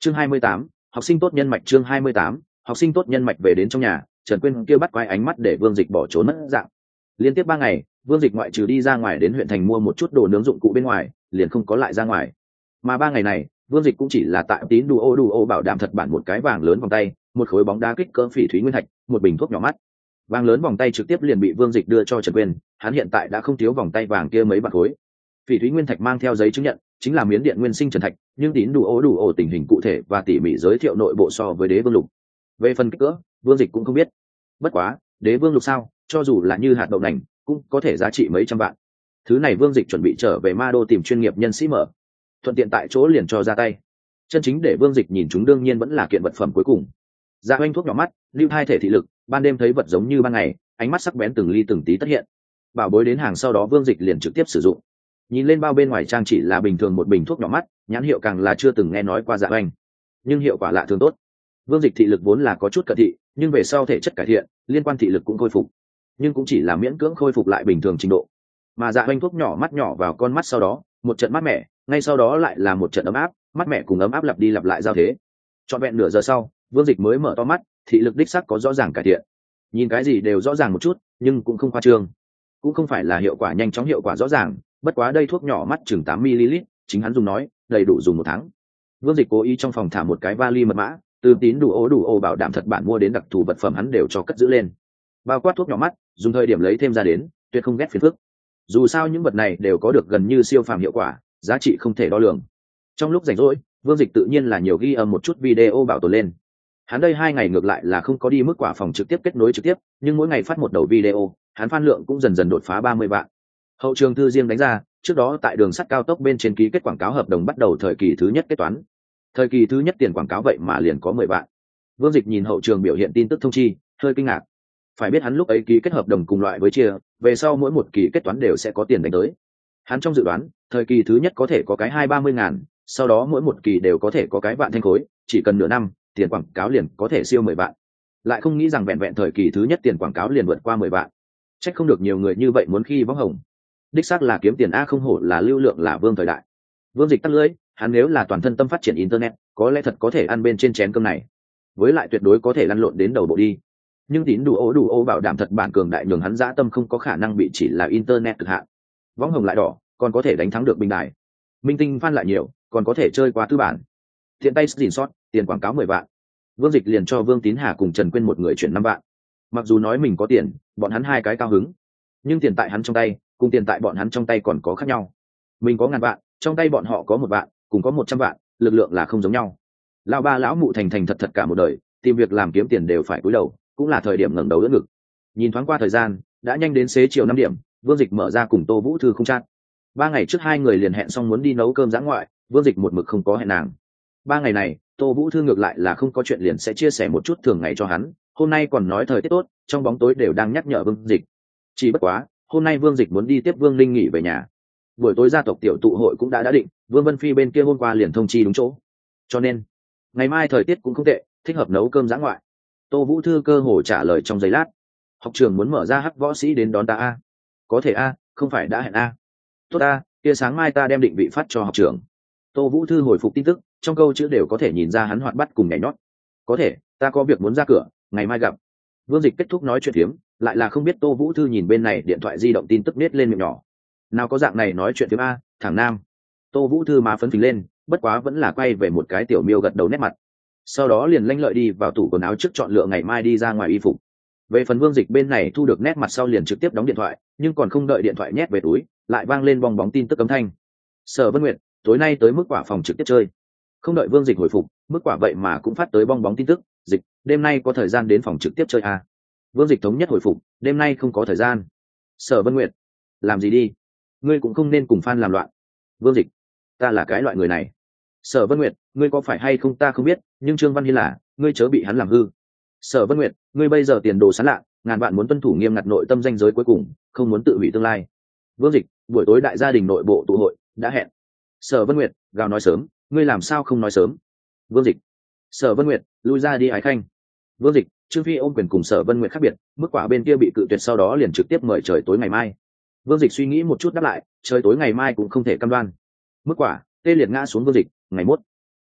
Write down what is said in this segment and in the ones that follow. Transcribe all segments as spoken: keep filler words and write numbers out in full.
chương hai mươi tám, học sinh tốt nhân mạch. chương hai mươi tám, học sinh tốt nhân mạch. Về đến trong nhà, Trần Quyên kêu bắt quái ánh mắt để Vương Dịch bỏ trốn mất dạng. Liên tiếp ba ngày, Vương Dịch ngoại trừ đi ra ngoài đến huyện thành mua một chút đồ nướng dụng cụ bên ngoài, liền không có lại ra ngoài. Mà ba ngày này, Vương Dịch cũng chỉ là tại tín đủ ô đủ ô bảo đảm thật bản một cái vàng lớn vòng tay, một khối bóng đá kích cỡ phỉ thúy nguyên thạch, một bình thuốc nhỏ mắt. Vàng lớn vòng tay trực tiếp liền bị Vương Dịch đưa cho Trần Quyên, hắn hiện tại đã không thiếu vòng tay vàng kia mấy bạc khối. Phỉ thúy nguyên thạch mang theo giấy chứng nhận, chính là miến điện nguyên sinh trần thạch, nhưng tín đủ ô đủ ô tình hình cụ thể và tỉ mỉ giới thiệu nội bộ so với đế vương lục. Về phần kích cỡ, Vương Dịch cũng không biết. Bất quá, đế vương lục sao, cho dù là như hạt đậu nành, cũng có thể giá trị mấy trăm vạn. Thứ này Vương Dịch chuẩn bị trở về Ma Đô tìm chuyên nghiệp nhân sĩ mở, thuận tiện tại chỗ liền cho ra tay. Chân chính để Vương Dịch nhìn chúng đương nhiên vẫn là kiện vật phẩm cuối cùng. Dạ Oanh thuốc nhỏ mắt, lưu hai thể thị lực, ban đêm thấy vật giống như ban ngày, ánh mắt sắc bén từng ly từng tí tất hiện. Bảo bối đến hàng sau đó Vương Dịch liền trực tiếp sử dụng. Nhìn lên bao bên ngoài trang chỉ là bình thường một bình thuốc nhỏ mắt, nhãn hiệu càng là chưa từng nghe nói qua Dạ Oanh, nhưng hiệu quả lạ thường tốt. Vương Dịch thị lực vốn là có chút cận thị, nhưng về sau thể chất cải thiện, liên quan thị lực cũng khôi phục, nhưng cũng chỉ là miễn cưỡng khôi phục lại bình thường trình độ. Mà Dạ Oanh thuốc nhỏ mắt nhỏ vào con mắt sau đó, một trận mát mẻ, ngay sau đó lại là một trận ấm áp, mát mẻ cùng ấm áp lặp đi lặp lại giao thế. Trọn vẹn nửa giờ sau, Vương Dịch mới mở to mắt, thị lực đích sắc có rõ ràng cải thiện. Nhìn cái gì đều rõ ràng một chút, nhưng cũng không khoa trương. Cũng không phải là hiệu quả nhanh chóng hiệu quả rõ ràng, bất quá đây thuốc nhỏ mắt chừng tám mi-li-lít, chính hắn dùng nói, đầy đủ dùng một tháng. Vương Dịch cố ý trong phòng thả một cái vali mật mã, từ tín đủ ố đủ ô bảo đảm thật bản mua đến đặc thù vật phẩm hắn đều cho cất giữ lên. Bao quát thuốc nhỏ mắt, dùng thời điểm lấy thêm ra đến, tuyệt không ghét phiền phức. Dù sao những vật này đều có được gần như siêu phàm hiệu quả, giá trị không thể đo lường. Trong lúc rảnh rỗi, Vương Dịch tự nhiên là nhiều ghi âm một chút video bảo tồn lên. Hắn đây hai ngày ngược lại là không có đi mức quả phòng trực tiếp kết nối trực tiếp, nhưng mỗi ngày phát một đầu video, hắn fan lượng cũng dần dần đột phá ba mươi vạn. Hậu trường thư riêng đánh ra, trước đó tại đường sắt cao tốc bên trên ký kết quảng cáo hợp đồng bắt đầu thời kỳ thứ nhất kết toán. Thời kỳ thứ nhất tiền quảng cáo vậy mà liền có mười vạn. Vương Dịch nhìn hậu trường biểu hiện tin tức thông chi, hơi kinh ngạc. Phải biết hắn lúc ấy ký kết hợp đồng cùng loại với chia, về sau mỗi một kỳ kết toán đều sẽ có tiền đánh tới. Hắn trong dự đoán, thời kỳ thứ nhất có thể có cái hai ba mươi ngàn, sau đó mỗi một kỳ đều có thể có cái vạn thanh khối, chỉ cần nửa năm, tiền quảng cáo liền có thể siêu mười vạn. Lại không nghĩ rằng vẹn vẹn thời kỳ thứ nhất tiền quảng cáo liền vượt qua mười vạn. Chắc không được nhiều người như vậy muốn khi võng hồng. Đích xác là kiếm tiền a, không hổ là lưu lượng là vương thời đại. Vương Dịch tắt lưỡi, hắn nếu là toàn thân tâm phát triển internet, có lẽ thật có thể ăn bên trên chén cơm này. Với lại tuyệt đối có thể lăn lộn đến đầu bộ đi. Nhưng tín đủ ô đủ ô bảo đảm thật bản cường đại nhường hắn dã tâm không có khả năng bị chỉ là internet cực hạn. Võng hồng lại đỏ, còn có thể đánh thắng được bình đài. Minh tinh fan lại nhiều, còn có thể chơi qua tư bản. Tiện tay xin sót, tiền quảng cáo mười vạn. Vương Dịch liền cho Vương Tín Hà cùng Trần Quyên một người chuyển năm vạn. Mặc dù nói mình có tiền, bọn hắn hai cái cao hứng, nhưng tiền tại hắn trong tay, cùng tiền tại bọn hắn trong tay còn có khác nhau. Mình có ngàn vạn, trong tay bọn họ có một vạn, cùng có một trăm vạn, lực lượng là không giống nhau. Lão ba lão mụ thành thành thật thật cả một đời, tìm việc làm kiếm tiền đều phải cúi đầu, cũng là thời điểm ngẩng đầu đỡ ngực. Nhìn thoáng qua thời gian, đã nhanh đến xế chiều năm điểm, Vương Dịch mở ra cùng Tô Vũ Thư không chat. Ba ngày trước hai người liền hẹn xong muốn đi nấu cơm dã ngoại, Vương Dịch một mực không có hẹn nàng. Ba ngày này, Tô Vũ Thư ngược lại là không có chuyện liền sẽ chia sẻ một chút thường ngày cho hắn, hôm nay còn nói thời tiết tốt, trong bóng tối đều đang nhắc nhở Vương Dịch. Chỉ bất quá, hôm nay Vương Dịch muốn đi tiếp Vương Linh nghỉ về nhà. Buổi tối gia tộc tiểu tụ hội cũng đã đã định, Vương Vân Phi bên kia hôm qua liền thông chi đúng chỗ. Cho nên, ngày mai thời tiết cũng không tệ, thích hợp nấu cơm dã ngoại. Tô Vũ Thư cơ hồ trả lời trong giây lát. Học trường muốn mở ra hắc võ sĩ đến đón ta a? Có thể a, không phải đã hẹn a? Tốt a, kia sáng mai ta đem định vị phát cho học trường. Tô Vũ Thư hồi phục tin tức, trong câu chữ đều có thể nhìn ra hắn hoạt bát cùng nhảy nhót. Có thể, ta có việc muốn ra cửa, ngày mai gặp. Vương Dịch kết thúc nói chuyện phiếm, lại là không biết Tô Vũ Thư nhìn bên này điện thoại di động tin tức nết lên miệng nhỏ. Nào có dạng này nói chuyện phiếm a, thằng nam. Tô Vũ Thư má phấn phình lên, bất quá vẫn là quay về một cái tiểu miêu gật đầu nét mặt. Sau đó liền lanh lợi đi vào tủ quần áo trước chọn lựa ngày mai đi ra ngoài y phục. Về phần Vương Dịch bên này thu được nét mặt sau liền trực tiếp đóng điện thoại, nhưng còn không đợi điện thoại nhét về túi, lại vang lên bong bóng tin tức cấm thanh. Sở Vân Nguyệt, tối nay tới mức quả phòng trực tiếp chơi. Không đợi Vương Dịch hồi phục, mức quả vậy mà cũng phát tới bong bóng tin tức, Dịch, đêm nay có thời gian đến phòng trực tiếp chơi à? Vương Dịch thống nhất hồi phục, đêm nay không có thời gian. Sở Vân Nguyệt, làm gì đi? Ngươi cũng không nên cùng fan làm loạn. Vương Dịch, ta là cái loại người này. Sở Vân Nguyệt, ngươi có phải hay không ta không biết, nhưng Trương Văn Hiên là, ngươi chớ bị hắn làm hư. Sở Vân Nguyệt, ngươi bây giờ tiền đồ sáng lạ, ngàn vạn muốn tuân thủ nghiêm ngặt nội tâm danh giới cuối cùng, không muốn tự hủy tương lai. Vương Dịch, buổi tối đại gia đình nội bộ tụ hội đã hẹn. Sở Vân Nguyệt, gào nói sớm, ngươi làm sao không nói sớm? Vương Dịch, Sở Vân Nguyệt, lui ra đi ái khanh. Vương Dịch, Trương Phi ôm quyền cùng Sở Vân Nguyệt khác biệt, mức quả bên kia bị cự tuyệt sau đó liền trực tiếp mời trời tối ngày mai. Vương Dịch suy nghĩ một chút đáp lại, trời tối ngày mai cũng không thể cam đoan. Mức quả, tê liệt ngã xuống Vương Dịch, ngày mốt.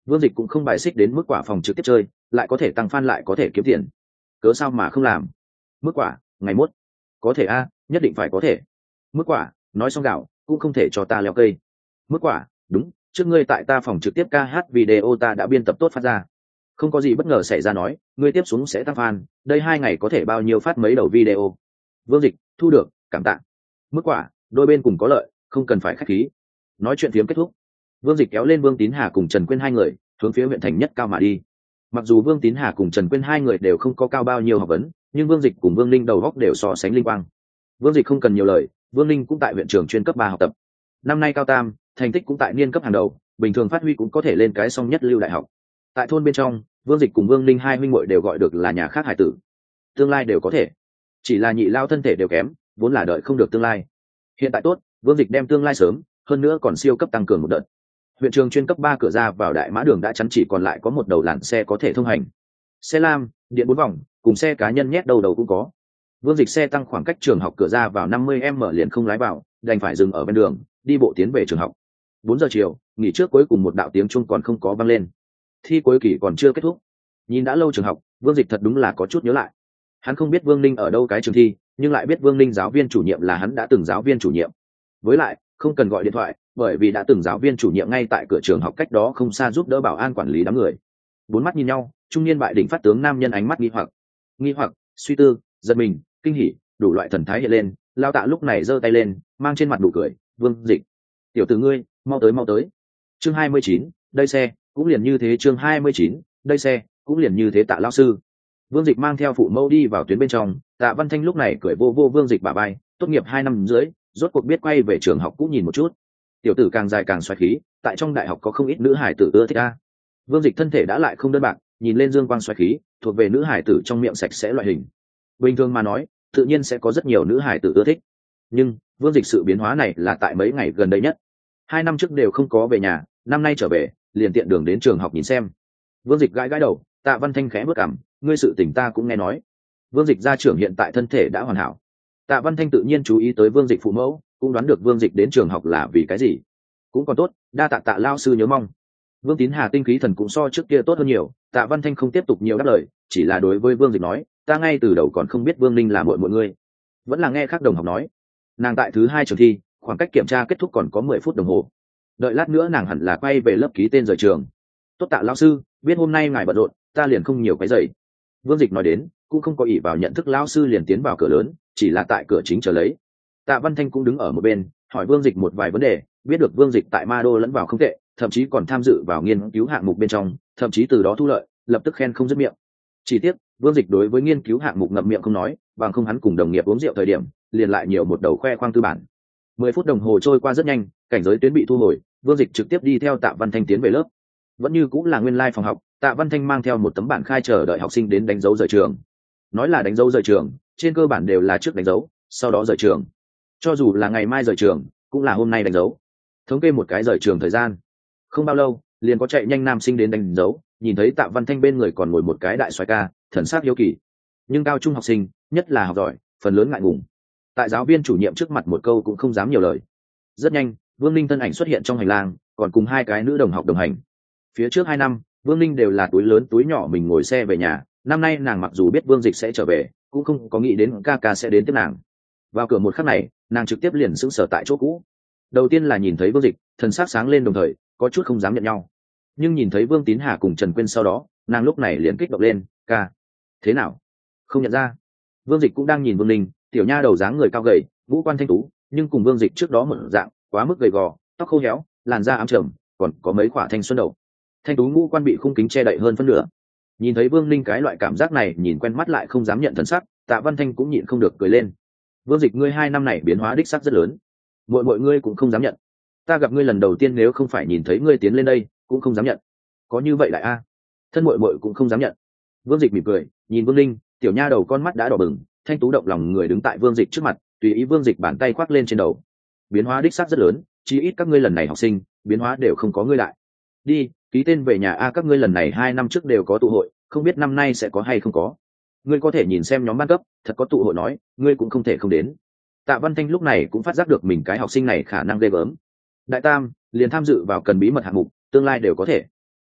Vương Dịch cũng không bài xích đến mức quả phòng trực tiếp chơi, lại có thể tăng fan lại có thể kiếm tiền, cớ sao mà không làm. Mức quả ngày mốt có thể a, nhất định phải có thể. Mức quả nói xong gạo cũng không thể cho ta leo cây. Mức quả đúng, trước ngươi tại ta phòng trực tiếp ca hát video ta đã biên tập tốt phát ra, không có gì bất ngờ xảy ra nói ngươi tiếp xuống sẽ tăng fan, đây hai ngày có thể bao nhiêu phát mấy đầu video. Vương Dịch thu được, cảm tạ. Mức quả đôi bên cùng có lợi, không cần phải khách khí. Nói chuyện phiếm kết thúc, Vương Dịch kéo lên Vương Tín Hà cùng Trần Quyên hai người hướng phía huyện thành nhất cao mà đi. Mặc dù Vương Tín Hà cùng Trần Quyên hai người đều không có cao bao nhiêu học vấn, nhưng Vương Dịch cùng Vương Linh đầu góc đều so sánh linh quang. Vương Dịch không cần nhiều lời, Vương Linh cũng tại huyện trường chuyên cấp ba học tập, năm nay cao tam, thành tích cũng tại niên cấp hàng đầu, bình thường phát huy cũng có thể lên cái song nhất lưu đại học. Tại thôn bên trong, Vương Dịch cùng Vương Linh hai huynh muội đều gọi được là nhà khác hải tử, tương lai đều có thể. Chỉ là nhị lao thân thể đều kém, vốn là đợi không được tương lai. Hiện tại tốt, Vương Dịch đem tương lai sớm, hơn nữa còn siêu cấp tăng cường một đợt. Huyện trường chuyên cấp ba cửa ra vào đại mã đường đã chắn, chỉ còn lại có một đầu làn xe có thể thông hành. Xe lam, điện bốn vòng, cùng xe cá nhân nhét đầu đầu cũng có. Vương Dịch xe tăng khoảng cách trường học cửa ra vào năm mươi mét liền không lái vào, đành phải dừng ở bên đường, đi bộ tiến về trường học. Bốn giờ chiều, nghỉ trước cuối cùng một đạo tiếng chuông còn không có vang lên. Thi cuối kỳ còn chưa kết thúc. Nhìn đã lâu trường học, Vương Dịch thật đúng là có chút nhớ lại. Hắn không biết Vương Ninh ở đâu cái trường thi, nhưng lại biết Vương Ninh giáo viên chủ nhiệm là hắn đã từng giáo viên chủ nhiệm. Với lại, không cần gọi điện thoại, bởi vì đã từng giáo viên chủ nhiệm ngay tại cửa trường học cách đó không xa giúp đỡ bảo an quản lý đám người. Bốn mắt nhìn nhau, trung niên bại đỉnh phát tướng nam nhân ánh mắt nghi hoặc, nghi hoặc, suy tư, giật mình, kinh hỉ, đủ loại thần thái hiện lên. Lao Tạ lúc này giơ tay lên, mang trên mặt nụ cười, Vương Dịch, tiểu tử ngươi, mau tới mau tới. Chương hai mươi chín, đây xe cũng liền như thế. Chương hai mươi chín, đây xe cũng liền như thế. Tạ lão sư. Vương Dịch mang theo phụ mẫu đi vào tuyến bên trong. Tạ Văn Thanh lúc này cười vô vô Vương Dịch bả vai, tốt nghiệp hai năm dưới, rốt cuộc biết quay về trường học cũ nhìn một chút. Tiểu tử càng dài càng xoáy khí, tại trong đại học có không ít nữ hải tử ưa thích a. Vương Dịch thân thể đã lại không đơn bạc, nhìn lên dương quang xoáy khí, thuộc về nữ hải tử trong miệng sạch sẽ loại hình. Bình thường mà nói, tự nhiên sẽ có rất nhiều nữ hải tử ưa thích, nhưng Vương Dịch sự biến hóa này là tại mấy ngày gần đây nhất. Hai năm trước đều không có về nhà, năm nay trở về, liền tiện đường đến trường học nhìn xem. Vương Dịch gãi gãi đầu, Tạ Văn Thanh khẽ bước cằm, ngươi sự tình ta cũng nghe nói. Vương Dịch gia trưởng hiện tại thân thể đã hoàn hảo. Tạ Văn Thanh tự nhiên chú ý tới Vương Dịch phụ mẫu, cũng đoán được Vương Dịch đến trường học là vì cái gì. Cũng còn tốt, đa tạ Tạ lao sư nhớ mong. Vương Tín Hà tinh khí thần cũng so trước kia tốt hơn nhiều. Tạ Văn Thanh không tiếp tục nhiều đáp lời, chỉ là đối với Vương Dịch nói, ta ngay từ đầu còn không biết Vương Ninh là muội muội ngươi, vẫn là nghe khác đồng học nói. Nàng tại thứ hai trường thi, khoảng cách kiểm tra kết thúc còn có mười phút đồng hồ, đợi lát nữa nàng hẳn là quay về lớp ký tên rời trường. Tốt Tạ lão sư, biết hôm nay ngài bận rộn, ta liền không nhiều cái giày. Vương Dịch nói đến, cũng không có ỷ vào nhận thức lão sư liền tiến vào cửa lớn, chỉ là tại cửa chính chờ lấy. Tạ Văn Thanh cũng đứng ở một bên, hỏi Vương Dịch một vài vấn đề, biết được Vương Dịch tại Ma Đô lẫn vào không tệ, thậm chí còn tham dự vào nghiên cứu hạng mục bên trong, thậm chí từ đó thu lợi, lập tức khen không dứt miệng. Chỉ tiếc, Vương Dịch đối với nghiên cứu hạng mục ngậm miệng không nói, bằng không hắn cùng đồng nghiệp uống rượu thời điểm, liền lại nhiều một đầu khoe khoang tư bản. Mười phút đồng hồ trôi qua rất nhanh, cảnh giới tuyến bị thu hồi, Vương Dịch trực tiếp đi theo Tạ Văn Thanh tiến về lớp. Vẫn như cũng là nguyên lai phòng học, Tạ Văn Thanh mang theo một tấm bản khai chờ đợi học sinh đến đánh dấu rời trường. Nói là đánh dấu rời trường, trên cơ bản đều là trước đánh dấu, sau đó rời trường. Cho dù là ngày mai rời trường, cũng là hôm nay đánh dấu. Thống kê một cái rời trường thời gian, không bao lâu, liền có chạy nhanh nam sinh đến đánh dấu, nhìn thấy Tạ Văn Thanh bên người còn ngồi một cái đại soái ca, thần sắc hiếu kỳ. Nhưng cao trung học sinh, nhất là học giỏi, phần lớn ngại ngùng. Tại giáo viên chủ nhiệm trước mặt một câu cũng không dám nhiều lời. Rất nhanh, Vương Ninh thân ảnh xuất hiện trong hành lang, còn cùng hai cái nữ đồng học đồng hành. Phía trước hai năm, Vương Ninh đều là túi lớn túi nhỏ mình ngồi xe về nhà, năm nay nàng mặc dù biết Vương Dịch sẽ trở về, cũng không có nghĩ đến ca ca sẽ đến tiếp nàng. Vào cửa một khắc này, nàng trực tiếp liền sững sờ tại chỗ cũ. Đầu tiên là nhìn thấy Vương Dịch, thần sắc sáng lên đồng thời, có chút không dám nhận nhau. Nhưng nhìn thấy Vương Tín Hà cùng Trần Quyên sau đó, nàng lúc này liền kích động lên, ca, thế nào? Không nhận ra. Vương Dịch cũng đang nhìn Vương Ninh, tiểu nha đầu dáng người cao gầy, ngũ quan thanh tú, nhưng cùng Vương Dịch trước đó một dạng, quá mức gầy gò, tóc khô héo, làn da ám trầm, còn có mấy quả thanh xuân đầu. Thanh tú ngũ quan bị khung kính che đậy hơn phân nửa. Nhìn thấy Vương Ninh cái loại cảm giác này, nhìn quen mắt lại không dám nhận thần sắc, Tạ Văn Thanh cũng nhịn không được cười lên. Vương Dịch, ngươi hai năm này biến hóa đích sắc rất lớn. Mọi mọi ngươi cũng không dám nhận. Ta gặp ngươi lần đầu tiên nếu không phải nhìn thấy ngươi tiến lên đây, cũng không dám nhận. Có như vậy lại a? Thân muội muội cũng không dám nhận. Vương Dịch mỉm cười, nhìn Vương Ninh, tiểu nha đầu con mắt đã đỏ bừng, thanh tú động lòng người đứng tại Vương Dịch trước mặt, tùy ý Vương Dịch bàn tay khoác lên trên đầu. Biến hóa đích xác rất lớn, chí ít các ngươi lần này học sinh, biến hóa đều không có ngươi lại. Đi, ký tên về nhà a, các ngươi lần này hai năm trước đều có tụ hội, không biết năm nay sẽ có hay không có. Ngươi có thể nhìn xem nhóm ban cấp, thật có tụ hội nói, ngươi cũng không thể không đến. Tạ Văn Thanh lúc này cũng phát giác được mình cái học sinh này khả năng ghê gớm. Đại tam, liền tham dự vào cần bí mật hạng mục, tương lai đều có thể.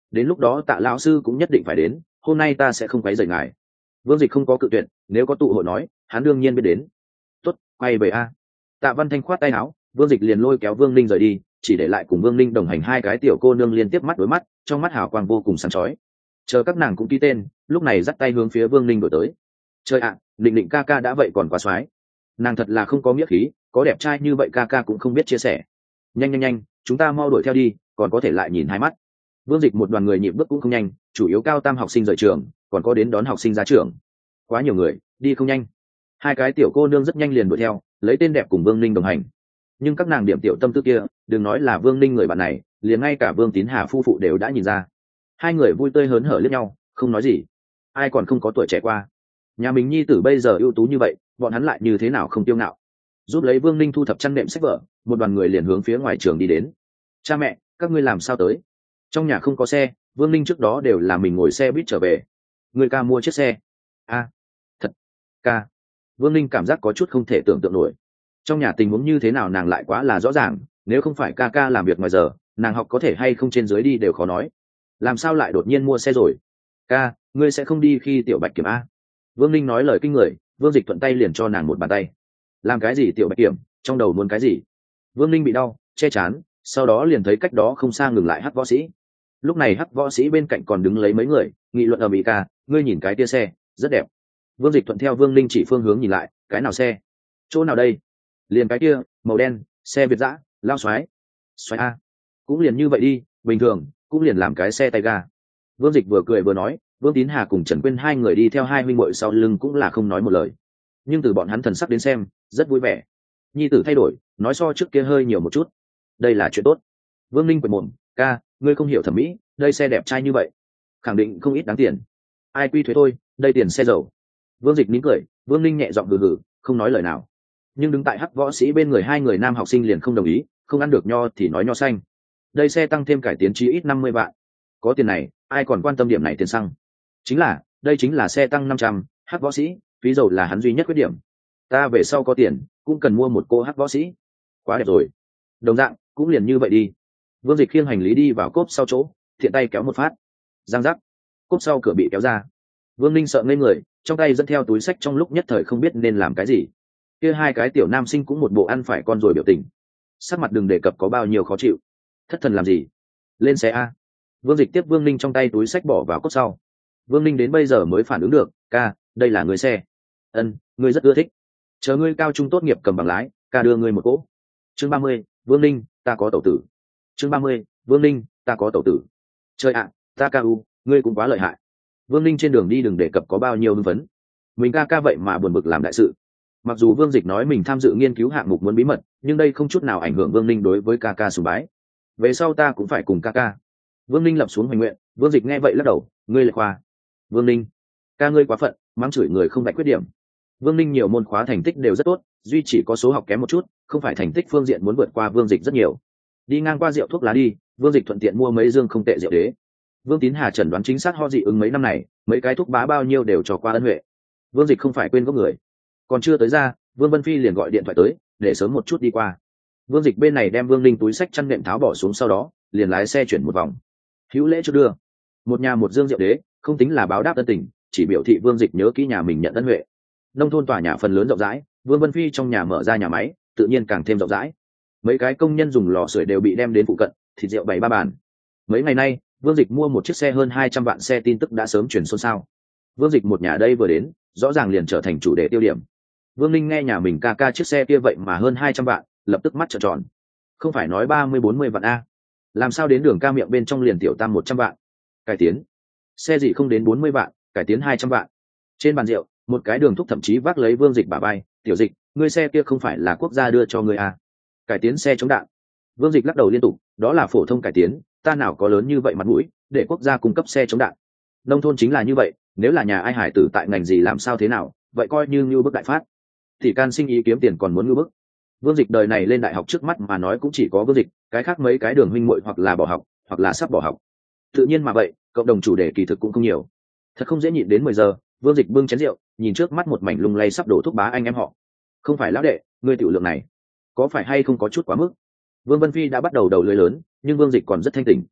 đến lúc đó Tạ lão sư cũng nhất định phải đến, hôm nay ta sẽ không quấy rầy ngài. Vương Dịch không có cự tuyệt, nếu có tụ hội nói hắn đương nhiên biết đến. Tốt, quay về a. Tạ Văn Thanh khoát tay áo, Vương Dịch liền lôi kéo Vương Linh rời đi, chỉ để lại cùng Vương Linh đồng hành hai cái tiểu cô nương liên tiếp mắt đối mắt, trong mắt hào quang vô cùng sáng chói. Chờ các nàng cũng ký tên, lúc này dắt tay hướng phía Vương Linh đổi tới. Chơi ạ, à, định định ca ca đã vậy còn quá xoái. Nàng thật là không có nghĩa khí, có đẹp trai như vậy ca ca cũng không biết chia sẻ. Nhanh nhanh nhanh, chúng ta mau đuổi theo đi, còn có thể lại nhìn hai mắt. Vương Dịch một đoàn người nhịp bước cũng không nhanh, chủ yếu cao tam học sinh rời trường, còn có đến đón học sinh ra trường. Quá nhiều người, đi không nhanh. Hai cái tiểu cô nương rất nhanh liền đuổi theo, lấy tên đẹp cùng Vương Ninh đồng hành. Nhưng các nàng điểm tiểu tâm tư kia, đừng nói là Vương Ninh người bạn này, liền ngay cả Vương Tín Hà phu phụ đều đã nhìn ra. Hai người vui tươi hớn hở liếc nhau, không nói gì. Ai còn không có tuổi trẻ qua. Nhà mình nhi tử bây giờ ưu tú như vậy, bọn hắn lại như thế nào không tiêu ngạo. Giúp lấy Vương Ninh thu thập chăn nệm sách vở, một đoàn người liền hướng phía ngoài trường đi đến. Cha mẹ, các ngươi làm sao tới? Trong nhà không có xe, Vương Ninh trước đó đều là mình ngồi xe buýt trở về. Người ca mua chiếc xe. A, à, thật, ca. Vương Ninh cảm giác có chút không thể tưởng tượng nổi. Trong nhà tình huống như thế nào nàng lại quá là rõ ràng, nếu không phải ca ca làm việc ngoài giờ, nàng học có thể hay không trên dưới đi đều khó nói. Làm sao lại đột nhiên mua xe rồi? Ca, ngươi sẽ không đi khi tiểu bạch kiểm a? Vương Ninh nói lời kinh người, Vương Dịch thuận tay liền cho nàng một bàn tay. Làm cái gì tiểu bạch kiểm, trong đầu muốn cái gì? Vương Ninh bị đau, che chán, sau đó liền thấy cách đó không xa ngừng lại hắc võ sĩ. Lúc này hắc võ sĩ bên cạnh còn đứng lấy mấy người, nghị luận ở mỹ ca, ngươi nhìn cái tia xe, rất đẹp. Vương Dịch thuận theo Vương Ninh chỉ phương hướng nhìn lại, cái nào xe? Chỗ nào đây? Liền cái kia, màu đen, xe Việt dã, lao xoái. Xoái a. Cũng liền như vậy đi, bình thường, cũng liền làm cái xe tay ga. Vương Dịch vừa cười vừa nói, Vương Tín Hà cùng Trần Quyên hai người đi theo hai huynh muội sau lưng cũng là không nói một lời. Nhưng từ bọn hắn thần sắc đến xem, rất vui vẻ. Nhi tử thay đổi, nói so trước kia hơi nhiều một chút. Đây là chuyện tốt. Vương Ninh quệt mồm, ca, ngươi không hiểu thẩm mỹ, đây xe đẹp trai như vậy, khẳng định không ít đáng tiền. Ai quy thuế thôi, đây tiền xe dầu. Vương Dịch nín cười, Vương Ninh nhẹ giọng hừ hừ, không nói lời nào. Nhưng đứng tại hắc võ sĩ bên người hai người nam học sinh liền không đồng ý, không ăn được nho thì nói nho xanh. Đây xe tăng thêm cải tiến chí ít năm mươi vạn. Có tiền này, ai còn quan tâm điểm này tiền xăng? Chính là, đây chính là xe tăng năm trăm, hắc võ sĩ, phí dầu là hắn duy nhất khuyết điểm. Ta về sau có tiền, cũng cần mua một cô hắc võ sĩ. Quá đẹp rồi. Đồng dạng, cũng liền như vậy đi. Vương Dịch khiêng hành lý đi vào cốp sau chỗ, thiện tay kéo một phát. Giang giác. Cốp sau cửa bị kéo ra. Vương Ninh sợ ngây người, trong tay dẫn theo túi sách trong lúc nhất thời không biết nên làm cái gì. Kia hai cái tiểu nam sinh cũng một bộ ăn phải con rồi biểu tình. Sắc mặt đừng đề cập có bao nhiêu khó chịu. Thất thần làm gì? Lên xe a. Vương Dịch tiếp Vương Ninh trong tay túi sách bỏ vào cốp sau. Vương Ninh đến bây giờ mới phản ứng được, ca, đây là người xe. Ân, ngươi rất ưa thích. Chờ ngươi cao trung tốt nghiệp cầm bằng lái, ca đưa ngươi một cỗ. Chương ba mươi, Vương Ninh, ta có tẩu tử. Chương ba mươi, Vương Ninh, ta có tẩu tử. Trời ạ, ta ca u, ngươi cũng quá lợi hại. Vương Ninh trên đường đi đừng đề cập có bao nhiêu hưng phấn. Mình ca ca vậy mà buồn bực làm đại sự. Mặc dù Vương Dịch nói mình tham dự nghiên cứu hạng mục muốn bí mật, nhưng đây không chút nào ảnh hưởng Vương Ninh đối với ca ca sùng bái. Về sau ta cũng phải cùng ca ca. Vương Ninh lập xuống hoành nguyện, Vương Dịch nghe vậy lắc đầu, ngươi lệ khoa. Vương Ninh, ca ngươi quá phận, mắng chửi người không vạch khuyết điểm. Vương Ninh nhiều môn khóa thành tích đều rất tốt, duy chỉ có số học kém một chút, không phải thành tích phương diện muốn vượt qua Vương Dịch rất nhiều. Đi ngang qua rượu thuốc lá đi, Vương Dịch thuận tiện mua mấy dương không tệ rượu đế. Vương Tín Hà chẩn đoán chính xác ho dị ứng mấy năm này, mấy cái thuốc bá bao nhiêu đều cho qua ân huệ. Vương Dịch không phải quên gốc người. Còn chưa tới ra, Vương Vân Phi liền gọi điện thoại tới, để sớm một chút đi qua. Vương Dịch bên này đem Vương Ninh túi sách chăn nệm tháo bỏ xuống, sau đó liền lái xe chuyển một vòng. Hữu lễ cho đưa một nhà một dương rượu đế, không tính là báo đáp ân tình, chỉ biểu thị Vương Dịch nhớ kỹ nhà mình nhận ân huệ. Nông thôn tòa nhà phần lớn rộng rãi, Vương Vân Phi trong nhà mở ra nhà máy, tự nhiên càng thêm rộng rãi. Mấy cái công nhân dùng lò sưởi đều bị đem đến phụ cận, thịt rượu bày ba bàn. Mấy ngày nay, Vương Dịch mua một chiếc xe hơn hai trăm vạn xe tin tức đã sớm truyền xôn xao. Vương Dịch một nhà đây vừa đến, rõ ràng liền trở thành chủ đề tiêu điểm. Vương Ninh nghe nhà mình ca ca chiếc xe kia vậy mà hơn hai trăm vạn, lập tức mắt trợn tròn. Không phải nói ba mươi bốn mươi vạn a? Làm sao đến đường ca miệng bên trong liền tiểu tam một trăm vạn? Cải tiến. Xe gì không đến bốn mươi vạn, cải tiến hai trăm vạn. Trên bàn rượu, một cái đường thúc thậm chí vác lấy Vương Dịch bả vai, "Tiểu Dịch, ngươi xe kia không phải là quốc gia đưa cho ngươi à? Cải tiến xe chống đạn." Vương Dịch lắc đầu liên tục, "Đó là phổ thông cải tiến, ta nào có lớn như vậy mặt mũi để quốc gia cung cấp xe chống đạn. Nông thôn chính là như vậy, nếu là nhà ai hải tử tại ngành gì làm sao thế nào, vậy coi như như bức đại phát. Thì can sinh ý kiếm tiền còn muốn như bức." Vương Dịch đời này lên đại học trước mắt mà nói cũng chỉ có Vương Dịch, cái khác mấy cái đường huynh muội hoặc là bỏ học, hoặc là sắp bỏ học. Tự nhiên mà vậy, cộng đồng chủ đề kỳ thực cũng không nhiều. Thật không dễ nhịn đến mười giờ, Vương Dịch bưng chén rượu, nhìn trước mắt một mảnh lung lay sắp đổ thuốc bá anh em họ. "Không phải lão đệ, ngươi tiểu lượng này, có phải hay không có chút quá mức?" Vương Vân Phi đã bắt đầu đầu lưới lớn, nhưng Vương Dịch còn rất thanh tỉnh.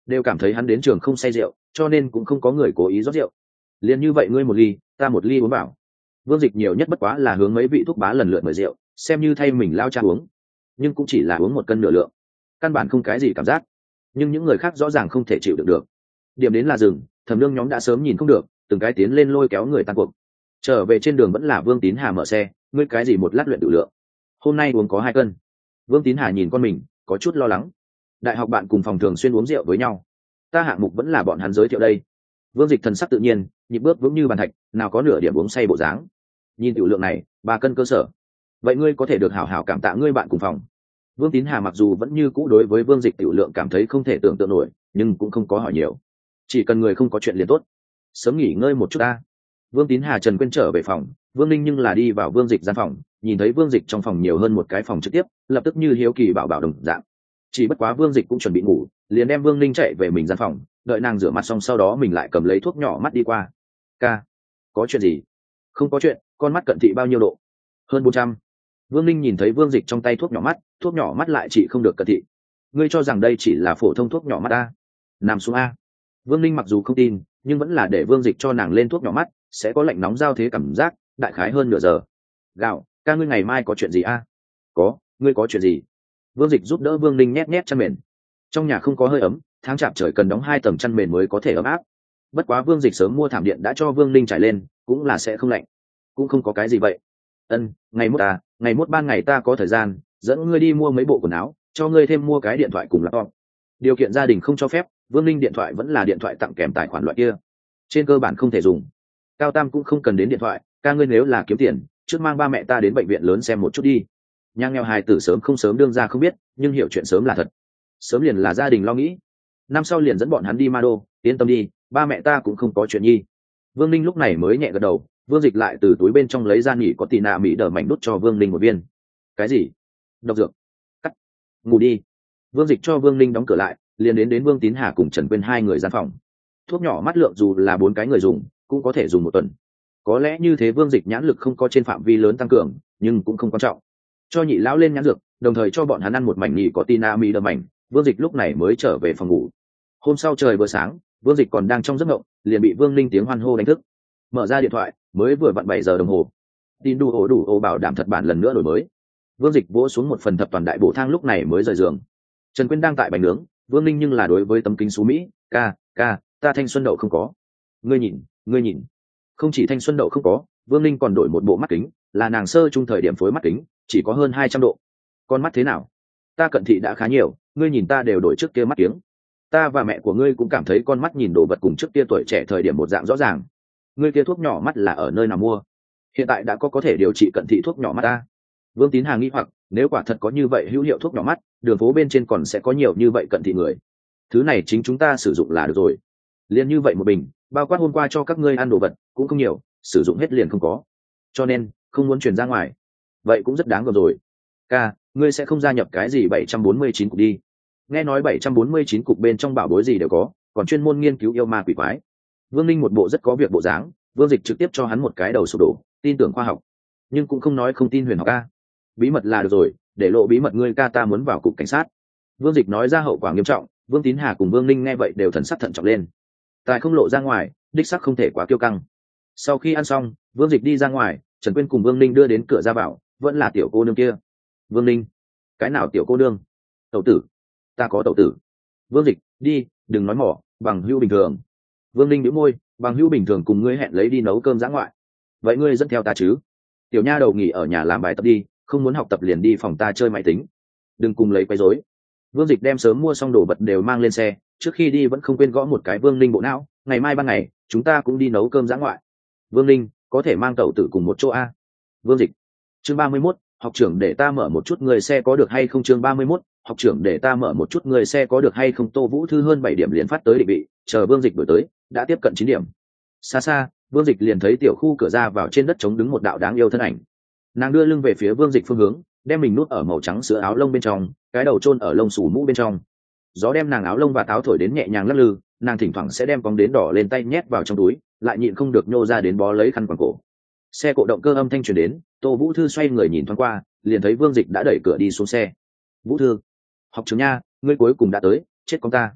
đều cảm thấy hắn đến trường không say rượu, cho nên cũng không có người cố ý rót rượu. Liền như vậy ngươi một ly ta một ly uống vào. Vương Dịch nhiều nhất bất quá là hướng mấy vị thúc bá lần lượt mời rượu, xem như thay mình lao cha uống, nhưng cũng chỉ là uống một cân nửa lượng, căn bản không cái gì cảm giác. Nhưng những người khác rõ ràng không thể chịu được được. Điểm đến là rừng, Thẩm Nương nhóm đã sớm nhìn không được, từng cái tiến lên lôi kéo người tan cuộc. Trở về trên đường vẫn là Vương Tín Hà mở xe, ngươi cái gì một lát luyện đủ lượng, hôm nay uống có hai cân. Vương Tín Hà nhìn con mình có chút lo lắng. Đại học bạn cùng phòng thường xuyên uống rượu với nhau, ta hạng mục vẫn là bọn hắn giới thiệu đây. Vương Dịch thần sắc tự nhiên, nhịp bước vững như bàn thạch, nào có nửa điểm uống say bộ dáng. Nhìn tiểu lượng này ba cân cơ sở, vậy ngươi có thể được hảo hảo cảm tạ ngươi bạn cùng phòng. Vương Tín Hà mặc dù vẫn như cũ đối với Vương Dịch tiểu lượng cảm thấy không thể tưởng tượng nổi, nhưng cũng không có hỏi nhiều, chỉ cần người không có chuyện liền tốt, sớm nghỉ ngơi một chút ta. Vương Tín Hà Trần quên trở về phòng, Vương Ninh nhưng là đi vào Vương Dịch gian phòng, nhìn thấy Vương Dịch trong phòng nhiều hơn một cái phòng trực tiếp, lập tức như hiếu kỳ bảo bảo đồng dạng. Chỉ bất quá Vương Dịch cũng chuẩn bị ngủ, liền đem Vương Ninh chạy về mình gian phòng, đợi nàng rửa mặt xong sau đó mình lại cầm lấy thuốc nhỏ mắt đi qua. Ca, có chuyện gì? Không có chuyện, con mắt cận thị bao nhiêu độ? Hơn bốn trăm. Vương Ninh nhìn thấy Vương Dịch trong tay thuốc nhỏ mắt, thuốc nhỏ mắt lại chỉ không được cận thị. Ngươi cho rằng đây chỉ là phổ thông thuốc nhỏ mắt a? Nằm xuống a. Vương Ninh mặc dù không tin, nhưng vẫn là để Vương Dịch cho nàng lên thuốc nhỏ mắt, sẽ có lạnh nóng giao thế cảm giác, đại khái hơn nửa giờ. Gạo, ca ngươi ngày mai có chuyện gì a? Có, ngươi có chuyện gì? Vương Dịch giúp đỡ Vương Ninh nhét nhét chăn mền. Trong nhà không có hơi ấm, tháng chạp trời cần đóng hai tầng chăn mền mới có thể ấm áp. Bất quá Vương Dịch sớm mua thảm điện đã cho Vương Ninh trải lên, cũng là sẽ không lạnh. Cũng không có cái gì vậy. Ân, ngày mốt ta, ngày mốt ban ngày ta có thời gian, dẫn ngươi đi mua mấy bộ quần áo, cho ngươi thêm mua cái điện thoại cùng laptop. Điều kiện gia đình không cho phép, Vương Ninh điện thoại vẫn là điện thoại tặng kèm tài khoản loại kia, trên cơ bản không thể dùng. Cao Tam cũng không cần đến điện thoại, ca ngươi nếu là kiếm tiền, trước mang ba mẹ ta đến bệnh viện lớn xem một chút đi. Nhang nghèo hài tử sớm không sớm đương ra không biết, nhưng hiểu chuyện sớm là thật. Sớm liền là gia đình lo nghĩ. Năm sau liền dẫn bọn hắn đi Ma Đô, yên tâm đi, ba mẹ ta cũng không có chuyện nhi. Vương Ninh lúc này mới nhẹ gật đầu. Vương Dịch lại từ túi bên trong lấy ra nghỉ có tì nạ mỹ đờ mảnh đút cho Vương Ninh một viên. Cái gì? Độc dược? Cắt. Ngủ đi. Vương Dịch cho Vương Ninh đóng cửa lại, liền đến đến Vương Tín Hà cùng Trần Quyên hai người gian phòng. Thuốc nhỏ mắt lượng dù là bốn cái người dùng, cũng có thể dùng một tuần. Có lẽ như thế Vương Dịch nhãn lực không có trên phạm vi lớn tăng cường, nhưng cũng không quan trọng. Cho nhị lão lên nhãn dược, đồng thời cho bọn hắn ăn một mảnh nghỉ có tì nạ mỹ đờ mảnh. Vương Dịch lúc này mới trở về phòng ngủ. Hôm sau trời vừa sáng, Vương Dịch còn đang trong giấc mộng, liền bị Vương Ninh tiếng hoan hô đánh thức. Mở ra điện thoại, mới vừa vặn bảy giờ đồng hồ. Tin đủ ổ đủ ổ bảo đảm thật bản lần nữa đổi mới. Vương Dịch vỗ xuống một phần thập toàn đại bổ thang lúc này mới rời giường. Trần Quyên đang tại bánh nướng, Vương Ninh nhưng là đối với tấm kính xú mỹ, ca, ca, ta thanh xuân đậu không có. Ngươi nhìn, ngươi nhìn. Không chỉ thanh xuân đậu không có, Vương Ninh còn đổi một bộ mắt kính, là nàng sơ trung thời điểm phối mắt kính, chỉ có hơn hai trăm độ. Con mắt thế nào? Ta cận thị đã khá nhiều, ngươi nhìn ta đều đổi trước kia mắt kiếng. Ta và mẹ của ngươi cũng cảm thấy con mắt nhìn đồ vật cùng trước kia tuổi trẻ thời điểm một dạng rõ ràng. Ngươi kia thuốc nhỏ mắt là ở nơi nào mua? Hiện tại đã có có thể điều trị cận thị thuốc nhỏ mắt ta. Vương Tín Hà nghi hoặc, nếu quả thật có như vậy hữu hiệu thuốc nhỏ mắt, đường phố bên trên còn sẽ có nhiều như vậy cận thị người. Thứ này chính chúng ta sử dụng là được rồi. Liền như vậy một bình, bao quát hôm qua cho các ngươi ăn đồ vật, cũng không nhiều, sử dụng hết liền không có. Cho nên, không muốn truyền ra ngoài. Vậy cũng rất đáng gờm rồi. Ca, ngươi sẽ không gia nhập cái gì bảy trăm bốn mươi chín cục đi. Nghe nói bảy trăm bốn mươi chín cục bên trong bảo bối gì đều có, còn chuyên môn nghiên cứu yêu ma quỷ quái. Vương Ninh một bộ rất có việc bộ dáng, Vương Dịch trực tiếp cho hắn một cái đầu sụp đổ, tin tưởng khoa học, nhưng cũng không nói không tin huyền học ca. Bí mật là được rồi, để lộ bí mật ngươi ca ta muốn vào cục cảnh sát. Vương Dịch nói ra hậu quả nghiêm trọng, Vương Tín Hà cùng Vương Ninh nghe vậy đều thần sắc thận trọng lên. Tài không lộ ra ngoài, đích sắc không thể quá kiêu căng. Sau khi ăn xong, Vương Dịch đi ra ngoài, Trần Quyên cùng Vương Ninh đưa đến cửa ra vào, vẫn là tiểu cô nương kia. Vương Ninh, cái nào tiểu cô nương? Tẩu tử, ta có tẩu tử. Vương Dịch, đi, đừng nói mỏ, bằng hữu bình thường. Vương Ninh nhíu môi, bằng hữu bình thường cùng ngươi hẹn lấy đi nấu cơm dã ngoại. Vậy ngươi dẫn theo ta chứ? Tiểu nha đầu nghỉ ở nhà làm bài tập đi, không muốn học tập liền đi phòng ta chơi máy tính. Đừng cùng lấy quấy rối. Vương Dịch đem sớm mua xong đồ vật đều mang lên xe, trước khi đi vẫn không quên gõ một cái Vương Ninh bộ não, ngày mai ban ngày, chúng ta cũng đi nấu cơm dã ngoại. Vương Ninh, có thể mang tẩu tử cùng một chỗ a? Vương Dịch. Chương ba mươi mốt, học trưởng để ta mở một chút người xe có được hay không? Chương ba mươi mốt, học trưởng để ta mở một chút người xe có được hay không? Tô Vũ Thư hơn bảy điểm liền phát tới định vị, chờ Vương Dịch đổi tới, đã tiếp cận chín điểm. Xa xa, Vương Dịch liền thấy tiểu khu cửa ra vào trên đất trống đứng một đạo đáng yêu thân ảnh. Nàng đưa lưng về phía Vương Dịch phương hướng, đem mình nút ở màu trắng sữa áo lông bên trong, cái đầu chôn ở lông xù mũ bên trong. Gió đem nàng áo lông và táo thổi đến nhẹ nhàng lắc lư, nàng thỉnh thoảng sẽ đem bóng đến đỏ lên tay nhét vào trong túi, lại nhịn không được nhô ra đến bó lấy khăn quàng cổ. Xe cộ động cơ âm thanh truyền đến, Tô Vũ Thư xoay người nhìn thoáng qua, liền thấy Vương Dịch đã đẩy cửa đi xuống xe. Vũ Thư, học trưởng nha, ngươi cuối cùng đã tới, chết con ta.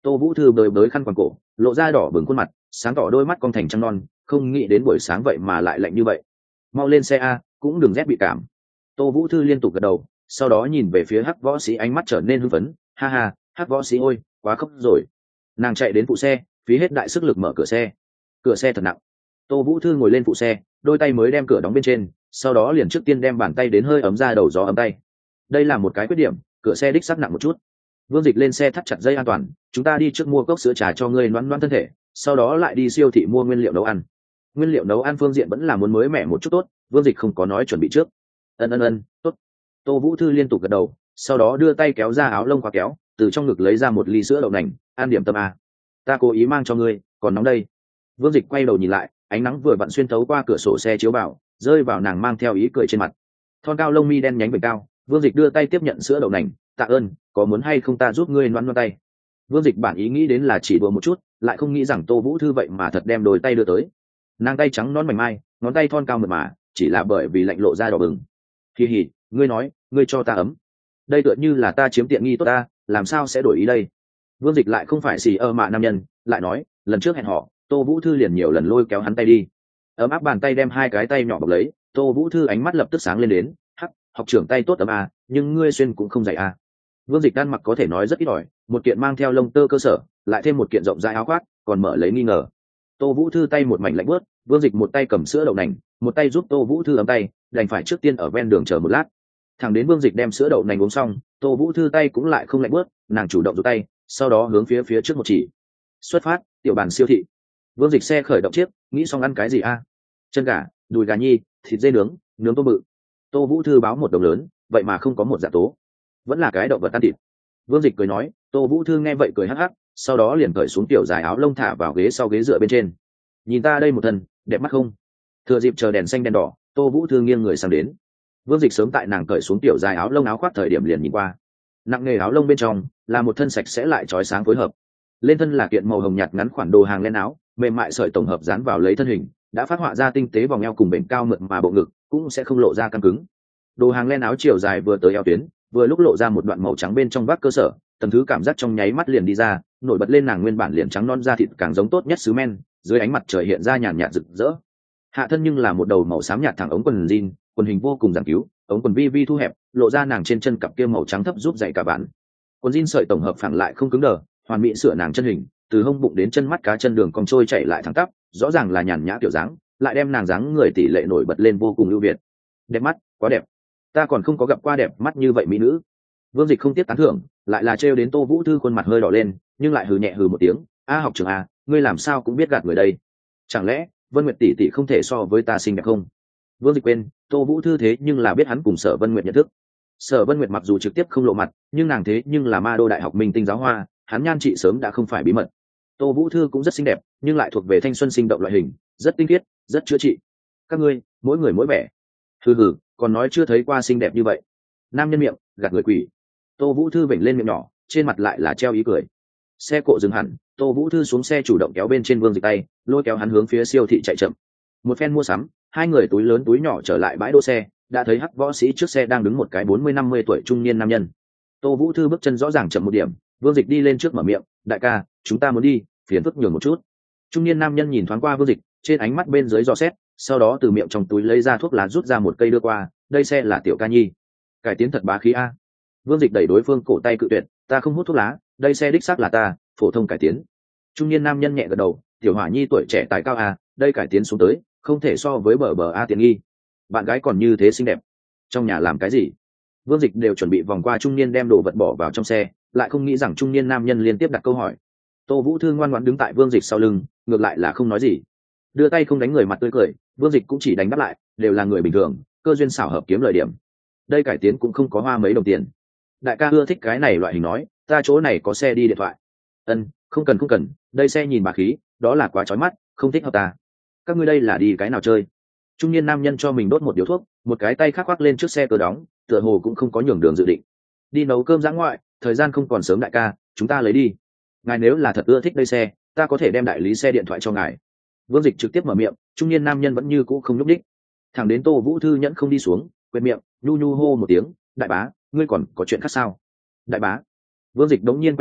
Tô Vũ Thư bới bới khăn quàng cổ, lộ ra đỏ bừng khuôn mặt, sáng tỏ đôi mắt con thành trăng non, không nghĩ đến buổi sáng vậy mà lại lạnh như vậy. Mau lên xe a, cũng đừng rét bị cảm. Tô Vũ Thư liên tục gật đầu, sau đó nhìn về phía Hắc Võ Sĩ, ánh mắt trở nên hưng phấn. Ha ha, Hắc Võ Sĩ ôi, quá khóc rồi. Nàng chạy đến phụ xe, phí hết đại sức lực mở cửa xe. Cửa xe thật nặng. Tô Vũ Thư ngồi lên phụ xe, đôi tay mới đem cửa đóng bên trên, sau đó liền trước tiên đem bàn tay đến hơi ấm ra đầu gió ấm tay. Đây là một cái khuyết điểm, cửa xe đích xác nặng một chút. Vương Dịch lên xe thắt chặt dây an toàn, chúng ta đi trước mua cốc sữa trà cho ngươi loãng loãng thân thể, sau đó lại đi siêu thị mua nguyên liệu nấu ăn. Nguyên liệu nấu ăn phương diện vẫn là muốn mới mẻ một chút tốt, Vương Dịch không có nói chuẩn bị trước. Ân ân ân, tốt. Tô Vũ Thư liên tục gật đầu, sau đó đưa tay kéo ra áo lông khóa kéo, từ trong ngực lấy ra một ly sữa đậu nành, ăn điểm tâm a. Ta cố ý mang cho ngươi, còn nóng đây. Vương Dịch quay đầu nhìn lại, ánh nắng vừa vặn xuyên thấu qua cửa sổ xe chiếu vào, rơi vào nàng mang theo ý cười trên mặt. Thon cao lông mi đen nhánh vành cao, Vương Dịch đưa tay tiếp nhận sữa đậu nành, tạ ơn, có muốn hay không ta giúp ngươi loãng loãng tay. Vương Dịch bản ý nghĩ đến là chỉ đùa một chút, lại không nghĩ rằng Tô Vũ Thư vậy mà thật đem đôi tay đưa tới. Nàng tay trắng nón mảnh mai, ngón tay thon cao mượt mà, chỉ là bởi vì lạnh lộ ra đỏ bừng. Kỳ hỉ, ngươi nói, ngươi cho ta ấm. Đây tựa như là ta chiếm tiện nghi tốt ta, làm sao sẽ đổi ý đây? Vương Dịch lại không phải xì ơ mạ nam nhân, lại nói, lần trước hẹn họ, Tô Vũ Thư liền nhiều lần lôi kéo hắn tay đi. Ấm áp bàn tay đem hai cái tay nhỏ bọc lấy, Tô Vũ Thư ánh mắt lập tức sáng lên đến, hắc, học trưởng tay tốt ấm à, nhưng ngươi xuyên cũng không dày à. Vương Dịch ăn mặc có thể nói rất ít ỏi, một kiện mang theo lông tơ cơ sở, lại thêm một kiện rộng rãi áo khoác, còn mở lấy nghi ngờ. Tô Vũ Thư tay một mảnh lạnh bớt, Vương Dịch một tay cầm sữa đậu nành, một tay giúp Tô Vũ Thư ấm tay, đành phải trước tiên ở ven đường chờ một lát. Thẳng đến Vương Dịch đem sữa đậu nành uống xong, Tô Vũ Thư tay cũng lại không lạnh bớt, nàng chủ động giơ tay, sau đó hướng phía phía trước một chỉ. Xuất phát, tiểu bản siêu thị. Vương Dịch xe khởi động chiếc, nghĩ xong ăn cái gì a? Chân gà, đùi gà nhi, thịt dê nướng, nướng tôm bự. Tô Vũ Thư báo một đồng lớn, vậy mà không có một dạ tố, vẫn là cái động vật ăn thịt. Vương Dịch cười nói, Tô Vũ Thư nghe vậy cười hắc hắc, sau đó liền cởi xuống tiểu dài áo lông thả vào ghế sau ghế dựa bên trên. Nhìn ta đây một thân, đẹp mắt không? Thừa dịp chờ đèn xanh đèn đỏ, Tô Vũ Thư nghiêng người sang đến. Vương Dịch sớm tại nàng cởi xuống tiểu dài áo lông áo khoác thời điểm liền nhìn qua. Nặng nghề áo lông bên trong là một thân sạch sẽ lại chói sáng phối hợp. Lên thân là kiện màu hồng nhạt ngắn khoản đồ hàng len áo, mềm mại sợi tổng hợp dán vào lấy thân hình, đã phát họa ra tinh tế vòng eo cùng bền cao mượt mà bộ ngực, cũng sẽ không lộ ra căng cứng. Đồ hàng len áo chiều dài vừa tới eo tuyến, vừa lúc lộ ra một đoạn màu trắng bên trong vác cơ sở, tầng thứ cảm giác trong nháy mắt liền đi ra, nổi bật lên nàng nguyên bản liền trắng non da thịt càng giống tốt nhất xứ men, dưới ánh mặt trời hiện ra nhàn nhạt rực rỡ. Hạ thân nhưng là một đầu màu xám nhạt thẳng ống quần jean, quần hình vô cùng giản cứu, ống quần vi vi thu hẹp, lộ ra nàng trên chân cặp kia màu trắng thấp giúp dậy cả bạn. Quần jean sợi tổng hợp phẳng lại không cứng đờ, hoàn mỹ sửa nàng chân hình, từ hông bụng đến chân mắt cá chân đường cong trôi chảy lại thẳng tắp, rõ ràng là nhàn nhã kiểu dáng, lại đem nàng dáng người tỷ lệ nổi bật lên vô cùng ưu việt. Đẹp mắt, quá đẹp. Ta còn không có gặp qua đẹp mắt như vậy mỹ nữ. Vương Dịch không tiếc tán thưởng, lại là trêu đến Tô Vũ Thư khuôn mặt hơi đỏ lên, nhưng lại hừ nhẹ hừ một tiếng, a học trưởng a, ngươi làm sao cũng biết gạt người đây? Chẳng lẽ Vân Nguyệt tỷ tỷ không thể so với ta xinh đẹp không? Vương Dịch quên, Tô Vũ Thư thế nhưng là biết hắn cùng Sở Vân Nguyệt nhận thức. Sở Vân Nguyệt mặc dù trực tiếp không lộ mặt, nhưng nàng thế nhưng là Ma Đô Đại học minh tinh giáo hoa, hắn nhan trị sớm đã không phải bí mật. Tô Vũ Thư cũng rất xinh đẹp, nhưng lại thuộc về thanh xuân sinh động loại hình, rất tinh khiết, rất chữa trị. Các ngươi, mỗi người mỗi vẻ. Hừ hừ, còn nói chưa thấy qua xinh đẹp như vậy. Nam nhân miệng, gạt người quỷ. Tô Vũ Thư vểnh lên miệng nhỏ, trên mặt lại là treo ý cười. Xe cộ dừng hẳn, Tô Vũ Thư xuống xe chủ động kéo bên trên Vương Dịch tay, lôi kéo hắn hướng phía siêu thị chạy chậm. Một phen mua sắm, hai người túi lớn túi nhỏ trở lại bãi đỗ xe, đã thấy Hắc Võ Sĩ trước xe đang đứng một cái bốn mươi năm mươi tuổi trung niên nam nhân. Tô Vũ Thư bước chân rõ ràng chậm một điểm, Vương Dịch đi lên trước mở miệng, đại ca, chúng ta muốn đi, phiền phức nhường một chút. Trung niên nam nhân nhìn thoáng qua Vương Dịch, trên ánh mắt bên dưới dò xét, sau đó từ miệng trong túi lấy ra thuốc lá rút ra một cây đưa qua, đây xe là tiểu ca nhi, cải tiến thật bá khí a. Vương Dịch đẩy đối phương cổ tay cự tuyệt, ta không hút thuốc lá, đây xe đích xác là ta, phổ thông cải tiến. Trung niên nam nhân nhẹ gật đầu, tiểu hỏa nhi tuổi trẻ tài cao a, đây cải tiến xuống tới, không thể so với bờ bờ a tiện nghi. Bạn gái còn như thế xinh đẹp, trong nhà làm cái gì? Vương Dịch đều chuẩn bị vòng qua trung niên đem đồ vật bỏ vào trong xe, lại không nghĩ rằng trung niên nam nhân liên tiếp đặt câu hỏi. Tô Vũ Thư ngoan ngoãn đứng tại Vương Dịch sau lưng, ngược lại là không nói gì, đưa tay không đánh người mặt tươi cười. Vương Dịch cũng chỉ đánh đáp lại, đều là người bình thường, cơ duyên xảo hợp kiếm lời điểm. Đây cải tiến cũng không có hoa mấy đồng tiền. Đại ca ưa thích cái này loại hình nói, ta chỗ này có xe đi điện thoại. Ân, không cần không cần, đây xe nhìn bà khí, đó là quá chói mắt, không thích hợp ta. Các ngươi đây là đi cái nào chơi? Trung niên nam nhân cho mình đốt một điếu thuốc, một cái tay khác khoác lên trước xe cơ đóng, tựa hồ cũng không có nhường đường dự định. Đi nấu cơm dã ngoại, thời gian không còn sớm đại ca, chúng ta lấy đi. Ngài nếu là thật ưa thích đây xe, ta có thể đem đại lý xe điện thoại cho ngài. Vương Dịch trực tiếp mở miệng, trung niên nam nhân vẫn như cũ không nhúc đích. Thẳng đến Tô Vũ Thư nhẫn không đi xuống, quệt miệng, nhu nhu hô một tiếng, đại bá, ngươi còn có chuyện khác sao? Đại bá. Vương Dịch đống nhiên quay đầu,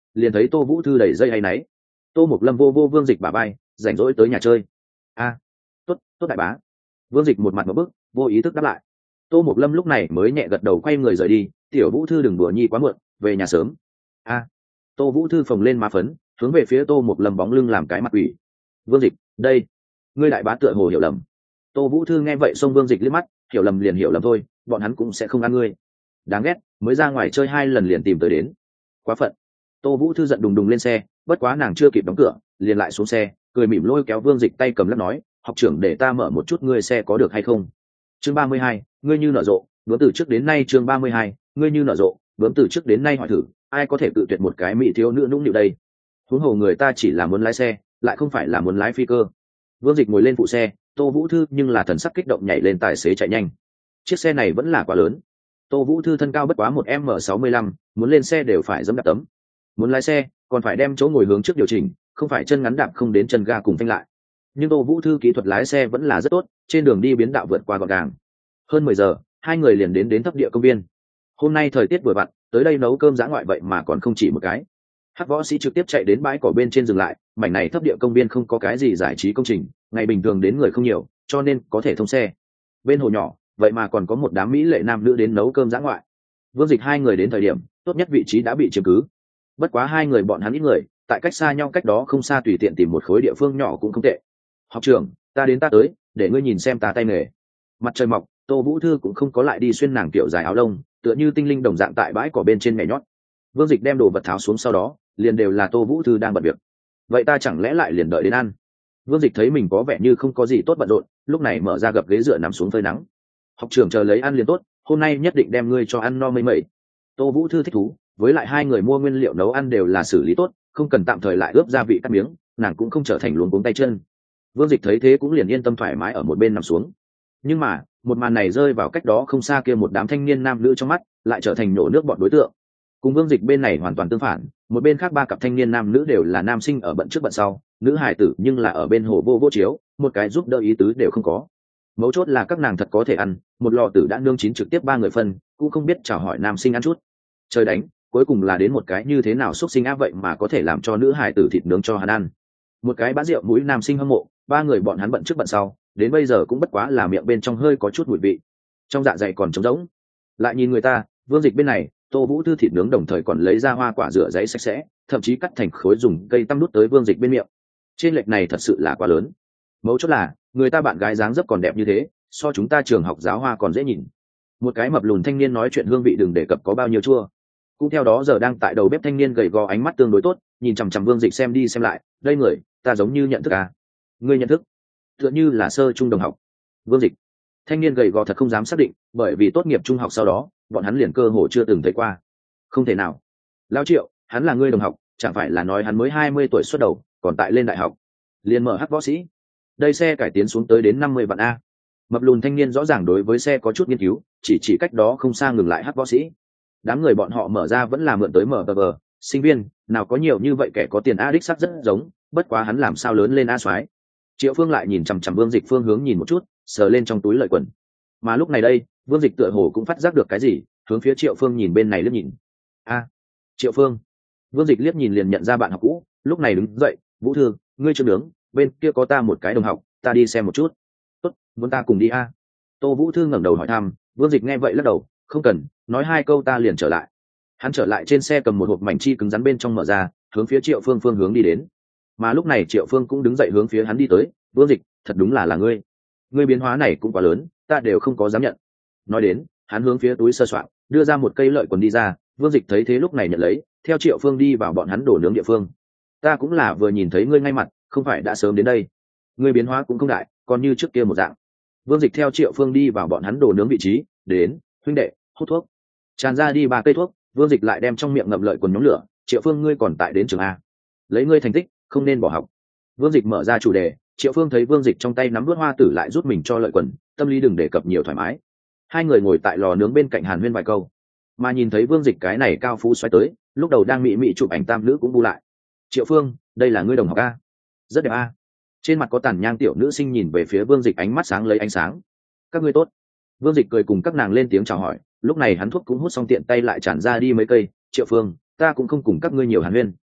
liền thấy tô vũ thư đẩy dây hay náy. Tô Mộc Lâm vô vô Vương Dịch bà bay, rảnh rỗi tới nhà chơi. A, tốt, tốt đại bá. Vương Dịch một mặt một bức, vô ý thức đáp lại. Tô Mộc Lâm lúc này mới nhẹ gật đầu quay người rời đi. Tiểu Vũ Thư đừng đùa nhi quá muộn, về nhà sớm. A. Tô Vũ Thư phồng lên má phấn, hướng về phía Tô Mộc Lâm bóng lưng làm cái mặt quỷ. Vương Dịch, đây, ngươi đại bá tựa hồ hiểu lầm. Tô Vũ Thư nghe vậy xông Vương Dịch liếc mắt, hiểu lầm liền hiểu lầm thôi, bọn hắn cũng sẽ không ăn ngươi. Đáng ghét, mới ra ngoài chơi hai lần liền tìm tới đến. Quá phận. Tô Vũ Thư giận đùng đùng lên xe, bất quá nàng chưa kịp đóng cửa, liền lại xuống xe, cười mỉm lôi kéo Vương Dịch tay cầm lắc nói, học trưởng để ta mở một chút ngươi xe có được hay không? Chương ba mươi hai, ngươi như nở rộ, bướm từ trước đến nay chương ba mươi hai, ngươi như nở rộ, bướm từ trước đến nay hỏi thử, ai có thể tự tuyệt một cái mỹ thiếu nữ nũng nịu đây? Huống hồ người ta chỉ là muốn lái xe, lại không phải là muốn lái phi cơ. Vương Dịch ngồi lên phụ xe, Tô Vũ Thư nhưng là thần sắc kích động nhảy lên tài xế chạy nhanh. Chiếc xe này vẫn là quá lớn. Tô Vũ Thư thân cao bất quá một m sáu mươi lăm, muốn lên xe đều phải dẫm đạp tấm. Muốn lái xe, còn phải đem chỗ ngồi hướng trước điều chỉnh, không phải chân ngắn đạp không đến chân ga cùng phanh lại. Nhưng Tô Vũ Thư kỹ thuật lái xe vẫn là rất tốt, trên đường đi biến đạo vượt qua gọn gàng. Hơn mười giờ, hai người liền đến đến thấp địa công viên. Hôm nay thời tiết vừa vặn, tới đây nấu cơm dã ngoại vậy mà còn không chỉ một cái. Hắc võ sĩ trực tiếp chạy đến bãi cỏ bên trên dừng lại, mảnh này thấp địa công viên không có cái gì giải trí công trình, ngày bình thường đến người không nhiều, cho nên có thể thông xe. Bên hồ nhỏ, vậy mà còn có một đám mỹ lệ nam nữ đến nấu cơm dã ngoại. Vương Dịch hai người đến thời điểm, tốt nhất vị trí đã bị chiếm cứ. Bất quá hai người bọn hắn ít người, tại cách xa nhau cách đó không xa tùy tiện tìm một khối địa phương nhỏ cũng không tệ. Học trưởng, ta đến ta tới, để ngươi nhìn xem ta tay nghề. Mặt trời mọc, Tô Vũ Thư cũng không có lại đi xuyên nàng kiểu dài áo lông, tựa như tinh linh đồng dạng tại bãi cỏ bên trên nhảy nhót. Vương Dịch đem đồ vật tháo xuống sau đó, liền đều là Tô Vũ Thư đang bận việc. Vậy ta chẳng lẽ lại liền đợi đến ăn? Vương Dịch thấy mình có vẻ như không có gì tốt bận rộn, lúc này mở ra gập ghế dựa nằm xuống phơi nắng. Học trưởng chờ lấy ăn liền tốt, hôm nay nhất định đem ngươi cho ăn no mây mẩy. Tô Vũ Thư thích thú, với lại hai người mua nguyên liệu nấu ăn đều là xử lý tốt, không cần tạm thời lại ướp gia vị cắt miếng, nàng cũng không trở thành luống cuống tay chân. Vương Dịch thấy thế cũng liền yên tâm thoải mái ở một bên nằm xuống. Nhưng mà một màn này rơi vào cách đó không xa kia một đám thanh niên nam nữ trong mắt, lại trở thành nổ nước bọn đối tượng. Cùng Vương Dịch bên này hoàn toàn tương phản, một bên khác ba cặp thanh niên nam nữ đều là nam sinh ở bận trước bận sau, nữ hải tử nhưng là ở bên hồ vô vô chiếu, một cái giúp đỡ ý tứ đều không có. Mấu chốt là các nàng thật có thể ăn, một lò tử đã nương chín trực tiếp ba người phân, cũng không biết chào hỏi nam sinh ăn chút. Trời đánh, cuối cùng là đến một cái như thế nào xúc sinh áp vậy mà có thể làm cho nữ hải tử thịt nướng cho hắn ăn. Một cái bát rượu mũi nam sinh hâm mộ, ba người bọn hắn bận trước bận sau, đến bây giờ cũng bất quá là miệng bên trong hơi có chút mùi vị, trong dạ dày còn trống rỗng. Lại nhìn người ta, Vương Dịch bên này, Tô Vũ Thư thịt nướng đồng thời còn lấy ra hoa quả rửa giấy sạch sẽ, thậm chí cắt thành khối dùng cây tăm nút tới Vương Dịch bên miệng. Trên lệch này thật sự là quá lớn. Mấu chốt là, người ta bạn gái dáng dấp còn đẹp như thế, so chúng ta trường học giáo hoa còn dễ nhìn. Một cái mập lùn thanh niên nói chuyện hương vị đừng đề cập có bao nhiêu chua. Cũng theo đó giờ đang tại đầu bếp thanh niên gầy gò ánh mắt tương đối tốt, nhìn chằm chằm Vương Dịch xem đi xem lại, đây người, ta giống như nhận thức à? Ngươi nhận thức? Tựa như là sơ trung đồng học. Vương Dịch. Thanh niên gầy gò thật không dám xác định, bởi vì tốt nghiệp trung học sau đó, bọn hắn liền cơ hồ chưa từng thấy qua. Không thể nào. Lão Triệu, hắn là ngươi đồng học, chẳng phải là nói hắn mới hai mươi tuổi xuất đầu, còn tại lên đại học. Liền mở hắc võ sĩ. Đây xe cải tiến xuống tới đến năm mươi vạn a. Mập lùn thanh niên rõ ràng đối với xe có chút nghiên cứu, chỉ chỉ cách đó không xa ngừng lại hắc võ sĩ. Đám người bọn họ mở ra vẫn là mượn tới mở tờ vờ, sinh viên, nào có nhiều như vậy kẻ có tiền a đích sắc rất giống, bất quá hắn làm sao lớn lên a soái. Triệu Phương lại nhìn chằm chằm Vương Dịch phương hướng nhìn một chút, sờ lên trong túi lợi quần. Mà lúc này đây, Vương Dịch tựa hồ cũng phát giác được cái gì, hướng phía Triệu Phương nhìn bên này liếc nhìn. A, Triệu Phương. Vương Dịch liếc nhìn liền nhận ra bạn học cũ, lúc này đứng dậy, Vũ Thư, ngươi chưa nướng, bên kia có ta một cái đồng học, ta đi xem một chút. Tốt, muốn ta cùng đi a? Tô Vũ Thư ngẩng đầu hỏi thăm, Vương Dịch nghe vậy lắc đầu, không cần, nói hai câu ta liền trở lại. Hắn trở lại trên xe cầm một hộp mảnh chi cứng rắn bên trong mở ra, hướng phía Triệu Phương phương hướng đi đến. Mà lúc này Triệu Phương cũng đứng dậy hướng phía hắn đi tới, Vương Dịch, thật đúng là là ngươi. Ngươi biến hóa này cũng quá lớn, ta đều không có dám nhận. Nói đến, hắn hướng phía túi sơ soạn, đưa ra một cây lợi quần đi ra, Vương Dịch thấy thế lúc này nhận lấy, theo Triệu Phương đi vào bọn hắn đổ nướng địa phương. Ta cũng là vừa nhìn thấy ngươi ngay mặt, không phải đã sớm đến đây. Ngươi biến hóa cũng không đại, còn như trước kia một dạng. Vương Dịch theo Triệu Phương đi vào bọn hắn đổ nướng vị trí, đến, huynh đệ, hút thuốc. Tràn ra đi ba cây thuốc, Vương Dịch lại đem trong miệng ngậm lợi quần nhóm lửa, Triệu Phương ngươi còn tại đến trường a. Lấy ngươi thành tích, không nên bỏ học. Vương Dịch mở ra chủ đề, Triệu Phương thấy Vương Dịch trong tay nắm đuốt hoa tử lại rút mình cho lợi quần, tâm lý đừng đề cập nhiều thoải mái. Hai người ngồi tại lò nướng bên cạnh hàn huyên vài câu, mà nhìn thấy Vương Dịch cái này cao phú xoay tới, lúc đầu đang mị mị chụp ảnh tam nữ cũng bu lại. Triệu Phương, đây là ngươi đồng học a? Rất đẹp a. Trên mặt có tàn nhang tiểu nữ sinh nhìn về phía Vương Dịch ánh mắt sáng lấy ánh sáng. Các ngươi tốt. Vương Dịch cười cùng các nàng lên tiếng chào hỏi, lúc này hắn thuốc cũng hút xong tiện tay lại tràn ra đi mấy cây. Triệu Phương, ta cũng không cùng các ngươi nhiều hàn huyên,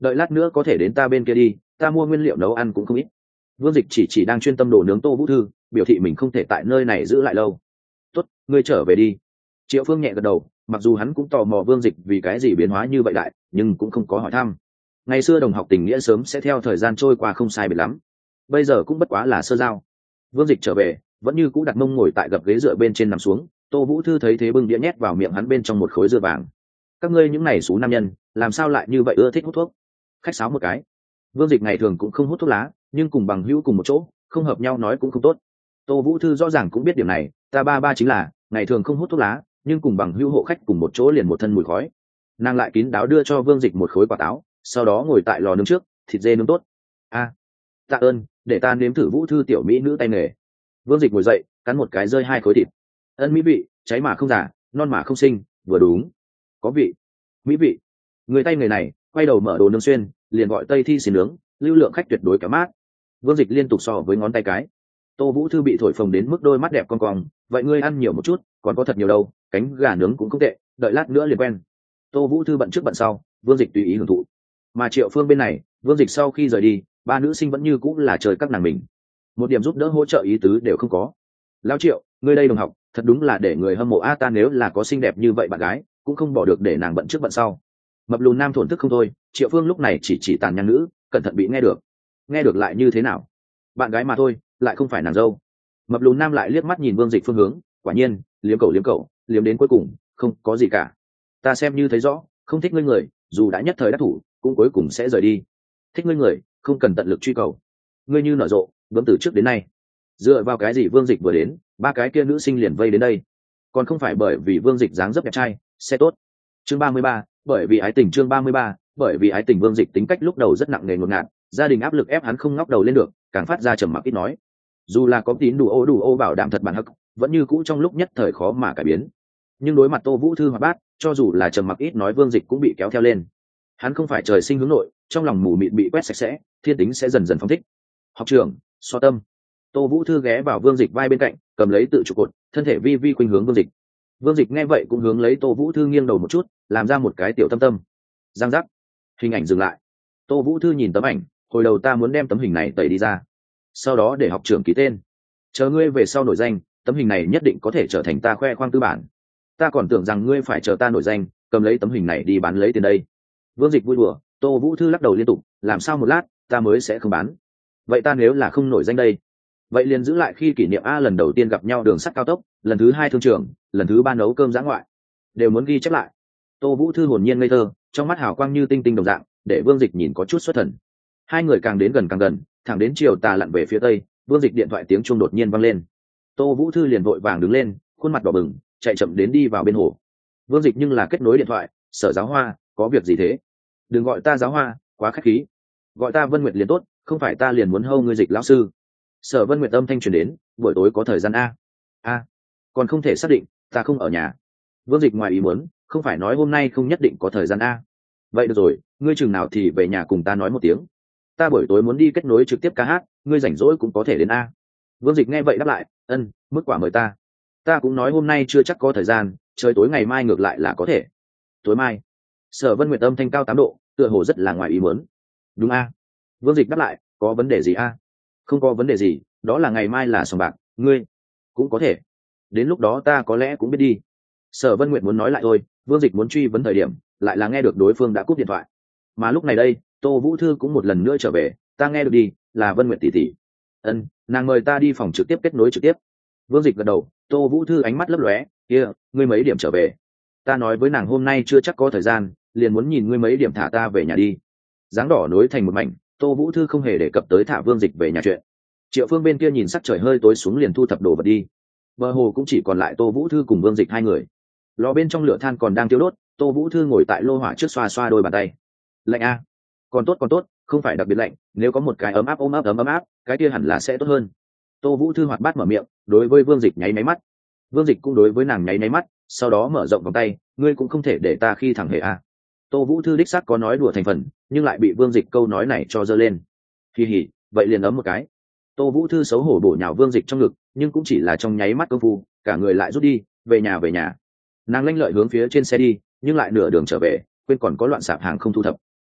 đợi lát nữa có thể đến ta bên kia đi, ta mua nguyên liệu nấu ăn cũng không ít. Vương Dịch chỉ chỉ đang chuyên tâm đồ nướng Tô Vũ Thư, biểu thị mình không thể tại nơi này giữ lại lâu. Tốt, ngươi trở về đi. Triệu Phương nhẹ gật đầu, mặc dù hắn cũng tò mò Vương Dịch vì cái gì biến hóa như vậy đại, nhưng cũng không có hỏi thăm. Ngày xưa đồng học tình nghĩa sớm sẽ theo thời gian trôi qua không sai biệt lắm, bây giờ cũng bất quá là sơ giao. Vương Dịch trở về, vẫn như cũ đặt mông ngồi tại gập ghế dựa bên trên nằm xuống. Tô Vũ Thư thấy thế bưng đĩa nhét vào miệng hắn bên trong một khối dưa vàng. Các ngươi những này xú nam nhân, làm sao lại như vậy ưa thích hút thuốc? Khách sáo một cái. Vương Dịch ngày thường cũng không hút thuốc lá, nhưng cùng bằng hữu cùng một chỗ, không hợp nhau nói cũng không tốt. Tô Vũ Thư rõ ràng cũng biết điểm này, ta ba ba chính là ngày thường không hút thuốc lá, nhưng cùng bằng hữu hộ khách cùng một chỗ liền một thân mùi khói. Nàng lại kín đáo đưa cho Vương Dịch một khối quả táo, sau đó ngồi tại lò nướng trước, thịt dê nướng tốt. A, tạ ơn, để ta nếm thử Vũ Thư tiểu mỹ nữ tay nghề. Vương Dịch ngồi dậy, cắn một cái rơi hai khối thịt. Ân mỹ vị, cháy mà không giả, non mà không sinh, vừa đúng. Có vị, mỹ vị. Người tay nghề này, quay đầu mở đồ nướng xuyên, liền gọi Tây Thi xì nướng, lưu lượng khách tuyệt đối cả mát. Vương Dịch liên tục so với ngón tay cái. Tô Vũ Thư bị thổi phồng đến mức đôi mắt đẹp con cong, vậy ngươi ăn nhiều một chút, còn có thật nhiều đâu, cánh gà nướng cũng không tệ, đợi lát nữa liền quen. Tô Vũ Thư bận trước bận sau, Vương Dịch tùy ý hưởng thụ. Mà Triệu Phương bên này, Vương Dịch sau khi rời đi, ba nữ sinh vẫn như cũng là trời các nàng mình, một điểm giúp đỡ hỗ trợ ý tứ đều không có. Lão Triệu, ngươi đây đồng học, thật đúng là để người hâm mộ a, ta nếu là có xinh đẹp như vậy bạn gái, cũng không bỏ được để nàng bận trước bận sau. Mập lùn nam thổn thức không thôi. Triệu Phương lúc này chỉ chỉ tàn nhang nữ, cẩn thận bị nghe được. Nghe được lại như thế nào? Bạn gái mà thôi, lại không phải nàng dâu. Mập lùn nam lại liếc mắt nhìn Vương Dịch phương hướng, quả nhiên, liếm cầu liếm cầu, liếm đến cuối cùng, không có gì cả. Ta xem như thấy rõ, không thích ngươi người, dù đã nhất thời đắc thủ, cũng cuối cùng sẽ rời đi. Thích ngươi người, không cần tận lực truy cầu. Ngươi như nở rộ, bướm từ trước đến nay. Dựa vào cái gì Vương Dịch vừa đến, ba cái kia nữ sinh liền vây đến đây? Còn không phải bởi vì Vương Dịch dáng dấp đẹp trai, xe tốt. Chương ba mươi ba, bởi vì ái tình. Chương ba mươi ba, bởi vì ái tình. Vương Dịch tính cách lúc đầu rất nặng nề ngột ngạt, gia đình áp lực ép hắn không ngóc đầu lên được, càng phát ra trầm mặc ít nói. Dù là có tín đủ ô đủ ô bảo đảm thật bản hắc, vẫn như cũ trong lúc nhất thời khó mà cải biến. Nhưng đối mặt Tô Vũ Thư hoạt bát, cho dù là trầm mặc ít nói, Vương Dịch cũng bị kéo theo lên. Hắn không phải trời sinh hướng nội, trong lòng mù mịt bị quét sạch sẽ, thiên tính sẽ dần dần phóng thích. Học trưởng, so tâm. Tô Vũ Thư ghé vào Vương Dịch vai bên cạnh, cầm lấy tự trụ cột, thân thể vi vi khuynh hướng Vương Dịch. Vương Dịch nghe vậy cũng hướng lấy Tô Vũ Thư nghiêng đầu một chút, làm ra một cái tiểu tâm tâm. Giang giác, hình ảnh dừng lại. Tô Vũ Thư nhìn tấm ảnh, hồi đầu ta muốn đem tấm hình này tẩy đi ra, sau đó để học trưởng ký tên, chờ ngươi về sau nổi danh, tấm hình này nhất định có thể trở thành ta khoe khoang tư bản. Ta còn tưởng rằng ngươi phải chờ ta nổi danh, cầm lấy tấm hình này đi bán lấy tiền đây. Vương Dịch vui đùa. Tô Vũ Thư lắc đầu liên tục, làm sao một lát ta mới sẽ không bán. Vậy ta nếu là không nổi danh đây? Vậy liền giữ lại khi kỷ niệm a, lần đầu tiên gặp nhau đường sắt cao tốc, lần thứ hai thương trường, lần thứ ba nấu cơm dã ngoại, đều muốn ghi chép lại. Tô Vũ Thư hồn nhiên ngây thơ, trong mắt hào quang như tinh tinh đồng dạng, để Vương Dịch nhìn có chút xuất thần. Hai người càng đến gần càng gần, thẳng đến chiều tà lặn về phía tây, Vương Dịch điện thoại tiếng chuông đột nhiên vang lên. Tô Vũ Thư liền vội vàng đứng lên, khuôn mặt đỏ bừng, chạy chậm đến đi vào bên hồ. Vương Dịch nhưng là kết nối điện thoại, Sở Giáo Hoa, có việc gì thế? Đừng gọi ta Giáo Hoa, quá khách khí. Gọi ta Vân Nguyệt liền tốt, không phải ta liền muốn hâu ngươi Dịch lão sư. Sở Vân Nguyệt âm thanh truyền đến, buổi tối có thời gian a? A, còn không thể xác định, ta không ở nhà. Vương Dịch ngoài ý muốn, không phải nói hôm nay không nhất định có thời gian a? Vậy được rồi, ngươi chừng nào thì về nhà cùng ta nói một tiếng. Ta buổi tối muốn đi kết nối trực tiếp ca hát, ngươi rảnh rỗi cũng có thể đến a. Vương Dịch nghe vậy đáp lại, ân, mức quả mời ta. Ta cũng nói hôm nay chưa chắc có thời gian, trời tối ngày mai ngược lại là có thể. Tối mai? Sở Vân Nguyệt âm thanh cao tám độ, tựa hồ rất là ngoài ý muốn. Đúng a. Vương Dịch đáp lại, có vấn đề gì a? Không có vấn đề gì, đó là ngày mai là sòng bạc, ngươi cũng có thể. Đến lúc đó ta có lẽ cũng biết đi. Sở Vân Nguyệt muốn nói lại thôi, Vương Dịch muốn truy vấn thời điểm, lại là nghe được đối phương đã cúp điện thoại. Mà lúc này đây, Tô Vũ Thư cũng một lần nữa trở về, ta nghe được đi, là Vân Nguyệt tỷ tỷ. Ân, nàng mời ta đi phòng trực tiếp kết nối trực tiếp. Vương Dịch gật đầu. Tô Vũ Thư ánh mắt lấp lóe, kia, ngươi mấy điểm trở về? Ta nói với nàng hôm nay chưa chắc có thời gian, liền muốn nhìn ngươi mấy điểm thả ta về nhà đi. Dáng đỏ nối thành một mảnh, Tô Vũ Thư không hề đề cập tới thả Vương Dịch về nhà chuyện. Triệu Phương bên kia nhìn sắc trời hơi tối xuống liền thu thập đồ vật đi. Bờ hồ cũng chỉ còn lại Tô Vũ Thư cùng Vương Dịch hai người. Lò bên trong lửa than còn đang thiêu đốt, Tô Vũ Thư ngồi tại lô hỏa trước xoa xoa đôi bàn tay. Lạnh a? Còn tốt còn tốt, không phải đặc biệt lạnh, nếu có một cái ấm áp ôm ấp ấm ấm áp, cái kia hẳn là sẽ tốt hơn. Tô Vũ Thư hoạt bát mở miệng, đối với Vương Dịch nháy máy mắt. Vương Dịch cũng đối với nàng nháy máy mắt, sau đó mở rộng vòng tay, ngươi cũng không thể để ta khi thẳng hề a. Tô Vũ Thư đích xác có nói đùa thành phần, nhưng lại bị Vương Dịch câu nói này cho dơ lên. Kỳ hỉ, vậy liền ấm một cái. Tô Vũ Thư xấu hổ bổ nhào Vương Dịch trong ngực, nhưng cũng chỉ là trong nháy mắt công phu, cả người lại rút đi, về nhà về nhà. Nàng lanh lợi hướng phía trên xe đi, nhưng lại nửa đường trở về, quên còn có loạn sạp hàng không thu thập.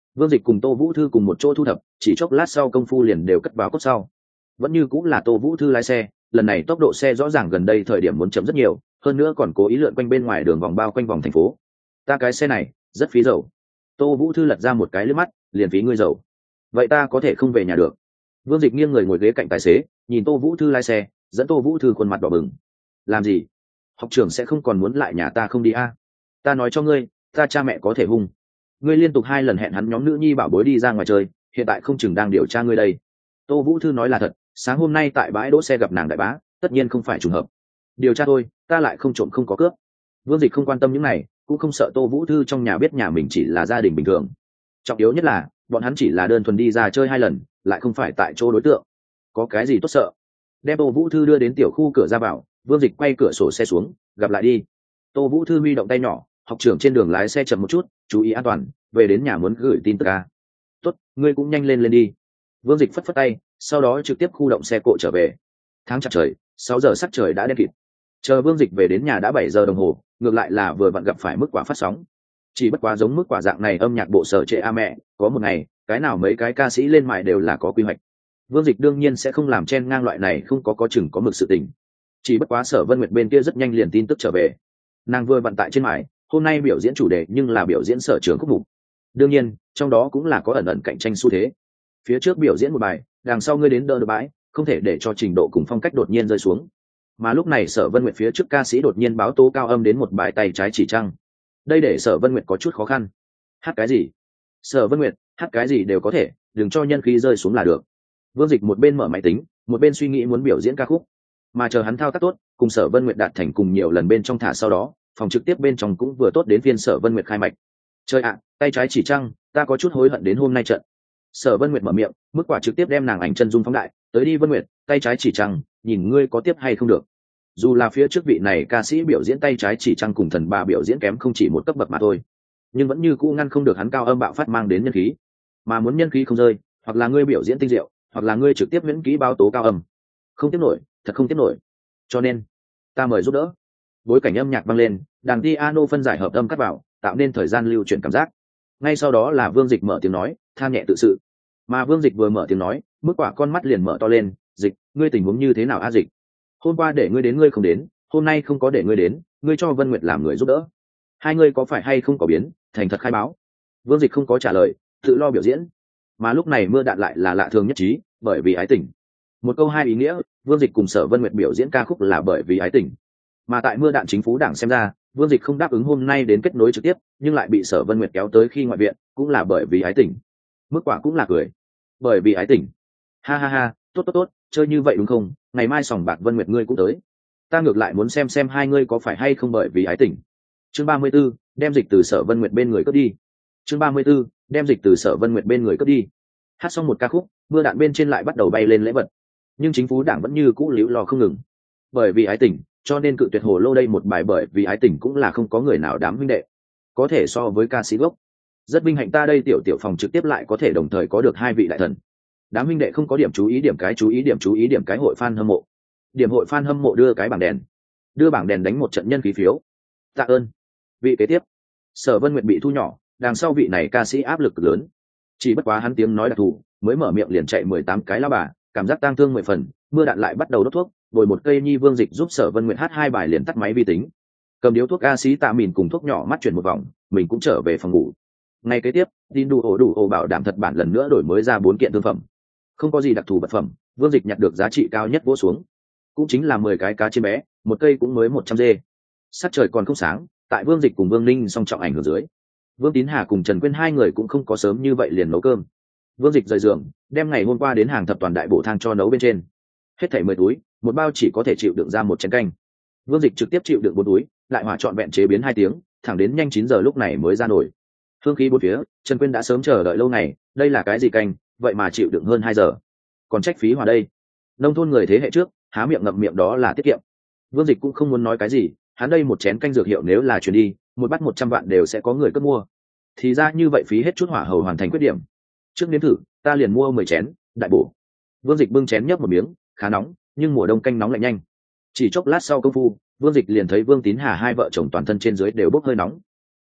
Vương Dịch cùng Tô Vũ Thư cùng một chỗ thu thập, chỉ chốc lát sau công phu liền đều cất vào cốt sau. Vẫn như cũng là Tô Vũ Thư lái xe, lần này tốc độ xe rõ ràng gần đây thời điểm muốn chậm rất nhiều, hơn nữa còn cố ý lượn quanh bên ngoài đường vòng bao quanh vòng thành phố. Ta cái xe này rất phí dầu. Tô Vũ Thư lật ra một cái liếc mắt, liền phí ngươi dầu. Vậy ta có thể không về nhà được. Vương Dịch nghiêng người ngồi ghế cạnh tài xế, nhìn Tô Vũ Thư lái xe, dẫn Tô Vũ Thư khuôn mặt đỏ bừng. Làm gì? Học trưởng sẽ không còn muốn lại nhà ta không đi a? À? Ta nói cho ngươi, ta cha mẹ có thể hung. Ngươi liên tục hai lần hẹn hắn nhóm nữ nhi bảo bối đi ra ngoài chơi, hiện tại không chừng đang điều tra ngươi đây. Tô Vũ Thư nói là thật, sáng hôm nay tại bãi đỗ xe gặp nàng đại bá, tất nhiên không phải trùng hợp. Điều tra thôi, ta lại không trộm không có cướp. Vương Dịch không quan tâm những này, cũng không sợ Tô Vũ Thư trong nhà biết nhà mình chỉ là gia đình bình thường. Trọng yếu nhất là bọn hắn chỉ là đơn thuần đi ra chơi hai lần, lại không phải tại chỗ đối tượng. Có cái gì tốt sợ? Đem Tô Vũ Thư đưa đến tiểu khu cửa ra vào, Vương Dịch quay cửa sổ xe xuống, gặp lại đi. Tô Vũ Thư huy động tay nhỏ, học trưởng trên đường lái xe chậm một chút, chú ý an toàn, về đến nhà muốn gửi tin tức a. Tốt, ngươi cũng nhanh lên lên đi. Vương Dịch phất phất tay, sau đó trực tiếp khu động xe cộ trở về. Tháng chạp trời, sáu giờ sắc trời đã đen kịt. Chờ Vương Dịch về đến nhà đã bảy giờ đồng hồ, ngược lại là vừa vặn gặp phải mức quả phát sóng. Chỉ bất quá giống mức quả dạng này âm nhạc bộ sở trệ a mẹ, có một ngày, cái nào mấy cái ca sĩ lên mại đều là có quy hoạch. Vương Dịch đương nhiên sẽ không làm chen ngang loại này không có có chừng có mực sự tình. Chỉ bất quá Sở Vân Nguyệt bên kia rất nhanh liền tin tức trở về. Nàng vừa vận tại trên mải, hôm nay biểu diễn chủ đề nhưng là biểu diễn sở trường khúc mục. Đương nhiên, trong đó cũng là có ẩn ẩn cạnh tranh xu thế. Phía trước biểu diễn một bài, đằng sau ngươi đến đỡ được bãi, không thể để cho trình độ cùng phong cách đột nhiên rơi xuống. Mà lúc này Sở Vân Nguyệt phía trước ca sĩ đột nhiên báo tố cao âm đến một bài tay trái chỉ trăng. Đây để Sở Vân Nguyệt có chút khó khăn. Hát cái gì? Sở Vân Nguyệt, hát cái gì đều có thể, đừng cho nhân khí rơi xuống là được. Vương Dịch một bên mở máy tính, một bên suy nghĩ muốn biểu diễn ca khúc. Mà chờ hắn thao tác tốt, cùng Sở Vân Nguyệt đạt thành cùng nhiều lần bên trong thả sau đó, phòng trực tiếp bên trong cũng vừa tốt đến phiên Sở Vân Nguyệt khai mạch. Chơi ạ, tay trái chỉ trăng, ta có chút hối hận đến hôm nay trận. Sở Vân Nguyệt mở miệng, mức quả trực tiếp đem nàng ảnh chân dung phóng đại, tới đi Vân Nguyệt, tay trái chỉ trăng, nhìn ngươi có tiếp hay không được. Dù là phía trước vị này ca sĩ biểu diễn tay trái chỉ trăng cùng thần bà biểu diễn kém không chỉ một cấp bậc mà thôi, nhưng vẫn như cũ ngăn không được hắn cao âm bạo phát mang đến nhân khí. Mà muốn nhân khí không rơi, hoặc là ngươi biểu diễn tinh diệu, hoặc là ngươi trực tiếp miễn ký báo tố cao âm. Không tiếp nổi, thật không tiếp nổi. Cho nên, ta mời giúp đỡ. Bối cảnh âm nhạc vang lên, đàn piano phân giải hợp âm cắt vào, tạo nên thời gian lưu chuyển cảm giác. Ngay sau đó là Vương Dịch mở tiếng nói, than nhẹ tự sự. Mà Vương Dịch vừa mở tiếng nói, mức quả con mắt liền mở to lên, "Dịch, ngươi tình huống như thế nào a Dịch? Hôm qua để ngươi đến ngươi không đến, hôm nay không có để ngươi đến, ngươi cho Vân Nguyệt làm người giúp đỡ. Hai ngươi có phải hay không có biến, thành thật khai báo." Vương Dịch không có trả lời, tự lo biểu diễn. Mà lúc này mưa đạn lại là lạ thường nhất trí, bởi vì ái tình. Một câu hai ý nghĩa, Vương Dịch cùng Sở Vân Nguyệt biểu diễn ca khúc là bởi vì ái tình. Mà tại mưa đạn chính phủ đảng xem ra, Vương Dịch không đáp ứng hôm nay đến kết nối trực tiếp, nhưng lại bị Sở Vân Nguyệt kéo tới khi ngoại viện, cũng là bởi vì ái tình. Mức quả cũng là cười. Bởi vì ái tình. Ha ha ha, tốt tốt tốt, chơi như vậy đúng không? Ngày mai sòng bạc Vân Nguyệt ngươi cũng tới. Ta ngược lại muốn xem xem hai ngươi có phải hay không bởi vì ái tình. Chương ba mươi 34, đem Dịch từ Sở Vân Nguyệt bên người cướp đi. Chương ba mươi 34, đem Dịch từ Sở Vân Nguyệt bên người cướp đi. Hát xong một ca khúc, mưa đạn bên trên lại bắt đầu bay lên lễ vật. Nhưng chính phủ đảng vẫn như cũ líu lo không ngừng. Bởi vì ái tình, cho nên cự tuyệt hồ lô đây một bài bởi vì ái tình cũng là không có người nào đám huynh đệ. Có thể so với ca sĩ gốc. Rất vinh hạnh ta đây tiểu tiểu phòng trực tiếp lại có thể đồng thời có được hai vị đại thần. Đám huynh đệ không có điểm chú ý điểm cái chú ý điểm chú ý điểm cái hội fan hâm mộ. Điểm hội fan hâm mộ đưa cái bảng đèn. Đưa bảng đèn đánh một trận nhân khí phiếu. Tạ ơn. Vị kế tiếp. Sở Vân Nguyệt bị thu nhỏ, đằng sau vị này ca sĩ áp lực lớn. Chỉ bất quá hắn tiếng nói đặc thù, mới mở miệng liền chạy mười tám cái lao bà, cảm giác tang thương mười phần, mưa đạn lại bắt đầu đốt thuốc, bồi một cây nhi Vương Dịch giúp Sở Vân Nguyệt hát hai bài liền tắt máy vi tính. Cầm điếu thuốc ca sĩ tạ mìn cùng thuốc nhỏ mắt chuyển một vòng, mình cũng trở về phòng ngủ. Ngày kế tiếp, tin đủ ổ đủ ổ bảo đảm thật bản lần nữa đổi mới ra bốn kiện thương phẩm. Không có gì đặc thù vật phẩm, Vương Dịch nhặt được giá trị cao nhất vỗ xuống. Cũng chính là mười cái cá chim bé, một cây cũng mới một trăm dê. Sắc trời còn không sáng, tại Vương Dịch cùng Vương Ninh song trọng ảnh hưởng dưới. Vương Tín Hà cùng Trần Quyên hai người cũng không có sớm như vậy liền nấu cơm. Vương Dịch rời giường, đem ngày hôm qua đến hàng thập toàn đại bổ thang cho nấu bên trên. Hết thảy mười túi, một bao chỉ có thể chịu đựng ra một chén canh. Vương Dịch trực tiếp chịu đựng bốn túi, lại hỏa trọn vẹn chế biến hai tiếng, thẳng đến nhanh chín giờ lúc này mới ra nổi. Hương khí bốn phía, Trần Quyên đã sớm chờ đợi lâu ngày, đây là cái gì canh, vậy mà chịu đựng hơn hai giờ. Còn trách phí hỏa đây. Nông thôn người thế hệ trước, há miệng ngậm miệng đó là tiết kiệm. Vương Dịch cũng không muốn nói cái gì, hắn đây một chén canh dược hiệu nếu là chuyển đi, một bát một trăm vạn đều sẽ có người cất mua. Thì ra như vậy phí hết chút hỏa hầu hoàn thành quyết điểm. Trước nếm thử, ta liền mua mười chén, đại bổ. Vương Dịch bưng chén nhấp một miếng, khá nóng, nhưng mùa đông canh nóng lạnh nhanh. Chỉ chốc lát sau công phu, Vương Dịch liền thấy Vương Tín Hà hai vợ chồng toàn thân trên dưới đều bốc hơi nóng.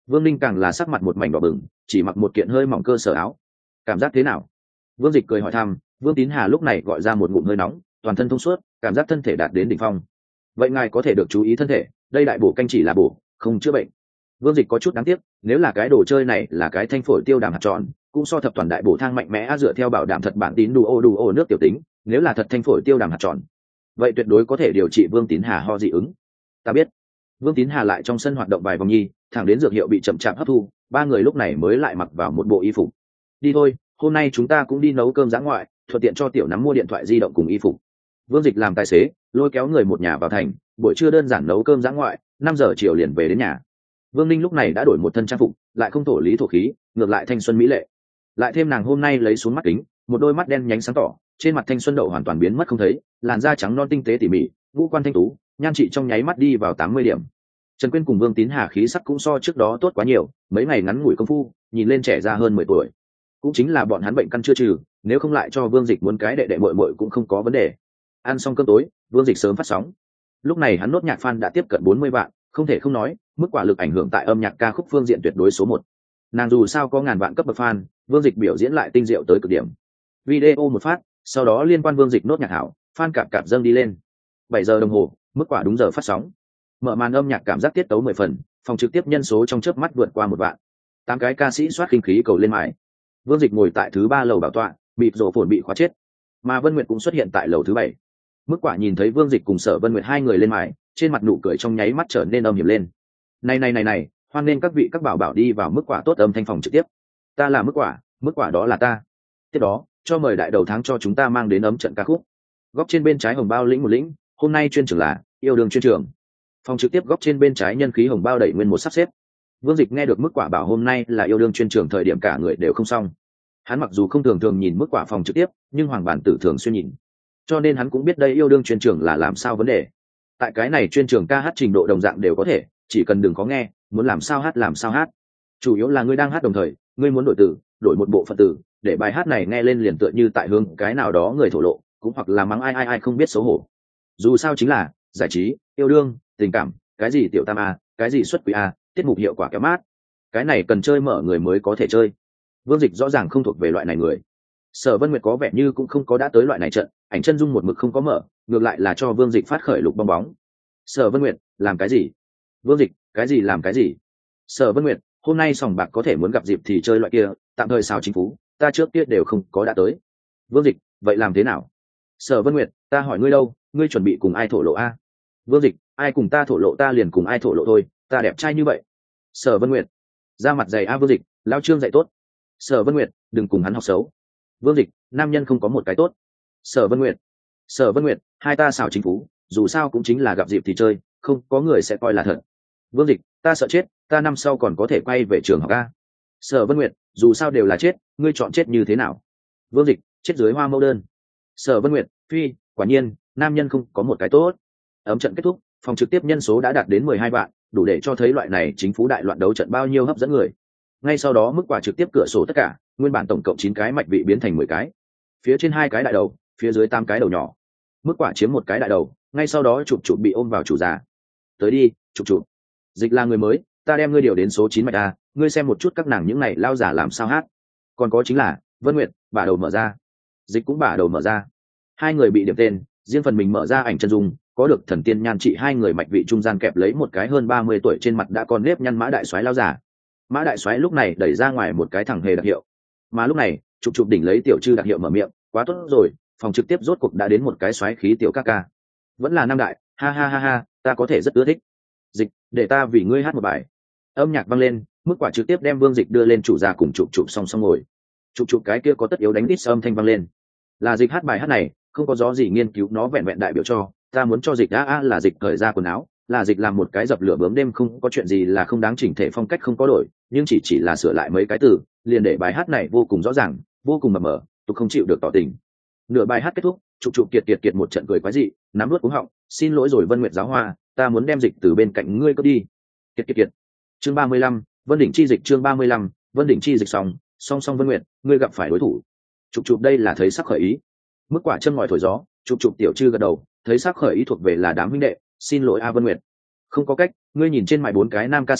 Vương Ninh càng là sắc mặt một mảnh đỏ bừng, chỉ mặc một kiện hơi mỏng cơ sở áo. Cảm giác thế nào? Vương Dịch cười hỏi thăm. Vương Tín Hà lúc này gọi ra một ngụm hơi nóng, toàn thân thông suốt, cảm giác thân thể đạt đến đỉnh phong. Vậy ngài có thể được chú ý thân thể, đây đại bổ canh chỉ là bổ, không chữa bệnh. Vương Dịch có chút đáng tiếc, nếu là cái đồ chơi này là cái thanh phổi tiêu đàm hạt tròn, cũng so thập toàn đại bổ thang mạnh mẽ dựa theo bảo đảm thật bản tín đủ ô đủ ô nước tiểu tính, nếu là thật thanh phổi tiêu đàm hạt tròn, vậy tuyệt đối có thể điều trị Vương Tín Hà ho dị ứng. Ta biết. Vương Tín Hà lại trong sân hoạt động vài vòng nhi, thẳng đến dược hiệu bị chậm chạp hấp thu, ba người lúc này mới lại mặc vào một bộ y phục. Đi thôi, hôm nay chúng ta cũng đi nấu cơm dã ngoại, thuận tiện cho tiểu nắm mua điện thoại di động cùng y phục. Vương Dịch làm tài xế, lôi kéo người một nhà vào thành, buổi trưa đơn giản nấu cơm dã ngoại, năm giờ chiều liền về đến nhà. Vương Ninh lúc này đã đổi một thân trang phục, lại không thổ lý thổ khí, ngược lại thanh xuân mỹ lệ. Lại thêm nàng hôm nay lấy xuống mắt kính, một đôi mắt đen nhánh sáng tỏ, trên mặt thanh xuân đậu hoàn toàn biến mất không thấy, làn da trắng non tinh tế tỉ mỉ, ngũ quan thanh tú, nhan trị trong nháy mắt đi vào tám mươi điểm. Trần Quyên cùng Vương Tín Hà khí sắc cũng so trước đó tốt quá nhiều, mấy ngày ngắn ngủi công phu, nhìn lên trẻ ra hơn mười tuổi. Cũng chính là bọn hắn bệnh căn chưa trừ, nếu không lại cho Vương Dịch muốn cái đệ đệ muội muội cũng không có vấn đề. Ăn xong cơm tối, Vương Dịch sớm phát sóng. Lúc này hắn nốt nhạc fan đã tiếp cận bốn mươi vạn, không thể không nói, mức quả lực ảnh hưởng tại âm nhạc ca khúc phương diện tuyệt đối số một. Nàng dù sao có ngàn vạn cấp bậc fan, Vương Dịch biểu diễn lại tinh diệu tới cực điểm. Video một phát, sau đó liên quan Vương Dịch nốt nhạc hảo, fan cạp cạp dâng đi lên. bảy giờ đồng hồ, mức quả đúng giờ phát sóng. Mở màn âm nhạc cảm giác tiết tấu mười phần, phòng trực tiếp nhân số trong chớp mắt vượt qua một vạn. Tám cái ca sĩ soát kinh khí cầu lên mái. Vương Dịch ngồi tại thứ ba lầu bảo tọa, bịt rổ phồn bị khóa chết. Mà Vân Nguyệt cũng xuất hiện tại lầu thứ bảy. Mức quả nhìn thấy Vương Dịch cùng Sở Vân Nguyệt hai người lên mái, trên mặt nụ cười trong nháy mắt trở nên âm hiểm lên. Này này này này, hoan nên các vị các bảo bảo đi vào mức quả tốt âm thanh phòng trực tiếp. Ta là mức quả, mức quả đó là ta. Tiếp đó, cho mời đại đầu tháng cho chúng ta mang đến ấm trận ca khúc. Góc trên bên trái hồng bao lĩnh một lĩnh, hôm nay chuyên trường là yêu đương chuyên trường. Phòng trực tiếp góc trên bên trái nhân khí hồng bao đẩy nguyên một sắp xếp. Vương Dịch nghe được mức quả bảo hôm nay là yêu đương chuyên trường thời điểm cả người đều không xong. Hắn mặc dù không thường thường nhìn mức quả phòng trực tiếp, nhưng Hoàng Bản Tử thường xuyên nhìn, cho nên hắn cũng biết đây yêu đương chuyên trường là làm sao vấn đề. Tại cái này chuyên trường ca hát trình độ đồng dạng đều có thể, chỉ cần đừng có nghe, muốn làm sao hát làm sao hát. Chủ yếu là ngươi đang hát đồng thời, ngươi muốn đổi từ, đổi một bộ phận từ, để bài hát này nghe lên liền tựa như tại hướng cái nào đó người thổ lộ, cũng hoặc là mắng ai ai ai không biết xấu hổ. Dù sao chính là giải trí, yêu đương, tình cảm, cái gì tiểu tam a, cái gì xuất quý a, tiết mục hiệu quả kéo mát. Cái này cần chơi mở người mới có thể chơi. Vương Dịch rõ ràng không thuộc về loại này người. Sở Vân Nguyệt có vẻ như cũng không có đã tới loại này trận, ảnh chân dung một mực không có mở, ngược lại là cho Vương Dịch phát khởi lục bong bóng. Sở Vân Nguyệt, làm cái gì? Vương Dịch, cái gì làm cái gì? Sở Vân Nguyệt, hôm nay sòng bạc có thể muốn gặp dịp thì chơi loại kia, tạm thời xào chính phủ, ta trước kia đều không có đã tới. Vương Dịch, vậy làm thế nào? Sở Vân Nguyệt, ta hỏi ngươi đâu, ngươi chuẩn bị cùng ai thổ lộ a? Vương Dịch, ai cùng ta thổ lộ ta liền cùng ai thổ lộ thôi, ta đẹp trai như vậy. Sở Vân Nguyệt, ra mặt dày a. Vương Dịch, lao Trương dạy tốt. Sở Vân Nguyệt, đừng cùng hắn học xấu. Vương Dịch, nam nhân không có một cái tốt. Sở Vân Nguyệt, Sở Vân Nguyệt, hai ta xảo chính phủ, dù sao cũng chính là gặp dịp thì chơi, không có người sẽ coi là thật. Vương Dịch, ta sợ chết, ta năm sau còn có thể quay về trường học a. Sở Vân Nguyệt, dù sao đều là chết, ngươi chọn chết như thế nào? Vương Dịch, chết dưới hoa mẫu đơn. Sở Vân Nguyệt, phi, quả nhiên, nam nhân không có một cái tốt. Ấm trận kết thúc, phòng trực tiếp nhân số đã đạt đến mười hai vạn, đủ để cho thấy loại này chính phủ đại loạn đấu trận bao nhiêu hấp dẫn người. Ngay sau đó mức quả trực tiếp cửa sổ tất cả, nguyên bản tổng cộng chín cái mạch vị biến thành mười cái. Phía trên hai cái đại đầu, phía dưới tám cái đầu nhỏ. Mức quả chiếm một cái đại đầu, ngay sau đó chụp chụp bị ôm vào chủ già. Tới đi, chụp chụp. Dịch là người mới, ta đem ngươi điều đến số chín mạch a, ngươi xem một chút các nàng những này lao giả làm sao hát. Còn có chính là Vân Nguyệt, bả đầu mở ra. Dịch cũng bả đầu mở ra. Hai người bị điểm tên, riêng phần mình mở ra ảnh chân dung, có được thần tiên nhan trị hai người mạch vị trung gian kẹp lấy một cái hơn ba mươi tuổi trên mặt đã còn nếp nhăn Mã Đại Soái lao giả. Mã Đại Soái lúc này đẩy ra ngoài một cái thằng hề đặc hiệu, mà lúc này chụp chụp đỉnh lấy tiểu chư đặc hiệu mở miệng, quá tốt rồi, phòng trực tiếp rốt cuộc đã đến một cái xoáy khí tiểu ca ca, vẫn là nam đại, ha ha ha ha, ta có thể rất ưa thích. Dịch, để ta vì ngươi hát một bài. Âm nhạc vang lên, mức quả trực tiếp đem Vương Dịch đưa lên chủ già cùng chụp chụp song song ngồi. Chụp chụp cái kia có tất yếu đánh đít âm thanh vang lên, là Dịch hát bài hát này, không có gió gì nghiên cứu nó vẹn vẹn đại biểu cho ta muốn cho Dịch đã a là Dịch cởi ra quần áo, là Dịch làm một cái dập lửa bướm đêm, không có chuyện gì là không đáng, chỉnh thể phong cách không có đổi, nhưng chỉ chỉ là sửa lại mấy cái từ, liền để bài hát này vô cùng rõ ràng, vô cùng mập mờ, tôi không chịu được tỏ tình. Nửa bài hát kết thúc, chụp chụp kiệt kiệt kiệt một trận cười quái dị, nắm nuốt cúng họng, xin lỗi rồi Vân Nguyệt giáo hoa, ta muốn đem Dịch từ bên cạnh ngươi cướp đi. Kiệt kiệt kiệt. Chương ba mươi lăm, Vân đỉnh chi dịch. Chương ba mươi lăm, Vân đỉnh chi dịch. Xong song song Vân Nguyệt, ngươi gặp phải đối thủ. Chụp chụp đây là thấy sắc khởi ý. Mức quả châm ngòi thổi gió, chụp chụp tiểu chư gật đầu, thấy sắc khởi ý thuộc về là đám huynh đệ, xin lỗi a Vân Nguyệt. Không có cách, ngươi nhìn trên mài bốn cái nam ca sĩ,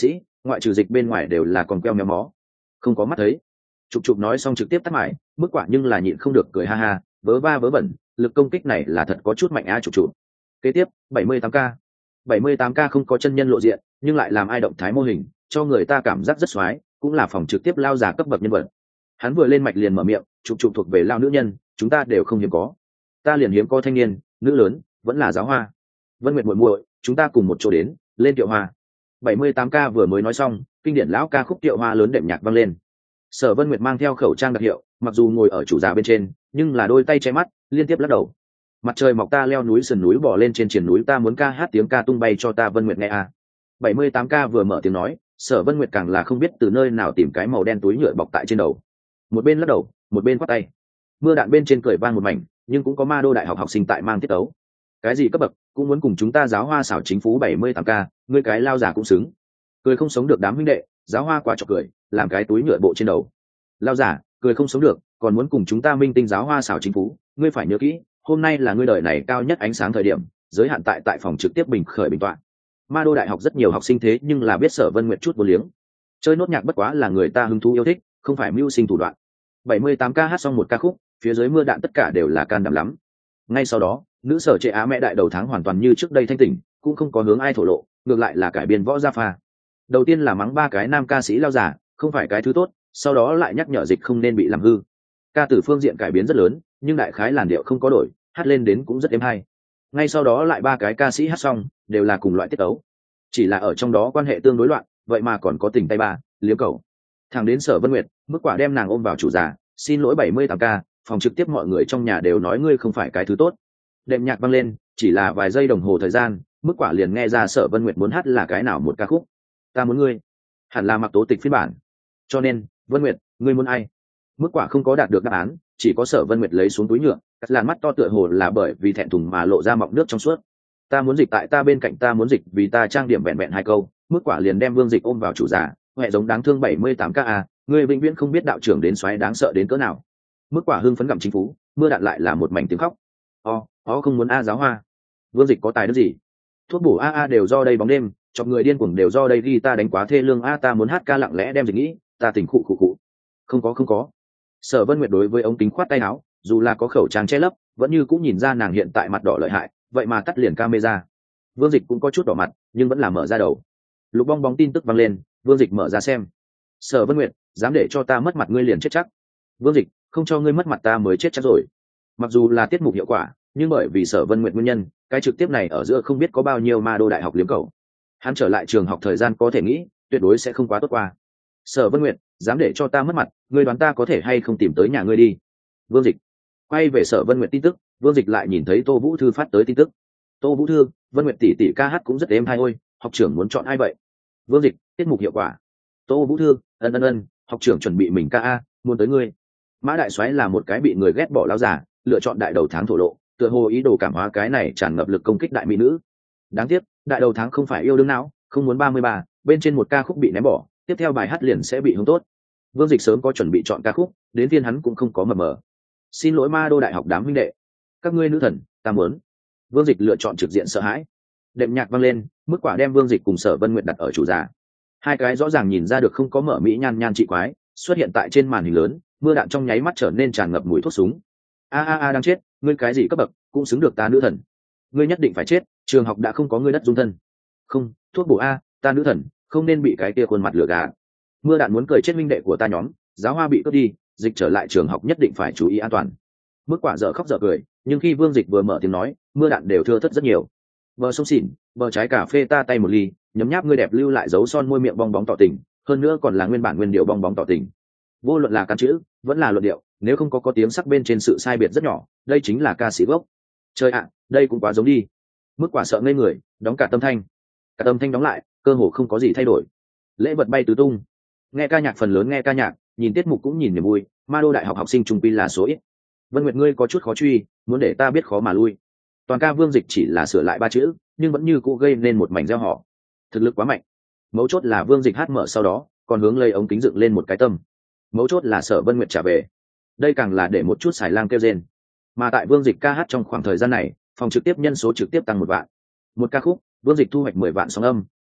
ngoại trừ dịch bên ngoài đều là còn queo méo mó, không có mắt thấy. Chụp chụp nói xong trực tiếp tắt mãi, mức quả nhưng là nhịn không được cười ha ha, vớ va vớ vẩn, lực công kích này là thật có chút mạnh á chụp chụp. Kế tiếp, bảy mươi tám k. bảy mươi tám k không có chân nhân lộ diện, nhưng lại làm ai động thái mô hình, cho người ta cảm giác rất xoái, cũng là phòng trực tiếp lao giả cấp bậc nhân vật. Hắn vừa lên mạch liền mở miệng, chụp chụp thuộc về lao nữ nhân, chúng ta đều không hiếm có. Ta liền hiếm có thanh niên, nữ lớn, vẫn là giáo hoa. Vân Nguyệt muội muội, chúng ta cùng một chỗ đến, lên Tiệu Hoa. bảy mươi tám k vừa mới nói xong, kinh điển lão ca khúc Tiệu Hoa lớn đệm nhạc vang lên. Sở Vân Nguyệt mang theo khẩu trang đặc hiệu, mặc dù ngồi ở chủ già bên trên, nhưng là đôi tay che mắt, liên tiếp lắc đầu. Mặt trời mọc ta leo núi sườn núi bò lên trên triền núi, ta muốn ca hát tiếng ca tung bay cho ta Vân Nguyệt nghe à. bảy mươi tám k vừa mở tiếng nói, Sở Vân Nguyệt càng là không biết từ nơi nào tìm cái màu đen túi nhựa bọc tại trên đầu. Một bên lắc đầu, một bên quát tay. Mưa đạn bên trên cười vang một mảnh, nhưng cũng có ma đô đại học học sinh tại mang tiết tấu. Cái gì cấp bậc, cũng muốn cùng chúng ta giáo hoa xảo chính phủ bảy mươi tám k, ngươi cái lao giả cũng xứng. Cười không sống được đám huynh đệ, giáo hoa quá chọc cười, làm cái túi nhựa bộ trên đầu. Lao giả, cười không sống được, còn muốn cùng chúng ta minh tinh giáo hoa xảo chính phủ, ngươi phải nhớ kỹ, hôm nay là ngươi đời này cao nhất ánh sáng thời điểm, giới hạn tại tại phòng trực tiếp bình khởi bình tọa. Ma đô đại học rất nhiều học sinh thế nhưng là biết Sở Vân Nguyệt chút vô liếng. Chơi nốt nhạc bất quá là người ta hứng thú yêu thích, không phải mưu sinh thủ đoạn. bảy mươi tám k hát xong một ca khúc, phía dưới mưa đạn tất cả đều là can đảm lắm. Ngay sau đó, nữ sở trệ á mẹ đại đầu tháng hoàn toàn như trước đây thanh tỉnh, cũng không có hướng ai thổ lộ, ngược lại là cải biên võ gia pha. Đầu tiên là mắng ba cái nam ca sĩ lao giả, không phải cái thứ tốt, sau đó lại nhắc nhở dịch không nên bị làm hư. Ca từ phương diện cải biến rất lớn, nhưng đại khái làn điệu không có đổi, hát lên đến cũng rất êm hay. Ngay sau đó lại ba cái ca sĩ hát xong, đều là cùng loại tiết tấu, chỉ là ở trong đó quan hệ tương đối loạn, vậy mà còn có tình tay ba, liếm cầu. Thằng đến Sở Vân Nguyệt, mức quả đem nàng ôm vào chủ già, xin lỗi bảy mươi tám k, phòng trực tiếp mọi người trong nhà đều nói ngươi không phải cái thứ tốt. Đệm nhạc vang lên, chỉ là vài giây đồng hồ thời gian, mức quả liền nghe ra Sở Vân Nguyệt muốn hát là cái nào một ca khúc. Ta muốn ngươi, hẳn là Mặc Tố Tịch phiên bản. Cho nên, Vân Nguyệt, ngươi muốn ai? Mức quả không có đạt được đáp án, chỉ có Sở Vân Nguyệt lấy xuống túi nhựa, cắt làn mắt to tựa hồ là bởi vì thẹn thùng mà lộ ra mọng nước trong suốt. Ta muốn dịch tại ta bên cạnh, ta muốn dịch vì ta trang điểm vẹn vẹn hai câu. Mức quả liền đem Vương Dịch ôm vào chủ giả, huệ giống đáng thương bảy mươi tám k a, ngươi vĩnh viễn không biết đạo trưởng đến xoáy đáng sợ đến cỡ nào. Mức quả hưng phấn gặm chính phú, mưa đạn lại là một mảnh tiếng khóc. O, ó không muốn a giáo hoa. Vương Dịch có tài đức gì? Thuốc bổ a a đều do đây bóng đêm, chọc người điên cuồng đều do đây ghi ta đánh quá thê lương a, ta muốn hát ca lặng lẽ đem dịch nghĩ, ta tỉnh khụ khụ khụ. Không có không có. Sở Vân Nguyệt đối với ống kính khoát tay áo, dù là có khẩu trang che lấp, vẫn như cũng nhìn ra nàng hiện tại mặt đỏ lợi hại, vậy mà tắt liền camera. Vương Dịch cũng có chút đỏ mặt, nhưng vẫn là mở ra đầu. Lục bong bóng tin tức vang lên, Vương Dịch mở ra xem. Sở Vân Nguyệt, dám để cho ta mất mặt ngươi liền chết chắc. Vương Dịch, không cho ngươi mất mặt ta mới chết chắc rồi. Mặc dù là tiết mục hiệu quả, nhưng bởi vì Sở Vân Nguyệt nguyên nhân, cái trực tiếp này ở giữa không biết có bao nhiêu ma đô đại học liếm cầu. Hắn trở lại trường học thời gian có thể nghĩ, tuyệt đối sẽ không quá tốt qua. Sở Vân Nguyệt, dám để cho ta mất mặt, ngươi đoán ta có thể hay không tìm tới nhà ngươi đi. Vương Dịch quay về Sở Vân Nguyệt tin tức, Vương Dịch lại nhìn thấy Tô Vũ Thư phát tới tin tức. Tô Vũ Thư, Vân Nguyệt tỷ tỷ ca hát cũng rất êm hay, ôi học trưởng muốn chọn ai vậy? Vương Dịch, tiết mục hiệu quả. Tô Vũ Thư, ân ân ân, học trưởng chuẩn bị mình ca a, muốn tới ngươi. Mã Đại Soái là một cái bị người ghét bỏ lao giả, lựa chọn đại đầu tháng thổ lộ, tựa hồ ý đồ cảm hóa cái này tràn ngập lực công kích đại mỹ nữ. Đáng tiếc, đại đầu tháng không phải yêu đương não, không muốn ba mươi ba, bên trên một ca khúc bị ném bỏ, tiếp theo bài hát liền sẽ bị hướng tốt. Vương Dịch sớm có chuẩn bị chọn ca khúc, đến phiên hắn cũng không có mờ mờ. Xin lỗi ma đô đại học đám huynh đệ, các ngươi nữ thần, ta muốn. Vương Dịch lựa chọn trực diện sợ hãi. Đệm nhạc vang lên, mức quả đem Vương Dịch cùng Sở Vân Nguyệt đặt ở chủ giả. Hai cái rõ ràng nhìn ra được không có mở mỹ nhan nhan trị quái, xuất hiện tại trên màn hình lớn, mưa đạn trong nháy mắt trở nên tràn ngập mùi thuốc súng. A a a đang chết, ngươi cái gì cấp bậc, cũng xứng được ta nữ thần. Ngươi nhất định phải chết, trường học đã không có ngươi đất dung thân. Không, thuốc bổ a, ta nữ thần, không nên bị cái kia khuôn mặt lừa gạt. Mưa đạn muốn cười chết minh đệ của ta nhóm, giáo hoa bị cướp đi, dịch trở lại trường học nhất định phải chú ý an toàn. Mức quả dở khóc dở cười, nhưng khi Vương Dịch vừa mở tiếng nói, mưa đạn đều thưa thất rất nhiều. Bờ sông xỉn, bờ trái cà phê ta tay một ly, nhấm nháp ngươi đẹp lưu lại dấu son môi miệng bong bóng tỏ tình, hơn nữa còn là nguyên bản nguyên điệu bong bóng tỏ tình. Vô luận là căn chữ, vẫn là luận điệu, nếu không có có tiếng sắc bên trên sự sai biệt rất nhỏ, đây chính là ca sĩ gốc. Trời ạ, đây cũng quá giống đi. Mức quả sợ ngây người, đóng cả tâm thanh. Cả tâm thanh đóng lại, cơ hồ không có gì thay đổi. Lễ vật bay tứ tung. Nghe ca nhạc phần lớn nghe ca nhạc, nhìn tiết mục cũng nhìn niềm vui, ma đô đại học học sinh trung quy là số ít. Vân Nguyệt ngươi có chút khó truy, muốn để ta biết khó mà lui. Toàn ca Vương Dịch chỉ là sửa lại ba chữ, nhưng vẫn như cũ gây nên một mảnh gieo họ. Thực lực quá mạnh. Mấu chốt là Vương Dịch hát mở sau đó, còn hướng lấy ống kính dựng lên một cái tâm. Mấu chốt là Sở Vân Nguyệt trả về. Đây càng là để một chút xài lang kêu rên. Mà tại Vương Dịch ca hát trong khoảng thời gian này, phòng trực tiếp nhân số trực tiếp tăng một vạn. Một ca khúc, Vương Dịch thu hoạch mười vạn sóng âm,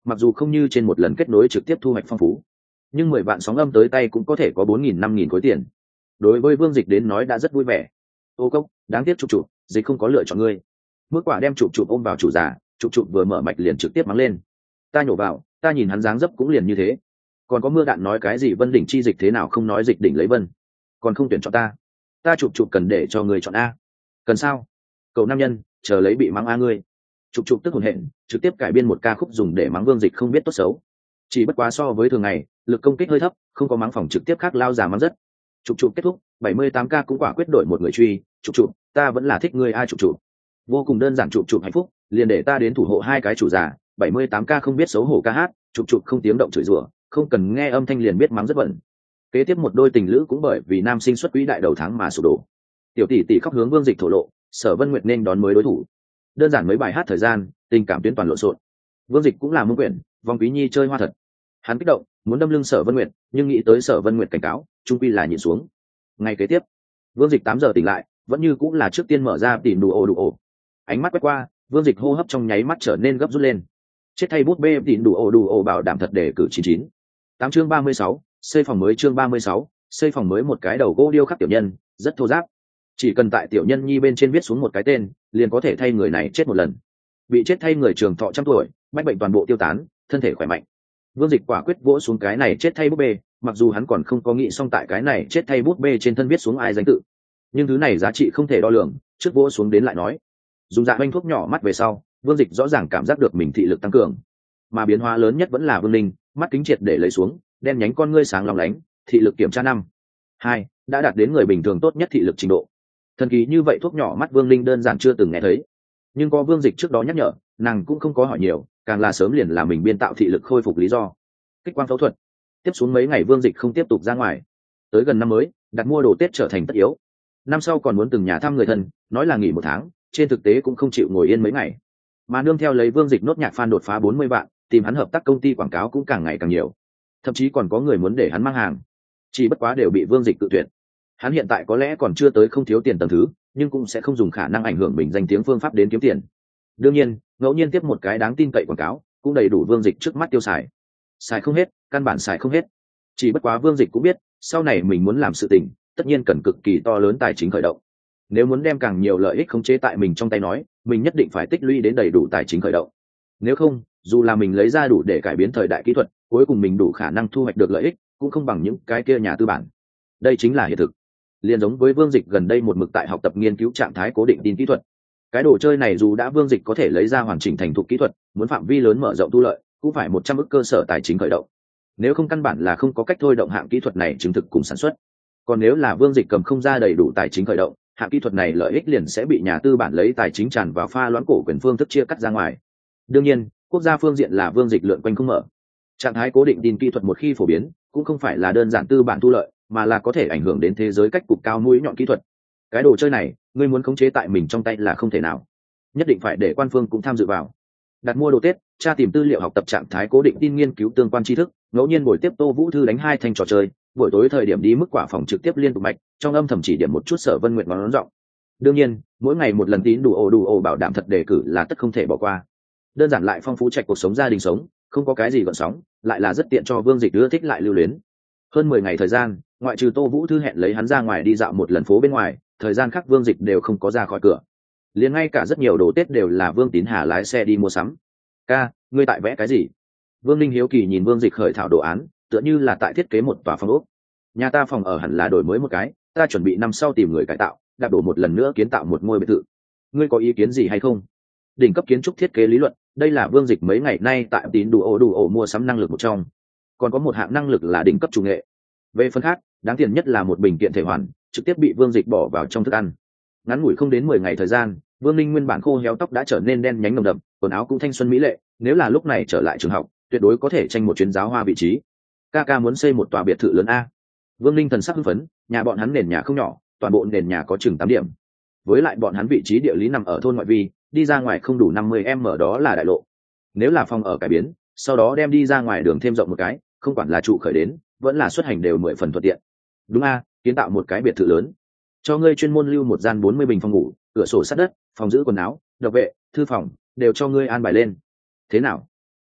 mặc dù không như trên một lần kết nối trực tiếp thu hoạch phong phú, nhưng mười vạn sóng âm tới tay cũng có thể có bốn nghìn năm nghìn khối tiền. Đối với Vương Dịch đến nói đã rất vui vẻ. Ô cốc, đáng tiếc chụp chụp, Dịch không có lựa chọn ngươi. Mức quả đem chụp chụp ôm vào chủ già, chụp chụp vừa mở mạch liền trực tiếp mắng lên. Ta nhổ vào, ta nhìn hắn dáng dấp cũng liền như thế. Còn có mưa đạn nói cái gì Vân đỉnh chi Dịch thế nào không nói Dịch đỉnh lấy Vân, còn không tuyển chọn ta. Ta chụp chụp cần để cho người chọn a. Cần sao? Cậu nam nhân, chờ lấy bị mắng a ngươi. Chụp chụp tức hồn hện, trực tiếp cải biên một ca khúc dùng để mắng Vương Dịch không biết tốt xấu. Chỉ bất quá so với thường ngày, lực công kích hơi thấp, không có mắng phòng trực tiếp khác lao già mắng rất. Chụp chụp kết thúc, bảy mươi tám k cũng quả quyết đổi một người truy. Chụp chụp, ta vẫn là thích ngươi ai chụp chụp. Vô cùng đơn giản chụp chụp hạnh phúc, liền để ta đến thủ hộ hai cái chủ già. bảy mươi tám k không biết xấu hổ ca hát, chụp chụp không tiếng động chửi rủa, không cần nghe âm thanh liền biết mắng rất bẩn. Kế tiếp một đôi tình lữ cũng bởi vì nam sinh xuất quỹ đại đầu tháng mà sụp đổ. Tiểu tỷ tỷ khóc hướng Vương Dịch thổ lộ, Sở Vân Nguyệt nên đón mới đối thủ. Đơn giản mấy bài hát thời gian, tình cảm tuyến toàn lộn xộn. Vương Dịch cũng là mông quyển, vòng quý nhi chơi hoa thật. Hắn kích động, muốn đâm lưng Sở Vân Nguyệt, nhưng nghĩ tới Sở Vân Nguyệt cảnh cáo, trung quy là nhịn xuống. Ngày kế tiếp, Vương Dịch tám giờ tỉnh lại, vẫn như cũng là trước tiên mở ra tìm đủ ổ đủ ổ. Ánh mắt quét qua, Vương Dịch hô hấp trong nháy mắt trở nên gấp rút lên. Chết thay bút bê tìm đủ ổ đủ ổ bảo đảm thật để cử chín chín. Tám chương ba mươi sáu, xây phòng mới chương ba mươi sáu, xây phòng mới một cái đầu gỗ điêu khắc tiểu nhân, rất thô ráp. Chỉ cần tại tiểu nhân nhi bên trên viết xuống một cái tên, liền có thể thay người này chết một lần. Bị chết thay người trường thọ trăm tuổi, bách bệnh toàn bộ tiêu tán, thân thể khỏe mạnh. Vương Dịch quả quyết vỗ xuống cái này chết thay bút bê, mặc dù hắn còn không có nghĩ xong tại cái này chết thay bút bê trên thân viết xuống ai danh tự, nhưng thứ này giá trị không thể đo lường, trước vỗ xuống đến lại nói. Dùng dạ hoanh thuốc nhỏ mắt về sau, Vương Dịch rõ ràng cảm giác được mình thị lực tăng cường, mà biến hóa lớn nhất vẫn là Vương Linh, mắt kính triệt để lấy xuống, đen nhánh con ngươi sáng long lánh, thị lực kiểm tra năm hai đã đạt đến người bình thường tốt nhất thị lực trình độ. Thần kỳ như vậy thuốc nhỏ mắt Vương Linh đơn giản chưa từng nghe thấy, nhưng có Vương Dịch trước đó nhắc nhở, nàng cũng không có hỏi nhiều, càng là sớm liền là mình biên tạo thị lực khôi phục lý do. Kích quang phẫu thuật tiếp xuống mấy ngày Vương Dịch không tiếp tục ra ngoài. Tới gần năm mới, đặt mua đồ Tết trở thành tất yếu. Năm sau còn muốn từng nhà thăm người thân, nói là nghỉ một tháng, trên thực tế cũng không chịu ngồi yên mấy ngày. Mà nương theo lấy Vương Dịch nốt nhạc fan đột phá bốn mươi vạn, tìm hắn hợp tác công ty quảng cáo cũng càng ngày càng nhiều. Thậm chí còn có người muốn để hắn mang hàng, chỉ bất quá đều bị Vương Dịch cự tuyệt. Hắn hiện tại có lẽ còn chưa tới không thiếu tiền tầng thứ, nhưng cũng sẽ không dùng khả năng ảnh hưởng mình danh tiếng phương pháp đến kiếm tiền. Đương nhiên, ngẫu nhiên tiếp một cái đáng tin cậy quảng cáo, cũng đầy đủ Vương Dịch trước mắt tiêu xài. Xài không hết, căn bản xài không hết. Chỉ bất quá Vương Dịch cũng biết, sau này mình muốn làm sự tình, tất nhiên cần cực kỳ to lớn tài chính khởi động. Nếu muốn đem càng nhiều lợi ích khống chế tại mình trong tay nói, mình nhất định phải tích lũy đến đầy đủ tài chính khởi động. Nếu không, dù là mình lấy ra đủ để cải biến thời đại kỹ thuật, cuối cùng mình đủ khả năng thu hoạch được lợi ích, cũng không bằng những cái kia nhà tư bản. Đây chính là hiện thực. Liên giống với Vương Dịch gần đây một mực tại học tập nghiên cứu trạng thái cố định tin kỹ thuật. Cái đồ chơi này dù đã Vương Dịch có thể lấy ra hoàn chỉnh thành thục kỹ thuật, muốn phạm vi lớn mở rộng thu lợi, cũng phải một trăm ức cơ sở tài chính khởi động. Nếu không căn bản là không có cách thôi động hạng kỹ thuật này chứng thực cùng sản xuất. Còn nếu là Vương Dịch cầm không ra đầy đủ tài chính khởi động, hạng kỹ thuật này lợi ích liền sẽ bị nhà tư bản lấy tài chính tràn vào pha loãng cổ quyền phương thức chia cắt ra ngoài. Đương nhiên, quốc gia phương diện là Vương Dịch lượn quanh không mở. Trạng thái cố định tin kỹ thuật một khi phổ biến, cũng không phải là đơn giản tư bản thu lợi, mà là có thể ảnh hưởng đến thế giới cách cục cao mũi nhọn kỹ thuật. Cái đồ chơi này, ngươi muốn khống chế tại mình trong tay là không thể nào. Nhất định phải để quan phương cũng tham dự vào. Đặt mua đồ Tết, tra tìm tư liệu học tập trạng thái cố định tin nghiên cứu tương quan tri thức, ngẫu nhiên buổi tiếp Tô Vũ Thư đánh hai thanh trò chơi, buổi tối thời điểm đi mức quả phòng trực tiếp liên tục mạch, trong âm thầm chỉ điểm một chút Sở Vân Nguyệt ngón giọng. Đương nhiên, mỗi ngày một lần tín đủ ổ đủ ổ bảo đảm thật đề cử là tất không thể bỏ qua. Đơn giản lại phong phú trạch cuộc sống gia đình sống, không có cái gì gợn sóng, lại là rất tiện cho Vương Dịch ưa thích lại lưu luyến. Hơn mười ngày thời gian, ngoại trừ Tô Vũ Thư hẹn lấy hắn ra ngoài đi dạo một lần phố bên ngoài, thời gian khác Vương Dịch đều không có ra khỏi cửa. Liền ngay cả rất nhiều đồ Tết đều là Vương Tín Hà lái xe đi mua sắm. Ca, ngươi tại vẽ cái gì? Vương Linh hiếu kỳ nhìn Vương Dịch khởi thảo đồ án, tựa như là tại thiết kế một tòa phòng ốc. Nhà ta phòng ở hẳn là đổi mới một cái, ta chuẩn bị năm sau tìm người cải tạo, đạp đổ một lần nữa kiến tạo một ngôi biệt thự. Ngươi có ý kiến gì hay không? Đỉnh cấp kiến trúc thiết kế lý luận, đây là Vương Dịch mấy ngày nay tại tín đủ ổ đủ ổ mua sắm năng lực một trong. Còn có một hạng năng lực là đỉnh cấp chủ nghệ. Về phần khác, đáng tiền nhất là một bình kiện thể hoàn, trực tiếp bị Vương Dịch bỏ vào trong thức ăn. Ngắn ngủi không đến mười ngày thời gian, Vương Linh nguyên bản khô héo tóc đã trở nên đen nhánh nồng đậm, quần áo cũng thanh xuân mỹ lệ, nếu là lúc này trở lại trường học, tuyệt đối có thể tranh một chuyến giáo hoa vị trí. Ca ca muốn xây một tòa biệt thự lớn a. Vương Linh thần sắc hưng phấn, nhà bọn hắn nền nhà không nhỏ, toàn bộ nền nhà có chừng tám điểm. Với lại bọn hắn vị trí địa lý nằm ở thôn ngoại vi, đi ra ngoài không đủ năm mươi mét đó là đại lộ. Nếu là phòng ở cải biến, sau đó đem đi ra ngoài đường thêm rộng một cái, không quản là trụ khởi đến, vẫn là xuất hành đều mười phần thuận tiện. Đúng a, kiến tạo một cái biệt thự lớn. Cho ngươi chuyên môn lưu một gian bốn mươi bình phòng ngủ, cửa sổ sát đất, phòng giữ quần áo, độc vệ, thư phòng, đều cho ngươi an bài lên. Thế nào?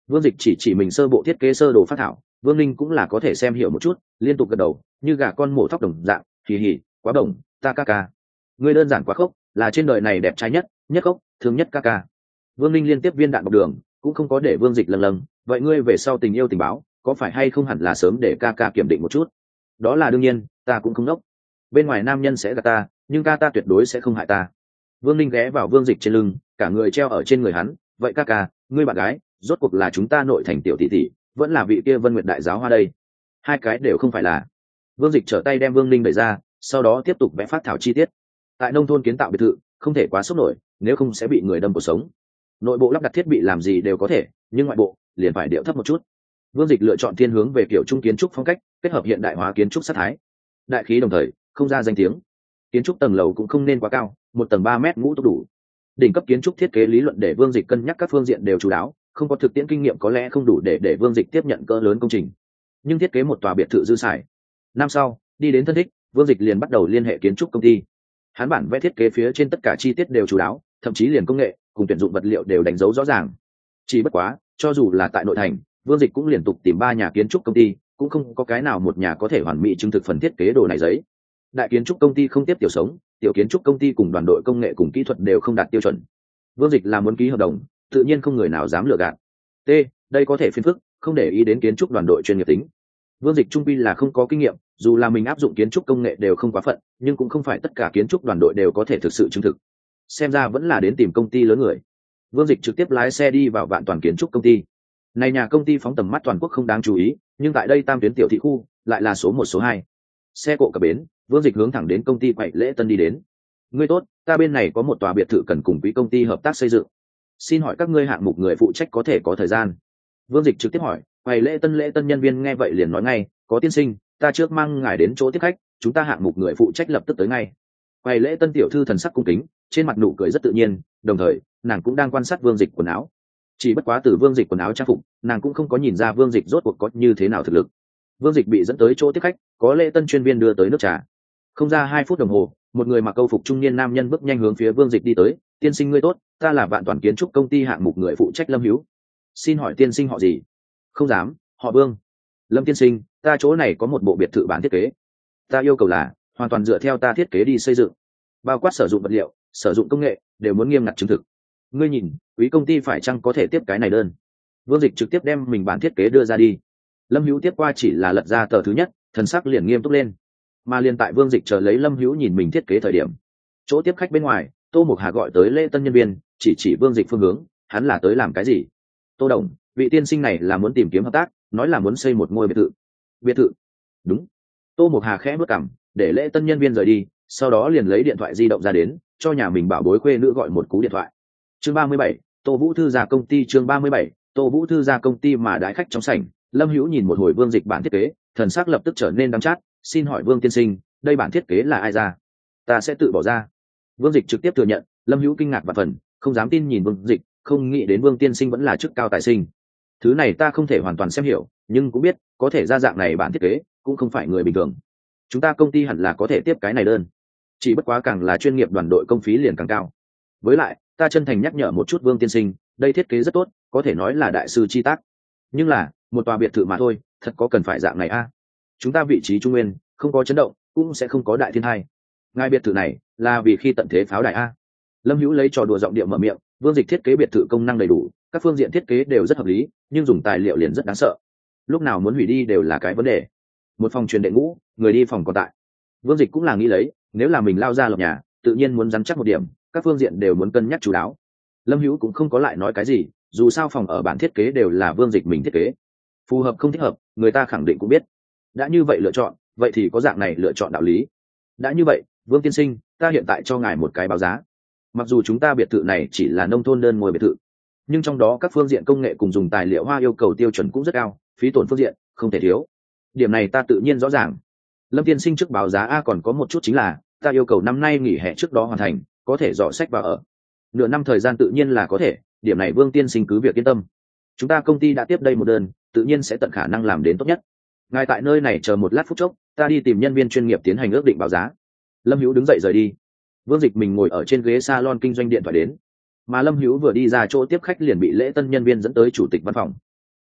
Vương Dịch chỉ chỉ mình sơ bộ thiết kế sơ đồ phát thảo, Vương Linh cũng là có thể xem hiểu một chút, liên tục gật đầu, như gà con mổ thóc đồng dạng, hì hì, quá đồng, ta ca ca. Ngươi đơn giản quá khốc, là trên đời này đẹp trai nhất, nhất khốc, thương nhất ca ca. Vương Linh liên tiếp viên đạn bọc đường, cũng không có để Vương Dịch lâng lâng, vậy ngươi về sau tình yêu tình báo, có phải hay không hẳn là sớm để ca ca kiểm định một chút. Đó là đương nhiên, ta cũng không nốc. Bên ngoài nam nhân sẽ gạt ta, nhưng ca ta tuyệt đối sẽ không hại ta. Vương Linh ghé vào Vương Dịch trên lưng, cả người treo ở trên người hắn, vậy ca ca, ngươi bạn gái, rốt cuộc là chúng ta nội thành tiểu tỷ tỷ, vẫn là vị kia Vân Nguyệt đại giáo hoa đây. Hai cái đều không phải là. Vương Dịch trở tay đem Vương Linh đẩy ra, sau đó tiếp tục vẽ phác thảo chi tiết. Tại nông thôn kiến tạo biệt thự, không thể quá sốc nổi, nếu không sẽ bị người đâm cuộc sống. Nội bộ lắp đặt thiết bị làm gì đều có thể, nhưng ngoại bộ liền phải điệu thấp một chút. Vương Dịch lựa chọn thiên hướng về kiểu trung kiến trúc phong cách, kết hợp hiện đại hóa kiến trúc sát thái. Đại khí đồng thời, không ra danh tiếng. Kiến trúc tầng lầu cũng không nên quá cao, một tầng ba mét ngũ tốt đủ. Đỉnh cấp kiến trúc thiết kế lý luận để Vương Dịch cân nhắc các phương diện đều chú đáo, không có thực tiễn kinh nghiệm có lẽ không đủ để để Vương Dịch tiếp nhận cỡ lớn công trình. Nhưng thiết kế một tòa biệt thự dư xài. Năm sau, đi đến thân thích, Vương Dịch liền bắt đầu liên hệ kiến trúc công ty. Hắn bản vẽ thiết kế phía trên tất cả chi tiết đều chú đáo, thậm chí liền công nghệ cùng tuyển dụng vật liệu đều đánh dấu rõ ràng. Chỉ bất quá, cho dù là tại nội thành, Vương Dịch cũng liên tục tìm ba nhà kiến trúc công ty, cũng không có cái nào một nhà có thể hoàn mỹ chứng thực phần thiết kế đồ này giấy. Đại kiến trúc công ty không tiếp tiểu sống, tiểu kiến trúc công ty cùng đoàn đội công nghệ cùng kỹ thuật đều không đạt tiêu chuẩn. Vương Dịch là muốn ký hợp đồng, tự nhiên không người nào dám lừa gạt. T, đây có thể phiền phức, không để ý đến kiến trúc đoàn đội chuyên nghiệp tính. Vương Dịch trung quy là không có kinh nghiệm, dù là mình áp dụng kiến trúc công nghệ đều không quá phận, nhưng cũng không phải tất cả kiến trúc đoàn đội đều có thể thực sự chứng thực. Xem ra vẫn là đến tìm công ty lớn người. Vương Dịch trực tiếp lái xe đi vào Vạn Toàn kiến trúc công ty. Này nhà công ty phóng tầm mắt toàn quốc không đáng chú ý, nhưng tại đây tam tuyến tiểu thị khu lại là số một số hai. Xe cộ cập bến, Vương Dịch hướng thẳng đến công ty Quậy Lễ Tân đi đến. Ngươi tốt, ta bên này có một tòa biệt thự cần cùng quý công ty hợp tác xây dựng. Xin hỏi các ngươi hạng mục người phụ trách có thể có thời gian? Vương Dịch trực tiếp hỏi. Quậy Lễ Tân Lễ Tân nhân viên nghe vậy liền nói ngay, có tiên sinh, ta trước mang ngài đến chỗ tiếp khách, chúng ta hạng mục người phụ trách lập tức tới ngay. Quầy Lễ Tân tiểu thư thần sắc cung kính, trên mặt nụ cười rất tự nhiên, đồng thời nàng cũng đang quan sát Vương Dịch quần áo. Chỉ bất quá từ Vương Dịch quần áo trang phục, nàng cũng không có nhìn ra Vương Dịch rốt cuộc có như thế nào thực lực. Vương Dịch bị dẫn tới chỗ tiếp khách, có Lễ Tân chuyên viên đưa tới nước trà. Không ra hai phút đồng hồ, một người mặc câu phục trung niên nam nhân bước nhanh hướng phía Vương Dịch đi tới. Tiên sinh ngươi tốt, ta là Vạn Toàn kiến trúc công ty hạng mục người phụ trách Lâm Hữu. Xin hỏi tiên sinh họ gì? Không dám, họ Vương. Lâm tiên sinh, ta chỗ này có một bộ biệt thự bản thiết kế, ta yêu cầu là hoàn toàn dựa theo ta thiết kế đi xây dựng, bao quát sử dụng vật liệu, sử dụng công nghệ đều muốn nghiêm ngặt chứng thực. Ngươi nhìn, quý công ty phải chăng có thể tiếp cái này đơn? Vương Dịch trực tiếp đem mình bản thiết kế đưa ra đi. Lâm Hữu tiếp qua chỉ là lật ra tờ thứ nhất, thần sắc liền nghiêm túc lên. Mà liền tại Vương Dịch chờ lấy Lâm Hữu nhìn mình thiết kế thời điểm, chỗ tiếp khách bên ngoài, Tô Mục Hà gọi tới Lễ Tân nhân viên, chỉ chỉ Vương Dịch phương hướng, hắn là tới làm cái gì? Tô Đồng, vị tiên sinh này là muốn tìm kiếm hợp tác, nói là muốn xây một ngôi biệt thự. Biệt thự? Đúng. Tô Mục Hà khẽ bước cằm, để Lễ Tân nhân viên rời đi, sau đó liền lấy điện thoại di động ra đến, cho nhà mình bảo bối khuê nữ gọi một cú điện thoại. Chương ba mươi bảy, Tô Vũ Thư ra công ty. Chương ba mươi bảy, Tô Vũ Thư ra công ty. Mà đái khách trong sảnh, Lâm Hữu nhìn một hồi Vương Dịch bản thiết kế, thần sắc lập tức trở nên đắng chát. Xin hỏi Vương tiên sinh, đây bản thiết kế là ai ra? Ta sẽ tự bỏ ra. Vương Dịch trực tiếp thừa nhận. Lâm Hữu kinh ngạc và phần, không dám tin nhìn Vương Dịch, không nghĩ đến Vương tiên sinh vẫn là chức cao tài sinh. Thứ này ta không thể hoàn toàn xem hiểu, nhưng cũng biết có thể ra dạng này bản thiết kế cũng không phải người bình thường. Chúng ta công ty hẳn là có thể tiếp cái này đơn, chỉ bất quá càng là chuyên nghiệp đoàn đội công phí liền càng cao. Với lại ta chân thành nhắc nhở một chút Vương tiên sinh, đây thiết kế rất tốt, có thể nói là đại sư chi tác, nhưng là một tòa biệt thự mà thôi, thật có cần phải dạng này a? Chúng ta vị trí trung nguyên, không có chấn động cũng sẽ không có đại thiên tai. Ngài biệt thự này là vì khi tận thế pháo đài a? Lâm Hữu lấy trò đùa giọng điệu mở miệng. Vương Dịch thiết kế biệt thự công năng đầy đủ, các phương diện thiết kế đều rất hợp lý, nhưng dùng tài liệu liền rất đáng sợ, lúc nào muốn hủy đi đều là cái vấn đề. Một phòng truyền đệ ngũ, người đi phòng còn tại. Vương Dịch cũng là nghĩ lấy, nếu là mình lao ra lập nhà, tự nhiên muốn rắn chắc một điểm, các phương diện đều muốn cân nhắc chú đáo. Lâm Hữu cũng không có lại nói cái gì, dù sao phòng ở bản thiết kế đều là Vương Dịch mình thiết kế, phù hợp không thích hợp, người ta khẳng định cũng biết. Đã như vậy lựa chọn, vậy thì có dạng này lựa chọn đạo lý. Đã như vậy, Vương tiên sinh, ta hiện tại cho ngài một cái báo giá. Mặc dù chúng ta biệt thự này chỉ là nông thôn đơn ngôi biệt thự, nhưng trong đó các phương diện công nghệ cùng dùng tài liệu hoa yêu cầu tiêu chuẩn cũng rất cao, phí tổn phương diện không thể thiếu. Điểm này ta tự nhiên rõ ràng. Lâm tiên sinh trước báo giá a, còn có một chút chính là ta yêu cầu năm nay nghỉ hè trước đó hoàn thành, có thể dọ sách vào ở. Nửa năm thời gian tự nhiên là có thể, điểm này Vương tiên sinh cứ việc yên tâm. Chúng ta công ty đã tiếp đây một đơn, tự nhiên sẽ tận khả năng làm đến tốt nhất. Ngài tại nơi này chờ một lát phút chốc, ta đi tìm nhân viên chuyên nghiệp tiến hành ước định báo giá. Lâm Hữu đứng dậy rời đi. Vương Dịch mình ngồi ở trên ghế salon kinh doanh điện thoại đến, mà Lâm Hữu vừa đi ra chỗ tiếp khách liền bị Lễ Tân nhân viên dẫn tới chủ tịch văn phòng.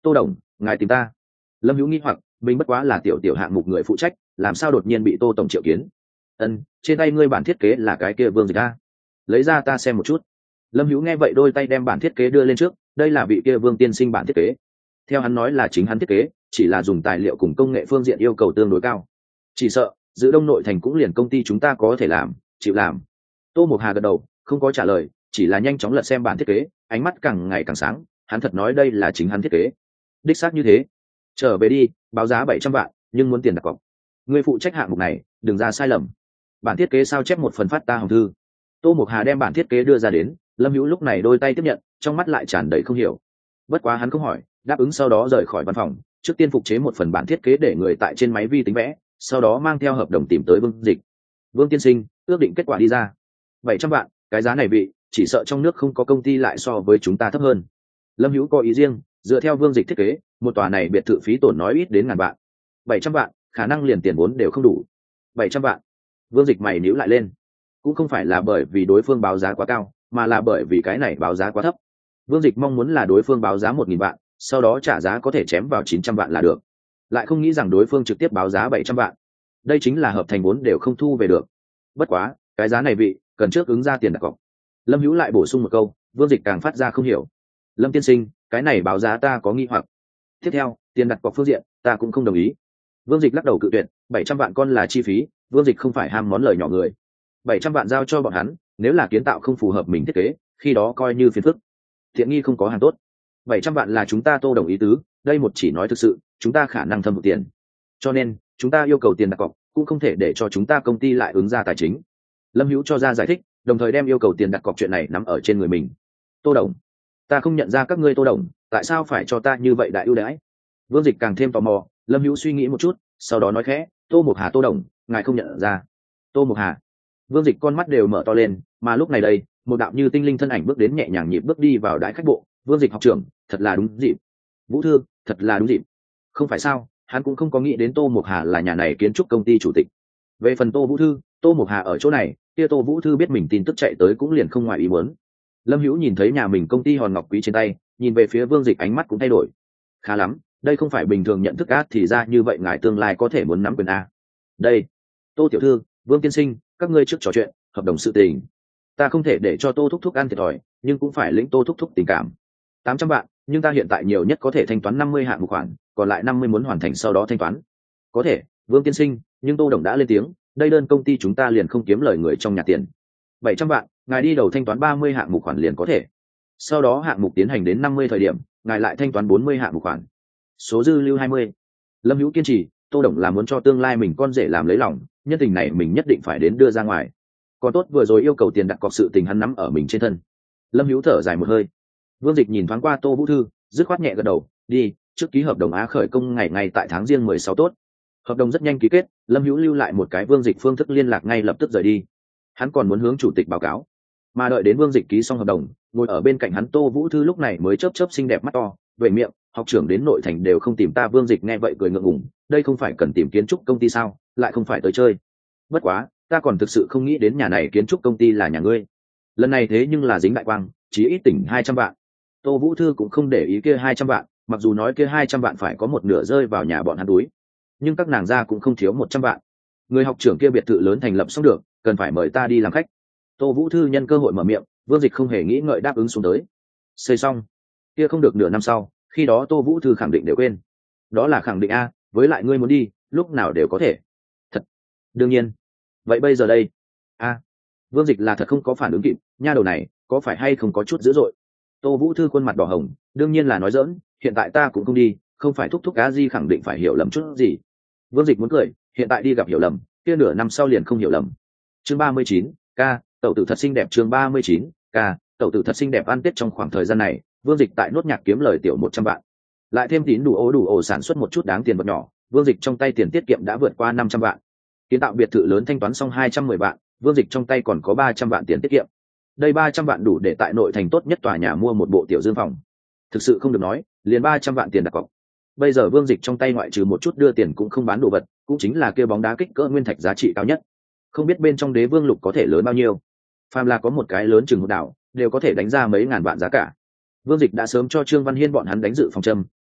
Tô Đồng, ngài tìm ta. Lâm Hữu nghi hoặc, mình bất quá là tiểu tiểu hạng mục người phụ trách, làm sao đột nhiên bị Tô tổng triệu kiến? Ân, trên tay ngươi bản thiết kế là cái kia Vương Dịch a? Lấy ra ta xem một chút. Lâm Hữu nghe vậy đôi tay đem bản thiết kế đưa lên trước, đây là vị kia Vương tiên sinh bản thiết kế. Theo hắn nói là chính hắn thiết kế, chỉ là dùng tài liệu cùng công nghệ phương diện yêu cầu tương đối cao. Chỉ sợ, giữ Đông Nội thành cũng liền công ty chúng ta có thể làm, chịu làm. Tô Mộc Hà gật đầu, không có trả lời, chỉ là nhanh chóng lật xem bản thiết kế, ánh mắt càng ngày càng sáng, hắn thật nói đây là chính hắn thiết kế. Đích xác như thế. Trở về đi, báo giá bảy trăm vạn, nhưng muốn tiền đặt cọc. Người phụ trách hạng mục này, đừng ra sai lầm. Bản thiết kế sao chép một phần phát ta hồng thư. Tô Mộc Hà đem bản thiết kế đưa ra đến, Lâm Hữu lúc này đôi tay tiếp nhận, trong mắt lại tràn đầy không hiểu. Bất quá hắn không hỏi, đáp ứng sau đó rời khỏi văn phòng, trước tiên phục chế một phần bản thiết kế để người tại trên máy vi tính vẽ, sau đó mang theo hợp đồng tìm tới Vương Dịch. Vương tiên sinh, ước định kết quả đi ra. Bảy trăm vạn, cái giá này vị, chỉ sợ trong nước không có công ty lại so với chúng ta thấp hơn. Lâm Hữu có ý riêng, dựa theo Vương Dịch thiết kế, một tòa này biệt thự phí tổn nói ít đến ngàn vạn. Bảy trăm vạn, khả năng liền tiền vốn đều không đủ. Bảy trăm vạn. Vương Dịch mày nhíu lại lên. Cũng không phải là bởi vì đối phương báo giá quá cao, mà là bởi vì cái này báo giá quá thấp. Vương Dịch mong muốn là đối phương báo giá một nghìn vạn, sau đó trả giá có thể chém vào chín trăm vạn là được. Lại không nghĩ rằng đối phương trực tiếp báo giá bảy trăm vạn. Đây chính là hợp thành vốn đều không thu về được. Bất quá, cái giá này vị, cần trước ứng ra tiền đặt cọc. Lâm Hữu lại bổ sung một câu, Vương Dịch càng phát ra không hiểu. Lâm tiên sinh, cái này báo giá ta có nghi hoặc. Tiếp theo, tiền đặt cọc phương diện, ta cũng không đồng ý. Vương Dịch lắc đầu cự tuyệt, bảy trăm vạn con là chi phí, Vương Dịch không phải ham món lời nhỏ người. Bảy trăm vạn giao cho bọn hắn, nếu là kiến tạo không phù hợp mình thiết kế, khi đó coi như phiền phức. Thiện nghi không có hàng tốt. Bảy trăm vạn là chúng ta Tô đồng ý tứ, đây một chỉ nói thực sự, chúng ta khả năng thâm hụt tiền. Cho nên, chúng ta yêu cầu tiền đặt cọc, cũng không thể để cho chúng ta công ty lại ứng ra tài chính. Lâm Hữu cho ra giải thích, đồng thời đem yêu cầu tiền đặt cọc chuyện này nắm ở trên người mình. Tô đồng, ta không nhận ra các ngươi Tô đồng, tại sao phải cho ta như vậy đại ưu đãi? Vương Dịch càng thêm tò mò, Lâm Hữu suy nghĩ một chút, sau đó nói khẽ, Tô Mộc Hà Tô đồng, ngài không nhận ra. Tô Mộc Hà. Vương Dịch con mắt đều mở to lên, mà lúc này đây, một đạo như tinh linh thân ảnh bước đến nhẹ nhàng nhịp bước đi vào đại khách bộ. Vương Dịch học trưởng, thật là đúng dịp. Vũ Thư, thật là đúng dịp. Không phải sao, hắn cũng không có nghĩ đến Tô Mộc Hà là nhà này kiến trúc công ty chủ tịch. Về phần Tô Vũ Thư, Tô Mộc Hà ở chỗ này, kia Tô Vũ Thư biết mình tin tức chạy tới cũng liền không ngoài ý muốn. Lâm Hữu nhìn thấy nhà mình công ty hòn ngọc quý trên tay, nhìn về phía Vương Dịch ánh mắt cũng thay đổi. Khá lắm, đây không phải bình thường nhận thức ác thì ra như vậy ngài tương lai có thể muốn nắm quyền a. Đây, Tô tiểu thư, Vương tiên sinh, các ngươi trước trò chuyện, hợp đồng sự tình. Ta không thể để cho Tô thúc thúc ăn thiệt thòi, nhưng cũng phải lĩnh Tô thúc thúc tình cảm. Tám trăm vạn, nhưng ta hiện tại nhiều nhất có thể thanh toán năm mươi hạng một khoản, còn lại năm mươi muốn hoàn thành sau đó thanh toán. Có thể, Vương tiên sinh, nhưng Tô đồng đã lên tiếng, đây đơn công ty chúng ta liền không kiếm lời người trong nhà tiền. Bảy trăm vạn, ngài đi đầu thanh toán ba mươi hạng mục khoản liền có thể. Sau đó hạng mục tiến hành đến năm mươi thời điểm, ngài lại thanh toán bốn mươi hạng mục khoản. Số dư lưu hai mươi. Lâm Hữu kiên trì, Tô đồng là muốn cho tương lai mình con rể làm lấy lòng, nhân tình này mình nhất định phải đến đưa ra ngoài. Còn tốt vừa rồi yêu cầu tiền đặt cọc sự tình hắn nắm ở mình trên thân. Lâm Hữu thở dài một hơi. Vương Dịch nhìn thoáng qua Tô Vũ Thư, dứt khoát nhẹ gật đầu, đi, trước ký hợp đồng á khởi công ngày ngày tại tháng riêng mười sáu tốt. Hợp đồng rất nhanh ký kết, Lâm Hữu lưu lại một cái Vương Dịch phương thức liên lạc ngay lập tức rời đi. Hắn còn muốn hướng chủ tịch báo cáo, mà đợi đến Vương Dịch ký xong hợp đồng, ngồi ở bên cạnh hắn Tô Vũ Thư lúc này mới chớp chớp xinh đẹp mắt to, về miệng, học trưởng đến nội thành đều không tìm ta. Vương Dịch nghe vậy cười ngượng ngùng, đây không phải cần tìm kiến trúc công ty sao, lại không phải tới chơi. Bất quá, ta còn thực sự không nghĩ đến nhà này kiến trúc công ty là nhà ngươi. Lần này thế nhưng là dính đại quang, chí ít tỉnh hai trăm vạn. Tô Vũ Thư cũng không để ý kia hai trăm vạn, mặc dù nói kia hai trăm vạn phải có một nửa rơi vào nhà bọn hắn túi, nhưng các nàng gia cũng không thiếu một trăm vạn. Người học trưởng kia biệt thự lớn thành lập xong được, cần phải mời ta đi làm khách. Tô Vũ Thư nhân cơ hội mở miệng, Vương Dịch không hề nghĩ ngợi đáp ứng xuống tới. Xây xong, kia không được nửa năm sau, khi đó Tô Vũ Thư khẳng định đều quên. Đó là khẳng định a, với lại ngươi muốn đi, lúc nào đều có thể. Thật, đương nhiên. Vậy bây giờ đây? A, Vương Dịch là thật không có phản ứng kịp, nha đầu này, có phải hay không có chút dữ dội? Tô Vũ Thư khuôn mặt đỏ hồng, đương nhiên là nói giỡn, hiện tại ta cũng không đi, không phải thúc thúc cá gì khẳng định phải hiểu lầm chút gì. Vương Dịch muốn cười, hiện tại đi gặp hiểu lầm, kia nửa năm sau liền không hiểu lầm. Chương ba mươi chín, ca, tẩu tử thật xinh đẹp. Chương ba mươi chín, ca, tẩu tử thật xinh đẹp. Ăn Tết trong khoảng thời gian này, Vương Dịch tại nốt nhạc kiếm lời tiểu một trăm vạn, lại thêm tín đủ ố đủ ổ sản xuất một chút đáng tiền vật nhỏ, Vương Dịch trong tay tiền tiết kiệm đã vượt qua năm trăm vạn. Kiến tạo biệt thự lớn thanh toán xong hai trăm mười vạn, Vương Dịch trong tay còn có ba trăm vạn tiền tiết kiệm. Đây ba trăm vạn đủ để tại nội thành tốt nhất tòa nhà mua một bộ tiểu dương phòng. Thực sự không được nói, liền ba trăm vạn tiền đặt cọc. Bây giờ Vương Dịch trong tay ngoại trừ một chút đưa tiền cũng không bán đồ vật, cũng chính là kêu bóng đá kích cỡ nguyên thạch giá trị cao nhất. Không biết bên trong Đế Vương Lục có thể lớn bao nhiêu. Phàm là có một cái lớn chừng hột đảo, đều có thể đánh ra mấy ngàn vạn giá cả. Vương Dịch đã sớm cho Trương Văn Hiên bọn hắn đánh dự phòng châm,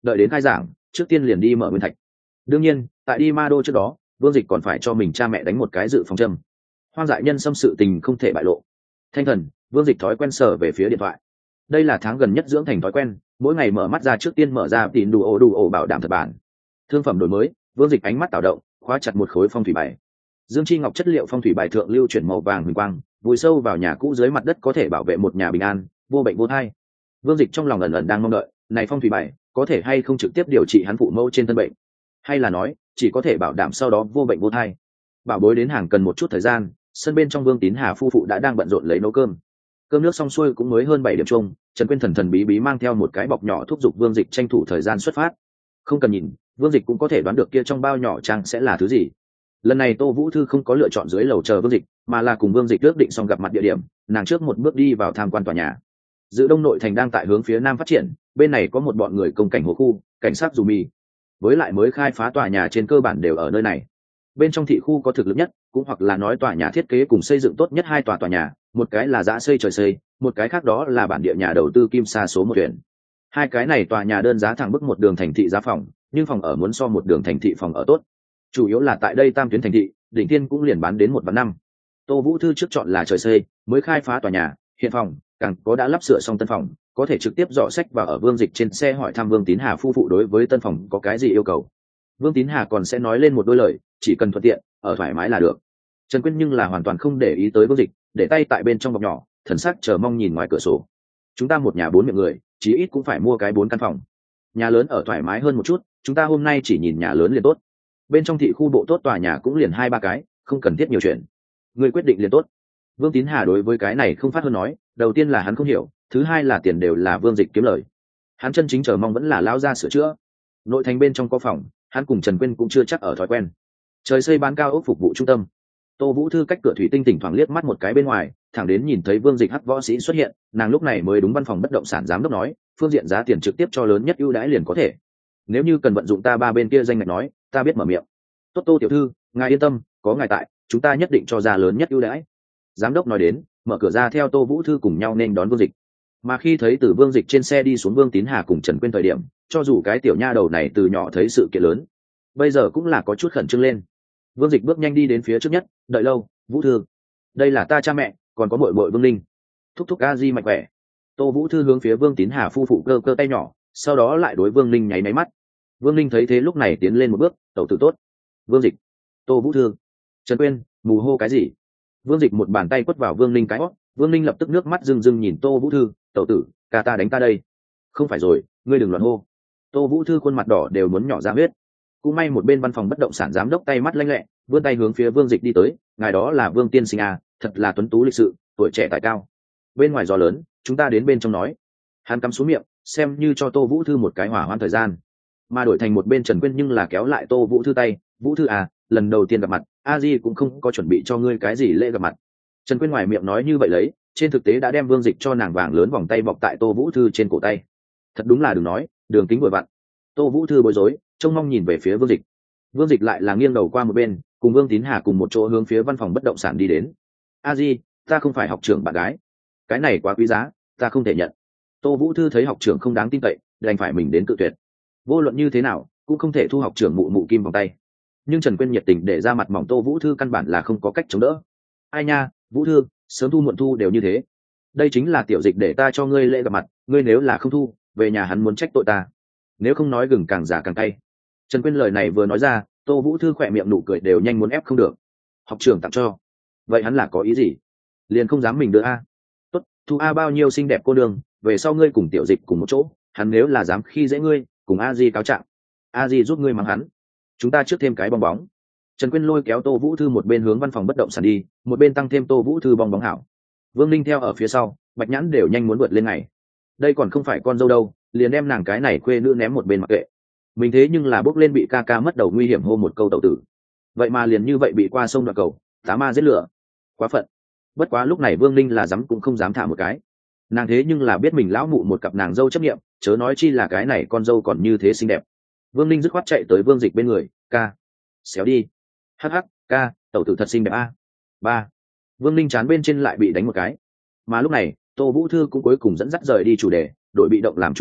đợi đến khai giảng trước tiên liền đi mở nguyên thạch. Đương nhiên tại đi ma đô trước đó, Vương Dịch còn phải cho mình cha mẹ đánh một cái dự phòng châm. Hoang dại nhân xâm sự tình không thể bại lộ. Thanh thần, Vương Dịch thói quen sở về phía điện thoại. Đây là tháng gần nhất dưỡng thành thói quen, mỗi ngày mở mắt ra trước tiên mở ra tìm đủ ổ đủ ổ bảo đảm thật bản. Thương phẩm đổi mới, Vương Dịch ánh mắt tạo động, khóa chặt một khối phong thủy bài. Dương chi ngọc chất liệu phong thủy bài thượng lưu chuyển màu vàng huỳnh quang, vùi sâu vào nhà cũ dưới mặt đất có thể bảo vệ một nhà bình an, vô bệnh vô thai. Vương Dịch trong lòng ẩn ẩn đang mong đợi, này phong thủy bài có thể hay không trực tiếp điều trị hắn phụ mẫu trên thân bệnh, hay là nói chỉ có thể bảo đảm sau đó vô bệnh vô thai. Bảo bối đến hàng cần một chút thời gian, sân bên trong Vương Tín Hà phu phụ đã đang bận rộn lấy nấu cơm. Cơm nước xong xuôi cũng mới hơn bảy điểm chung, Trần Quyên thần thần bí bí mang theo một cái bọc nhỏ thúc giục Vương Dịch tranh thủ thời gian xuất phát. Không cần nhìn, Vương Dịch cũng có thể đoán được kia trong bao nhỏ trang sẽ là thứ gì. Lần này Tô Vũ Thư không có lựa chọn dưới lầu chờ Vương Dịch, mà là cùng Vương Dịch ước định xong gặp mặt địa điểm, nàng trước một bước đi vào tham quan tòa nhà. Dự Đông nội thành đang tại hướng phía nam phát triển, bên này có một bọn người công cảnh hồ khu, cảnh sát dù mì, với lại mới khai phá tòa nhà trên cơ bản đều ở nơi này. Bên trong thị khu có thực lực nhất, cũng hoặc là nói tòa nhà thiết kế cùng xây dựng tốt nhất hai tòa tòa nhà, một cái là dã xây trời xây, một cái khác đó là bản địa nhà đầu tư kim sa số một tuyển. Hai cái này tòa nhà đơn giá thẳng bức một đường thành thị giá phòng, nhưng phòng ở muốn so một đường thành thị phòng ở tốt. Chủ yếu là tại đây tam tuyến thành thị, đỉnh tiên cũng liền bán đến một vạn năm. Tô Vũ Thư trước chọn là trời xây, mới khai phá tòa nhà, hiện phòng, càng có đã lắp sửa xong tân phòng, có thể trực tiếp dọ sách và ở Vương Dịch trên xe hỏi thăm Vương Tín Hà phu phụ đối với tân phòng có cái gì yêu cầu. Vương Tín Hà còn sẽ nói lên một đôi lời, chỉ cần thuận tiện, ở thoải mái là được. Trần Quyên nhưng là hoàn toàn không để ý tới Vương Dịch, để tay tại bên trong bọc nhỏ, thần sắc chờ mong nhìn ngoài cửa sổ. Chúng ta một nhà bốn miệng người, chí ít cũng phải mua cái bốn căn phòng. Nhà lớn ở thoải mái hơn một chút, chúng ta hôm nay chỉ nhìn nhà lớn liền tốt. Bên trong thị khu bộ tốt tòa nhà cũng liền hai ba cái, không cần thiết nhiều chuyện. Người quyết định liền tốt. Vương Tín Hà đối với cái này không phát hơn nói, đầu tiên là hắn không hiểu, thứ hai là tiền đều là Vương Dịch kiếm lời. Hắn chân chính chờ mong vẫn là lao ra sửa chữa. Nội thành bên trong có phòng, hắn cùng Trần Quyên cũng chưa chắc ở thói quen. Trời xây bán cao ốc phục vụ trung tâm. Tô Vũ Thư cách cửa thủy tinh tỉnh thoảng liếc mắt một cái bên ngoài, thẳng đến nhìn thấy Vương Dịch hắc võ sĩ xuất hiện, nàng lúc này mới đúng văn phòng bất động sản giám đốc nói, phương diện giá tiền trực tiếp cho lớn nhất ưu đãi liền có thể. Nếu như cần vận dụng ta ba bên kia danh ngạch nói, ta biết mở miệng. Tốt Tô tiểu thư, ngài yên tâm, có ngài tại, chúng ta nhất định cho ra lớn nhất ưu đãi. Giám đốc nói đến, mở cửa ra theo Tô Vũ Thư cùng nhau nên đón Vương Dịch. Mà khi thấy từ Vương Dịch trên xe đi xuống Vương Tín Hà cùng Trần Quyên thời điểm, cho dù cái tiểu nha đầu này từ nhỏ thấy sự kiện lớn, bây giờ cũng là có chút khẩn trương lên. Vương Dịch bước nhanh đi đến phía trước nhất, đợi lâu, Vũ Thư, đây là ta cha mẹ, còn có muội muội Vương Linh. Thúc thúc a di mạnh khỏe. Tô Vũ Thư hướng phía Vương Tín Hà phu phụ cơ cơ tay nhỏ, sau đó lại đối Vương Linh nháy máy mắt. Vương Linh thấy thế lúc này tiến lên một bước, tẩu tử tốt. Vương Dịch, Tô Vũ Thư, Trần Quyên, mù hô cái gì? Vương Dịch một bàn tay quất vào Vương Linh cái hót, Vương Linh lập tức nước mắt rưng rưng nhìn Tô Vũ Thư, tẩu tử, ca ta đánh ta đây. Không phải rồi, ngươi đừng loạn hô. Tô Vũ Thư khuôn mặt đỏ đều muốn nhỏ ra huyết. Cũng may một bên văn phòng bất động sản giám đốc tay mắt lanh lẹ, vươn tay hướng phía Vương Dịch đi tới, ngài đó là Vương tiên sinh à, thật là tuấn tú lịch sự, tuổi trẻ tài cao. Bên ngoài gió lớn, chúng ta đến bên trong nói. Hắn cắm xuống miệng, xem như cho Tô Vũ Thư một cái hỏa hoãn thời gian. Mà đổi thành một bên Trần Quyên nhưng là kéo lại Tô Vũ Thư tay, Vũ Thư à, lần đầu tiên gặp mặt, a di cũng không có chuẩn bị cho ngươi cái gì lễ gặp mặt. Trần Quyên ngoài miệng nói như vậy lấy, trên thực tế đã đem Vương Dịch cho nàng vàng lớn vòng tay bọc tại Tô Vũ Thư trên cổ tay. Thật đúng là đừng nói, đường kính vừa vặn. Tô Vũ Thư bối rối, trông mong nhìn về phía Vương Dịch. Vương Dịch lại là nghiêng đầu qua một bên, cùng Vương Tín Hà cùng một chỗ hướng phía văn phòng bất động sản đi đến. A di, ta không phải học trưởng bạn gái, cái này quá quý giá, ta không thể nhận. Tô Vũ Thư thấy học trưởng không đáng tin cậy, đành phải mình đến cự tuyệt. Vô luận như thế nào cũng không thể thu học trưởng mụ mụ kim vòng tay. Nhưng Trần Quyên nhiệt tình để ra mặt mỏng Tô Vũ Thư căn bản là không có cách chống đỡ. Ai nha, Vũ Thư, sớm thu muộn thu đều như thế. Đây chính là tiểu Dịch để ta cho ngươi lễ gặp mặt, ngươi nếu là không thu, về nhà hắn muốn trách tội ta. Nếu không nói gừng càng già càng cay. Trần Quyên lời này vừa nói ra, Tô Vũ Thư khỏe miệng nụ cười đều nhanh muốn ép không được. Học trưởng tặng cho, vậy hắn là có ý gì? Liền không dám mình đưa a? Tốt, thu a bao nhiêu xinh đẹp cô đường, về sau ngươi cùng tiểu Dịch cùng một chỗ, hắn nếu là dám khi dễ ngươi, cùng a di cáo trạng, a di giúp ngươi mắng hắn. Chúng ta trước thêm cái bong bóng. Trần Quyên lôi kéo Tô Vũ Thư một bên hướng văn phòng bất động sản đi, một bên tăng thêm Tô Vũ Thư bong bóng hảo. Vương Linh theo ở phía sau, Bạch Nhãn đều nhanh muốn vượt lên ngày. Đây còn không phải con dâu đâu, liền đem nàng cái này khuê nữ ném một bên mặc kệ. Mình thế nhưng là bước lên bị ca ca mất đầu nguy hiểm hô một câu tẩu tử. Vậy mà liền như vậy bị qua sông đoạn cầu, tá ma giết lửa. Quá phận. Bất quá lúc này Vương Linh là dám cũng không dám thả một cái. Nàng thế nhưng là biết mình lão mụ một cặp nàng dâu chấp nghiệm, chớ nói chi là cái này con dâu còn như thế xinh đẹp. Vương Linh dứt khoát chạy tới Vương Dịch bên người, ca, xéo đi. Hắc hắc, ca, tẩu tử thật xinh đẹp a. Ba. Vương Linh chán bên trên lại bị đánh một cái. Mà lúc này, Tô Vũ Thư cũng cuối cùng dẫn dắt rời đi chủ đề, đội bị động làm chủ động,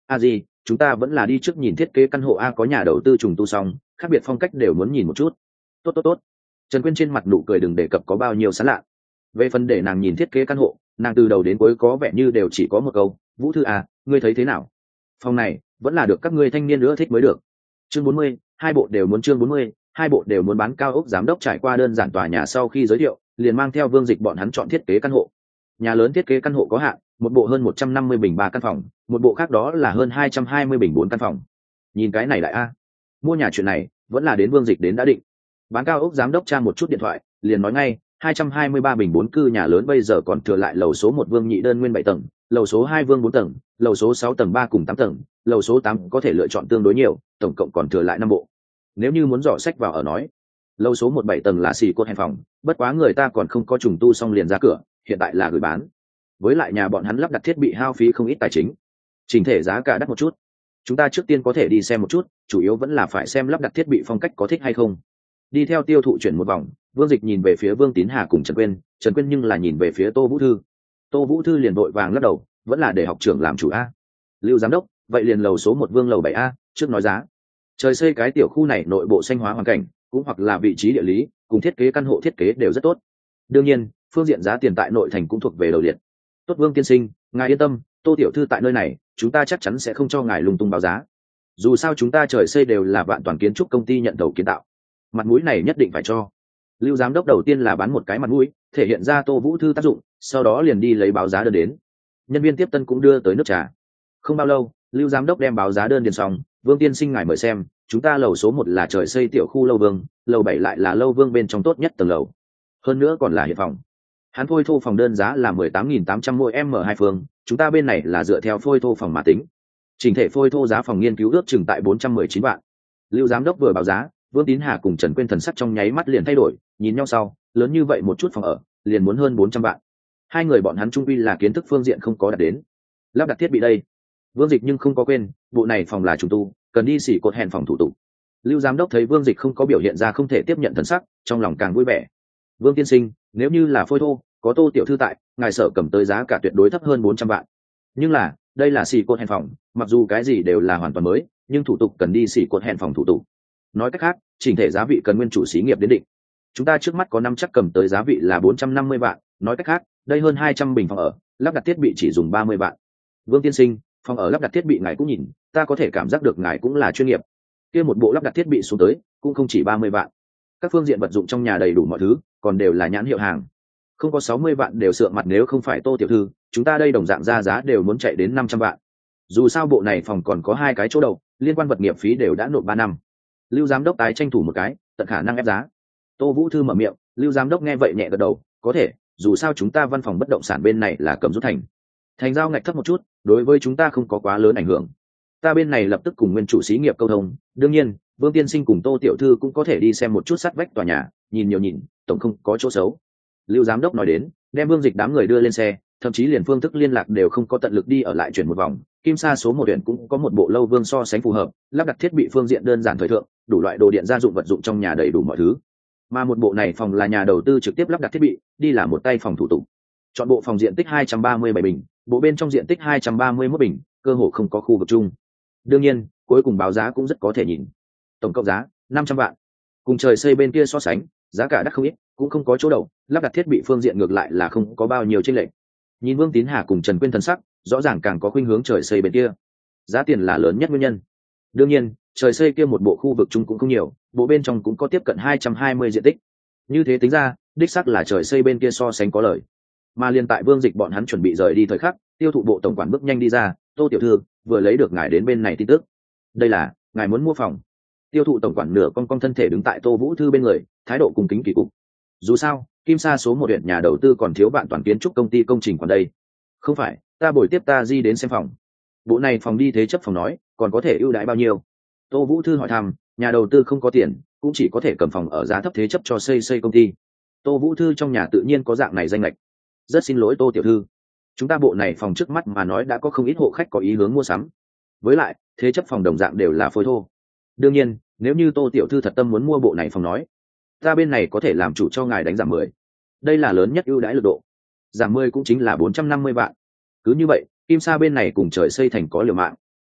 a gì chúng ta vẫn là đi trước nhìn thiết kế căn hộ a, có nhà đầu tư trùng tu xong khác biệt phong cách đều muốn nhìn một chút. Tốt tốt tốt. Trần Quyên trên mặt nụ cười đừng đề cập có bao nhiêu sán lạ. Về phần để nàng nhìn thiết kế căn hộ, nàng từ đầu đến cuối có vẻ như đều chỉ có một câu: Vũ Thư à, ngươi thấy thế nào? Phòng này vẫn là được các ngươi thanh niên nữa thích mới được. Chương bốn mươi, hai bộ đều muốn chương bốn mươi, hai bộ đều muốn bán cao ốc giám đốc trải qua đơn giản tòa nhà sau khi giới thiệu, liền mang theo Vương Dịch bọn hắn chọn thiết kế căn hộ. Nhà lớn thiết kế căn hộ có hạn, một bộ hơn một trăm năm mươi bình ba căn phòng, một bộ khác đó là hơn hai trăm hai mươi bình bốn căn phòng. Nhìn cái này lại a, mua nhà chuyện này vẫn là đến Vương Dịch đến đã định. Bán cao ốc giám đốc tra một chút điện thoại, liền nói ngay, hai trăm hai mươi ba bình bốn cư nhà lớn bây giờ còn thừa lại lầu số một Vương nhị đơn nguyên bảy tầng, lầu số hai Vương bốn tầng, lầu số sáu tầng ba cùng tám tầng, lầu số tám có thể lựa chọn tương đối nhiều, tổng cộng còn thừa lại năm bộ. Nếu như muốn dò sách vào ở nói, lầu số một bảy tầng là xì cốt hèn phòng, bất quá người ta còn không có trùng tu xong liền ra cửa, hiện tại là gửi bán. Với lại nhà bọn hắn lắp đặt thiết bị hao phí không ít tài chính, chỉnh thể giá cả đắt một chút. Chúng ta trước tiên có thể đi xem một chút, chủ yếu vẫn là phải xem lắp đặt thiết bị phong cách có thích hay không. Đi theo tiêu thụ chuyển một vòng, Vương Dịch nhìn về phía Vương Tín Hà cùng Trần Quyên, Trần Quyên nhưng là nhìn về phía Tô Vũ Thư. Tô Vũ Thư liền vội vàng lắc đầu, vẫn là để học trưởng làm chủ a. Lưu giám đốc, vậy liền lầu số một Vương lầu bảy a, trước nói giá. Trời xây cái tiểu khu này nội bộ xanh hóa hoàn cảnh, cũng hoặc là vị trí địa lý, cùng thiết kế căn hộ thiết kế đều rất tốt. Đương nhiên, phương diện giá tiền tại nội thành cũng thuộc về đầu liệt. Tốt Vương tiên sinh, ngài yên tâm, Tô tiểu thư tại nơi này, chúng ta chắc chắn sẽ không cho ngài lung tung báo giá. Dù sao chúng ta trời xây đều là vạn toàn kiến trúc công ty nhận đầu kiến tạo, mặt mũi này nhất định phải cho. Lưu giám đốc đầu tiên là bán một cái mặt mũi, thể hiện ra Tô Vũ Thư tác dụng, sau đó liền đi lấy báo giá đơn đến. Nhân viên tiếp tân cũng đưa tới nước trà. Không bao lâu, Lưu giám đốc đem báo giá đơn điền xong. Vương tiên sinh ngài mời xem, chúng ta lầu số một là trời xây tiểu khu lâu Vương, lầu bảy lại là lâu Vương bên trong tốt nhất tầng lầu, hơn nữa còn là hiện phòng. Hắn phôi thô phòng đơn giá là mười tám nghìn tám trăm mỗi m hai phương, chúng ta bên này là dựa theo phôi thô phòng mà tính. Chỉnh thể phôi thô giá phòng nghiên cứu ước chừng tại bốn trăm mười chín vạn. Lưu giám đốc vừa báo giá, Vương Tín Hà cùng Trần Quyên thần sắc trong nháy mắt liền thay đổi, nhìn nhau sau, lớn như vậy một chút phòng ở, liền muốn hơn bốn trăm vạn. Hai người bọn hắn trung quy là kiến thức phương diện không có đạt đến. Lắp đặt thiết bị đây. Vương Dịch nhưng không có quên, bộ này phòng là trùng tu, cần đi xỉ cột hèn phòng thủ tục. Lưu giám đốc thấy Vương Dịch không có biểu hiện ra không thể tiếp nhận thần sắc, trong lòng càng vui vẻ. Vương tiên sinh, nếu như là phôi thô, có Tô tiểu thư tại, ngài sở cầm tới giá cả tuyệt đối thấp hơn bốn trăm vạn. Nhưng là, đây là xỉ cột hèn phòng, mặc dù cái gì đều là hoàn toàn mới, nhưng thủ tục cần đi xỉ cột hèn phòng thủ tục. Nói cách khác, chỉnh thể giá vị cần nguyên chủ xí nghiệp đến định. Chúng ta trước mắt có năm chắc cầm tới giá vị là bốn trăm năm mươi vạn, nói cách khác, đây hơn hai trăm bình phòng ở, lắp đặt thiết bị chỉ dùng ba mươi vạn. Vương tiên sinh, phòng ở lắp đặt thiết bị ngài cũng nhìn, ta có thể cảm giác được ngài cũng là chuyên nghiệp. Kia một bộ lắp đặt thiết bị xuống tới, cũng không chỉ ba mươi vạn. Các phương diện vật dụng trong nhà đầy đủ mọi thứ, còn đều là nhãn hiệu hàng. Không có sáu mươi vạn đều sượng mặt, nếu không phải Tô tiểu thư, chúng ta đây đồng dạng ra giá đều muốn chạy đến năm trăm vạn. Dù sao bộ này phòng còn có hai cái chỗ đầu, liên quan vật nghiệp phí đều đã nộp ba năm. Lưu giám đốc tái tranh thủ một cái, tận khả năng ép giá. Tô Vũ Thư mở miệng, Lưu giám đốc nghe vậy nhẹ gật đầu, có thể, dù sao chúng ta văn phòng bất động sản bên này là cầm rút thành. Thành giao ngạch thấp một chút, đối với chúng ta không có quá lớn ảnh hưởng. Ta bên này lập tức cùng nguyên chủ xí nghiệp câu thông, đương nhiên, Vương tiên sinh cùng Tô tiểu thư cũng có thể đi xem một chút sát vách tòa nhà, nhìn nhiều nhìn, tổng không có chỗ xấu. Lưu giám đốc nói đến, đem Vương Dịch đám người đưa lên xe, thậm chí liền phương thức liên lạc đều không có tận lực đi ở lại chuyển một vòng. Kim Sa số một huyện cũng có một bộ lâu Vương so sánh phù hợp, lắp đặt thiết bị phương diện đơn giản thời thượng, đủ loại đồ điện gia dụng vật dụng trong nhà đầy đủ mọi thứ. Mà một bộ này phòng là nhà đầu tư trực tiếp lắp đặt thiết bị, đi là một tay phòng thủ tục. Chọn bộ phòng diện tích hai trăm ba mươi bảy bình, bộ bên trong diện tích hai trăm ba mươi mốt bình, cơ hồ không có khu vực chung. Đương nhiên, cuối cùng báo giá cũng rất có thể nhìn. Tổng cộng giá năm trăm vạn. Cùng trời xây bên kia so sánh, giá cả đắt không ít, cũng không có chỗ đầu, lắp đặt thiết bị phương diện ngược lại là không có bao nhiêu chênh lệch. Nhìn Vương Tín Hà cùng Trần Quyên thần sắc, rõ ràng càng có khuynh hướng trời xây bên kia. Giá tiền là lớn nhất nguyên nhân. Đương nhiên, trời xây kia một bộ khu vực chung cũng không nhiều, bộ bên trong cũng có tiếp cận hai trăm hai mươi diện tích. Như thế tính ra, đích xác là trời xây bên kia so sánh có lợi. Mà liên tại Vương Dịch bọn hắn chuẩn bị rời đi thời khắc, tiêu thụ bộ tổng quản bước nhanh đi ra, Tô tiểu thư vừa lấy được ngài đến bên này tin tức. Đây là, ngài muốn mua phòng. Tiêu thụ tổng quản nửa cong cong thân thể đứng tại Tô Vũ Thư bên người, thái độ cung kính kỳ cục. Dù sao, Kim Sa số một huyện nhà đầu tư còn thiếu bạn toàn kiến trúc công ty công trình còn đây. Không phải, ta buổi tiếp ta di đến xem phòng. Bộ này phòng đi thế chấp phòng nói, còn có thể ưu đãi bao nhiêu? Tô Vũ Thư hỏi thăm, nhà đầu tư không có tiền, cũng chỉ có thể cầm phòng ở giá thấp thế chấp cho xây xây công ty. Tô Vũ Thư trong nhà tự nhiên có dạng này danh lệch. Rất xin lỗi Tô tiểu thư, chúng ta bộ này phòng trước mắt mà nói đã có không ít hộ khách có ý hướng mua sắm. Với lại, thế chấp phòng đồng dạng đều là phôi thô. Đương nhiên, nếu như Tô tiểu thư thật tâm muốn mua bộ này phòng nói, ta bên này có thể làm chủ cho ngài đánh giảm mười. Đây là lớn nhất ưu đãi lực độ. Giảm mười cũng chính là bốn trăm năm mươi vạn. Cứ như vậy, Kim Sa bên này cùng trời xây thành có liều mạng.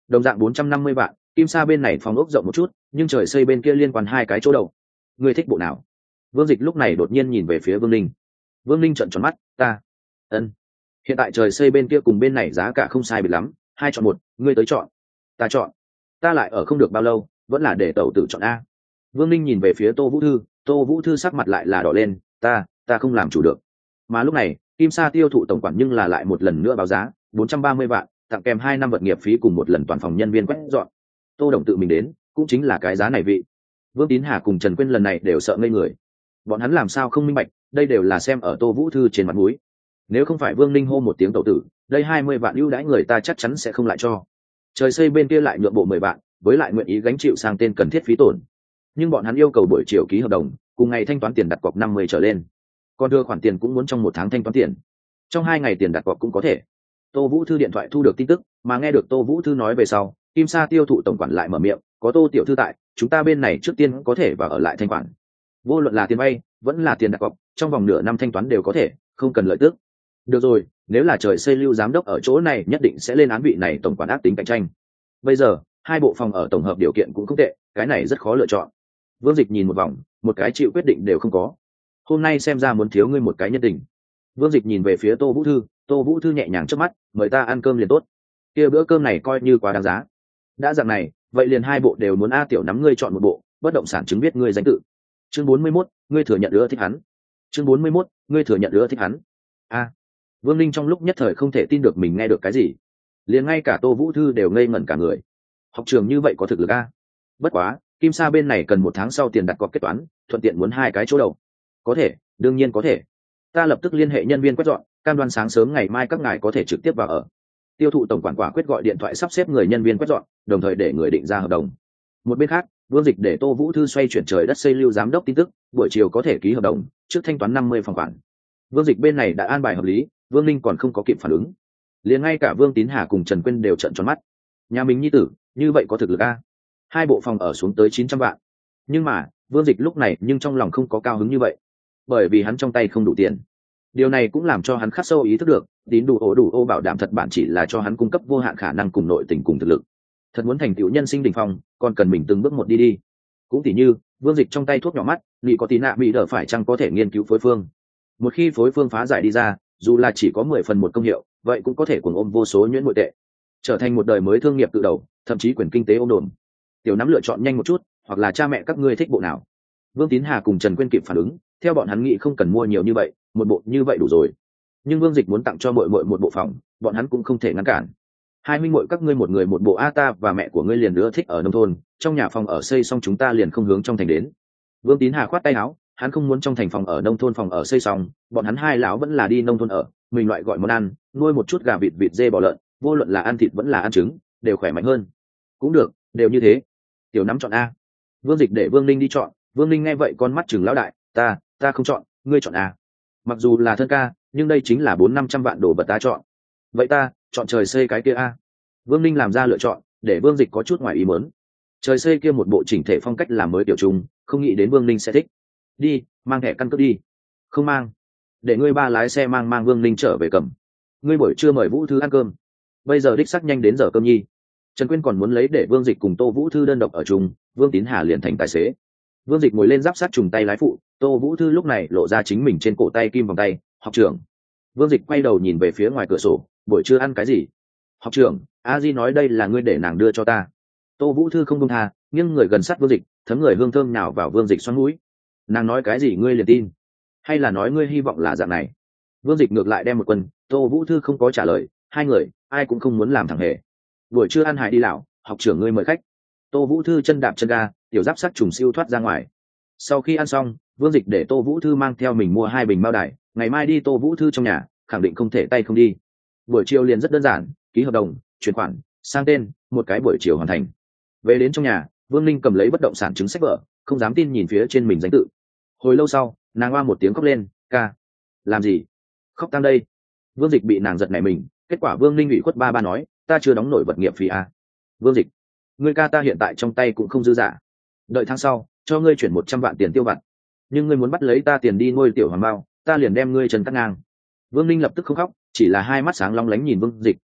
đồng dạng bốn trăm năm mươi vạn. Kim Sa bên này phòng ốc rộng một chút, nhưng trời xây bên kia liên quan hai cái chỗ đầu. Ngươi thích bộ nào? Vương Dịch lúc này đột nhiên nhìn về phía Vương Linh. Vương Linh trợn tròn mắt, ta, ân. Hiện tại trời xây bên kia cùng bên này giá cả không sai biệt lắm, hai chọn một, ngươi tới chọn. Ta chọn. Ta lại ở không được bao lâu, vẫn là để tẩu tử chọn a. Vương Linh nhìn về phía Tô Vũ Thư, Tô Vũ Thư sắc mặt lại là đỏ lên, ta, ta không làm chủ được. Mà lúc này, Kim Sa tiêu thụ tổng quản nhưng là lại một lần nữa báo giá, bốn trăm ba mươi vạn, tặng kèm hai năm vật nghiệp phí cùng một lần toàn phòng nhân viên quét dọn. Tô Đồng tự mình đến, cũng chính là cái giá này vị. Vương Tín Hà cùng Trần Quyên lần này đều sợ ngây người. Bọn hắn làm sao không minh bạch, đây đều là xem ở Tô Vũ Thư trên mặt mũi. Nếu không phải Vương Ninh hô một tiếng tẩu tử, đây hai mươi vạn ưu đãi người ta chắc chắn sẽ không lại cho. Trời xây bên kia lại nhượng bộ mười vạn, với lại nguyện ý gánh chịu sang tên cần thiết phí tổn. Nhưng bọn hắn yêu cầu buổi chiều ký hợp đồng, cùng ngày thanh toán tiền đặt cọc năm mươi trở lên. Còn đưa khoản tiền cũng muốn trong một tháng thanh toán tiền. Trong hai ngày tiền đặt cọc cũng có thể. Tô Vũ Thư điện thoại thu được tin tức, mà nghe được Tô Vũ Thư nói về sau, Kim Sa tiêu thụ tổng quản lại mở miệng, có Tô tiểu thư tại, chúng ta bên này trước tiên có thể và ở lại thanh khoản. Vô luận là tiền vay, vẫn là tiền đặt cọc, trong vòng nửa năm thanh toán đều có thể, không cần lợi tức. Được rồi, nếu là trời xây lưu giám đốc ở chỗ này nhất định sẽ lên án vị này tổng quản ác tính cạnh tranh. Bây giờ, hai bộ phòng ở tổng hợp điều kiện cũng không tệ, cái này rất khó lựa chọn. Vương Dịch nhìn một vòng, một cái chịu quyết định đều không có. Hôm nay xem ra muốn thiếu ngươi một cái nhân tình. Vương Dịch nhìn về phía Tô Vũ Thư, Tô Vũ Thư nhẹ nhàng trước mắt, mời ta ăn cơm liền tốt. Kia bữa cơm này coi như quá đáng giá. Đã dạng này, vậy liền hai bộ đều muốn a tiểu nắm ngươi chọn một bộ, bất động sản chứng biết ngươi danh tự. Chương bốn mươi mốt, ngươi thừa nhận ưa thích hắn. Chương bốn mươi mốt, ngươi thừa nhận ưa thích hắn. A. Vương Linh trong lúc nhất thời không thể tin được mình nghe được cái gì. Liền ngay cả Tô Vũ Thư đều ngây ngẩn cả người. Học trường như vậy có thực lực a? Bất quá, Kim Sa bên này cần một tháng sau tiền đặt cọc kết toán, thuận tiện muốn hai cái chỗ đầu. Có thể, đương nhiên có thể. Ta lập tức liên hệ nhân viên quét dọn, cam đoan sáng sớm ngày mai các ngài có thể trực tiếp vào ở. Tiêu thụ tổng quản quả quyết gọi điện thoại sắp xếp người nhân viên quét dọn, đồng thời để người định ra hợp đồng. Một bên khác, Vương Dịch để Tô Vũ Thư xoay chuyển trời đất xây lưu giám đốc tin tức, buổi chiều có thể ký hợp đồng, trước thanh toán năm mươi phòng khoản. Vương Dịch bên này đã an bài hợp lý, Vương Linh còn không có kịp phản ứng. Liền ngay cả Vương Tín Hà cùng Trần Quyên đều trợn tròn mắt. Nhà mình nhi tử, như vậy có thực lực a? Hai bộ phòng ở xuống tới chín trăm vạn. Nhưng mà, Vương Dịch lúc này nhưng trong lòng không có cao hứng như vậy, bởi vì hắn trong tay không đủ tiền. Điều này cũng làm cho hắn khắc sâu ý thức được, tín đủ ổ đủ ô bảo đảm thật bản chỉ là cho hắn cung cấp vô hạn khả năng cùng nội tình cùng thực lực. Thật muốn thành tựu nhân sinh đỉnh phong, còn cần mình từng bước một đi đi. Cũng tỉ như, Vương Dịch trong tay thuốc nhỏ mắt, nghĩ có tí nạ bị đỡ phải chăng có thể nghiên cứu phối phương. Một khi phối phương phá giải đi ra, dù là chỉ có mười phần một công hiệu, vậy cũng có thể cuồng ôm vô số nhuyễn nội tệ, trở thành một đời mới thương nghiệp tự đầu, thậm chí quyền kinh tế ôm đồm. Tiểu nắm lựa chọn nhanh một chút, hoặc là cha mẹ các ngươi thích bộ nào. Vương Tín Hà cùng Trần Quyên kịp phản ứng, theo bọn hắn nghĩ không cần mua nhiều như vậy, một bộ như vậy đủ rồi. Nhưng Vương Dịch muốn tặng cho muội muội một bộ phòng, bọn hắn cũng không thể ngăn cản. Hai huynh muội các ngươi một người một bộ, a ta và mẹ của ngươi liền nữa thích ở nông thôn, trong nhà phòng ở xây xong chúng ta liền không hướng trong thành đến. Vương Tín Hà khoát tay áo, hắn không muốn trong thành phòng ở nông thôn phòng ở xây xong, bọn hắn hai lão vẫn là đi nông thôn ở, mình loại gọi món ăn, nuôi một chút gà vịt vịt dê bò lợn, vô luận là ăn thịt vẫn là ăn trứng, đều khỏe mạnh hơn. Cũng được, đều như thế. Tiểu nắm chọn a. Vương Dịch để Vương Linh đi chọn, Vương Linh nghe vậy con mắt chừng lão đại, ta, ta không chọn, ngươi chọn a. Mặc dù là thân ca, nhưng đây chính là bốn năm trăm vạn đồ vật ta chọn. Vậy ta, chọn trời xây cái kia a. Vương Linh làm ra lựa chọn, để Vương Dịch có chút ngoài ý muốn. Trời xây kia một bộ chỉnh thể phong cách làm mới tiểu trung, không nghĩ đến Vương Linh sẽ thích. Đi, mang thẻ căn cước đi. Không mang. Để ngươi ba lái xe mang mang Vương Linh trở về cầm. Ngươi buổi trưa mời Vũ Thư ăn cơm. Bây giờ đích xác nhanh đến giờ cơm nhi. Trần Quyên còn muốn lấy để Vương Dịch cùng Tô Vũ Thư đơn độc ở chung, Vương Tín Hà liền thành tài xế. Vương Dịch ngồi lên giáp sát trùng tay lái phụ, Tô Vũ Thư lúc này lộ ra chính mình trên cổ tay kim vòng tay, học trưởng. Vương Dịch quay đầu nhìn về phía ngoài cửa sổ, buổi trưa ăn cái gì? Học trưởng, a di nói đây là ngươi để nàng đưa cho ta. Tô Vũ Thư không buông tha, nhưng người gần sát Vương Dịch, thấm người hương thơm nào vào Vương Dịch xoắn mũi. Nàng nói cái gì ngươi liền tin? Hay là nói ngươi hy vọng là dạng này? Vương Dịch ngược lại đem một quân, Tô Vũ Thư không có trả lời, hai người, ai cũng không muốn làm thằng hề. Buổi trưa ăn hải đi lão, học trưởng ngươi mời khách. Tô Vũ Thư chân đạp chân ga, tiểu giáp sắt trùng siêu thoát ra ngoài. Sau khi ăn xong, Vương Dịch để Tô Vũ Thư mang theo mình mua hai bình mao đài, ngày mai đi Tô Vũ Thư trong nhà, khẳng định không thể tay không đi. Buổi chiều liền rất đơn giản, ký hợp đồng, chuyển khoản, sang tên, một cái buổi chiều hoàn thành. Về đến trong nhà, Vương Linh cầm lấy bất động sản chứng sách vở, không dám tin nhìn phía trên mình danh tự. Hồi lâu sau, nàng oa một tiếng khóc lên, ca, làm gì? Khóc tăng đây. Vương Dịch bị nàng giật nảy mình, kết quả Vương Linh ủy khuất ba ba nói, ta chưa đóng nổi vật nghiệp phí à. Vương Dịch, ngươi ca ta hiện tại trong tay cũng không dư giả, đợi tháng sau cho ngươi chuyển một trăm vạn tiền tiêu vặt, nhưng ngươi muốn bắt lấy ta tiền đi nuôi tiểu hoàng bao, ta liền đem ngươi chân cắt ngang. Vương Linh lập tức không khóc, chỉ là hai mắt sáng long lánh nhìn Vương Dịch,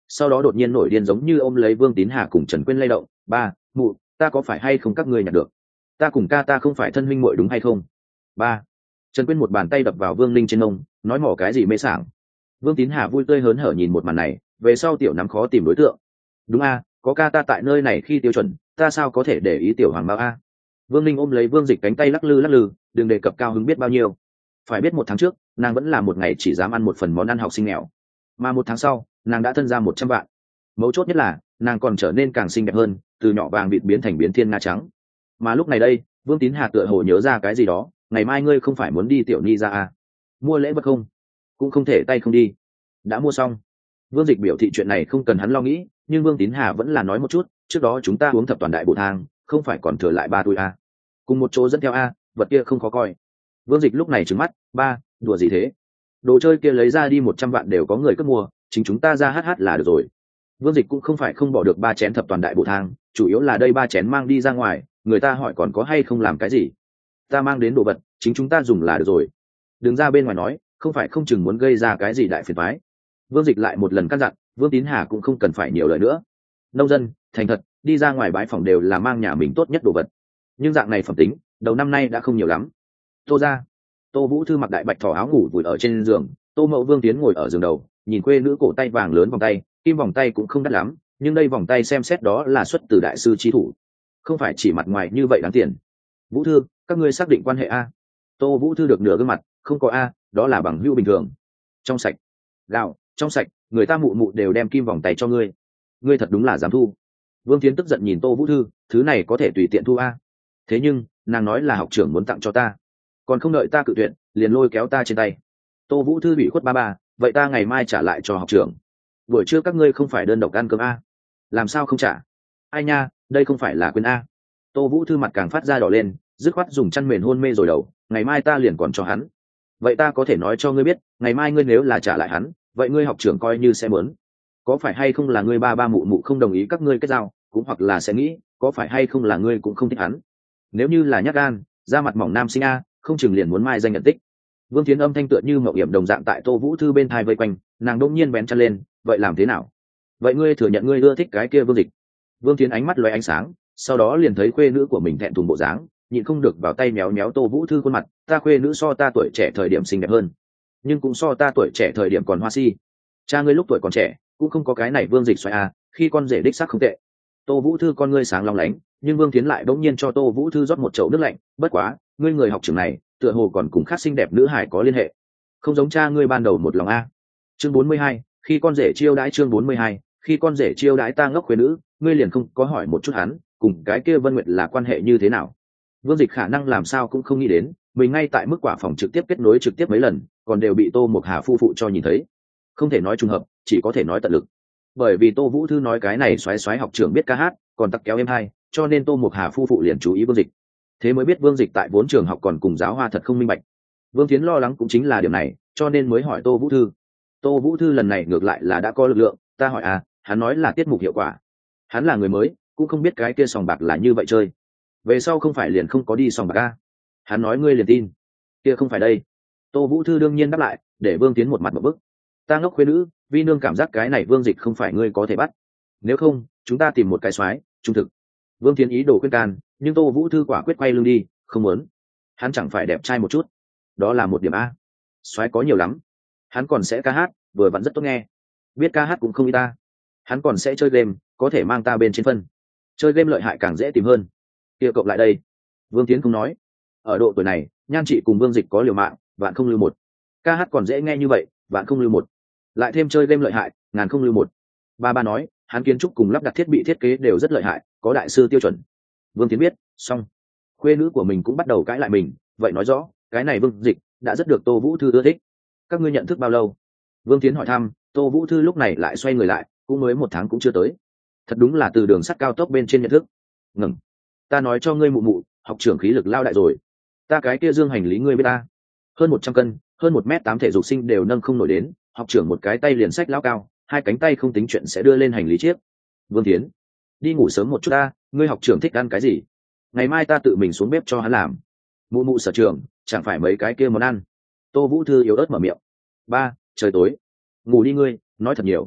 sau đó đột nhiên nổi điên giống như ôm lấy Vương Tín Hà cùng Trần Quyên lay động. Ba, mụ, ta có phải hay không các ngươi nhặt được? Ta cùng ca ta không phải thân huynh muội đúng hay không? Ba. Trần Quyên một bàn tay đập vào Vương Linh trên ông, nói mỏ cái gì mê sảng. Vương Tín Hà vui tươi hớn hở nhìn một màn này, về sau tiểu nắm khó tìm đối tượng. Đúng a, có ca ta tại nơi này khi tiêu chuẩn, ta sao có thể để ý tiểu hoàng bao a? Vương Linh ôm lấy Vương Dịch cánh tay lắc lư lắc lư, đừng đề cập cao hứng biết bao nhiêu. Phải biết một tháng trước, nàng vẫn là một ngày chỉ dám ăn một phần món ăn học sinh nghèo, mà một tháng sau, nàng đã thân ra một trăm vạn. Mấu chốt nhất là, nàng còn trở nên càng xinh đẹp hơn, từ nhỏ vàng bịt biến thành biến thiên nga trắng. Mà lúc này đây, Vương Tín Hà tựa hồ nhớ ra cái gì đó, ngày mai ngươi không phải muốn đi tiểu ni ra à? Mua lễ vật không? Cũng không thể tay không đi. Đã mua xong. Vương Dịch biểu thị chuyện này không cần hắn lo nghĩ, nhưng Vương Tín Hà vẫn là nói một chút, trước đó chúng ta uống thập toàn đại bổ thang, không phải còn thừa lại ba túi à? Cùng một chỗ dẫn theo a, vật kia không khó coi. Vương Dịch lúc này trừng mắt, ba, đùa gì thế? Đồ chơi kia lấy ra đi một trăm vạn đều có người cất mua, chính chúng ta ra hát hát là được rồi. Vương Dịch cũng không phải không bỏ được ba chén thập toàn đại bổ thang, chủ yếu là đây ba chén mang đi ra ngoài, người ta hỏi còn có hay không làm cái gì. Ta mang đến đồ vật, chính chúng ta dùng là được rồi. Đừng ra bên ngoài nói, không phải không chừng muốn gây ra cái gì đại phiền toái. Vương Dịch lại một lần căn dặn, Vương Tín Hà cũng không cần phải nhiều lời nữa. Nông dân, thành thật, đi ra ngoài bãi phòng đều là mang nhà mình tốt nhất đồ vật. Nhưng dạng này phẩm tính, đầu năm nay đã không nhiều lắm. Tô ra. Tô Vũ Thư mặc đại bạch thỏ áo ngủ vùi ở trên giường, Tô Mậu Vương Tiến ngồi ở giường đầu, nhìn khuê nữ cổ tay vàng lớn vòng tay, kim vòng tay cũng không đắt lắm, nhưng đây vòng tay xem xét đó là xuất từ đại sư trí thủ, không phải chỉ mặt ngoài như vậy đáng tiền. Vũ Thư, các ngươi xác định quan hệ a? Tô Vũ Thư được nửa gương mặt, không có a, đó là bằng hữu bình thường. Trong sạch. Gạo, trong sạch, người ta mụ mụ đều đem kim vòng tay cho ngươi. Ngươi thật đúng là dám thu. Vương Tiến tức giận nhìn Tô Vũ Thư, thứ này có thể tùy tiện thu a. Thế nhưng, nàng nói là học trưởng muốn tặng cho ta, còn không đợi ta cự tuyệt, liền lôi kéo ta trên tay. Tô Vũ Thư bị khuất ba ba, vậy ta ngày mai trả lại cho học trưởng. Buổi trưa các ngươi không phải đơn độc ăn cơm a? Làm sao không trả? Ai nha, đây không phải là quên a. Tô Vũ Thư mặt càng phát ra đỏ lên, dứt khoát dùng chăn mền hôn mê rồi đầu, ngày mai ta liền còn cho hắn. Vậy ta có thể nói cho ngươi biết, ngày mai ngươi nếu là trả lại hắn, vậy ngươi học trưởng coi như sẽ muốn. Có phải hay không là ngươi ba ba mụ mụ không đồng ý các ngươi kết giao, cũng hoặc là sẽ nghĩ, có phải hay không là ngươi cũng không thích hắn. Nếu như là nhát gan, da mặt mỏng nam sinh a, không chừng liền muốn mai danh nhận tích. Vương Thiến âm thanh tựa như mậu hiểm đồng dạng tại Tô Vũ Thư bên thai vây quanh, nàng đông nhiên bén chân lên, vậy làm thế nào? Vậy ngươi thừa nhận ngươi ưa thích cái kia Vương Dịch? Vương Thiến ánh mắt lóe ánh sáng, sau đó liền thấy khuê nữ của mình thẹn thùng bộ dáng, nhịn không được vào tay méo méo Tô Vũ Thư khuôn mặt, ta khuê nữ so ta tuổi trẻ thời điểm xinh đẹp hơn, nhưng cũng so ta tuổi trẻ thời điểm còn hoa si. Cha ngươi lúc tuổi còn trẻ, cũng không có cái này Vương Dịch xoay à, khi con rể đích xác không tệ. Tô Vũ Thư con ngươi sáng long lánh, nhưng Vương Thiến lại bỗng nhiên cho Tô Vũ Thư rót một chậu nước lạnh, bất quá, ngươi người học trưởng này, tựa hồ còn cùng khác xinh đẹp nữ hải có liên hệ, không giống cha ngươi ban đầu một lòng a. Chương bốn mươi hai, khi con rể chiêu đãi chương bốn mươi hai, khi con rể chiêu đãi ta ngốc khuê nữ, ngươi liền không có hỏi một chút hắn, cùng cái kia Vân Nguyệt là quan hệ như thế nào? Vương Dịch khả năng làm sao cũng không nghĩ đến, mình ngay tại mức quả phòng trực tiếp kết nối trực tiếp mấy lần, còn đều bị Tô Mộc Hà phu phụ cho nhìn thấy. Không thể nói trùng hợp, chỉ có thể nói tận lực. Bởi vì Tô Vũ Thư nói cái này xoáy xoáy học trưởng biết ca hát, còn tắc kéo em hai, cho nên Tô Mộc Hà phu phụ liền chú ý Vương Dịch. Thế mới biết Vương Dịch tại vốn trường học còn cùng giáo hoa thật không minh bạch. Vương Thiến lo lắng cũng chính là điểm này, cho nên mới hỏi Tô Vũ Thư. Tô Vũ Thư lần này ngược lại là đã có lực lượng, ta hỏi à, hắn nói là tiết mục hiệu quả. Hắn là người mới, cũng không biết cái kia sòng bạc là như vậy chơi. Về sau không phải liền không có đi sòng bạc a. Hắn nói ngươi liền tin. Kia không phải đây. Tô Vũ Thư đương nhiên đáp lại, để Vương Thiến một mặt một bức. Ta ngốc khuê nữ, vi nương cảm giác cái này Vương Dịch không phải ngươi có thể bắt. Nếu không, chúng ta tìm một cái soái, trung thực. Vương Thiến ý đồ khuyên can, nhưng Tô Vũ Thư quả quyết quay lưng đi, không muốn. Hắn chẳng phải đẹp trai một chút, đó là một điểm a. Soái có nhiều lắm, hắn còn sẽ ca hát, vừa vặn rất tốt nghe. Biết ca hát cũng không y ta. Hắn còn sẽ chơi game, có thể mang ta bên trên phân. Chơi game lợi hại càng dễ tìm hơn. Kia cộng lại đây. Vương Tiến không nói. Ở độ tuổi này, Nhan chị cùng Vương Dịch có liều mạng, vạn không lưu một. Ca hát còn dễ nghe như vậy, vạn không lưu một. Lại thêm chơi game lợi hại, ngàn không lưu một. Ba ba nói, hắn kiến trúc cùng lắp đặt thiết bị thiết kế đều rất lợi hại, có đại sư tiêu chuẩn. Vương Tiến biết, xong. Khuê nữ của mình cũng bắt đầu cãi lại mình, vậy nói rõ, cái này Vương Dịch đã rất được Tô Vũ Thư ưa thích. Các ngươi nhận thức bao lâu? Vương Tiến hỏi thăm. Tô Vũ Thư lúc này lại xoay người lại, cũng mới một tháng cũng chưa tới. Thật đúng là từ đường sắt cao tốc bên trên nhận thức. Ngừng. Ta nói cho ngươi mụ mụ, học trưởng khí lực lao đại rồi. Ta cái kia dương hành lý ngươi biết ta. Hơn một trăm cân, hơn một mét tám thể dục sinh đều nâng không nổi đến, học trưởng một cái tay liền sách lao cao, hai cánh tay không tính chuyện sẽ đưa lên hành lý chiếc. Vương Tiến, đi ngủ sớm một chút ta, ngươi học trưởng thích ăn cái gì? Ngày mai ta tự mình xuống bếp cho hắn làm. Mụ mụ sở trường, chẳng phải mấy cái kia món ăn. Tô Vũ Thư yếu ớt mở miệng. Ba, trời tối. Ngủ đi ngươi, nói thật nhiều.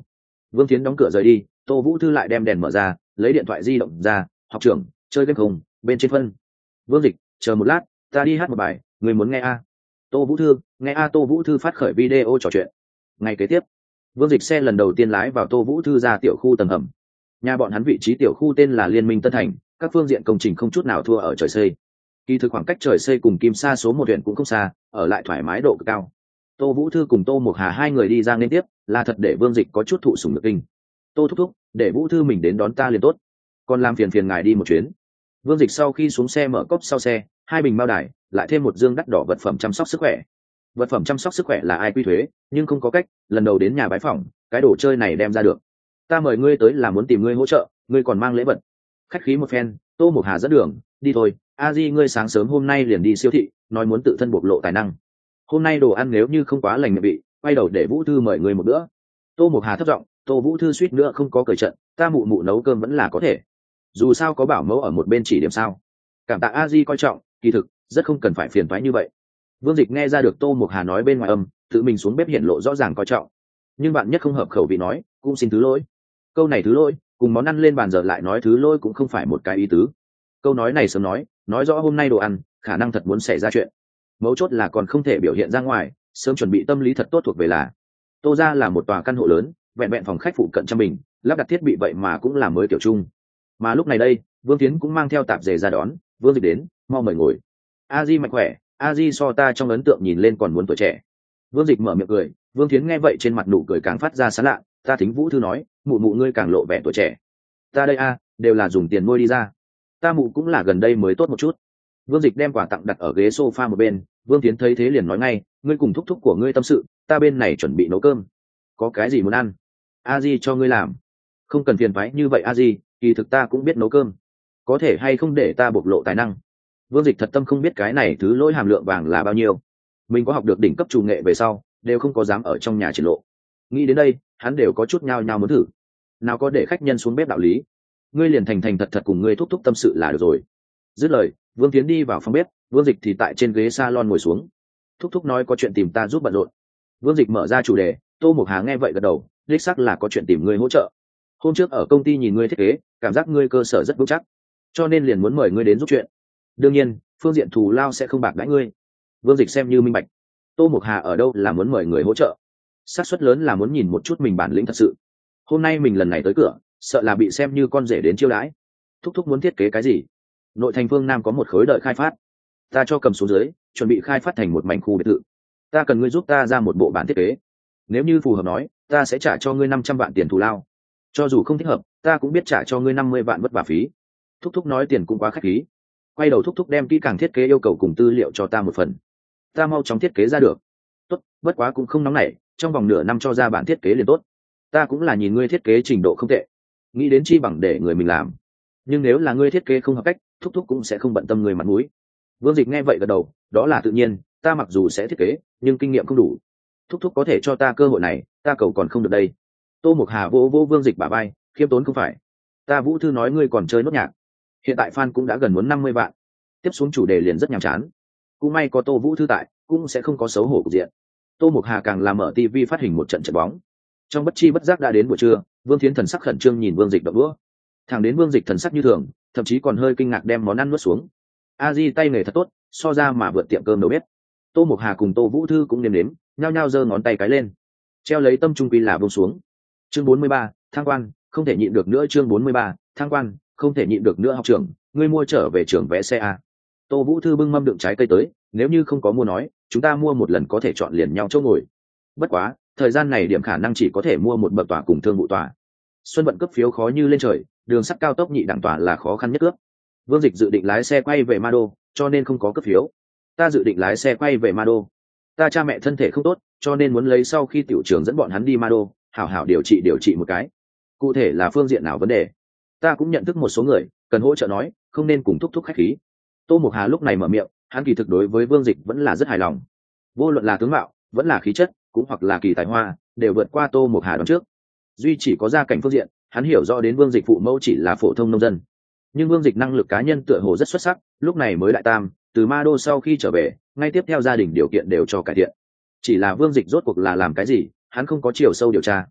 Vương Thiến đóng cửa rời đi, Tô Vũ Thư lại đem đèn mở ra, lấy điện thoại di động ra. Học trưởng, chơi game không? Bên trên phân. Vương Dịch, chờ một lát, ta đi hát một bài, người muốn nghe a? Tô Vũ Thư, nghe a. Tô Vũ Thư phát khởi video trò chuyện. Ngày kế tiếp, Vương Dịch xe lần đầu tiên lái vào Tô Vũ Thư ra tiểu khu tầng hầm. Nhà bọn hắn vị trí tiểu khu tên là Liên Minh Tân Thành, các phương diện công trình không chút nào thua ở trời xây. Kỳ thực khoảng cách trời xây cùng Kim Sa số một huyện cũng không xa, ở lại thoải mái độ cực cao. Tô Vũ Thư cùng Tô Mộc Hà hai người đi ra liên tiếp, là thật để Vương Dịch có chút thụ sủng nhược kinh. Tô thúc thúc, để Vũ Thư mình đến đón ta liền tốt, còn làm phiền phiền ngài đi một chuyến. Vương Dịch sau khi xuống xe mở cốp sau xe, hai bình bao đài, lại thêm một dương đắt đỏ vật phẩm chăm sóc sức khỏe. Vật phẩm chăm sóc sức khỏe là ai quy thuế, nhưng không có cách, lần đầu đến nhà bái phỏng, cái đồ chơi này đem ra được. Ta mời ngươi tới là muốn tìm ngươi hỗ trợ, ngươi còn mang lễ vật. Khách khí một phen, Tô Mộc Hà dẫn đường, đi thôi. A Di ngươi sáng sớm hôm nay liền đi siêu thị, nói muốn tự thân bộc lộ tài năng. Hôm nay đồ ăn nếu như không quá lành miệng vị, quay đầu để Vũ Thư mời ngươi một bữa. Tô Mộc Hà thấp giọng, Tô Vũ Thư suýt nữa không có cởi trận, ta mụ mụ nấu cơm vẫn là có thể. Dù sao có bảo mẫu ở một bên chỉ điểm sao. Cảm tạ A Di coi trọng, kỳ thực rất không cần phải phiền toái như vậy. Vương Dịch nghe ra được Tô Mộc Hà nói bên ngoài âm, tự mình xuống bếp hiện lộ rõ ràng coi trọng. Nhưng bạn nhất không hợp khẩu vị nói, cũng xin thứ lỗi. Câu này thứ lỗi, cùng món ăn lên bàn giờ lại nói thứ lỗi cũng không phải một cái ý tứ. Câu nói này sớm nói, nói rõ hôm nay đồ ăn, khả năng thật muốn xảy ra chuyện. Mấu chốt là còn không thể biểu hiện ra ngoài, sớm chuẩn bị tâm lý thật tốt thuộc về là. Tô ra là một tòa căn hộ lớn, vẹn vẹn phòng khách phụ cận trăm bình, lắp đặt thiết bị vậy mà cũng là mới kiểu chung. Mà lúc này đây, Vương Tiến cũng mang theo tạp dề ra đón, Vương Dịch đến, mau mời ngồi. A Di mạnh khỏe, A Di so ta trong ấn tượng nhìn lên còn muốn tuổi trẻ. Vương Dịch mở miệng cười, Vương Tiến nghe vậy trên mặt nụ cười càng phát ra sán lạ, ta Thính Vũ Thư nói, mụ mụ ngươi càng lộ vẻ tuổi trẻ. Ta đây a, đều là dùng tiền nuôi đi ra. Ta mụ cũng là gần đây mới tốt một chút. Vương Dịch đem quà tặng đặt ở ghế sofa một bên, Vương Tiến thấy thế liền nói ngay, ngươi cùng thúc thúc của ngươi tâm sự, ta bên này chuẩn bị nấu cơm. Có cái gì muốn ăn? A Di cho ngươi làm. Không cần phiền phái như vậy A Di, kỳ thực ta cũng biết nấu cơm. Có thể hay không để ta bộc lộ tài năng? Vương Dịch thật tâm không biết cái này thứ lỗi hàm lượng vàng là bao nhiêu. Mình có học được đỉnh cấp chủ nghệ về sau, đều không có dám ở trong nhà triển lộ. Nghĩ đến đây, hắn đều có chút nhao nhao muốn thử. Nào có để khách nhân xuống bếp đạo lý. Ngươi liền thành thành thật thật cùng ngươi thúc thúc tâm sự là được rồi. Dứt lời, Vương Tiến đi vào phòng bếp, Vương Dịch thì tại trên ghế salon ngồi xuống. Thúc thúc nói có chuyện tìm ta giúp bận rộn. Vương Dịch mở ra chủ đề, Tô Mộc Hà nghe vậy gật đầu, đích xác là có chuyện tìm ngươi hỗ trợ. Hôm trước ở công ty nhìn ngươi thiết kế, cảm giác ngươi cơ sở rất vững chắc, cho nên liền muốn mời ngươi đến giúp chuyện. Đương nhiên, phương diện thù lao sẽ không bạc đãi ngươi. Vương Dịch xem như minh bạch. Tô Mộc Hà ở đâu là muốn mời người hỗ trợ, xác suất lớn là muốn nhìn một chút mình bản lĩnh thật sự. Hôm nay mình lần này tới cửa, sợ là bị xem như con rể đến chiêu đãi. Thúc thúc muốn thiết kế cái gì? Nội thành phương Nam có một khối đợi khai phát, ta cho cầm xuống dưới, chuẩn bị khai phát thành một mảnh khu biệt thự. Ta cần ngươi giúp ta ra một bộ bản thiết kế. Nếu như phù hợp nói, ta sẽ trả cho ngươi năm trăm vạn tiền thù lao. Cho dù không thích hợp, ta cũng biết trả cho ngươi năm mươi vạn vất vả phí. Thúc thúc nói tiền cũng quá khách khí. Quay đầu thúc thúc đem kỹ càng thiết kế yêu cầu cùng tư liệu cho ta một phần. Ta mau chóng thiết kế ra được. Tốt, bất quá cũng không nóng nảy, trong vòng nửa năm cho ra bản thiết kế liền tốt. Ta cũng là nhìn ngươi thiết kế trình độ không tệ, nghĩ đến chi bằng để người mình làm. Nhưng nếu là ngươi thiết kế không hợp cách, thúc thúc cũng sẽ không bận tâm người mặt mũi. Vương Dịch nghe vậy gật đầu, đó là tự nhiên, ta mặc dù sẽ thiết kế, nhưng kinh nghiệm không đủ. Thúc thúc có thể cho ta cơ hội này, ta cầu còn không được đây. Tô Mộc Hà vỗ vỗ Vương Dịch bả vai, khiêm tốn không phải. Ta Vũ Thư nói ngươi còn chơi nốt nhạc. Hiện tại fan cũng đã gần muốn năm mươi vạn. Tiếp xuống chủ đề liền rất nhàm chán. Cũng may có Tô Vũ Thư tại, cũng sẽ không có xấu hổ cục diện. Tô Mộc Hà càng làm mở ti vi phát hình một trận trận bóng. Trong bất chi bất giác đã đến buổi trưa, Vương Thiến thần sắc khẩn trương nhìn Vương Dịch đậu đũa. Thẳng đến Vương Dịch thần sắc như thường, thậm chí còn hơi kinh ngạc đem món ăn nuốt xuống. A Di tay nghề thật tốt, so ra mà vượt tiệm cơm đầu bếp. Tô Mộc Hà cùng Tô Vũ Thư cũng nếm nếm, nhao nhao giơ ngón tay cái lên. Treo lấy tâm trung quy là buông xuống. Chương bốn mươi ba, thăng quan, không thể nhịn được nữa. Chương bốn mươi ba, thăng quan, không thể nhịn được nữa. Học trưởng, ngươi mua trở về trường vé xe a. Tô Vũ Thư bưng mâm đựng trái cây tới, nếu như không có mua nói, chúng ta mua một lần có thể chọn liền nhau chỗ ngồi. Bất quá, thời gian này điểm khả năng chỉ có thể mua một bậc tòa cùng thương vụ tòa. Xuân vận cấp phiếu khó như lên trời, đường sắt cao tốc nhị đẳng tòa là khó khăn nhất cướp. Vương Dịch dự định lái xe quay về Ma Đô, cho nên không có cấp phiếu. Ta dự định lái xe quay về Ma Đô. Ta cha mẹ thân thể không tốt, cho nên muốn lấy sau khi tiểu trường dẫn bọn hắn đi Ma Đô, hảo hảo điều trị điều trị một cái. Cụ thể là phương diện nào vấn đề? Ta cũng nhận thức một số người, cần hỗ trợ nói, không nên cùng thúc thúc khách khí. Tô Mộc Hà lúc này mở miệng, hắn kỳ thực đối với Vương Dịch vẫn là rất hài lòng. Vô luận là tướng mạo, vẫn là khí chất, cũng hoặc là kỳ tài hoa, đều vượt qua Tô Mộc Hà đón trước. Duy chỉ có gia cảnh phương diện, hắn hiểu rõ đến Vương Dịch phụ mẫu chỉ là phổ thông nông dân. Nhưng Vương Dịch năng lực cá nhân tựa hồ rất xuất sắc, lúc này mới đại tam, từ Ma Đô sau khi trở về, ngay tiếp theo gia đình điều kiện đều cho cải thiện. Chỉ là Vương Dịch rốt cuộc là làm cái gì, hắn không có chiều sâu điều tra.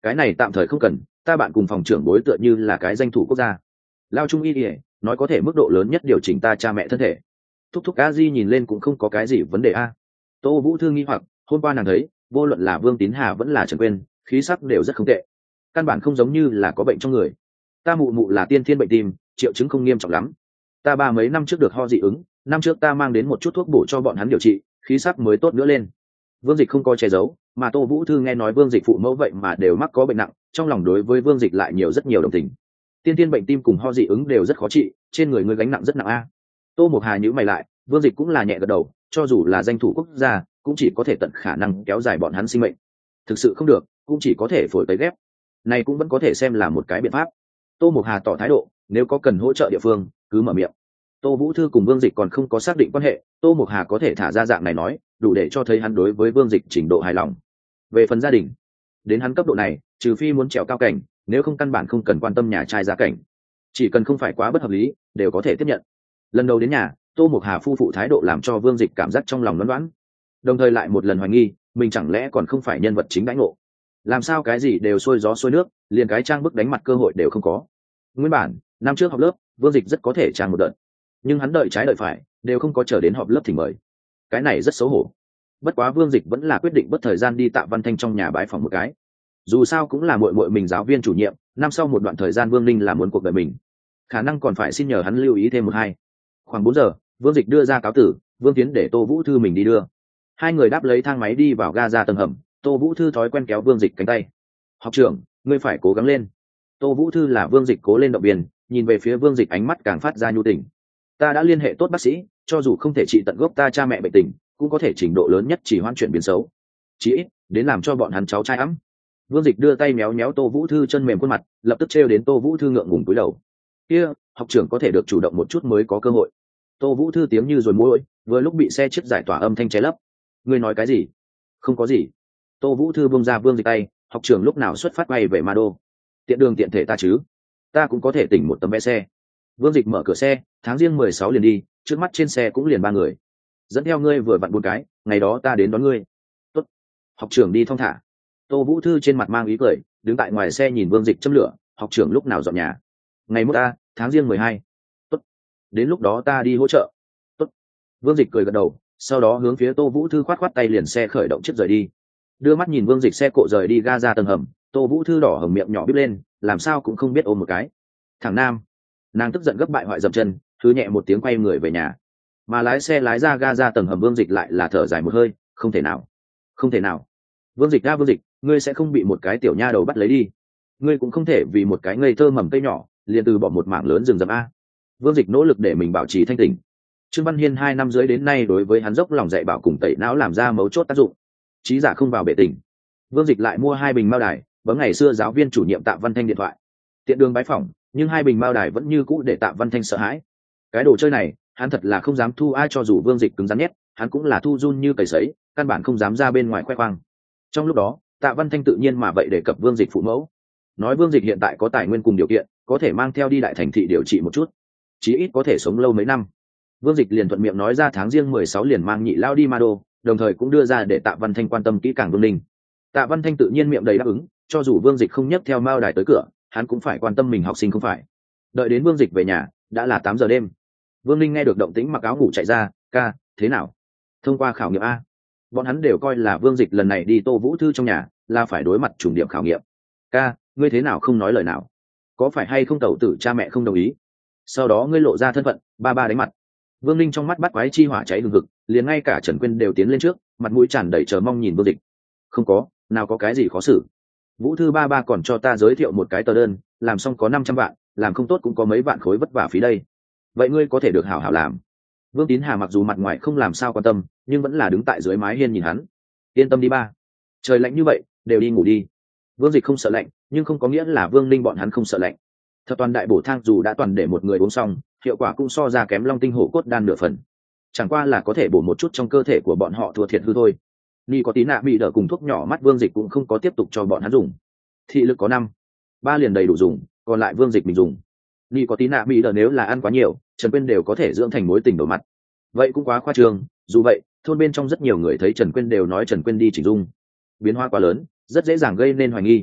cái này tạm thời không cần, ta bạn cùng phòng trưởng bối tựa như là cái danh thủ quốc gia. Lao trung y ỉa nói có thể mức độ lớn nhất điều chỉnh ta cha mẹ thân thể. Thúc thúc a di nhìn lên cũng không có cái gì vấn đề a. Tô Vũ Thư nghi hoặc, hôm qua nàng thấy vô luận là Vương Tín Hà vẫn là Trần Quyên, khí sắc đều rất không tệ, căn bản không giống như là có bệnh trong người. Ta mụ mụ là tiên thiên bệnh tim, triệu chứng không nghiêm trọng lắm. Ta ba mấy năm trước được ho dị ứng, năm trước ta mang đến một chút thuốc bổ cho bọn hắn điều trị, khí sắc mới tốt nữa lên. Vương Dịch không có che giấu, mà Tô Vũ Thư nghe nói Vương Dịch phụ mẫu vậy mà đều mắc có bệnh nặng, trong lòng đối với Vương Dịch lại nhiều rất nhiều đồng tình. Tiên tiên bệnh tim cùng ho dị ứng đều rất khó trị, trên người ngươi gánh nặng rất nặng a. Tô Mộc Hà nhíu mày lại, Vương Dịch cũng là nhẹ gật đầu, cho dù là danh thủ quốc gia, cũng chỉ có thể tận khả năng kéo dài bọn hắn sinh mệnh. Thực sự không được, cũng chỉ có thể phổi tấy ghép. Này cũng vẫn có thể xem là một cái biện pháp. Tô Mộc Hà tỏ thái độ, nếu có cần hỗ trợ địa phương, cứ mở miệng. Tô Vũ Thư cùng Vương Dịch còn không có xác định quan hệ, Tô Mộc Hà có thể thả ra dạng này nói, đủ để cho thấy hắn đối với Vương Dịch trình độ hài lòng. Về phần gia đình, đến hắn cấp độ này, trừ phi muốn trèo cao cảnh, nếu không căn bản không cần quan tâm nhà trai gia cảnh, chỉ cần không phải quá bất hợp lý, đều có thể tiếp nhận. Lần đầu đến nhà, Tô Mộc Hà phu phụ thái độ làm cho Vương Dịch cảm giác trong lòng đoán đoán, đồng thời lại một lần hoài nghi, mình chẳng lẽ còn không phải nhân vật chính đãi ngộ? Làm sao cái gì đều xuôi gió xuôi nước, liền cái trang bức đánh mặt cơ hội đều không có. Nguyên bản, năm trước học lớp, Vương Dịch rất có thể trang một đợt, nhưng hắn đợi trái đợi phải, đều không có chờ đến họp lớp thì mời. Cái này rất xấu hổ. Bất quá Vương Dịch vẫn là quyết định bất thời gian đi Tạ Văn Thanh trong nhà bái phòng một cái. Dù sao cũng là muội muội mình giáo viên chủ nhiệm, năm sau một đoạn thời gian Vương Ninh làm muốn cuộc đời mình, khả năng còn phải xin nhờ hắn lưu ý thêm một hai. Khoảng bốn giờ, Vương Dịch đưa ra cáo tử, Vương Tiến để Tô Vũ Thư mình đi đưa. Hai người đáp lấy thang máy đi vào ga ra tầng hầm, Tô Vũ Thư thói quen kéo Vương Dịch cánh tay. "Học trưởng, ngươi phải cố gắng lên." Tô Vũ Thư là Vương Dịch cố lên động viên, nhìn về phía Vương Dịch ánh mắt càng phát ra nhu tình. "Ta đã liên hệ tốt bác sĩ, cho dù không thể trị tận gốc ta cha mẹ bệnh tình, cũng có thể trình độ lớn nhất chỉ hoãn chuyển biến xấu, chí ít đến làm cho bọn hắn cháu trai ấm." Vương Dịch đưa tay méo méo Tô Vũ Thư chân mềm khuôn mặt, lập tức trêu đến Tô Vũ Thư ngượng ngùng cúi đầu. "Kia, học trưởng có thể được chủ động một chút mới có cơ hội." Tô Vũ Thư tiếng như rồi môi, vừa lúc bị xe chiếc giải tỏa âm thanh che lấp. "Ngươi nói cái gì?" "Không có gì." Tô Vũ Thư buông ra Vương Dịch tay, "Học trưởng lúc nào xuất phát bay về Ma Đô? Tiện đường tiện thể ta chứ? Ta cũng có thể tỉnh một tấm vé xe." Vương Dịch mở cửa xe, tháng riêng mười sáu liền đi, trước mắt trên xe cũng liền ba người. "Dẫn theo ngươi vừa vặn bốn cái, ngày đó ta đến đón ngươi." "Tốt." Học trưởng đi thong thả. Tô Vũ Thư trên mặt mang ý cười, đứng tại ngoài xe nhìn Vương Dịch châm lửa. "Học trưởng lúc nào dọn nhà?" "Ngày mốt ta, tháng riêng mười hai." "Tốt. Đến lúc đó ta đi hỗ trợ." "Tốt." Vương Dịch cười gật đầu, sau đó hướng phía Tô Vũ Thư khoát khoát tay liền xe khởi động chiếc rời đi. Đưa mắt nhìn Vương Dịch xe cộ rời đi ga ra tầng hầm, Tô Vũ Thư đỏ hồng miệng nhỏ bíp lên, làm sao cũng không biết ôm một cái. Thằng nam. Nàng tức giận gấp bại hoại dậm chân, thứ nhẹ một tiếng quay người về nhà. Mà lái xe lái ra ga ra tầng hầm Vương Dịch lại là thở dài một hơi, không thể nào, không thể nào. Vương Dịch ra Vương Dịch, ngươi sẽ không bị một cái tiểu nha đầu bắt lấy đi. Ngươi cũng không thể vì một cái ngây thơ mầm cây nhỏ, liền từ bỏ một mảng lớn rừng rậm a. Vương Dịch nỗ lực để mình bảo trì thanh tỉnh. Trương Văn Hiên hai năm dưới đến nay đối với hắn dốc lòng dạy bảo cùng tẩy não làm ra mấu chốt tác dụng. Trí giả không vào bể tình. Vương Dịch lại mua hai bình mao đài, bấm ngày xưa giáo viên chủ nhiệm Tạ Văn Thanh điện thoại. Tiện đường bái phỏng, nhưng hai bình mao đài vẫn như cũ để Tạ Văn Thanh sợ hãi. Cái đồ chơi này, hắn thật là không dám thu ai, cho dù Vương Dịch cứng rắn nhét, hắn cũng là thu run như cầy sấy, căn bản không dám ra bên ngoài khoe khoang. Trong lúc đó, Tạ Văn Thanh tự nhiên mà vậy đề cập Vương Dịch phụ mẫu, nói Vương Dịch hiện tại có tài nguyên cùng điều kiện, có thể mang theo đi đại thành thị điều trị một chút, chí ít có thể sống lâu mấy năm. Vương Dịch liền thuận miệng nói ra tháng riêng mười sáu liền mang nhị lao đi Ma Đô, đồng thời cũng đưa ra để Tạ Văn Thanh quan tâm kỹ càng Vương Ninh. Tạ Văn Thanh tự nhiên miệng đầy đáp ứng, cho dù Vương Dịch không nhấc theo mao đài tới cửa, hắn cũng phải quan tâm mình học sinh không phải. Đợi đến Vương Dịch về nhà, đã là tám giờ đêm. Vương Ninh nghe được động tĩnh mặc áo ngủ chạy ra, "Ca, thế nào? Thông qua khảo nghiệm a?" Bọn hắn đều coi là Vương Dịch lần này đi Tô Vũ Thư trong nhà là phải đối mặt trùng điểm khảo nghiệm. "Ca, ngươi thế nào không nói lời nào? Có phải hay không tẩu tử cha mẹ không đồng ý? Sau đó ngươi lộ ra thân phận, ba ba đánh mặt." Vương Ninh trong mắt bắt quái chi hỏa cháy hừng hực, liền ngay cả Trần Quyên đều tiến lên trước, mặt mũi tràn đầy chờ mong nhìn Vương Dịch. "Không có, nào có cái gì khó xử. Vũ Thư ba ba còn cho ta giới thiệu một cái tờ đơn, làm xong có năm trăm vạn, làm không tốt cũng có mấy vạn khối vất vả phí đây. Vậy ngươi có thể được hảo hảo làm." Vương Tín Hà mặc dù mặt ngoài không làm sao quan tâm, nhưng vẫn là đứng tại dưới mái hiên nhìn hắn. "Yên tâm đi ba. Trời lạnh như vậy, đều đi ngủ đi." Vương Dịch không sợ lạnh, nhưng không có nghĩa là Vương Ninh bọn hắn không sợ lạnh. Thập toàn đại bổ thang dù đã toàn để một người uống xong, hiệu quả cũng so ra kém Long Tinh Hổ Cốt đan nửa phần. Chẳng qua là có thể bổ một chút trong cơ thể của bọn họ thua thiệt hư thôi. Ni có tí nạ bị đỡ cùng thuốc nhỏ mắt Vương Dịch cũng không có tiếp tục cho bọn hắn dùng. Thị lực có năm, ba liền đầy đủ dùng, còn lại Vương Dịch mình dùng. Ni có tí nạ bị đỡ nếu là ăn quá nhiều, Trần Quyên đều có thể dưỡng thành mối tình đổ mặt. Vậy cũng quá khoa trương, dù vậy, thôn bên trong rất nhiều người thấy Trần Quyên đều nói Trần Quyên đi chỉnh dung. Biến hóa quá lớn, rất dễ dàng gây nên hoài nghi.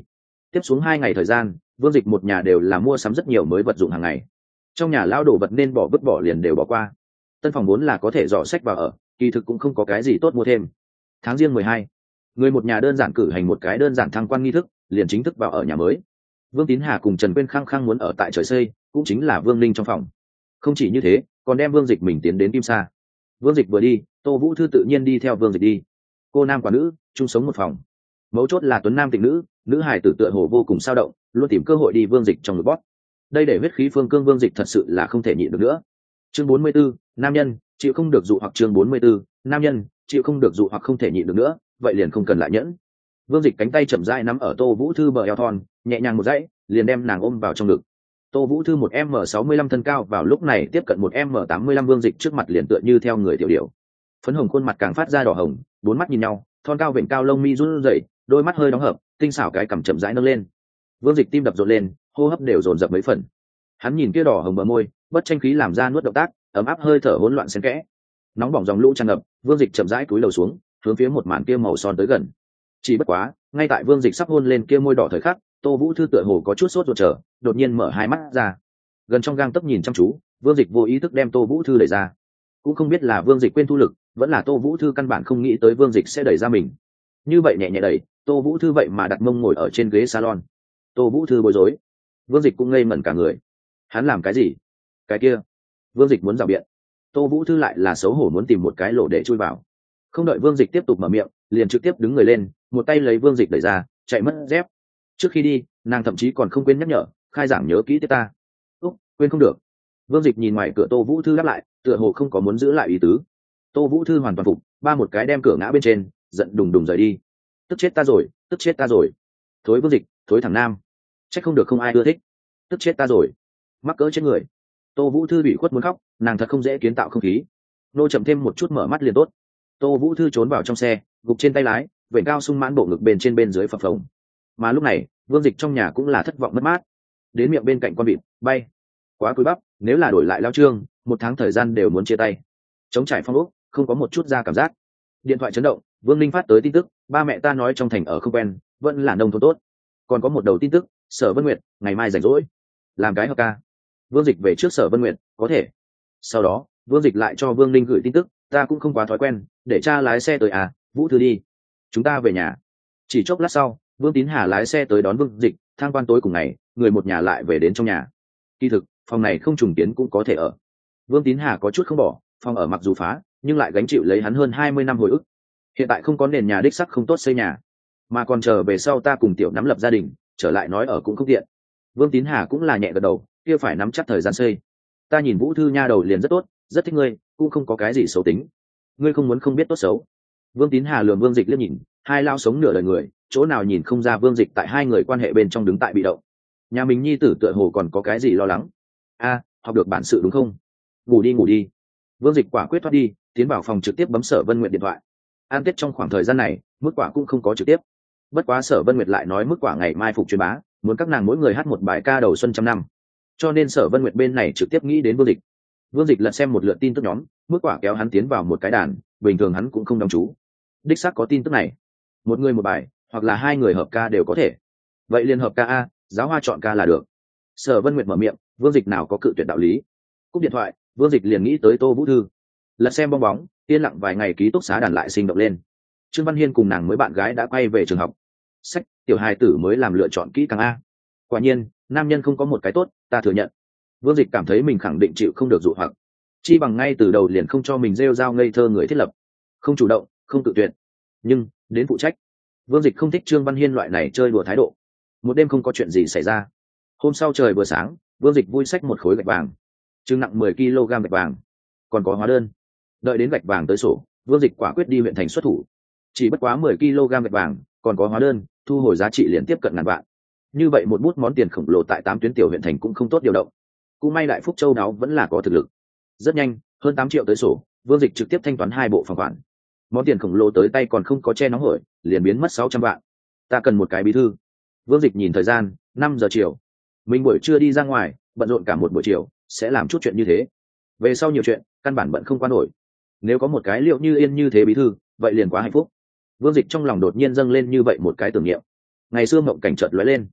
Tiếp xuống hai ngày thời gian, Vương Dịch một nhà đều là mua sắm rất nhiều mới vật dụng hàng ngày. Trong nhà lão đồ vật nên bỏ vứt bỏ liền đều bỏ qua. Tân phòng vốn là có thể dò sách vào ở, kỳ thực cũng không có cái gì tốt mua thêm. Tháng riêng mười hai, người một nhà đơn giản cử hành một cái đơn giản thăng quan nghi thức, liền chính thức vào ở nhà mới. Vương Tín Hà cùng Trần Quyên khăng khăng muốn ở tại trời xây, cũng chính là Vương Linh trong phòng. Không chỉ như thế, còn đem Vương Dịch mình tiến đến Kim Sa. Vương Dịch vừa đi, Tô Vũ Thư tự nhiên đi theo Vương Dịch đi. Cô nam quả nữ, chung sống một phòng. Mấu chốt là tuấn nam tịnh nữ, nữ hài tử tựa hồ vô cùng sao động, luôn tìm cơ hội đi Vương Dịch trong ngực bóp. Đây để huyết khí phương cương Vương Dịch thật sự là không thể nhịn được nữa. Chương bốn mươi 44, nam nhân chịu không được dụ hoặc chương bốn mươi 44, nam nhân chịu không được dụ hoặc không thể nhịn được nữa, vậy liền không cần lại nhẫn. Vương Dịch cánh tay chậm rãi nắm ở Tô Vũ Thư bờ eo thon, nhẹ nhàng một dãy, liền đem nàng ôm vào trong ngực. Tô Vũ Thư một m sáu mươi lăm thân cao, vào lúc này tiếp cận một m tám mươi lăm, Vương Dịch trước mặt liền tựa như theo người tiểu điểu. Phấn hồng khuôn mặt càng phát ra đỏ hồng, bốn mắt nhìn nhau, thon cao vểnh cao lông mi run rẩy, đôi mắt hơi đóng hợp, tinh xảo cái cằm chậm rãi nâng lên. Vương Dịch tim đập rộn lên, hô hấp đều dồn dập mấy phần. Hắn nhìn kia đỏ hồng bờ môi, bất tranh khí làm ra nuốt động tác, ấm áp hơi thở hỗn loạn xen kẽ. Nóng bỏng dòng lũ tràn ngập, Vương Dịch chậm rãi cúi đầu xuống, hướng phía một màn kia màu son tới gần. Chỉ bất quá, ngay tại Vương Dịch sắp hôn lên kia môi đỏ thời khắc, Tô Vũ Thư tựa hồ có chút sốt ruột chờ, đột nhiên mở hai mắt ra. Gần trong gang tấc nhìn chăm chú, Vương Dịch vô ý thức đem Tô Vũ Thư đẩy ra. Cũng không biết là Vương Dịch quên thu lực, vẫn là Tô Vũ Thư căn bản không nghĩ tới Vương Dịch sẽ đẩy ra mình. Như vậy nhẹ nhẹ đẩy, Tô Vũ Thư vậy mà đặt mông ngồi ở trên ghế salon. Tô Vũ Thư bối rối. Vương Dịch cũng ngây ngẩn cả người. Hắn làm cái gì? Cái kia. Vương Dịch muốn rào biện. Tô Vũ Thư lại là xấu hổ muốn tìm một cái lỗ để chui vào. Không đợi Vương Dịch tiếp tục mở miệng, liền trực tiếp đứng người lên, một tay lấy Vương Dịch đẩy ra, chạy mất dép. Trước khi đi, nàng thậm chí còn không quên nhắc nhở, khai giảng nhớ kỹ tiếp ta. Úc, quên không được. Vương Dịch nhìn ngoài cửa Tô Vũ Thư đáp lại, tựa hồ không có muốn giữ lại ý tứ. Tô Vũ Thư hoàn toàn phục, ba một cái đem cửa ngã bên trên, giận đùng đùng rời đi. Tức chết ta rồi, tức chết ta rồi. Thối Vương Dịch, thối thằng nam. Trách không được không ai ưa thích. Tức chết ta rồi. Mắc cỡ chết người. Tô Vũ Thư bị khuất muốn khóc, nàng thật không dễ kiến tạo không khí. Nô chậm thêm một chút mở mắt liền tốt. Tô Vũ Thư trốn vào trong xe, gục trên tay lái, vểnh cao sung mãn bộ ngực bên trên bên dưới phập phồng. Mà lúc này, Vương Dịch trong nhà cũng là thất vọng mất mát. Đến miệng bên cạnh con vịt, bay. Quá cúi bắp, nếu là đổi lại lao trương, một tháng thời gian đều muốn chia tay. Chống trải phong ốc, không có một chút ra cảm giác. Điện thoại chấn động, Vương Linh phát tới tin tức, ba mẹ ta nói trong thành ở không quen, vẫn là nông thôn tốt. Còn có một đầu tin tức, Sở Vân Nguyệt, ngày mai rảnh rỗi, làm cái hợp ca. Vương Dịch về trước Sở Vân Nguyệt, có thể. Sau đó, Vương Dịch lại cho Vương Linh gửi tin tức, ta cũng không quá thói quen, để cha lái xe tới à, Vũ Thư đi. Chúng ta về nhà. Chỉ chốc lát sau, Vương Tín Hà lái xe tới đón Vương Dịch, thang quan tối cùng ngày, người một nhà lại về đến trong nhà. Kỳ thực, phòng này không trùng kiến cũng có thể ở. Vương Tín Hà có chút không bỏ, phòng ở mặc dù phá, nhưng lại gánh chịu lấy hắn hơn hai mươi năm hồi ức. Hiện tại không có nền nhà đích sắc không tốt xây nhà, mà còn chờ về sau ta cùng tiểu nắm lập gia đình, trở lại nói ở cũng không tiện. Vương Tín Hà cũng là nhẹ gật đầu, kia phải nắm chắc thời gian xây. Ta nhìn Vũ Thư nha đầu liền rất tốt, rất thích ngươi, cũng không có cái gì xấu tính. Ngươi không muốn không biết tốt xấu. Vương Tín Hà lườm Vương Dịch liếc nhìn, hai lao sống nửa đời người, chỗ nào nhìn không ra Vương Dịch tại hai người quan hệ bên trong đứng tại bị động. Nhà mình nhi tử tựa hồ còn có cái gì lo lắng. A, học được bản sự đúng không? Ngủ đi ngủ đi. Vương Dịch quả quyết thoát đi, tiến vào phòng trực tiếp bấm Sở Vân Nguyệt điện thoại. An Tết trong khoảng thời gian này, mức quả cũng không có trực tiếp. Bất quá Sở Vân Nguyệt lại nói mức quả ngày mai phục truyền bá, muốn các nàng mỗi người hát một bài ca đầu xuân trăm năm. Cho nên Sở Vân Nguyệt bên này trực tiếp nghĩ đến Vương Dịch. Vương Dịch lật xem một lượt tin tức nhóm, mức quả kéo hắn tiến vào một cái đàn, bình thường hắn cũng không đóng chú. Đích xác có tin tức này. Một người một bài, hoặc là hai người hợp ca đều có thể. Vậy liên hợp ca a, giáo hoa chọn ca là được. Sở Vân Nguyệt mở miệng, Vương Dịch nào có cự tuyệt đạo lý. Cúp điện thoại, Vương Dịch liền nghĩ tới Tô Vũ Thư. Lật xem bong bóng, yên lặng vài ngày ký túc xá đàn lại sinh động lên. Trương Văn Hiên cùng nàng mới bạn gái đã quay về trường học. Sách, tiểu hài tử mới làm lựa chọn kỹ càng a. Quả nhiên, nam nhân không có một cái tốt, ta thừa nhận. Vương Dịch cảm thấy mình khẳng định chịu không được dụ hoặc, chi bằng ngay từ đầu liền không cho mình rêu rao ngây thơ người thiết lập, không chủ động, không tự tuyệt, nhưng đến phụ trách. Vương Dịch không thích Trương Văn Hiên loại này chơi đùa thái độ. Một đêm không có chuyện gì xảy ra. Hôm sau trời vừa sáng, Vương Dịch vui xách một khối gạch vàng, chừng nặng mười ki lô gam gạch vàng, còn có hóa đơn. Đợi đến gạch vàng tới sổ, Vương Dịch quả quyết đi huyện thành xuất thủ. Chỉ bất quá mười ki lô gam gạch vàng, còn có hóa đơn, thu hồi giá trị liền tiếp cận ngàn vạn. Như vậy một bút món tiền khổng lồ tại tám tuyến tiểu huyện thành cũng không tốt điều động. Cũng may Đại Phúc Châu đáo vẫn là có thực lực. Rất nhanh, hơn tám triệu tới sổ, Vương Dịch trực tiếp thanh toán hai bộ phòng khoản. Món tiền khổng lồ tới tay còn không có che nóng hổi, liền biến mất sáu trăm vạn. Ta cần một cái bí thư. Vương Dịch nhìn thời gian, năm giờ chiều. Mình buổi trưa đi ra ngoài, bận rộn cả một buổi chiều, sẽ làm chút chuyện như thế. Về sau nhiều chuyện, căn bản bận không qua nổi. Nếu có một cái Liệu Như Yên như thế bí thư, vậy liền quá hạnh phúc. Vương Dịch trong lòng đột nhiên dâng lên như vậy một cái tưởng niệm. Ngày xưa mộng cảnh chợt lóe lên.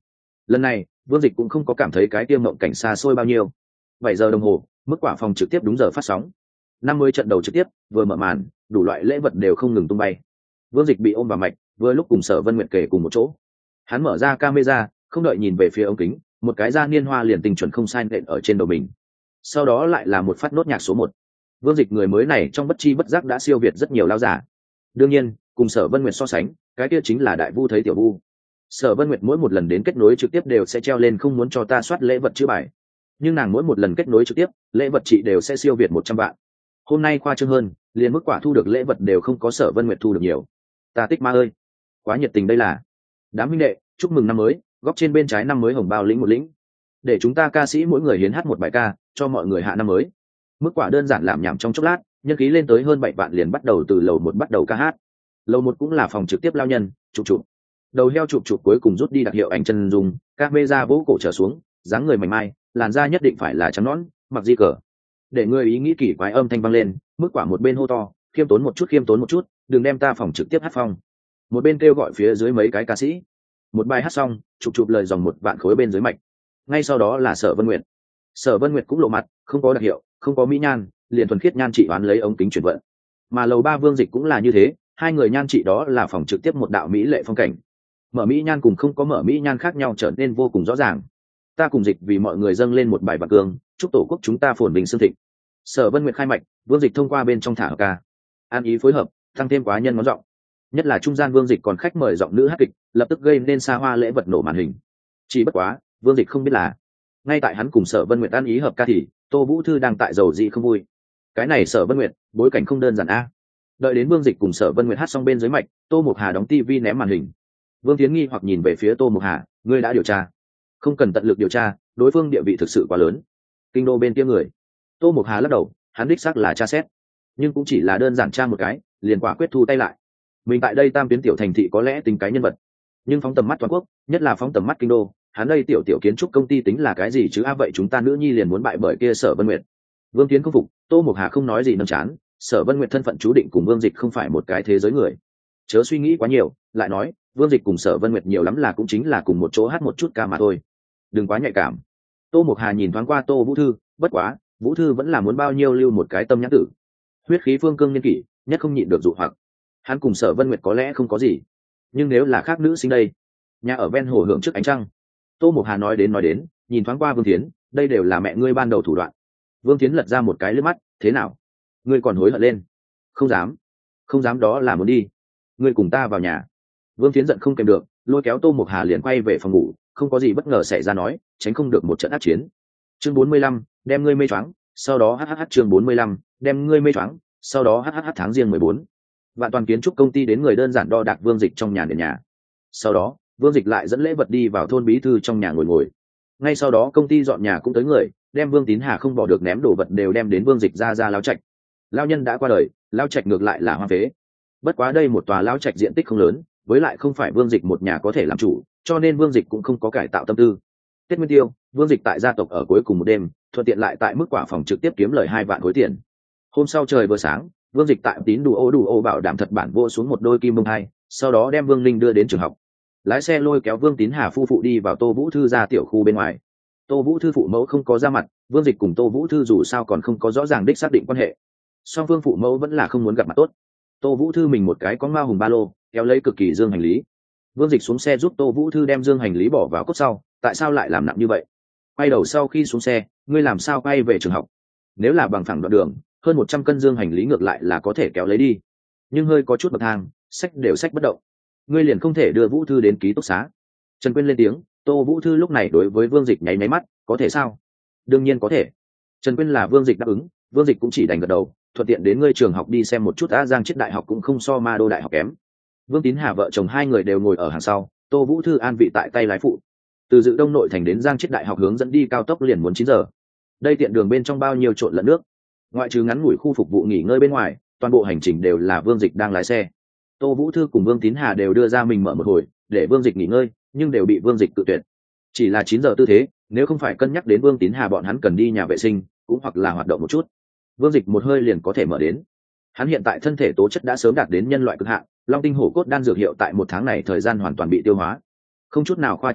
Lần này Vương Dịch cũng không có cảm thấy cái tiêm mộng cảnh xa xôi bao nhiêu. Bảy giờ đồng hồ, mức quả phòng trực tiếp đúng giờ phát sóng. Năm mươi trận đầu trực tiếp vừa mở màn, đủ loại lễ vật đều không ngừng tung bay. Vương Dịch bị ôm vào mạch, vừa lúc cùng Sở Vân Nguyệt kể cùng một chỗ. Hắn mở ra camera, không đợi nhìn về phía ống kính, một cái da niên hoa liền tình chuẩn không sai nện ở trên đầu mình. Sau đó lại là một phát nốt nhạc số một. Vương Dịch người mới này trong bất chi bất giác đã siêu việt rất nhiều lao giả. Đương nhiên, cùng Sở Vân Nguyệt so sánh, cái kia chính là đại vu thấy tiểu vu. Sở Vân Nguyệt mỗi một lần đến kết nối trực tiếp đều sẽ treo lên không muốn cho ta soát lễ vật chữ bài, nhưng nàng mỗi một lần kết nối trực tiếp, lễ vật chị đều sẽ siêu việt một trăm vạn. Hôm nay khoa trương hơn, liền mức quả thu được lễ vật đều không có Sở Vân Nguyệt thu được nhiều. Ta tích ma ơi, quá nhiệt tình đây là. Đám huynh đệ, chúc mừng năm mới, góc trên bên trái năm mới hồng bao lĩnh một lĩnh. Để chúng ta ca sĩ mỗi người hiến hát một bài ca, cho mọi người hạ năm mới. Mức quả đơn giản làm nhảm trong chốc lát, nhân khí lên tới hơn bảy vạn liền bắt đầu từ lầu một bắt đầu ca hát. Lầu một cũng là phòng trực tiếp lao nhân, chụp chụp. Đầu heo chụp chụp cuối cùng rút đi đặc hiệu ảnh chân dùng, các mê ra vỗ cổ trở xuống, dáng người mảnh mai, làn da nhất định phải là trắng nõn, mặc di cờ. Để người ý nghĩ kỳ quái âm thanh vang lên, mức quả một bên hô to, khiêm tốn một chút khiêm tốn một chút, đừng đem ta phòng trực tiếp hát phong. Một bên kêu gọi phía dưới mấy cái ca sĩ. Một bài hát xong, chụp chụp lời dòng một vạn khối bên dưới mạch. Ngay sau đó là Sở Vân Nguyệt. Sở Vân Nguyệt cũng lộ mặt, không có đặc hiệu, không có mỹ nhan, liền thuần khiết nhan trị oán lấy ống kính chuyển vận. Mà lầu ba Vương Dịch cũng là như thế, hai người nhan trị đó là phòng trực tiếp một đạo mỹ lệ phong cảnh. Mở mỹ nhan cùng không có mở mỹ nhan khác nhau trở nên vô cùng rõ ràng. Ta cùng Dịch vì mọi người dâng lên một bài bạc cương, chúc tổ quốc chúng ta phồn vinh xương thịnh. Sở Vân Nguyệt khai mạch, Vương Dịch thông qua bên trong thả hợp ca, an ý phối hợp, tăng thêm quá nhân ngón giọng. Nhất là trung gian Vương Dịch còn khách mời giọng nữ hát kịch, lập tức gây nên xa hoa lễ vật nổ màn hình. Chỉ bất quá, Vương Dịch không biết là, ngay tại hắn cùng Sở Vân Nguyệt an ý hợp ca thì Tô Vũ Thư đang tại dầu dị không vui. Cái này Sở Vân Nguyệt, bối cảnh không đơn giản a. Đợi đến Vương Dịch cùng Sở Vân Nguyệt hát xong bên dưới mạch, Tô Mục Hà đóng tivi ném màn hình. Vương Tiến nghi hoặc nhìn về phía Tô Mục Hà, ngươi đã điều tra? Không cần tận lực điều tra, đối phương địa vị thực sự quá lớn. Kinh đô bên kia người. Tô Mục Hà lắc đầu, hắn đích xác là tra xét, nhưng cũng chỉ là đơn giản tra một cái, liền quả quyết thu tay lại. Mình tại đây tam tuyến tiểu thành thị có lẽ tính cái nhân vật, nhưng phóng tầm mắt toàn quốc, nhất là phóng tầm mắt kinh đô, hắn đây tiểu tiểu kiến trúc công ty tính là cái gì chứ? A vậy chúng ta nữ nhi liền muốn bại bởi kia Sở Vân Nguyệt. Vương Tiến không phục, Tô Mục Hà không nói gì nâng chán, Sở Vân Nguyệt thân phận chú định cùng Vương Dịch không phải một cái thế giới người. Chớ suy nghĩ quá nhiều, lại nói, Vương Dịch cùng Sở Vân Nguyệt nhiều lắm là cũng chính là cùng một chỗ hát một chút ca mà thôi. Đừng quá nhạy cảm. Tô Mục Hà nhìn thoáng qua Tô Vũ Thư, bất quá, Vũ Thư vẫn là muốn bao nhiêu lưu một cái tâm nhãn tử. Huyết khí phương cương niên kỷ, nhất không nhịn được dụ hoặc. Hắn cùng Sở Vân Nguyệt có lẽ không có gì, nhưng nếu là khác nữ sinh đây, nhà ở ven hồ hưởng trước ánh trăng. Tô Mục Hà nói đến nói đến, nhìn thoáng qua Vương Thiến, đây đều là mẹ ngươi ban đầu thủ đoạn. Vương Thiến lật ra một cái lướt mắt, thế nào? Ngươi còn hối hận lên? Không dám, không dám đó là muốn đi. Ngươi cùng ta vào nhà. Vương Thiến giận không kèm được, lôi kéo Tô Mục Hà liền quay về phòng ngủ, không có gì bất ngờ xảy ra nói, tránh không được một trận ác chiến. Chương bốn mươi lăm, đem ngươi mê choáng, sau đó hhh chương bốn mươi lăm, đem ngươi mê choáng, sau đó hhh tháng riêng mười bốn. Vạn Toàn kiến trúc công ty đến người đơn giản đo đạc Vương Dịch trong nhà nền nhà. Sau đó, Vương Dịch lại dẫn lễ vật đi vào thôn bí thư trong nhà ngồi ngồi. Ngay sau đó công ty dọn nhà cũng tới người, đem Vương Tín Hà không bỏ được ném đồ vật đều đem đến Vương Dịch ra ra lao trạch. Lao nhân đã qua đời, lao trạch ngược lại là hoang phế. Bất quá đây một tòa lao trạch diện tích không lớn, với lại không phải Vương Dịch một nhà có thể làm chủ, cho nên Vương Dịch cũng không có cải tạo tâm tư. Tết Nguyên Tiêu, Vương Dịch tại gia tộc ở cuối cùng một đêm, thuận tiện lại tại mức quả phòng trực tiếp kiếm lời hai vạn khối tiền. Hôm sau trời vừa sáng, Vương Dịch tại tín đủ ô đủ ô bảo đảm thật bản vô xuống một đôi kim bông hai, sau đó đem Vương Linh đưa đến trường học. Lái xe lôi kéo Vương Tín Hà phu phụ đi vào Tô Vũ Thư ra tiểu khu bên ngoài. Tô Vũ Thư phụ mẫu không có ra mặt, Vương Dịch cùng Tô Vũ Thư dù sao còn không có rõ ràng đích xác định quan hệ, song phương phụ mẫu vẫn là không muốn gặp mặt tốt. Tô Vũ Thư mình một cái có mao hùng ba lô, kéo lấy cực kỳ dương hành lý. Vương Dịch xuống xe giúp Tô Vũ Thư đem dương hành lý bỏ vào cốt sau, tại sao lại làm nặng như vậy? Quay đầu sau khi xuống xe, ngươi làm sao quay về trường học? Nếu là bằng phẳng đoạn đường, hơn một trăm cân dương hành lý ngược lại là có thể kéo lấy đi, nhưng hơi có chút bậc thang, sách đều sách bất động. Ngươi liền không thể đưa Vũ Thư đến ký túc xá? Trần Quyên lên tiếng. Tô Vũ Thư lúc này đối với Vương Dịch nháy nháy mắt, có thể sao? Đương nhiên có thể. Trần Quyên là Vương Dịch đáp ứng, Vương Dịch cũng chỉ đành gật đầu, thuận tiện đến ngươi trường học đi xem một chút. A Giang Chiết đại học cũng không so Ma Đô đại học kém. Vương Tín Hà vợ chồng hai người đều ngồi ở hàng sau, Tô Vũ Thư an vị tại tay lái phụ. Từ Dự Đông nội thành đến Giang Chiết đại học hướng dẫn đi cao tốc liền muốn chín giờ. Đây tiện đường bên trong bao nhiêu trộn lẫn nước. Ngoại trừ ngắn ngủi khu phục vụ nghỉ ngơi bên ngoài, toàn bộ hành trình đều là Vương Dịch đang lái xe. Tô Vũ Thư cùng Vương Tín Hà đều đưa ra mình mở một hồi để Vương Dịch nghỉ ngơi, nhưng đều bị Vương Dịch tự tuyệt. Chỉ là chín giờ tư thế, nếu không phải cân nhắc đến Vương Tín Hà bọn hắn cần đi nhà vệ sinh, cũng hoặc là hoạt động một chút, Vương Dịch một hơi liền có thể mở đến. Hắn hiện tại thân thể tố chất đã sớm đạt đến nhân loại cực hạn, Long Tinh Hổ Cốt đan dược hiệu tại một tháng này thời gian hoàn toàn bị tiêu hóa. Không chút nào khoa trương nói,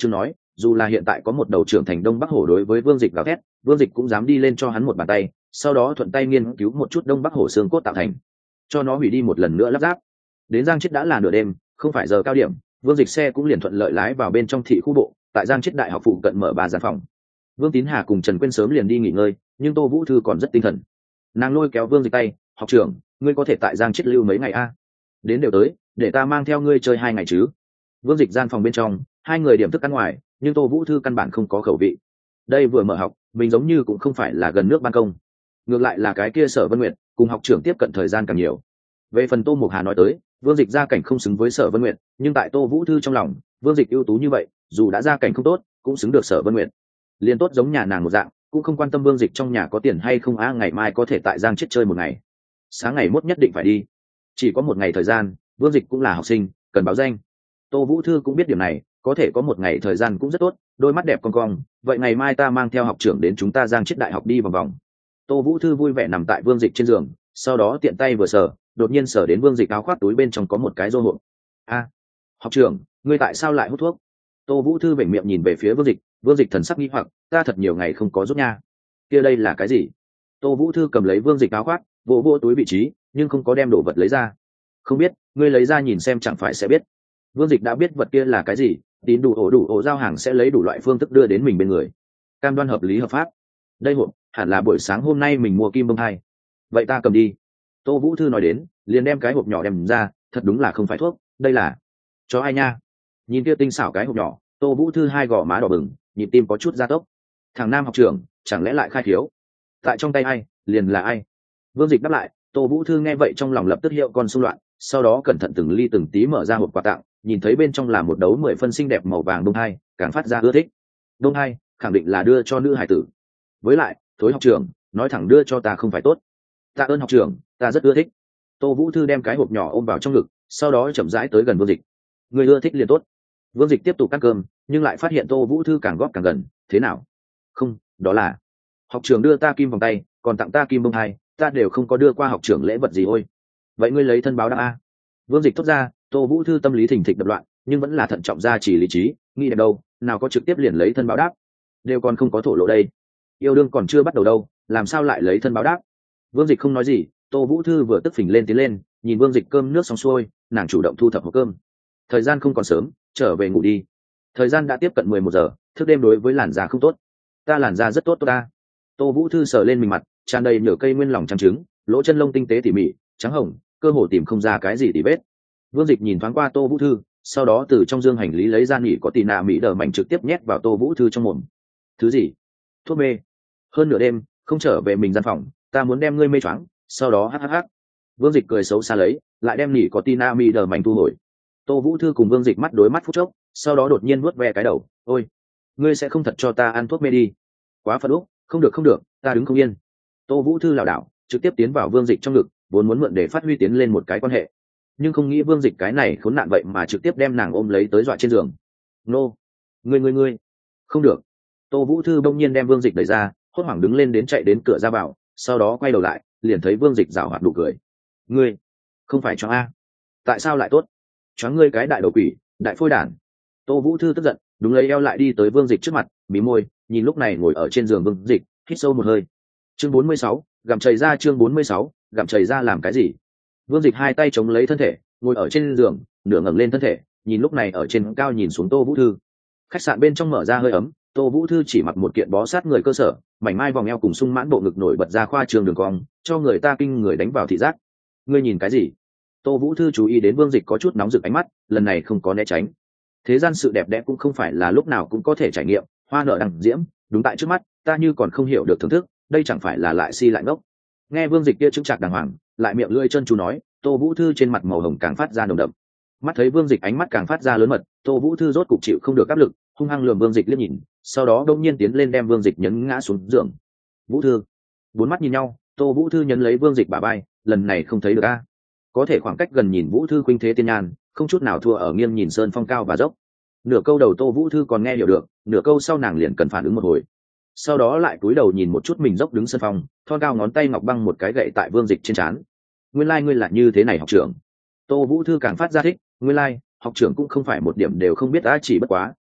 dù là hiện tại có một đầu trưởng thành đông bắc hổ đối với vương dịch gào thét, vương dịch cũng dám đi lên cho hắn một bàn tay, sau đó thuận tay nghiên cứu một chút đông bắc hổ xương cốt tạo thành, cho nó hủy đi một lần nữa lắp ráp. Đến Giang Chiết đã là nửa đêm, không phải giờ cao điểm, vương dịch xe cũng liền thuận lợi lái vào bên trong thị khu bộ, tại Giang Chiết đại học phụ cận mở ba gian phòng. Vương Tín Hà cùng Trần Quyên sớm liền đi nghỉ ngơi, nhưng Tô Vũ Thư còn rất tinh thần. Nàng lôi kéo vương dịch tay: học trưởng, ngươi có thể tại Giang Chiết lưu mấy ngày a? Đến đều tới, để ta mang theo ngươi chơi hai ngày chứ. Vương dịch gian phòng bên trong, hai người điểm thức ăn ngoài, nhưng Tô Vũ Thư căn bản không có khẩu vị. Đây vừa mở học, mình giống như cũng không phải là gần nước ban công, ngược lại là cái kia Sở Vân Nguyệt cùng học trưởng tiếp cận thời gian càng nhiều. Về phần Tô Mục Hà nói tới, vương dịch gia cảnh không xứng với Sở Vân Nguyệt, nhưng tại Tô Vũ Thư trong lòng, vương dịch ưu tú như vậy, dù đã gia cảnh không tốt, cũng xứng được Sở Vân Nguyệt. Liên tốt giống nhà nàng một dạng, cũng không quan tâm vương dịch trong nhà có tiền hay không á, ngày mai có thể tại Giang Chiết chơi một ngày, sáng ngày mốt nhất định phải đi. Chỉ có một ngày thời gian, vương dịch cũng là học sinh, cần báo danh. Tô Vũ Thư cũng biết điểm này, có thể có một ngày thời gian cũng rất tốt, đôi mắt đẹp cong cong. Vậy ngày mai ta mang theo học trưởng đến chúng ta Giang Chiết đại học đi vòng vòng. Tô Vũ Thư vui vẻ nằm tại vương dịch trên giường, sau đó tiện tay vừa sờ, đột nhiên sờ đến vương dịch áo khoác túi bên trong có một cái rô hộp. A, học trưởng, ngươi tại sao lại hút thuốc? Tô Vũ Thư vểnh miệng nhìn về phía vương dịch, vương dịch thần sắc nghi hoặc, ta thật nhiều ngày không có rút nha. Kia đây là cái gì? Tô Vũ Thư cầm lấy vương dịch áo khoác, vỗ vỗ túi vị trí, nhưng không có đem đồ vật lấy ra. Không biết, ngươi lấy ra nhìn xem chẳng phải sẽ biết. Vương dịch đã biết vật kia là cái gì, tín đủ ổ đủ ổ giao hàng sẽ lấy đủ loại phương thức đưa đến mình bên người, cam đoan hợp lý hợp pháp. Đây hộp hẳn là buổi sáng hôm nay mình mua kim bông hai, vậy ta cầm đi. Tô Vũ Thư nói đến, liền đem cái hộp nhỏ đem ra, thật đúng là không phải thuốc, đây là cho ai nha. Nhìn kia tinh xảo cái hộp nhỏ, Tô Vũ Thư hai gò má đỏ bừng, nhịp tim có chút gia tốc. Thằng nam học trưởng chẳng lẽ lại khai thiếu? Tại trong tay ai liền là ai? Vương dịch đáp lại. Tô Vũ Thư nghe vậy trong lòng lập tức hiệu con xung loạn, sau đó cẩn thận từng ly từng tí mở ra hộp quà tặng, nhìn thấy bên trong là một đấu mười phân xinh đẹp màu vàng đông hai, càng phát ra ưa thích. Đông hai khẳng định là đưa cho nữ hải tử. Với lại thối học trưởng nói thẳng đưa cho ta không phải tốt. Tạ ơn học trưởng, ta rất ưa thích. Tô Vũ Thư đem cái hộp nhỏ ôm vào trong ngực, sau đó chậm rãi tới gần vương dịch. Người ưa thích liền tốt. Vương dịch tiếp tục ăn cơm, nhưng lại phát hiện Tô Vũ Thư càng góp càng gần. Thế nào? Không, đó là học trưởng đưa ta kim vòng tay, còn tặng ta kim bông hai, ta đều không có đưa qua học trưởng lễ vật gì ôi. Vậy ngươi lấy thân báo đáp a. Vương dịch thốt ra. Tô Vũ Thư tâm lý thình thịch đập loạn, nhưng vẫn là thận trọng ra chỉ lý trí, nghĩ đẹp đâu, nào có trực tiếp liền lấy thân báo đáp, đều còn không có thổ lộ đây. Yêu đương còn chưa bắt đầu đâu, làm sao lại lấy thân báo đáp? Vương dịch không nói gì. Tô Vũ Thư vừa tức phình lên tiến lên, nhìn vương dịch cơm nước xong xuôi, nàng chủ động thu thập hộp cơm. Thời gian không còn sớm, trở về ngủ đi. Thời gian đã tiếp cận mười một giờ, thức đêm đối với làn da không tốt. Ta làn da rất tốt tốt ta. Tô Vũ Thư sờ lên mình mặt, tràn đầy nhựa cây nguyên lòng trắng trứng, lỗ chân lông tinh tế tỉ mỉ, trắng hồng, cơ hồ tìm không ra cái gì tỉ vết. Vương dịch nhìn thoáng qua Tô Vũ Thư, sau đó từ trong dương hành lý lấy ra nỉ có tì nạ mỹ đờ mảnh trực tiếp nhét vào Tô Vũ Thư trong mồm. Thứ gì? Thuốc mê. Hơn nửa đêm không trở về mình gian phòng, ta muốn đem ngươi mê choáng. Sau đó hắc. Vương dịch cười xấu xa lấy, lại đem nỉ có tì nạ mỹ đờ mảnh thu hồi. Tô Vũ Thư cùng vương dịch mắt đối mắt phút chốc, sau đó đột nhiên nuốt ve cái đầu. Ôi, ngươi sẽ không thật cho ta ăn thuốc mê đi? Quá phật úc, không được không được, ta đứng không yên. Tô Vũ Thư lảo đảo trực tiếp tiến vào vương dịch trong ngực, vốn muốn mượn để phát huy tiến lên một cái quan hệ, nhưng không nghĩ vương dịch cái này khốn nạn vậy mà trực tiếp đem nàng ôm lấy tới dọa trên giường. Nô, ngươi ngươi ngươi, không được. Tô Vũ Thư bỗng nhiên đem vương dịch đẩy ra, hốt hoảng đứng lên đến chạy đến cửa ra vào, sau đó quay đầu lại, liền thấy vương dịch rảo hoạt nụ cười. Ngươi không phải choáng a? Tại sao lại tốt? Choáng ngươi cái đại đầu quỷ, đại phôi đản. Tô Vũ Thư tức giận, đúng lấy eo lại đi tới vương dịch trước mặt, mí môi, nhìn lúc này ngồi ở trên giường vương dịch, hít sâu một hơi. Chương bốn mươi sáu, gặm chảy ra. Chương bốn mươi sáu, gặm chảy ra làm cái gì? Vương dịch hai tay chống lấy thân thể, ngồi ở trên giường, nửa ngẩng lên thân thể, nhìn lúc này ở trên cao nhìn xuống Tô Vũ Thư. Khách sạn bên trong mở ra hơi ấm, Tô Vũ Thư chỉ mặc một kiện bó sát người cơ sở, mảnh mai vòng eo cùng sung mãn bộ ngực nổi bật ra khoa trường đường cong, cho người ta kinh người đánh vào thị giác. Ngươi nhìn cái gì? Tô Vũ Thư chú ý đến vương dịch có chút nóng rực ánh mắt, lần này không có né tránh. Thế gian sự đẹp đẽ cũng không phải là lúc nào cũng có thể trải nghiệm, hoa nở đằng diễm, đúng tại trước mắt, ta như còn không hiểu được thưởng thức, đây chẳng phải là lại si lại ngốc. Nghe vương dịch kia chứng chạc đàng hoàng, lại miệng lưỡi chân chú nói, Tô Vũ Thư trên mặt màu hồng càng phát ra nồng đậm. Mắt thấy vương dịch ánh mắt càng phát ra lớn mật, Tô Vũ Thư rốt cục chịu không được áp lực, hung hăng lườm vương dịch liếc nhìn, sau đó đông nhiên tiến lên đem vương dịch nhấn ngã xuống giường. Vũ Thư, bốn mắt nhìn nhau, Tô Vũ Thư nhấn lấy vương dịch bả vai, lần này không thấy được a. Có thể khoảng cách gần nhìn Vũ Thư khuynh thế tiên nhan, không chút nào thua ở nghiêng nhìn sơn phong cao và dốc. Nửa câu đầu Tô Vũ Thư còn nghe hiểu được, nửa câu sau nàng liền cần phản ứng một hồi. Sau đó lại cúi đầu nhìn một chút mình dốc đứng sân phong, thon cao ngón tay ngọc băng một cái gậy tại vương dịch trên trán. Nguyên lai like ngươi là như thế này học trưởng. Tô Vũ Thư càng phát ra thích, nguyên lai like, học trưởng cũng không phải một điểm đều không biết, đã chỉ bất quá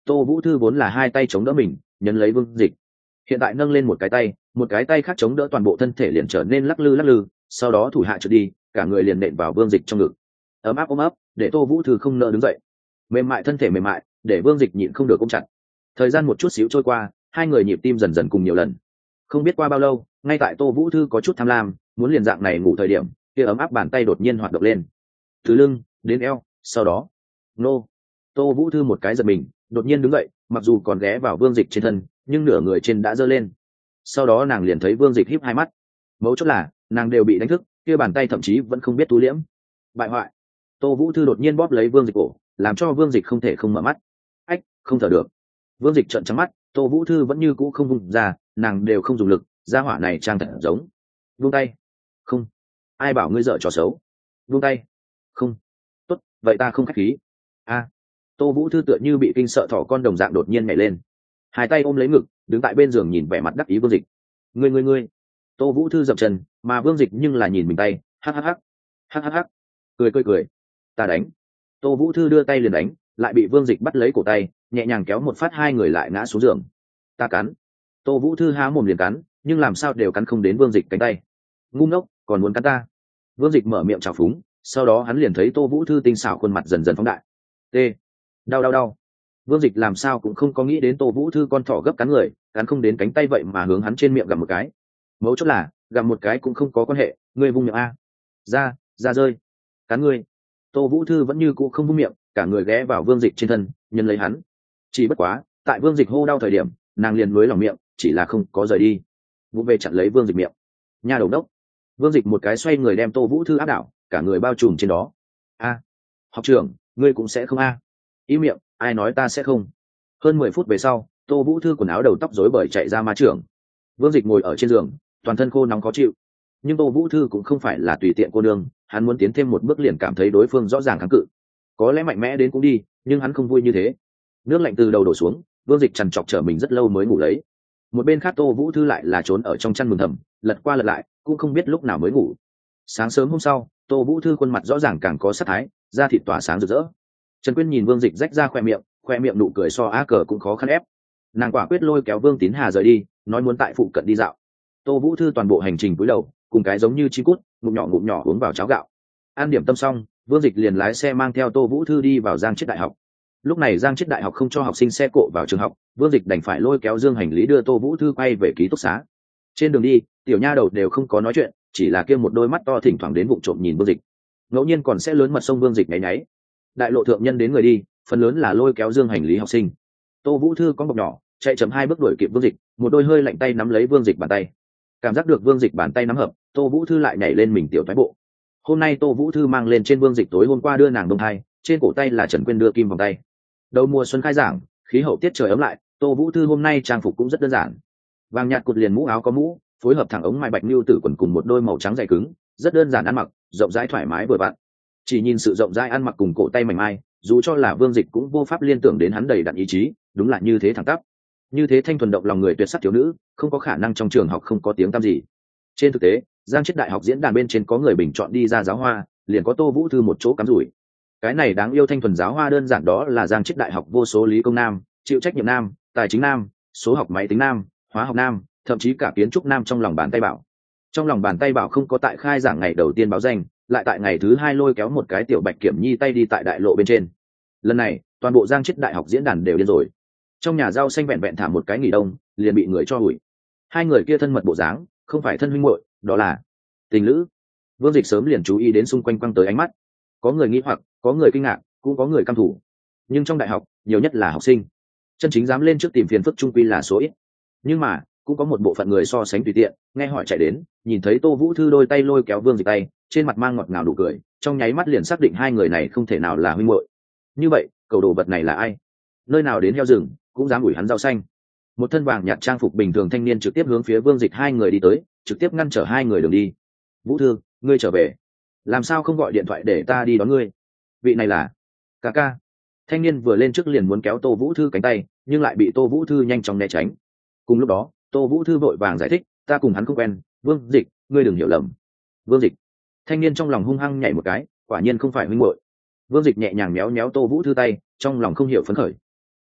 Tô Vũ Thư vốn là hai tay chống đỡ mình nhấn lấy Vương Dịch, hiện tại nâng lên một cái tay, một cái tay khác chống đỡ toàn bộ thân thể liền trở nên lắc lư lắc lư, sau đó thủ hạ trượt đi, cả người liền nện vào Vương Dịch trong ngực. Ấm áp ôm ấp để Tô Vũ Thư không nỡ đứng dậy, mềm mại thân thể mềm mại để Vương Dịch nhịn không được ôm chặt. Thời gian một chút xíu trôi qua, hai người nhịp tim dần dần cùng nhiều lần. Không biết qua bao lâu, ngay tại Tô Vũ Thư có chút tham lam muốn liền dạng này ngủ thời điểm, kia ấm áp bàn tay đột nhiên hoạt động lên, từ lưng đến eo, sau đó nô. Tô Vũ Thư một cái giật mình, đột nhiên đứng dậy, mặc dù còn ghé vào Vương Dịch trên thân, nhưng nửa người trên đã giơ lên. Sau đó nàng liền thấy Vương Dịch híp hai mắt, mấu chốt là nàng đều bị đánh thức, kia bàn tay thậm chí vẫn không biết thu liễm. Bại hoại. Tô Vũ Thư đột nhiên bóp lấy Vương Dịch cổ, làm cho Vương Dịch không thể không mở mắt. Ách, không thở được. Vương Dịch trợn trắng mắt, Tô Vũ Thư vẫn như cũ không vùng ra, nàng đều không dùng lực, gia hỏa này trang thật giống. Buông tay. Không. Ai bảo ngươi dở trò xấu. Buông tay. Không. Tốt, vậy ta không khách khí. A. Tô Vũ Thư tựa như bị kinh sợ thỏ con đồng dạng đột nhiên nhảy lên, hai tay ôm lấy ngực, đứng tại bên giường nhìn vẻ mặt đắc ý Vương Dịch. Ngươi ngươi ngươi. Tô Vũ Thư dậm chân, mà Vương Dịch nhưng là nhìn mình tay, hắc hắc hắc, hắc hắc hắc, cười cười cười. Ta đánh. Tô Vũ Thư đưa tay liền đánh, lại bị Vương Dịch bắt lấy cổ tay, nhẹ nhàng kéo một phát, hai người lại ngã xuống giường. Ta cắn. Tô Vũ Thư há mồm liền cắn, nhưng làm sao đều cắn không đến Vương Dịch cánh tay. Ngu ngốc, còn muốn cắn ta. Vương Dịch mở miệng trào phúng, sau đó hắn liền thấy Tô Vũ Thư tinh xảo khuôn mặt dần dần phóng đại. T. Đau đau đau. Vương Dịch làm sao cũng không có nghĩ đến Tô Vũ Thư con thỏ gấp cắn người, cắn không đến cánh tay vậy mà hướng hắn trên miệng gặm một cái. Mấu chốt là gặm một cái cũng không có quan hệ, ngươi vung miệng a. Ra, ra rơi. Cắn ngươi. Tô Vũ Thư vẫn như cũ không vung miệng, cả người ghé vào Vương Dịch trên thân, nhân lấy hắn. Chỉ bất quá, tại Vương Dịch hô đau thời điểm, nàng liền nuối lòng miệng, chỉ là không có rời đi. Vũ về chặn lấy Vương Dịch miệng. Nha đầu đốc. Vương Dịch một cái xoay người đem Tô Vũ Thư áp đảo, cả người bao trùm trên đó. A. Học trưởng, ngươi cũng sẽ không a. Ý miệng, ai nói ta sẽ không. Hơn mười phút về sau, Tô Vũ Thư quần áo đầu tóc rối bời chạy ra ma trưởng. Vương Dịch ngồi ở trên giường, toàn thân khô nóng khó chịu. Nhưng Tô Vũ Thư cũng không phải là tùy tiện cô nương, hắn muốn tiến thêm một bước liền cảm thấy đối phương rõ ràng kháng cự. Có lẽ mạnh mẽ đến cũng đi, nhưng hắn không vui như thế. Nước lạnh từ đầu đổ xuống, Vương Dịch trằn trọc trở mình rất lâu mới ngủ lấy. Một bên khác Tô Vũ Thư lại là trốn ở trong chăn mừng thầm, lật qua lật lại, cũng không biết lúc nào mới ngủ. Sáng sớm hôm sau, Tô Vũ Thư khuôn mặt rõ ràng càng có sắc thái, da thịt tỏa sáng rực rỡ. Trần Quyên nhìn Vương Dịch rách ra khoe miệng, khoe miệng nụ cười so á cờ cũng khó khăn ép. Nàng quả quyết lôi kéo Vương Tín Hà rời đi, nói muốn tại phụ cận đi dạo. Tô Vũ Thư toàn bộ hành trình cúi đầu, cùng cái giống như chim cút, ngụm nhỏ ngụm nhỏ uống vào cháo gạo. Ăn điểm tâm xong, Vương Dịch liền lái xe mang theo Tô Vũ Thư đi vào Giang Chiết Đại học. Lúc này Giang Chiết Đại học không cho học sinh xe cộ vào trường học, Vương Dịch đành phải lôi kéo dương hành lý đưa Tô Vũ Thư quay về ký túc xá. Trên đường đi, tiểu nha đầu đều không có nói chuyện, chỉ là kia một đôi mắt to thỉnh thoảng đến vụng trộm nhìn Vương Dịch. Ngẫu nhiên còn sẽ lớn mật xông Vương Dịch nháy nháy. Đại lộ thượng nhân đến người đi, phần lớn là lôi kéo dương hành lý học sinh. Tô Vũ Thư có bọc nhỏ, chạy chậm hai bước đuổi kịp Vương Dịch, một đôi hơi lạnh tay nắm lấy Vương Dịch bàn tay. Cảm giác được Vương Dịch bàn tay nắm hợp, Tô Vũ Thư lại nhảy lên mình tiểu thoái bộ. Hôm nay Tô Vũ Thư mang lên trên Vương Dịch tối hôm qua đưa nàng đông thai, trên cổ tay là Trần Quyên đưa kim vòng tay. Đầu mùa xuân khai giảng, khí hậu tiết trời ấm lại, Tô Vũ Thư hôm nay trang phục cũng rất đơn giản. Vàng nhạt cột liền mũ áo có mũ, phối hợp thẳng ống mai bạch nưu tử quần cùng một đôi màu trắng dày cứng, rất đơn giản ăn mặc, rộng rãi thoải mái vừa vặn. Chỉ nhìn sự rộng rãi ăn mặc cùng cổ tay mảnh mai, dù cho là Vương Dịch cũng vô pháp liên tưởng đến hắn đầy đặn ý chí, đúng là như thế thẳng tắp. Như thế thanh thuần động lòng người tuyệt sắc thiếu nữ, không có khả năng trong trường học không có tiếng tăm gì. Trên thực tế, Giang Chiết Đại học diễn đàn bên trên có người bình chọn đi ra giáo hoa, liền có Tô Vũ Thư một chỗ cắm rủi. Cái này đáng yêu thanh thuần giáo hoa đơn giản đó là Giang Chiết Đại học vô số lý công nam, chịu trách nhiệm nam, tài chính nam, số học máy tính nam, hóa học nam, thậm chí cả kiến trúc nam trong lòng bàn tay bảo. Trong lòng bàn tay bảo không có tại khai giảng ngày đầu tiên báo danh, lại tại ngày thứ hai lôi kéo một cái tiểu bạch kiểm nhi tay đi tại đại lộ bên trên. Lần này, toàn bộ Giang Chiết Đại học diễn đàn đều điên rồi. Trong nhà rau xanh vẹn vẹn thả một cái nghỉ đông, liền bị người cho hủy. Hai người kia thân mật bộ dáng, không phải thân huynh muội, đó là tình lữ. Vương Dịch sớm liền chú ý đến xung quanh quăng tới ánh mắt. Có người nghi hoặc, có người kinh ngạc, cũng có người căm thủ. Nhưng trong đại học, nhiều nhất là học sinh. Chân chính dám lên trước tìm phiền phức trung quy là số ít. Nhưng mà, cũng có một bộ phận người so sánh tùy tiện, nghe hỏi chạy đến, nhìn thấy Tô Vũ Thư đôi tay lôi kéo Vương Dịch tay, trên mặt mang ngọt ngào đủ cười, trong nháy mắt liền xác định hai người này không thể nào là huynh muội. Như vậy, cầu đồ vật này là ai? Nơi nào đến heo rừng, cũng dám ủi hắn rau xanh. Một thân vàng nhạt trang phục bình thường thanh niên trực tiếp hướng phía Vương Dịch hai người đi tới, trực tiếp ngăn trở hai người đường đi. Vũ Thư, ngươi trở về, làm sao không gọi điện thoại để ta đi đón ngươi? Vị này là ca ca. Thanh niên vừa lên trước liền muốn kéo Tô Vũ Thư cánh tay, nhưng lại bị Tô Vũ Thư nhanh chóng né tránh. Cùng lúc đó, Tô Vũ Thư vội vàng giải thích, ta cùng hắn không quen, Vương Dịch, ngươi đừng hiểu lầm. Vương Dịch. Thanh niên trong lòng hung hăng nhảy một cái, quả nhiên không phải huynh muội. Vương Dịch nhẹ nhàng méo méo Tô Vũ Thư tay, trong lòng không hiểu phấn khởi.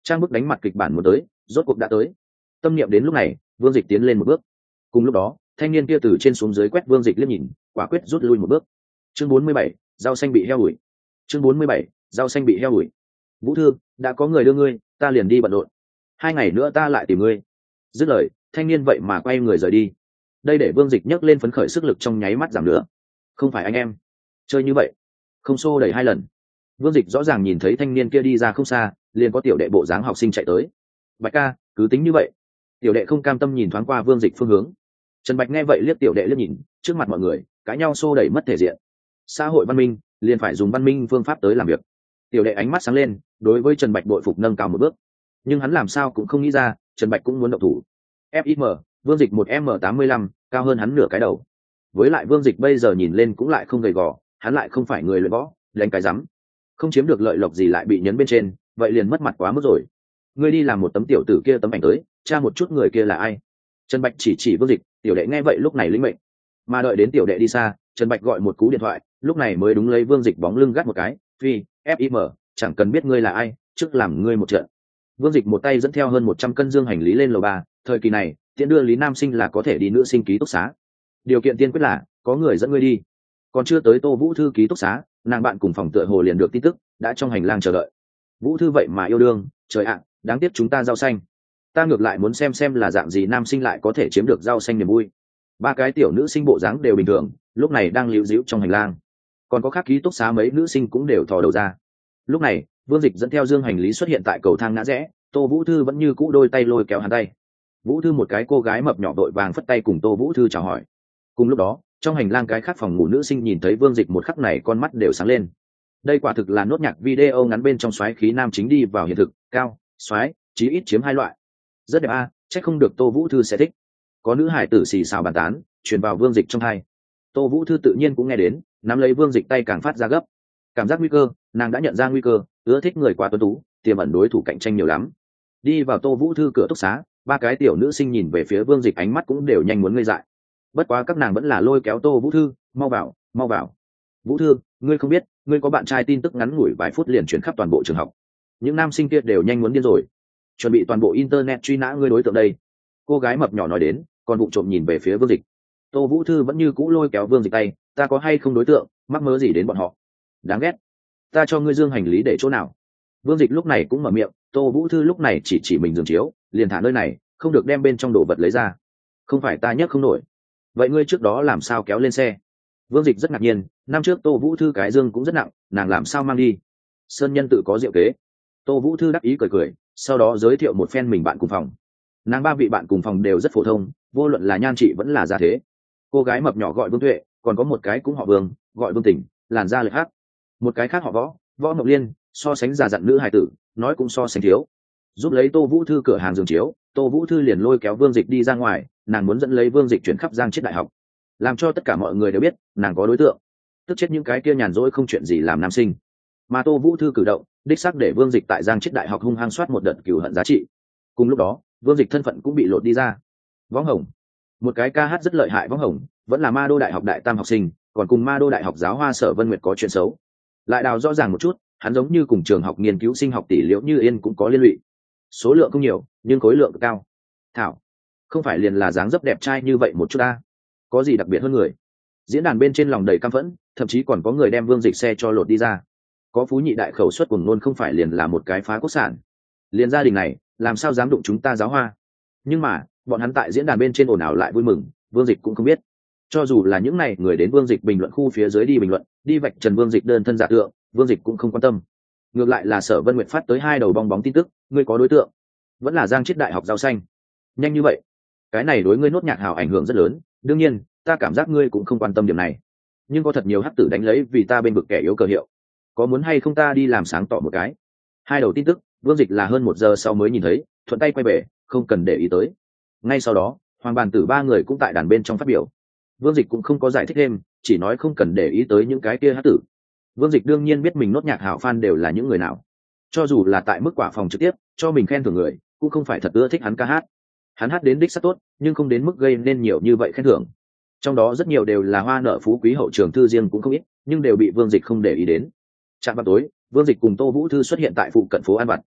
trang bức đánh mặt kịch bản muốn tới rốt cuộc đã tới. Tâm niệm đến lúc này, Vương Dịch tiến lên một bước. Cùng lúc đó, thanh niên kia từ trên xuống dưới quét Vương Dịch liếc nhìn, quả quyết rút lui một bước. Chương bốn mươi bảy, rau xanh bị heo ủi. Chương bốn mươi bảy, rau xanh bị heo ủi. Vũ Thư, đã có người đưa ngươi, ta liền đi bận rộn. Hai ngày nữa ta lại tìm ngươi. Dứt lời, thanh niên vậy mà quay người rời đi. Đây để Vương Dịch nhấc lên phấn khởi sức lực trong nháy mắt giảm nữa. Không phải anh em, chơi như vậy, không xô đẩy hai lần. Vương Dịch rõ ràng nhìn thấy thanh niên kia đi ra không xa, liền có tiểu đệ bộ dáng học sinh chạy tới. Bạch ca, cứ tính như vậy. Tiểu đệ không cam tâm nhìn thoáng qua Vương Dịch phương hướng. Trần Bạch nghe vậy liếc tiểu đệ liếc nhìn, trước mặt mọi người cãi nhau xô đẩy mất thể diện. Xã hội văn minh liền phải dùng văn minh phương pháp tới làm việc. Tiểu đệ ánh mắt sáng lên, đối với Trần Bạch đội phục nâng cao một bước. Nhưng hắn làm sao cũng không nghĩ ra, Trần Bạch cũng muốn động thủ. ép i em, Vương Dịch một m tám mươi lăm, cao hơn hắn nửa cái đầu. Với lại Vương Dịch bây giờ nhìn lên cũng lại không gầy gò, hắn lại không phải người luyện võ, đánh cái rắm, không chiếm được lợi lộc gì lại bị nhấn bên trên, vậy liền mất mặt quá mức rồi. Ngươi đi làm một tấm tiểu tử kia tấm ảnh tới, tra một chút người kia là ai. Trần Bạch chỉ chỉ Vương Dịch, tiểu đệ nghe vậy lúc này lĩnh mệnh. Mà đợi đến tiểu đệ đi xa, Trần Bạch gọi một cú điện thoại, lúc này mới đúng lấy Vương Dịch bóng lưng gắt một cái, phi, ép i em, chẳng cần biết ngươi là ai, trước làm ngươi một trận. Vương Dịch một tay dẫn theo hơn một trăm cân dương hành lý lên lầu ba, thời kỳ này, tiện đưa Lý Nam Sinh là có thể đi nữ sinh ký túc xá. Điều kiện tiên quyết là có người dẫn ngươi đi. Còn chưa tới Tô Vũ Thư ký túc xá, nàng bạn cùng phòng tựa hồ liền được tin tức, đã trong hành lang chờ đợi. Vũ Thư vậy mà yêu đương, trời ạ, đáng tiếc chúng ta rau xanh. Ta ngược lại muốn xem xem là dạng gì nam sinh lại có thể chiếm được rau xanh niềm vui. Ba cái tiểu nữ sinh bộ dáng đều bình thường, lúc này đang líu díu trong hành lang. Còn có khác ký túc xá mấy nữ sinh cũng đều thò đầu ra. Lúc này, Vương Dịch dẫn theo dương hành lý xuất hiện tại cầu thang ngã rẽ, Tô Vũ Thư vẫn như cũ đôi tay lôi kéo hắn tay. Vũ Thư một cái cô gái mập nhỏ đội vàng phất tay cùng Tô Vũ Thư chào hỏi. Cùng lúc đó, trong hành lang cái khác phòng ngủ nữ sinh nhìn thấy Vương Dịch một khắc này con mắt đều sáng lên. Đây quả thực là nốt nhạc video ngắn bên trong xoáy khí nam chính đi vào hiện thực, cao, xoáy, chí ít chiếm hai loại. Rất đẹp a, à, chắc không được Tô Vũ Thư sẽ thích. Có nữ hải tử xì xào bàn tán, truyền vào Vương Dịch trong tai. Tô Vũ Thư tự nhiên cũng nghe đến, nắm lấy Vương Dịch tay càng phát ra gấp. Cảm giác nguy cơ, nàng đã nhận ra nguy cơ, ưa thích người quá tuấn tú, tiềm ẩn đối thủ cạnh tranh nhiều lắm. Đi vào Tô Vũ Thư cửa túc xá, ba cái tiểu nữ sinh nhìn về phía Vương Dịch ánh mắt cũng đều nhanh muốn ngây dại. Bất quá các nàng vẫn là lôi kéo Tô Vũ Thư, mau vào, mau vào. Vũ Thư, ngươi không biết, ngươi có bạn trai tin tức ngắn ngủi vài phút liền chuyển khắp toàn bộ trường học. Những nam sinh kia đều nhanh muốn điên rồi, chuẩn bị toàn bộ internet truy nã ngươi đối tượng đây. Cô gái mập nhỏ nói đến, còn vụng trộm nhìn về phía Vương Dịch. Tô Vũ Thư vẫn như cũ lôi kéo Vương Dịch tay, ta có hay không đối tượng, mắc mớ gì đến bọn họ. Đáng ghét, ta cho ngươi dương hành lý để chỗ nào. Vương Dịch lúc này cũng mở miệng, Tô Vũ Thư lúc này chỉ chỉ mình giường chiếu, liền thả nơi này, không được đem bên trong đồ vật lấy ra. Không phải ta nhấc không nổi. Vậy ngươi trước đó làm sao kéo lên xe? Vương Dịch rất ngạc nhiên, năm trước Tô Vũ Thư cái dương cũng rất nặng, nàng làm sao mang đi? Sơn nhân tự có diệu kế. Tô Vũ Thư đắc ý cười cười, sau đó giới thiệu một phen mình bạn cùng phòng. Nàng ba vị bạn cùng phòng đều rất phổ thông, vô luận là nhan trị vẫn là gia thế. Cô gái mập nhỏ gọi Vương Tuệ, còn có một cái cũng họ Vương, gọi Vương Tỉnh, làn da lệch hắc. Một cái khác họ Võ, Võ Mộng Liên, so sánh già dặn nữ hài tử, nói cũng so sánh thiếu. Giúp lấy Tô Vũ Thư cửa hàng giường chiếu, Tô Vũ Thư liền lôi kéo Vương Dịch đi ra ngoài, nàng muốn dẫn lấy Vương Dịch chuyển khắp Giang Chiết đại học, làm cho tất cả mọi người đều biết nàng có đối tượng, tức chết những cái kia nhàn rỗi không chuyện gì làm nam sinh. Mà Tô Vũ Thư cử động đích xác để Vương Dịch tại Giang Chiết đại học hung hăng soát một đợt cừu hận giá trị. Cùng lúc đó, Vương Dịch thân phận cũng bị lột đi ra. Võng Hồng, một cái ca hát rất lợi hại. Võng Hồng vẫn là Ma Đô đại học đại tam học sinh, còn cùng Ma Đô đại học giáo hoa Sở Vân Nguyệt có chuyện xấu. Lại đào rõ ràng một chút, hắn giống như cùng trường học nghiên cứu sinh học tỷ Liễu Như Yên cũng có liên lụy. Số lượng không nhiều, nhưng khối lượng cao. Thảo, không phải liền là dáng dấp đẹp trai như vậy một chút ta, có gì đặc biệt hơn người? Diễn đàn bên trên lòng đầy căm phẫn, thậm chí còn có người đem Vương Dịch xe cho lột đi ra. Có phú nhị đại khẩu suất cuồng ngôn không phải liền là một cái phá quốc sản. Liền gia đình này, làm sao dám đụng chúng ta giáo hoa? Nhưng mà, bọn hắn tại diễn đàn bên trên ồn ào lại vui mừng, Vương Dịch cũng không biết. Cho dù là những này người đến Vương Dịch bình luận khu phía dưới đi bình luận, đi vạch trần Vương Dịch đơn thân giả tượng, Vương Dịch cũng không quan tâm. Ngược lại là Sở Vân Nguyệt phát tới hai đầu bong bóng tin tức, ngươi có đối tượng, vẫn là Giang Chiết đại học rau xanh. Nhanh như vậy, cái này đối ngươi nốt nhạc hào ảnh hưởng rất lớn, đương nhiên, ta cảm giác ngươi cũng không quan tâm điểm này. Nhưng có thật nhiều hắc tử đánh lấy vì ta bên vực kẻ yếu cờ hiệu. Có muốn hay không ta đi làm sáng tỏ một cái? Hai đầu tin tức, Vương Dịch là hơn một giờ sau mới nhìn thấy, thuận tay quay về, không cần để ý tới. Ngay sau đó, Hoàng Bàn Tử ba người cũng tại đàn bên trong phát biểu. Vương Dịch cũng không có giải thích thêm, chỉ nói không cần để ý tới những cái kia hắc tử. Vương Dịch đương nhiên biết mình nốt nhạc hảo fan đều là những người nào. Cho dù là tại mức quả phòng trực tiếp, cho mình khen thưởng người, cũng không phải thật ưa thích hắn ca hát. Hắn hát đến đích sắc tốt, nhưng không đến mức gây nên nhiều như vậy khen thưởng. Trong đó rất nhiều đều là hoa nợ phú quý hậu trường thư riêng cũng không ít, nhưng đều bị Vương Dịch không để ý đến. Trạm vào tối, Vương Dịch cùng Tô Vũ Thư xuất hiện tại phụ cận phố An Vặt.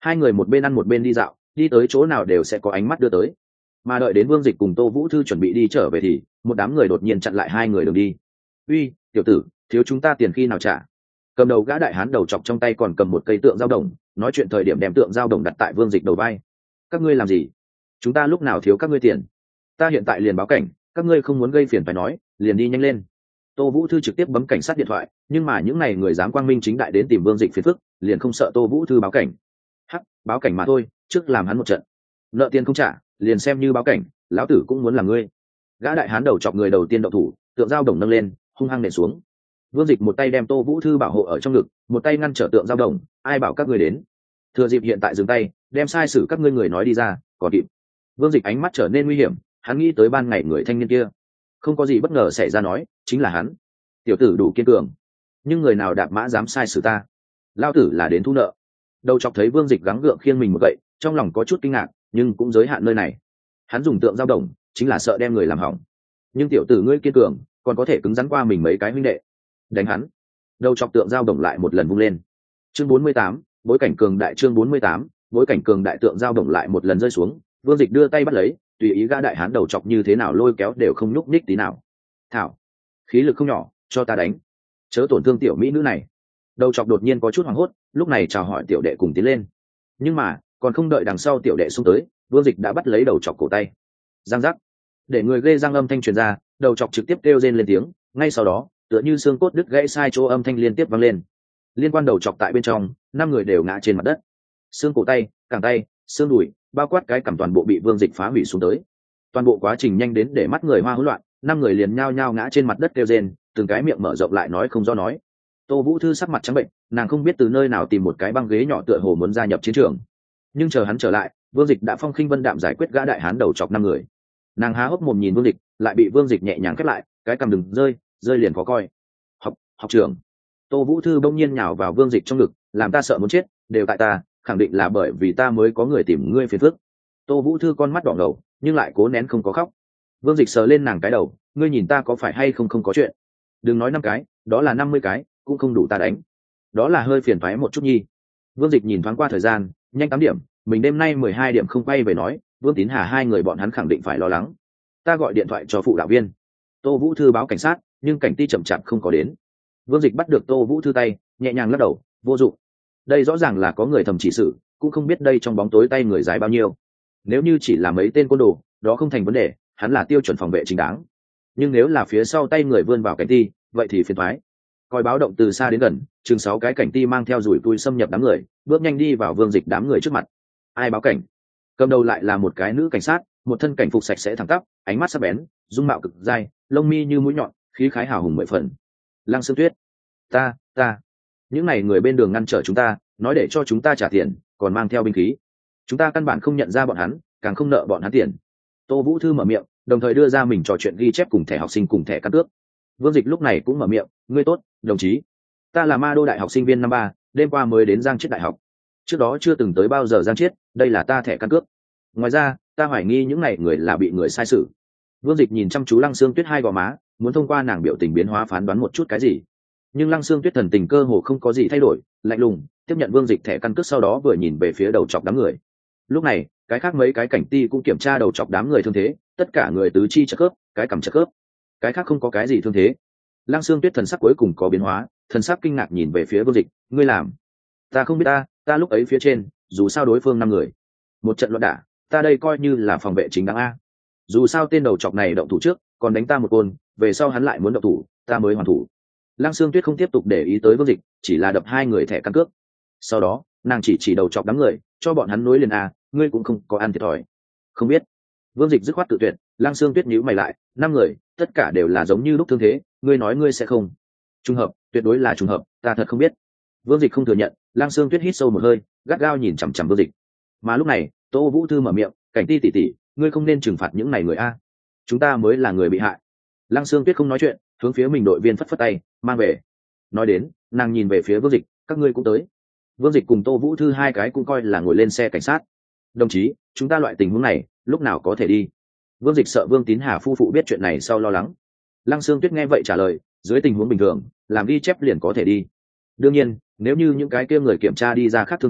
Hai người một bên ăn một bên đi dạo, đi tới chỗ nào đều sẽ có ánh mắt đưa tới. Mà đợi đến Vương Dịch cùng Tô Vũ Thư chuẩn bị đi trở về thì một đám người đột nhiên chặn lại hai người đường đi. Uy, tiểu tử, thiếu chúng ta tiền khi nào trả? Cầm đầu gã đại hán đầu chọc trong tay còn cầm một cây tượng dao đồng, nói chuyện thời điểm đem tượng dao đồng đặt tại Vương Dịch đầu vai. Các ngươi làm gì? Chúng ta lúc nào thiếu các ngươi tiền? Ta hiện tại liền báo cảnh, các ngươi không muốn gây phiền phải nói, liền đi nhanh lên. Tô Vũ Thư trực tiếp bấm cảnh sát điện thoại, nhưng mà những này người dám quang minh chính đại đến tìm Vương Dịch phiền phức, liền không sợ Tô Vũ Thư báo cảnh. Hắc, báo cảnh mà thôi, trước làm hắn một trận. Nợ tiền không trả, liền xem như báo cảnh, lão tử cũng muốn làm ngươi. Gã đại hán đầu chọc người đầu tiên động thủ, tượng dao đồng nâng lên, hung hăng nện xuống. Vương Dịch một tay đem Tô Vũ Thư bảo hộ ở trong ngực, một tay ngăn trở tượng dao đồng, ai bảo các ngươi đến? Thừa dịp hiện tại dừng tay, đem sai sử các ngươi người nói đi ra, còn kịp. Vương Dịch ánh mắt trở nên nguy hiểm, hắn nghĩ tới ban ngày người thanh niên kia, không có gì bất ngờ xảy ra nói, chính là hắn. Tiểu tử đủ kiên cường, nhưng người nào đạp mã dám sai sử ta? Lao tử là đến thu nợ. Đầu chọc thấy Vương Dịch gắng gượng khiêng mình một gậy, trong lòng có chút kinh ngạc, nhưng cũng giới hạn nơi này. Hắn dùng tượng dao đồng, chính là sợ đem người làm hỏng. Nhưng tiểu tử ngươi kiên cường, còn có thể cứng rắn qua mình mấy cái huynh đệ. Đánh hắn. Đầu chọc tượng dao đồng lại một lần vung lên. Chương bốn mươi tám, bối cảnh cường đại. Chương bốn mươi tám, bối cảnh cường đại. Tượng dao đồng lại một lần rơi xuống, Vương Dịch đưa tay bắt lấy, tùy ý gã đại hán đầu chọc như thế nào lôi kéo đều không nhúc nhích tí nào. Thảo, khí lực không nhỏ, cho ta đánh, chớ tổn thương tiểu mỹ nữ này. Đầu chọc đột nhiên có chút hoảng hốt, lúc này chào hỏi tiểu đệ cùng tiến lên. Nhưng mà còn không đợi đằng sau tiểu đệ xung tới, Vương Dịch đã bắt lấy đầu chọc cổ tay. Giang giác, để người ghê răng âm thanh truyền ra, đầu chọc trực tiếp kêu rên lên tiếng, ngay sau đó tựa như xương cốt đứt gãy sai chỗ âm thanh liên tiếp vang lên. Liên quan đầu chọc tại bên trong, năm người đều ngã trên mặt đất. Xương cổ tay, cẳng tay, xương đùi, bao quát cái cằm toàn bộ bị Vương Dịch phá hủy xuống tới. Toàn bộ quá trình nhanh đến để mắt người hoa hỗn loạn, năm người liền nhao nhao ngã trên mặt đất kêu rên, từng cái miệng mở rộng lại nói không do nói. Tô Vũ Thư sắc mặt trắng bệnh, nàng không biết từ nơi nào tìm một cái băng ghế nhỏ tựa hồ muốn gia nhập chiến trường. Nhưng chờ hắn trở lại, Vương Dịch đã phong khinh vân đạm giải quyết gã đại hán đầu chọc năm người. Nàng há hốc mồm nhìn Vương Dịch, lại bị Vương Dịch nhẹ nhàng khép lại, cái cằm đừng rơi, rơi liền khó coi. Học, học trưởng. Tô Vũ Thư bỗng nhiên nhào vào Vương Dịch trong ngực, làm ta sợ muốn chết, đều tại ta, khẳng định là bởi vì ta mới có người tìm ngươi phiền phức. Tô Vũ Thư con mắt đỏ ngầu, nhưng lại cố nén không có khóc. Vương Dịch sờ lên nàng cái đầu, ngươi nhìn ta có phải hay không không có chuyện. Đừng nói năm cái, đó là năm mươi cái, cũng không đủ ta đánh. Đó là hơi phiền toái một chút nhi. Vương Dịch nhìn thoáng qua thời gian, nhanh tám điểm, mình đêm nay mười hai điểm không quay về nói, Vương Tín Hà hai người bọn hắn khẳng định phải lo lắng. Ta gọi điện thoại cho phụ đạo viên. Tô Vũ Thư báo cảnh sát, nhưng cảnh ti chậm chạp không có đến. Vương Dịch bắt được Tô Vũ Thư tay, nhẹ nhàng lắc đầu, vô dụng. Đây rõ ràng là có người thầm chỉ sự, cũng không biết đây trong bóng tối tay người dài bao nhiêu. Nếu như chỉ là mấy tên côn đồ, đó không thành vấn đề, hắn là tiêu chuẩn phòng vệ chính đáng. Nhưng nếu là phía sau tay người vươn vào cảnh ti, vậy thì phiền toái. Coi báo động từ xa đến gần, chừng sáu cái cảnh ti mang theo rủi tui xâm nhập đám người, bước nhanh đi vào Vương Dịch đám người trước mặt. Ai báo cảnh? Cầm đầu lại là một cái nữ cảnh sát, một thân cảnh phục sạch sẽ thẳng tắp, ánh mắt sắc bén, dung mạo cực dai, lông mi như mũi nhọn, khí khái hào hùng mười phần. Lăng Sương Tuyết. Ta, ta. Những này người bên đường ngăn trở chúng ta, nói để cho chúng ta trả tiền, còn mang theo binh khí. Chúng ta căn bản không nhận ra bọn hắn, càng không nợ bọn hắn tiền. Tô Vũ Thư mở miệng, đồng thời đưa ra mình trò chuyện ghi chép cùng thẻ học sinh cùng thẻ căn cước. Vương Dịch lúc này cũng mở miệng, ngươi tốt, đồng chí. Ta là Ma Đô Đại học sinh viên năm ba, đêm qua mới đến Giang Chiết Đại học. Trước đó chưa từng tới bao giờ Giang Chiết, đây là ta thẻ căn cước. Ngoài ra, ta hoài nghi những này người là bị người sai sử. Vương Dịch nhìn chăm chú Lăng Sương Tuyết hai gò má, muốn thông qua nàng biểu tình biến hóa phán đoán một chút cái gì. Nhưng Lăng Sương Tuyết thần tình cơ hồ không có gì thay đổi, lạnh lùng tiếp nhận Vương Dịch thẻ căn cước, sau đó vừa nhìn về phía đầu chọc đám người. Lúc này, cái khác mấy cái cảnh ti cũng kiểm tra đầu chọc đám người thương thế, tất cả người tứ chi chật khớp, cái cằm chật khớp, cái khác không có cái gì thương thế. Lăng Sương Tuyết thần sắc cuối cùng có biến hóa, thần sắc kinh ngạc nhìn về phía Vương Dịch, ngươi làm? Ta không biết, ta ta lúc ấy phía trên, dù sao đối phương năm người, một trận loạn đả, ta đây coi như là phòng vệ chính đáng a. Dù sao tên đầu chọc này động thủ trước, còn đánh ta một côn, về sau hắn lại muốn động thủ, ta mới hoàn thủ. Lăng Sương Tuyết không tiếp tục để ý tới Vương Dịch, chỉ là đập hai người thẻ căn cước. Sau đó, nàng chỉ chỉ đầu chọc đám người, cho bọn hắn nối liền a, ngươi cũng không có ăn thiệt thòi. Không biết. Vương Dịch dứt khoát tự tuyệt. Lăng Sương Tuyết nhíu mày lại, năm người, tất cả đều là giống như lúc thương thế, ngươi nói ngươi sẽ không? Trùng hợp, tuyệt đối là trùng hợp, ta thật không biết. Vương Dịch không thừa nhận. Lăng Sương Tuyết hít sâu một hơi, gắt gao nhìn chằm chằm Vương Dịch. Mà lúc này, Tô Vũ Thư mở miệng, cảnh ti tỷ tỷ, ngươi không nên trừng phạt những này người a, chúng ta mới là người bị hại. Lăng Sương Tuyết không nói chuyện, hướng phía mình đội viên phất phất tay, mang về. Nói đến, nàng nhìn về phía Vương Dịch, các ngươi cũng tới. Vương Dịch cùng Tô Vũ Thư hai cái cũng coi là ngồi lên xe cảnh sát. Đồng chí, chúng ta loại tình huống này, lúc nào có thể đi? Vương Dịch sợ Vương Tín Hà phu phụ biết chuyện này sau lo lắng. Lăng Sương Tuyết nghe vậy trả lời, dưới tình huống bình thường, làm ghi chép liền có thể đi. Đương nhiên, nếu như những cái kia người kiểm tra đi ra khác thương thế,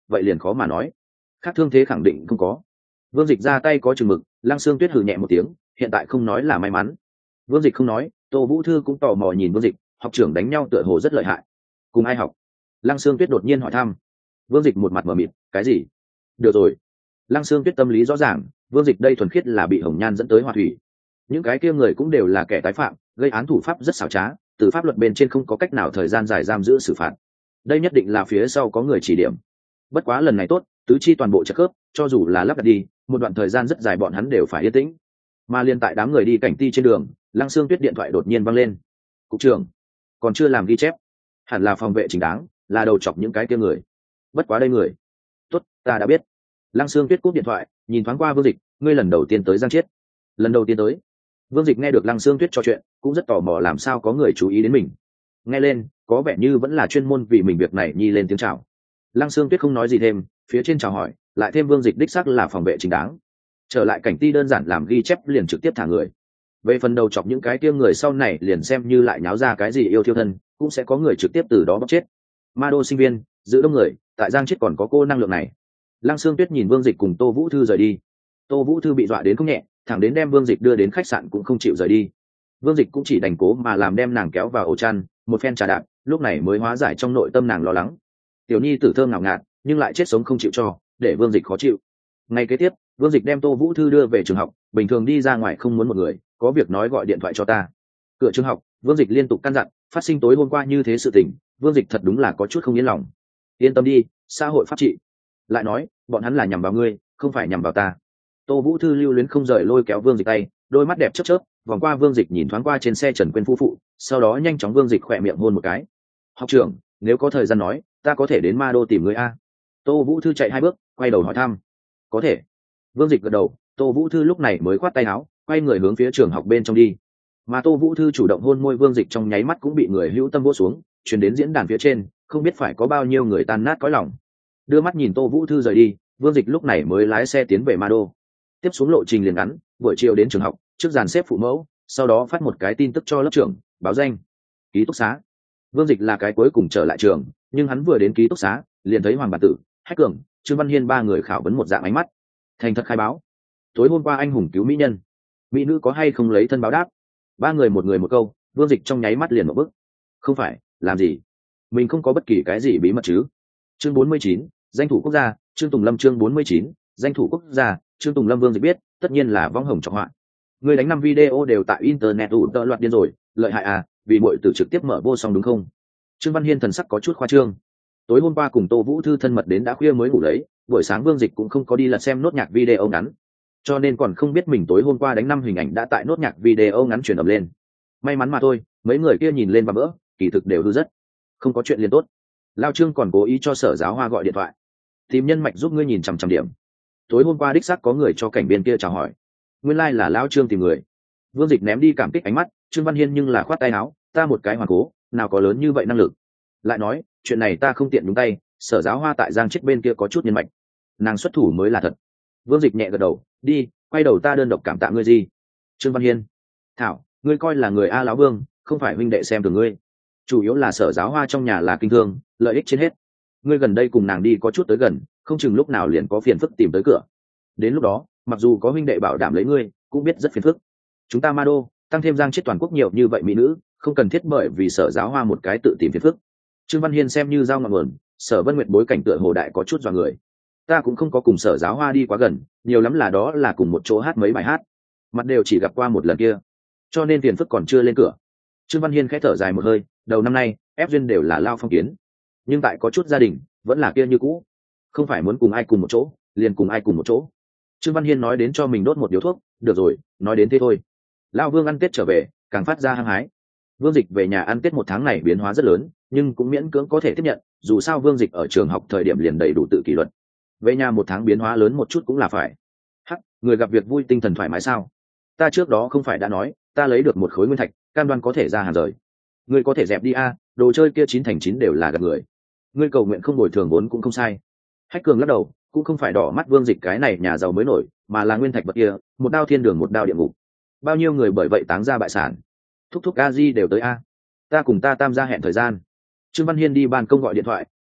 vậy liền khó mà nói. Khác thương thế khẳng định không có. Vương Dịch ra tay có chừng mực. Lăng Xương Tuyết hừ nhẹ một tiếng, hiện tại không nói là may mắn. Vương Dịch không nói, Tô Vũ Thư cũng tò mò nhìn Vương Dịch, học trưởng đánh nhau tựa hồ rất lợi hại. Cùng ai học? Lăng Xương Tuyết đột nhiên hỏi thăm. Vương Dịch một mặt mờ mịt, cái gì? Được rồi. Lăng Xương Tuyết tâm lý rõ ràng, Vương Dịch đây thuần khiết là bị Hồng Nhan dẫn tới Hoa Thủy. Những cái kia người cũng đều là kẻ tái phạm, gây án thủ pháp rất xảo trá, từ pháp luật bên trên không có cách nào thời gian dài giam giữ xử phạt. Đây nhất định là phía sau có người chỉ điểm. Bất quá lần này tốt, tứ chi toàn bộ trợ khớp, cho dù là lắp đặt đi, một đoạn thời gian rất dài bọn hắn đều phải yên tĩnh. Mà liên tại đám người đi cảnh ti trên đường, Lăng Xương Tuyết điện thoại đột nhiên vang lên. Cục trưởng, còn chưa làm ghi chép, hẳn là phòng vệ chính đáng, là đầu chọc những cái kia người. Bất quá đây người. Tốt, ta đã biết. Lăng Xương Tuyết cúp điện thoại, nhìn thoáng qua Vương Dịch, ngươi lần đầu tiên tới Giang Chiết. Lần đầu tiên tới. Vương Dịch nghe được Lăng Xương Tuyết trò chuyện, cũng rất tò mò làm sao có người chú ý đến mình. Nghe lên, có vẻ như vẫn là chuyên môn vì mình việc này nhi lên tiếng chào. Lăng Xương Tuyết không nói gì thêm, phía trên chào hỏi, lại thêm Vương Dịch đích xác là phòng vệ chính đáng. Trở lại cảnh ti đơn giản làm ghi chép liền trực tiếp thả người. Về phần đầu chọc những cái kia người sau này liền xem như lại nháo ra cái gì yêu thiêu thân, cũng sẽ có người trực tiếp từ đó bóc chết. Ma đô sinh viên, giữ đông người, tại Giang Chiết còn có cô năng lượng này. Lăng Xương Tuyết nhìn Vương Dịch cùng Tô Vũ Thư rời đi. Tô Vũ Thư bị dọa đến không nhẹ, thẳng đến đem Vương Dịch đưa đến khách sạn cũng không chịu rời đi. Vương Dịch cũng chỉ đành cố mà làm đem nàng kéo vào ổ chăn, một phen trà đạp, lúc này mới hóa giải trong nội tâm nàng lo lắng. Tiểu Nhi tử thơm ngào ngạt, nhưng lại chết sống không chịu cho, để Vương Dịch khó chịu. Ngày kế tiếp, Vương Dịch đem Tô Vũ Thư đưa về trường học, bình thường đi ra ngoài không muốn một người, có việc nói gọi điện thoại cho ta. Cửa trường học, Vương Dịch liên tục căn dặn, phát sinh tối hôm qua như thế sự tình, Vương Dịch thật đúng là có chút không yên lòng. Yên tâm đi, xã hội pháp trị. Lại nói, bọn hắn là nhằm vào ngươi, không phải nhằm vào ta. Tô Vũ Thư lưu luyến không rời lôi kéo Vương Dịch tay, đôi mắt đẹp chớp chớp, vòng qua Vương Dịch nhìn thoáng qua trên xe Trần Quyên phu phụ, sau đó nhanh chóng Vương Dịch khỏe miệng hôn một cái. Học trưởng, nếu có thời gian nói, ta có thể đến Ma Đô tìm ngươi a. Tô Vũ Thư chạy hai bước, quay đầu hỏi thăm. Có thể. Vương Dịch gật đầu, Tô Vũ Thư lúc này mới khoát tay áo, quay người hướng phía trường học bên trong đi. Mà Tô Vũ Thư chủ động hôn môi Vương Dịch trong nháy mắt cũng bị người hữu tâm vỗ xuống, truyền đến diễn đàn phía trên, không biết phải có bao nhiêu người tan nát cõi lòng. Đưa mắt nhìn Tô Vũ Thư rời đi, Vương Dịch lúc này mới lái xe tiến về Ma Đô. Tiếp xuống lộ trình liền ngắn, buổi chiều đến trường học, trước dàn xếp phụ mẫu, sau đó phát một cái tin tức cho lớp trưởng, báo danh. Ký túc xá. Vương Dịch là cái cuối cùng trở lại trường, nhưng hắn vừa đến ký túc xá, liền thấy Hoàng Bản Tử, Hách Cường, Trương Văn Hiên ba người khảo vấn một dạng ánh mắt. Thành thật khai báo. Tối hôm qua anh hùng cứu mỹ nhân, mỹ nữ có hay không lấy thân báo đáp? Ba người một người một câu, Vương Dịch trong nháy mắt liền một bức. Không phải, làm gì? Mình không có bất kỳ cái gì bí mật chứ? Chương bốn mươi chín, danh thủ quốc gia, Trương Tùng Lâm. Chương bốn mươi chín, danh thủ quốc gia, Trương Tùng Lâm. Vương Dịch biết, tất nhiên là vong hồng trọng họa. Người đánh năm video đều tại internet ủ tợ loạt điên rồi, lợi hại à, vì muội tử trực tiếp mở vô song đúng không? Trương Văn Hiên thần sắc có chút khoa trương. Tối hôm qua cùng Tô Vũ Thư thân mật đến đã khuya mới ngủ lấy, buổi sáng Vương Dịch cũng không có đi lật xem nốt nhạc video ngắn, cho nên còn không biết mình tối hôm qua đánh năm hình ảnh đã tại nốt nhạc video ngắn truyền ầm lên. May mắn mà thôi, mấy người kia nhìn lên và bữa, kỳ thực đều hư rất. Không có chuyện liền tốt. Lao Trương còn cố ý cho Sở Giáo Hoa gọi điện thoại, tìm nhân mạch giúp ngươi nhìn chằm chằm điểm. Tối hôm qua đích xác có người cho cảnh bên kia chào hỏi, nguyên lai like là Lao Trương tìm người. Vương Dịch ném đi cảm kích ánh mắt, Trương Văn Hiên nhưng là khoát tay áo, ta một cái hoàn cố, nào có lớn như vậy năng lực. Lại nói, chuyện này ta không tiện nhúng tay, Sở Giáo Hoa tại Giang Chiết bên kia có chút nhân mạch, nàng xuất thủ mới là thật. Vương Dịch nhẹ gật đầu, đi, quay đầu ta đơn độc cảm tạ ngươi gì. Trương Văn Hiên, thảo, ngươi coi là người A Lão Vương, không phải huynh đệ xem thường ngươi. Chủ yếu là Sở Giáo Hoa trong nhà là kinh thương, lợi ích trên hết. Ngươi gần đây cùng nàng đi có chút tới gần, không chừng lúc nào liền có phiền phức tìm tới cửa. Đến lúc đó, mặc dù có huynh đệ bảo đảm lấy ngươi, cũng biết rất phiền phức. Chúng ta Ma Đô, tăng thêm Giang Chiết toàn quốc nhiều như vậy mỹ nữ, không cần thiết bởi vì Sở Giáo Hoa một cái tự tìm phiền phức. Trương Văn Hiên xem như giao ngọn nguồn, Sở Vân Nguyệt bối cảnh tựa hồ đại có chút dọa người. Ta cũng không có cùng Sở Giáo Hoa đi quá gần, nhiều lắm là đó là cùng một chỗ hát mấy bài hát, mặt đều chỉ gặp qua một lần kia, cho nên phiền phức còn chưa lên cửa. Trương Văn Hiên khẽ thở dài một hơi, đầu năm nay ép duyên đều là lao phong kiến, nhưng tại có chút gia đình vẫn là kia như cũ, không phải muốn cùng ai cùng một chỗ liền cùng ai cùng một chỗ. Trương Văn Hiên nói đến cho mình đốt một điếu thuốc, được rồi, nói đến thế thôi. Lao Vương ăn Tết trở về, càng phát ra hăng hái. Vương Dịch về nhà ăn Tết một tháng này biến hóa rất lớn, nhưng cũng miễn cưỡng có thể tiếp nhận, dù sao Vương Dịch ở trường học thời điểm liền đầy đủ tự kỷ luật. Về nhà một tháng biến hóa lớn một chút cũng là phải. Hắc, người gặp việc vui tinh thần thoải mái sao? Ta trước đó không phải đã nói, ta lấy được một khối nguyên thạch, cam đoan có thể ra hàng rời. Ngươi có thể dẹp đi a, đồ chơi kia chín thành chín đều là gạt người. Ngươi cầu nguyện không bồi thường vốn cũng không sai. Hách Cường lắc đầu, cũng không phải đỏ mắt Vương Dịch cái này nhà giàu mới nổi, mà là nguyên thạch vật kia, một đao thiên đường một đao địa ngục. Bao nhiêu người bởi vậy táng ra bại sản. Thúc thúc a di đều tới a. Ta cùng ta tam gia hẹn thời gian. Trương Văn Hiên đi ban công gọi điện thoại,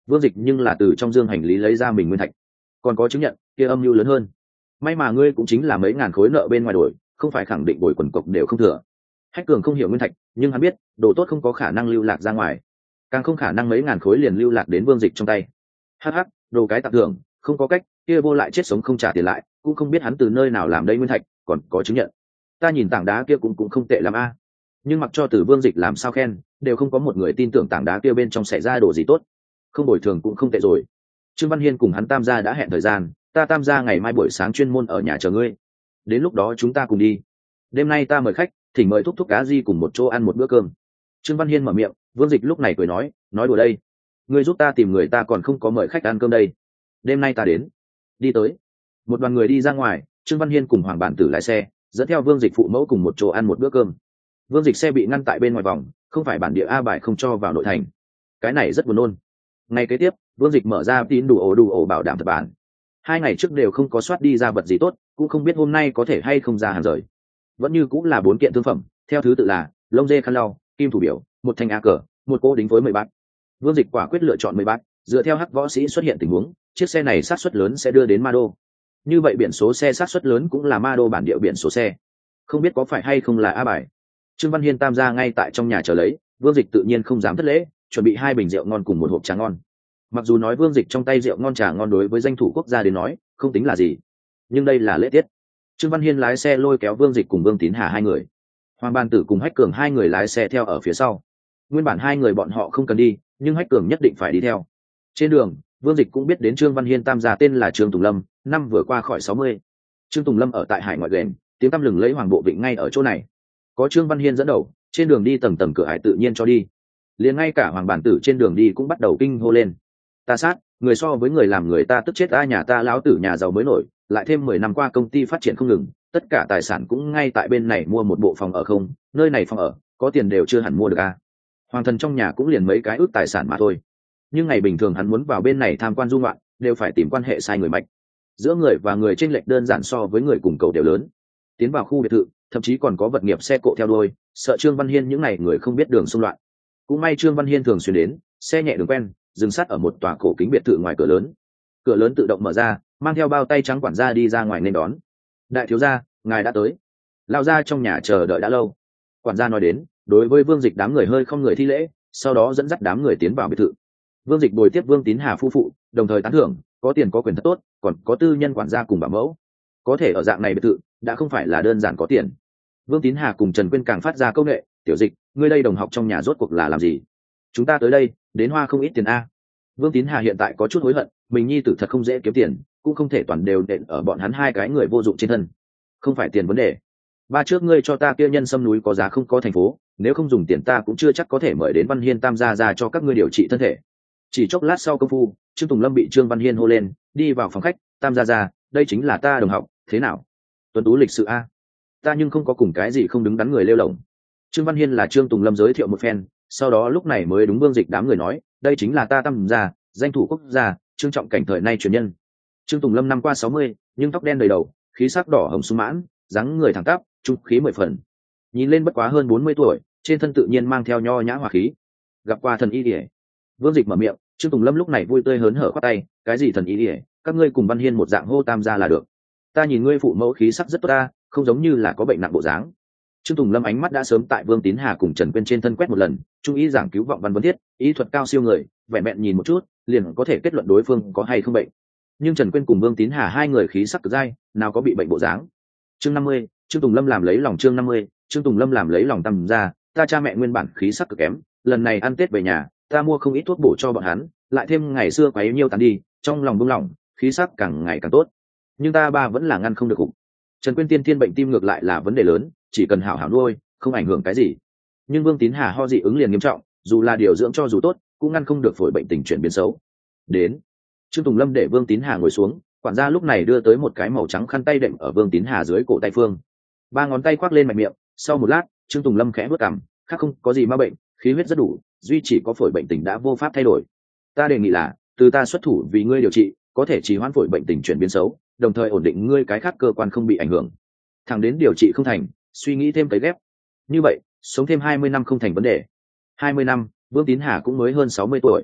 Vương Dịch nhưng là từ trong dương hành lý lấy ra mình nguyên thạch, còn có chứng nhận, kia âm mưu lớn hơn. May mà ngươi cũng chính là mấy ngàn khối nợ bên ngoài đổi, không phải khẳng định bồi quần cộc đều không thừa. Hách Cường không hiểu nguyên thạch, nhưng hắn biết đồ tốt không có khả năng lưu lạc ra ngoài, càng không khả năng mấy ngàn khối liền lưu lạc đến Vương Dịch trong tay. Hắc hắc, đồ cái tặng thưởng, không có cách, kia vô lại chết sống không trả tiền lại, cũng không biết hắn từ nơi nào làm đây nguyên thạch, còn có chứng nhận. Ta nhìn tảng đá kia cũng cũng không tệ lắm a. Nhưng mặc cho từ Vương Dịch làm sao khen, đều không có một người tin tưởng tảng đá kia bên trong xảy ra đồ gì tốt. Không bồi thường cũng không tệ rồi. Trương Văn Hiên cùng hắn Tam gia đã hẹn thời gian, ta Tam gia ngày mai buổi sáng chuyên môn ở nhà chờ ngươi. Đến lúc đó chúng ta cùng đi. Đêm nay ta mời khách, thỉnh mời thúc thúc cá di cùng một chỗ ăn một bữa cơm. Trương Văn Hiên mở miệng, Vương Dịch lúc này cười nói, nói đùa đây. Ngươi giúp ta tìm người, ta còn không có mời khách ăn cơm đây. Đêm nay ta đến. Đi tới. Một đoàn người đi ra ngoài, Trương Văn Hiên cùng Hoàng Bản Tử lái xe, dẫn theo Vương Dịch phụ mẫu cùng một chỗ ăn một bữa cơm. Vương Dịch xe bị ngăn tại bên ngoài vòng, không phải bản địa A bài không cho vào nội thành. Cái này rất buồn nôn. Ngày kế tiếp, Vương Dịch mở ra tín đủ ổ đủ ổ bảo đảm thật bản. Hai ngày trước đều không có soát đi ra vật gì tốt, cũng không biết hôm nay có thể hay không ra hàng rời. Vẫn như cũng là bốn kiện thương phẩm, theo thứ tự là lông dê khăn lau, kim thủ biểu, một thanh a cờ, một cô đính với mười bát. Vương Dịch quả quyết lựa chọn mười bát, dựa theo hắc võ sĩ xuất hiện tình huống, chiếc xe này sát suất lớn sẽ đưa đến Ma Đô. Như vậy biển số xe sát suất lớn cũng là Ma Đô bản địa biển số xe. Không biết có phải hay không là A bài. Trương Văn Hiên Tam gia ngay tại trong nhà chờ lấy, Vương Dịch tự nhiên không dám thất lễ, chuẩn bị hai bình rượu ngon cùng một hộp trà ngon. Mặc dù nói Vương Dịch trong tay rượu ngon trà ngon đối với danh thủ quốc gia đến nói không tính là gì, nhưng đây là lễ tiết. Trương Văn Hiên lái xe lôi kéo Vương Dịch cùng Vương Tín Hà hai người, Hoàng Ban Tử cùng Hách Cường hai người lái xe theo ở phía sau. Nguyên bản hai người bọn họ không cần đi, nhưng Hách Cường nhất định phải đi theo. Trên đường, Vương Dịch cũng biết đến Trương Văn Hiên Tam gia tên là Trương Tùng Lâm, năm vừa qua khỏi sáu mươi. Trương Tùng Lâm ở tại hải ngoại gần, tiếng tăm lừng lấy Hoàng Bộ Vịnh ngay ở chỗ này. Có Trương Văn Hiên dẫn đầu, trên đường đi tầng tầng cửa ải tự nhiên cho đi. Liền ngay cả Hoàng Bản Tử trên đường đi cũng bắt đầu kinh hô lên. Ta sát, người so với người làm người ta tức chết a, nhà ta lão tử nhà giàu mới nổi, lại thêm mười năm qua công ty phát triển không ngừng, tất cả tài sản cũng ngay tại bên này mua một bộ phòng ở không, nơi này phòng ở, có tiền đều chưa hẳn mua được a. Hoàng thần trong nhà cũng liền mấy cái ước tài sản mà thôi. Nhưng ngày bình thường hắn muốn vào bên này tham quan du ngoạn, đều phải tìm quan hệ sai người mạch. Giữa người và người chênh lệch đơn giản so với người cùng cầu đều lớn. Tiến vào khu biệt thự, thậm chí còn có vật nghiệp xe cộ theo đuôi, sợ Trương Văn Hiên những này người không biết đường xung loạn. Cũng may Trương Văn Hiên thường xuyên đến, xe nhẹ đường quen, dừng sát ở một tòa cổ kính biệt thự ngoài cửa lớn. Cửa lớn tự động mở ra, mang theo bao tay trắng quản gia đi ra ngoài nên đón. Đại thiếu gia, ngài đã tới. Lão gia trong nhà chờ đợi đã lâu. Quản gia nói đến, đối với Vương Dịch đám người hơi không người thi lễ, sau đó dẫn dắt đám người tiến vào biệt thự. Vương Dịch bồi tiếp Vương Tín Hà phu phụ, đồng thời tán thưởng, có tiền có quyền thật tốt, còn có tư nhân quản gia cùng bảo mẫu. Có thể ở dạng này biệt thự, đã không phải là đơn giản có tiền. Vương Tín Hà cùng Trần Quyên càng phát ra câu nghệ, tiểu Dịch, ngươi đây đồng học trong nhà rốt cuộc là làm gì? Chúng ta tới đây, đến hoa không ít tiền a. Vương Tín Hà hiện tại có chút hối hận, mình nhi tử thật không dễ kiếm tiền, cũng không thể toàn đều đện ở bọn hắn hai cái người vô dụng trên thân. Không phải tiền vấn đề. Ba trước ngươi cho ta kia nhân sâm núi có giá không có thành phố, nếu không dùng tiền ta cũng chưa chắc có thể mời đến Văn Hiên Tam gia ra cho các ngươi điều trị thân thể. Chỉ chốc lát sau công phu, Trương Tùng Lâm bị Trương Văn Hiên hô lên, đi vào phòng khách, Tam gia ra, đây chính là ta đồng học, thế nào? Tuấn tú lịch sự a. Ta nhưng không có cùng cái gì không đứng đắn người lêu lổng. Trương Văn Hiên là Trương Tùng Lâm giới thiệu một phen, sau đó lúc này mới đúng Vương Dịch đám người nói, đây chính là ta Tam gia, danh thủ quốc gia, Trương trọng cảnh thời nay truyền nhân. Trương Tùng Lâm năm qua sáu mươi, nhưng tóc đen đầy đầu, khí sắc đỏ hồng sung mãn, dáng người thẳng tắp, trung khí mười phần. Nhìn lên bất quá hơn bốn mươi tuổi, trên thân tự nhiên mang theo nho nhã hòa khí. Gặp qua thần y điệp. Vương Dịch mở miệng, Trương Tùng Lâm lúc này vui tươi hớn hở khoát tay, cái gì thần y điệp, các ngươi cùng Văn Hiên một dạng hô Tam gia là được. Ta nhìn ngươi phụ mẫu khí sắc rất tốt ta, không giống như là có bệnh nặng bộ dáng. Trương Tùng Lâm ánh mắt đã sớm tại Vương Tín Hà cùng Trần Quyên trên thân quét một lần, trung ý giảng cứu vọng văn vấn thiết, ý thuật cao siêu người, vẻ mẹn nhìn một chút, liền có thể kết luận đối phương có hay không bệnh. Nhưng Trần Quyên cùng Vương Tín Hà hai người khí sắc cực dai, nào có bị bệnh bộ dáng. Chương năm mươi, Trương Tùng Lâm làm lấy lòng chương năm mươi, Trương Tùng Lâm làm lấy lòng Tam gia, ta cha mẹ nguyên bản khí sắc cực kém, lần này ăn Tết về nhà, ta mua không ít thuốc bổ cho bọn hắn, lại thêm ngày xưa quấy nhiêu tán đi, trong lòng buông lỏng, khí sắc càng ngày càng tốt. Nhưng ta ba vẫn là ngăn không được cục. Trần Quyên tiên tiên bệnh tim ngược lại là vấn đề lớn, chỉ cần hảo hảo nuôi, không ảnh hưởng cái gì. Nhưng Vương Tín Hà ho dị ứng liền nghiêm trọng, dù là điều dưỡng cho dù tốt, cũng ngăn không được phổi bệnh tình chuyển biến xấu. Đến, Trương Tùng Lâm để Vương Tín Hà ngồi xuống, quản gia lúc này đưa tới một cái màu trắng khăn tay đệm ở Vương Tín Hà dưới cổ tay phương. Ba ngón tay khoác lên mạch miệng, sau một lát, Trương Tùng Lâm khẽ bước cằm, khác không có gì ma bệnh, khí huyết rất đủ, duy chỉ có phổi bệnh tình đã vô pháp thay đổi. Ta đề nghị là, từ ta xuất thủ vì ngươi điều trị, có thể trì hoãn phổi bệnh tình chuyển biến xấu, đồng thời ổn định ngươi cái khác cơ quan không bị ảnh hưởng. Thẳng đến điều trị không thành, suy nghĩ thêm cấy ghép. Như vậy, sống thêm hai mươi năm không thành vấn đề. hai mươi năm, Vương Tín Hà cũng mới hơn sáu mươi tuổi.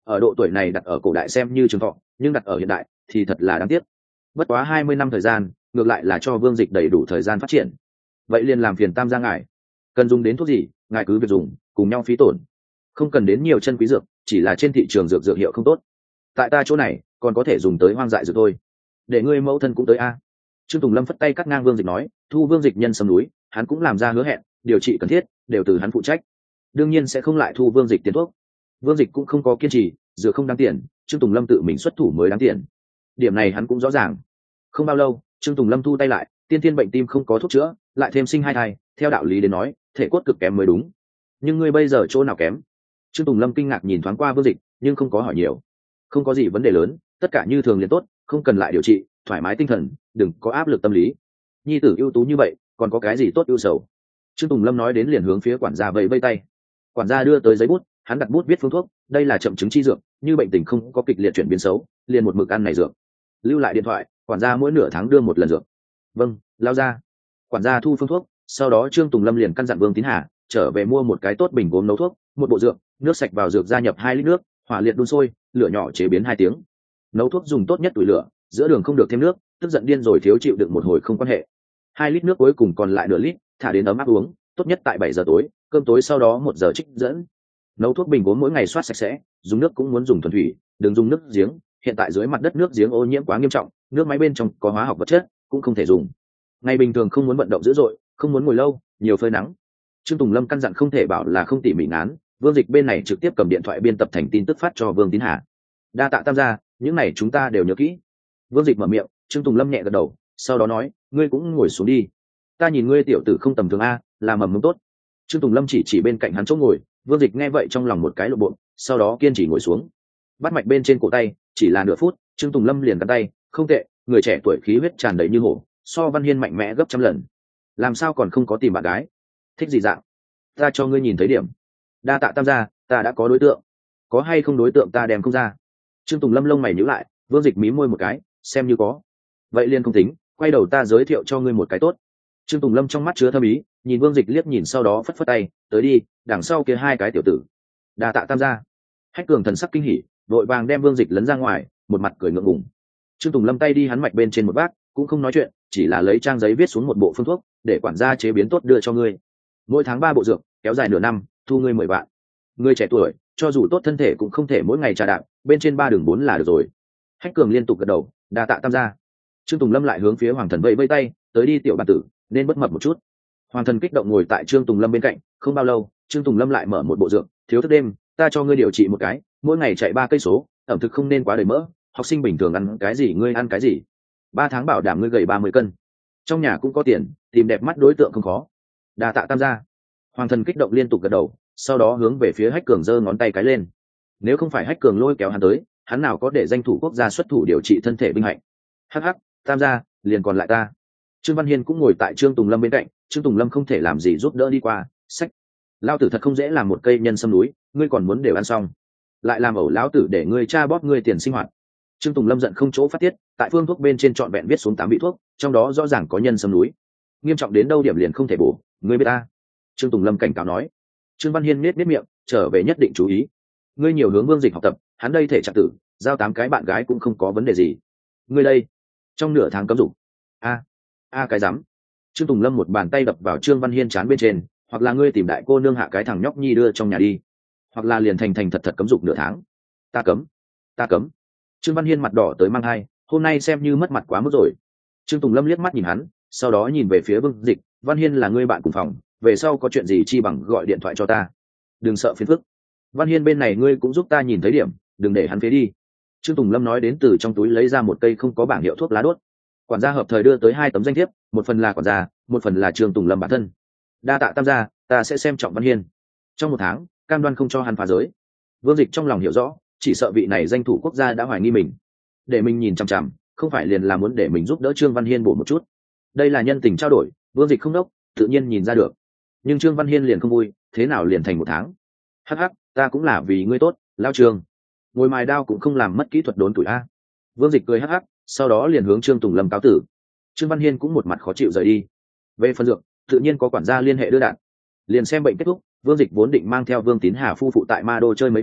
ở độ tuổi này đặt ở cổ đại xem như trường thọ, nhưng đặt ở hiện đại thì thật là đáng tiếc. Bất quá hai mươi năm thời gian ngược lại là cho Vương Dịch đầy đủ thời gian phát triển. Vậy liền làm phiền Tam gia ngài, cần dùng đến thuốc gì ngài cứ việc dùng, cùng nhau phí tổn, không cần đến nhiều chân quý dược, chỉ là trên thị trường dược dược hiệu không tốt, tại ta chỗ này còn có thể dùng tới hoang dại dược thôi. Để ngươi mẫu thân cũng tới a. Trương Tùng Lâm phất tay cắt ngang Vương Dịch nói, thu Vương Dịch nhân sâm núi hắn cũng làm ra hứa hẹn, điều trị cần thiết đều từ hắn phụ trách, đương nhiên sẽ không lại thu Vương Dịch tiền thuốc. Vương Dịch cũng không có kiên trì, dược không đáng tiền, Trương Tùng Lâm tự mình xuất thủ mới đáng tiền, điểm này hắn cũng rõ ràng. Không bao lâu Trương Tùng Lâm thu tay lại, tiên thiên bệnh tim không có thuốc chữa, lại thêm sinh hai thai, theo đạo lý đến nói thể cốt cực kém mới đúng, nhưng ngươi bây giờ chỗ nào kém? Trương Tùng Lâm kinh ngạc nhìn thoáng qua Vương Dịch, nhưng không có hỏi nhiều. Không có gì vấn đề lớn, tất cả như thường liền tốt, không cần lại điều trị, thoải mái tinh thần, đừng có áp lực tâm lý. Nhi tử ưu tú như vậy còn có cái gì tốt ưu sầu? Trương Tùng Lâm nói đến liền hướng phía quản gia vẫy vẫy tay. Quản gia đưa tới giấy bút, hắn đặt bút viết phương thuốc, đây là chậm chứng chi dược, như bệnh tình không có kịch liệt chuyển biến xấu liền một mực ăn này dược. Lưu lại điện thoại, quản gia mỗi nửa tháng đưa một lần dược. Vâng, lao ra. Quản gia thu phương thuốc, sau đó Trương Tùng Lâm liền căn dặn Vương Tín Hà trở về mua một cái tốt bình gốm nấu thuốc, một bộ dược, nước sạch vào dược gia nhập hai lít nước, hỏa liệt đun sôi, lửa nhỏ chế biến hai tiếng. Nấu thuốc dùng tốt nhất tuổi lửa, giữa đường không được thêm nước, tức giận điên rồi thiếu chịu đựng một hồi không quan hệ. Hai lít nước cuối cùng còn lại nửa lít, thả đến ấm áp uống, tốt nhất tại bảy giờ tối, cơm tối sau đó một giờ trích dẫn. Nấu thuốc bình gốm mỗi ngày soát sạch sẽ, dùng nước cũng muốn dùng thuần thủy, đừng dùng nước giếng, hiện tại dưới mặt đất nước giếng ô nhiễm quá nghiêm trọng, nước máy bên trong có hóa học vật chất, cũng không thể dùng. Ngày bình thường không muốn vận động dữ dội, không muốn ngồi lâu, nhiều phơi nắng. Trương Tùng Lâm căn dặn không thể bảo là không tỉ mỉ ngán, Vương Dịch bên này trực tiếp cầm điện thoại biên tập thành tin tức phát cho Vương Tín Hà. Đa tạ Tam gia, những này chúng ta đều nhớ kỹ. Vương Dịch mở miệng, Trương Tùng Lâm nhẹ gật đầu, sau đó nói, ngươi cũng ngồi xuống đi. Ta nhìn ngươi tiểu tử không tầm thường a, làm mầm mống tốt. Trương Tùng Lâm chỉ chỉ bên cạnh hắn chỗ ngồi, Vương Dịch nghe vậy trong lòng một cái lộ bộ, sau đó kiên trì ngồi xuống. Bắt mạch bên trên cổ tay, chỉ là nửa phút, Trương Tùng Lâm liền cắn tay, không tệ, người trẻ tuổi khí huyết tràn đầy như hổ, so Văn Hiên mạnh mẽ gấp trăm lần. Làm sao còn không có tìm bạn gái? Thích gì dạng? Ta cho ngươi nhìn thấy điểm. Đa tạ Tam gia, ta đã có đối tượng. Có hay không đối tượng ta đem không ra. Trương Tùng Lâm lông mày nhíu lại, Vương Dịch mí môi một cái, xem như có. Vậy liền không tính, quay đầu ta giới thiệu cho ngươi một cái tốt. Trương Tùng Lâm trong mắt chứa thâm ý, nhìn Vương Dịch liếc nhìn sau đó phất phất tay, tới đi, đằng sau kia hai cái tiểu tử. Đa tạ Tam gia. Hách Cường thần sắc kinh hỉ, vội vàng đem Vương Dịch lấn ra ngoài, một mặt cười ngượng ngùng. Trương Tùng Lâm tay đi hắn mạch bên trên một bác, cũng không nói chuyện, chỉ là lấy trang giấy viết xuống một bộ phương thuốc, để quản gia chế biến tốt đưa cho ngươi. Mỗi tháng ba bộ dược, kéo dài nửa năm, thu ngươi mười vạn. Ngươi trẻ tuổi, cho dù tốt thân thể cũng không thể mỗi ngày trà đạp, bên trên ba đường bốn là được rồi. Hách Cường liên tục gật đầu, đa tạ Tam gia. Trương Tùng Lâm lại hướng phía Hoàng Thần vẫy vẫy tay, tới đi tiểu bản tử, nên bất mập một chút. Hoàng Thần kích động ngồi tại Trương Tùng Lâm bên cạnh, không bao lâu, Trương Tùng Lâm lại mở một bộ dược, thiếu thức đêm, ta cho ngươi điều trị một cái, mỗi ngày chạy ba cây số, ẩm thực không nên quá đầy mỡ, học sinh bình thường ăn cái gì ngươi ăn cái gì. Ba tháng bảo đảm ngươi gầy ba mươi cân. Trong nhà cũng có tiền, tìm đẹp mắt đối tượng không khó. Đa tạ Tam gia. Hoàng Thần kích động liên tục gật đầu, sau đó hướng về phía Hách Cường giơ ngón tay cái lên. Nếu không phải Hách Cường lôi kéo hắn tới, hắn nào có để danh thủ quốc gia xuất thủ điều trị thân thể binh hạnh. Hắc hắc, Tam gia, liền còn lại ta. Trương Văn Hiên cũng ngồi tại Trương Tùng Lâm bên cạnh, Trương Tùng Lâm không thể làm gì giúp đỡ đi qua, sách. Lão tử thật không dễ làm một cây nhân sâm núi, ngươi còn muốn đều ăn xong, lại làm ẩu lão tử để ngươi cha bóp ngươi tiền sinh hoạt. Trương Tùng Lâm giận không chỗ phát tiết, tại phương thuốc bên trên trọn vẹn viết xuống tám vị thuốc, trong đó rõ ràng có nhân sâm núi, nghiêm trọng đến đâu điểm liền không thể bổ, ngươi biết ta. Trương Tùng Lâm cảnh cáo nói. Trương Văn Hiên nết nết miệng, trở về nhất định chú ý. Ngươi nhiều hướng Vương Dịch học tập, hắn đây thể trạng tử, giao tám cái bạn gái cũng không có vấn đề gì. Ngươi đây, trong nửa tháng cấm dục. A, a cái rắm. Trương Tùng Lâm một bàn tay đập vào Trương Văn Hiên trán bên trên, hoặc là ngươi tìm đại cô nương hạ cái thằng nhóc nhi đưa trong nhà đi, hoặc là liền thành thành thật thật cấm dục nửa tháng. Ta cấm, ta cấm. Trương Văn Hiên mặt đỏ tới mang hai, hôm nay xem như mất mặt quá mức rồi. Trương Tùng Lâm liếc mắt nhìn hắn, sau đó nhìn về phía Vương Dịch, Văn Hiên là ngươi bạn cùng phòng, về sau có chuyện gì chi bằng gọi điện thoại cho ta, đừng sợ phiền phức. Văn Hiên bên này ngươi cũng giúp ta nhìn thấy điểm, đừng để hắn phế đi. Trương Tùng Lâm nói đến từ trong túi lấy ra một cây không có bảng hiệu thuốc lá đốt. Quản gia hợp thời đưa tới hai tấm danh thiếp, một phần là quản gia, một phần là Trương Tùng Lâm bản thân. Đa tạ Tam gia, ta sẽ xem trọng Văn Hiên, trong một tháng cam đoan không cho hắn phá giới. Vương Dịch trong lòng hiểu rõ, chỉ sợ vị này danh thủ quốc gia đã hoài nghi mình, để mình nhìn chằm chằm, không phải liền là muốn để mình giúp đỡ Trương Văn Hiên bổ một chút. Đây là nhân tình trao đổi, Vương Dịch không đốc, tự nhiên nhìn ra được. Nhưng Trương Văn Hiên liền không vui, thế nào liền thành một tháng? Hắc hắc, ta cũng là vì ngươi tốt, lao Trương. Ngồi mài đao cũng không làm mất kỹ thuật đốn tuổi a. Vương Dịch cười hắc hắc, sau đó liền hướng Trương Tùng Lâm cáo tử. Trương Văn Hiên cũng một mặt khó chịu rời đi. Về phần dược, tự nhiên có quản gia liên hệ đưa đạn. Liền xem bệnh kết thúc, Vương Dịch vốn định mang theo Vương Tín Hà phu phụ tại Ma Đô chơi mấy ngày,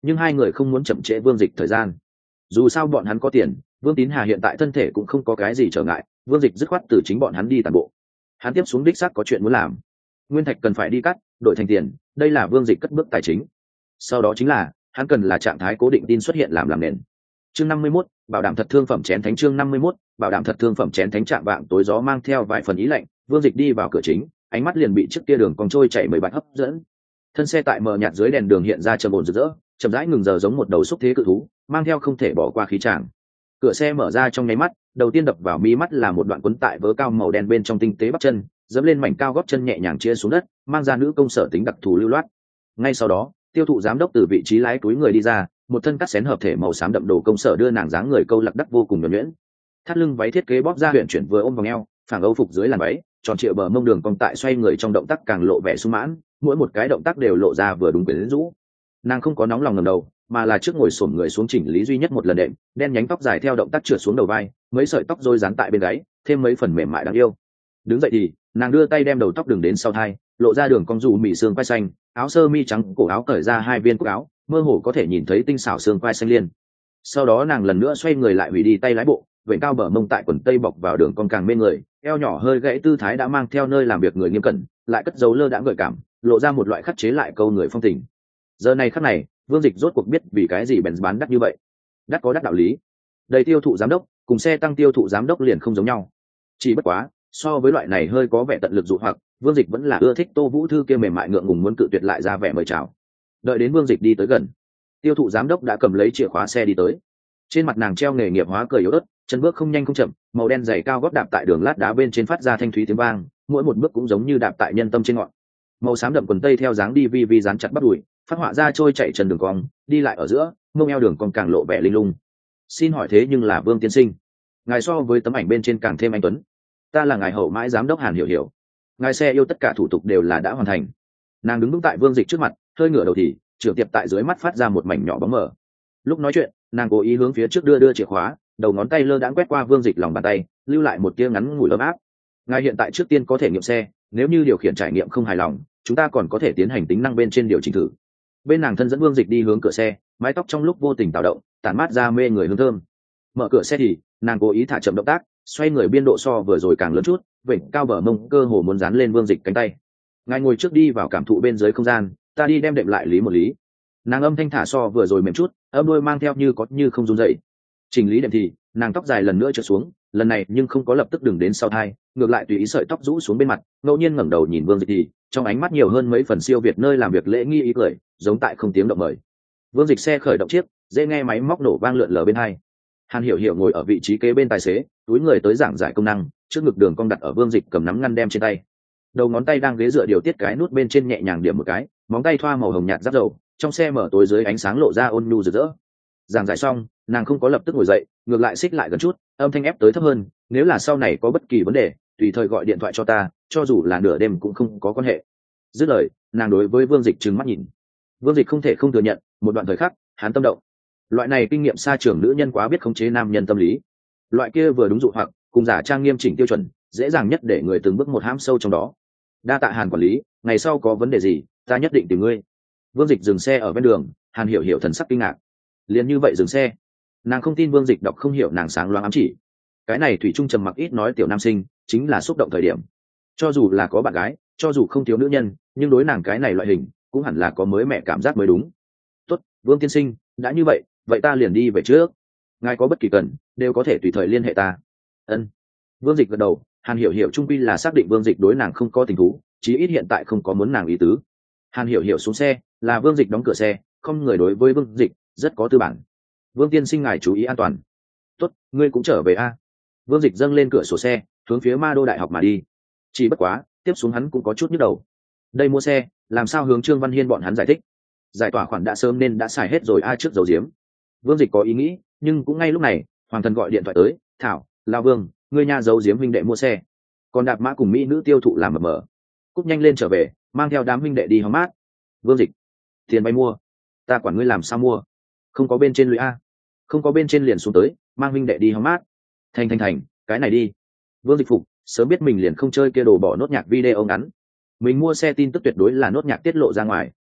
nhưng hai người không muốn chậm trễ Vương Dịch thời gian. Dù sao bọn hắn có tiền, Vương Tín Hà hiện tại thân thể cũng không có cái gì trở ngại, Vương Dịch dứt khoát từ chính bọn hắn đi tàn bộ. Hắn tiếp xuống đích xác có chuyện muốn làm. Nguyên thạch cần phải đi cắt, đổi thành tiền, đây là Vương Dịch cất bước tài chính. Sau đó chính là, hắn cần là trạng thái cố định tin xuất hiện làm làm nền. Chương năm mươi mốt, bảo đảm thật thương phẩm chén thánh. Chương năm mươi mốt, bảo đảm thật thương phẩm chén thánh. Trạng vạng tối gió mang theo vài phần ý lạnh, Vương Dịch đi vào cửa chính, ánh mắt liền bị chiếc kia đường cong trôi chảy mười bạch hấp dẫn. Thân xe tại mờ nhạt dưới đèn đường hiện ra trầm ổn rực rỡ, chậm rãi ngừng giờ giống một đầu xúc thế cự thú, mang theo không thể bỏ qua khí tràng. Cửa xe mở ra trong nháy mắt, đầu tiên đập vào mi mắt là một đoạn quấn tại vớ cao màu đen bên trong tinh tế bắp chân, dẫm lên mảnh cao gót chân nhẹ nhàng chia xuống đất, mang ra nữ công sở tính đặc thù lưu loát. Ngay sau đó, tiêu thụ giám đốc từ vị trí lái túi người đi ra, một thân cắt xén hợp thể màu xám đậm đồ công sở đưa nàng dáng người câu lạc đắc vô cùng nhuần nhuyễn. Thắt lưng váy thiết kế bóp ra huyền chuyển vừa ôm vòng eo, phảng âu phục dưới làn váy, tròn trịa bờ mông đường cong tại xoay người trong động tác càng lộ vẻ sung mãn, mỗi một cái động tác đều lộ ra vừa đúng quyến rũ. Nàng không có nóng lòng ngẩng đầu, mà là trước ngồi xổm người xuống chỉnh lý duy nhất một lần đệm, đen nhánh tóc dài theo động tác trượt xuống đầu vai, mấy sợi tóc rối dán tại bên gáy, thêm mấy phần mềm mại đáng yêu. Đứng dậy thì, nàng đưa tay đem đầu tóc đường đến sau tai, lộ ra đường cong dù mị xương quai xanh, áo sơ mi trắng, cổ áo cởi ra hai viên cúc áo, mơ hồ có thể nhìn thấy tinh xảo xương quai xanh liên. Sau đó nàng lần nữa xoay người lại hủy đi tay lái bộ, vểnh cao bờ mông tại quần tây bọc vào đường cong càng mê người, eo nhỏ hơi gãy tư thái đã mang theo nơi làm việc người nghiêm cẩn, lại cất dấu lơ đãng gợi cảm, lộ ra một loại khắc chế lại câu người phong tình. Giờ này khắc này, Vương Dịch rốt cuộc biết vì cái gì Benz bán đắt như vậy. Đắt có đắt đạo lý. Đầy tiêu thụ giám đốc, cùng xe tăng tiêu thụ giám đốc liền không giống nhau. Chỉ bất quá, so với loại này hơi có vẻ tận lực dụ hoặc, Vương Dịch vẫn là ưa thích Tô Vũ Thư kia mềm mại ngượng ngùng muốn cự tuyệt lại ra vẻ mời chào. Đợi đến Vương Dịch đi tới gần, tiêu thụ giám đốc đã cầm lấy chìa khóa xe đi tới. Trên mặt nàng treo nghề nghiệp hóa cười yếu ớt, chân bước không nhanh không chậm, màu đen giày cao gót đạp tại đường lát đá bên trên phát ra thanh thúy tiếng vang, mỗi một bước cũng giống như đạp tại nhân tâm trên ngọn. Màu xám đậm quần tây theo dáng đi vi vi dán chặt bắt đùi, phát họa ra trôi chạy trần đường cong, đi lại ở giữa, mông eo đường cong càng lộ vẻ linh lung. Xin hỏi thế nhưng là Vương tiên sinh, ngài so với tấm ảnh bên trên càng thêm anh tuấn. Ta là ngài hậu mãi giám đốc Hàn Hiểu Hiểu. Ngài xe yêu tất cả thủ tục đều là đã hoàn thành. Nàng đứng vững tại Vương Dịch trước mặt, hơi ngửa đầu thì trưởng tiệp tại dưới mắt phát ra một mảnh nhỏ bóng mờ. Lúc nói chuyện, nàng cố ý hướng phía trước đưa đưa chìa khóa, đầu ngón tay lơ đãng quét qua Vương Dịch lòng bàn tay, lưu lại một tia ngắn ngủi ấm áp. Ngài hiện tại trước tiên có thể nghiệm xe, nếu như điều khiển trải nghiệm không hài lòng, chúng ta còn có thể tiến hành tính năng bên trên điều chỉnh thử. Bên nàng thân dẫn Vương Dịch đi hướng cửa xe, mái tóc trong lúc vô tình tạo động, tản mát ra mê người hương thơm. Mở cửa xe thì nàng cố ý thả chậm động tác, xoay người biên độ so vừa rồi càng lớn chút, vểnh cao bờ mông cơ hồ muốn dán lên Vương Dịch cánh tay. Ngài ngồi trước đi vào cảm thụ bên dưới không gian, ta đi đem đệm lại lý một lý. Nàng âm thanh thả so vừa rồi mềm chút, âm đôi mang theo như có như không run dậy. Chỉnh lý đệm thì nàng tóc dài lần nữa trượt xuống, lần này nhưng không có lập tức đừng đến sau thai, ngược lại tùy ý sợi tóc rũ xuống bên mặt, ngẫu nhiên ngẩng đầu nhìn Vương Dịch thì trong ánh mắt nhiều hơn mấy phần siêu việt nơi làm việc lễ nghi ý cười, giống tại không tiếng động mời. Vương Dịch xe khởi động chiếc, dễ nghe máy móc nổ vang lượn lờ bên hai. Hàn Hiểu Hiểu ngồi ở vị trí kế bên tài xế, túi người tới giảng giải công năng, trước ngực đường cong đặt ở Vương Dịch cầm nắm ngăn đem trên tay, đầu ngón tay đang ghế dựa điều tiết cái nút bên trên nhẹ nhàng điểm một cái, móng tay thoa màu hồng nhạt giáp dầu, trong xe mở tối dưới ánh sáng lộ ra ôn nhu rực rỡ. Giảng giải xong, nàng không có lập tức ngồi dậy, ngược lại xích lại gần chút, âm thanh ép tới thấp hơn, nếu là sau này có bất kỳ vấn đề, tùy thời gọi điện thoại cho ta, cho dù là nửa đêm cũng không có quan hệ. Dứt lời, nàng đối với Vương Dịch trừng mắt nhìn. Vương Dịch không thể không thừa nhận, một đoạn thời khắc, hắn tâm động. Loại này kinh nghiệm xa trường nữ nhân quá biết khống chế nam nhân tâm lý. Loại kia vừa đúng dụ hoặc, cùng giả trang nghiêm chỉnh tiêu chuẩn, dễ dàng nhất để người từng bước một hãm sâu trong đó. Đa tạ Hàn quản lý, ngày sau có vấn đề gì, ta nhất định tìm ngươi. Vương Dịch dừng xe ở ven đường, Hàn Hiểu Hiểu thần sắc kinh ngạc. Liền như vậy dừng xe. Nàng không tin Vương Dịch đọc không hiểu nàng sáng loáng ám chỉ. Cái này thủy trung trầm mặc ít nói tiểu nam sinh, chính là xúc động thời điểm. Cho dù là có bạn gái, cho dù không thiếu nữ nhân, nhưng đối nàng cái này loại hình, cũng hẳn là có mới mẹ cảm giác mới đúng. Tốt, Vương tiên sinh, đã như vậy, vậy ta liền đi về trước. Ngài có bất kỳ cần, đều có thể tùy thời liên hệ ta. Ân. Vương Dịch gật đầu, Hàn Hiểu Hiểu trung quy là xác định Vương Dịch đối nàng không có tình thú, chí ít hiện tại không có muốn nàng ý tứ. Hàn Hiểu Hiểu xuống xe, là Vương Dịch đóng cửa xe, không người đối với Vương Dịch rất có tư bản. Vương tiên sinh ngài chú ý an toàn. Tốt, ngươi cũng trở về a. Vương Dịch dâng lên cửa sổ xe, hướng phía Ma Đô đại học mà đi. Chỉ bất quá, tiếp xuống hắn cũng có chút nhức đầu. Đây mua xe, làm sao hướng Trương Văn Hiên bọn hắn giải thích? Giải tỏa khoản đã sớm nên đã xài hết rồi ai trước dầu diếm. Vương Dịch có ý nghĩ, nhưng cũng ngay lúc này, Hoàng Thần gọi điện thoại tới, "Thảo, lão Vương, ngươi nhà giấu diếm huynh đệ mua xe, còn đạp mã cùng mỹ nữ tiêu thụ làm mờ mờ. Cúp nhanh lên trở về, mang theo đám huynh đệ đi hóng mát." Vương Dịch, "Tiền bay mua, ta quản ngươi làm sao mua? Không có bên trên lũy a." "Không có bên trên liền xuống tới, mang huynh đệ đi hóng mát." "Thành thành thành, cái này đi." Vương Dịch phục, sớm biết mình liền không chơi kia đồ bỏ nốt nhạc video ngắn. Mình mua xe tin tức tuyệt đối là nốt nhạc tiết lộ ra ngoài.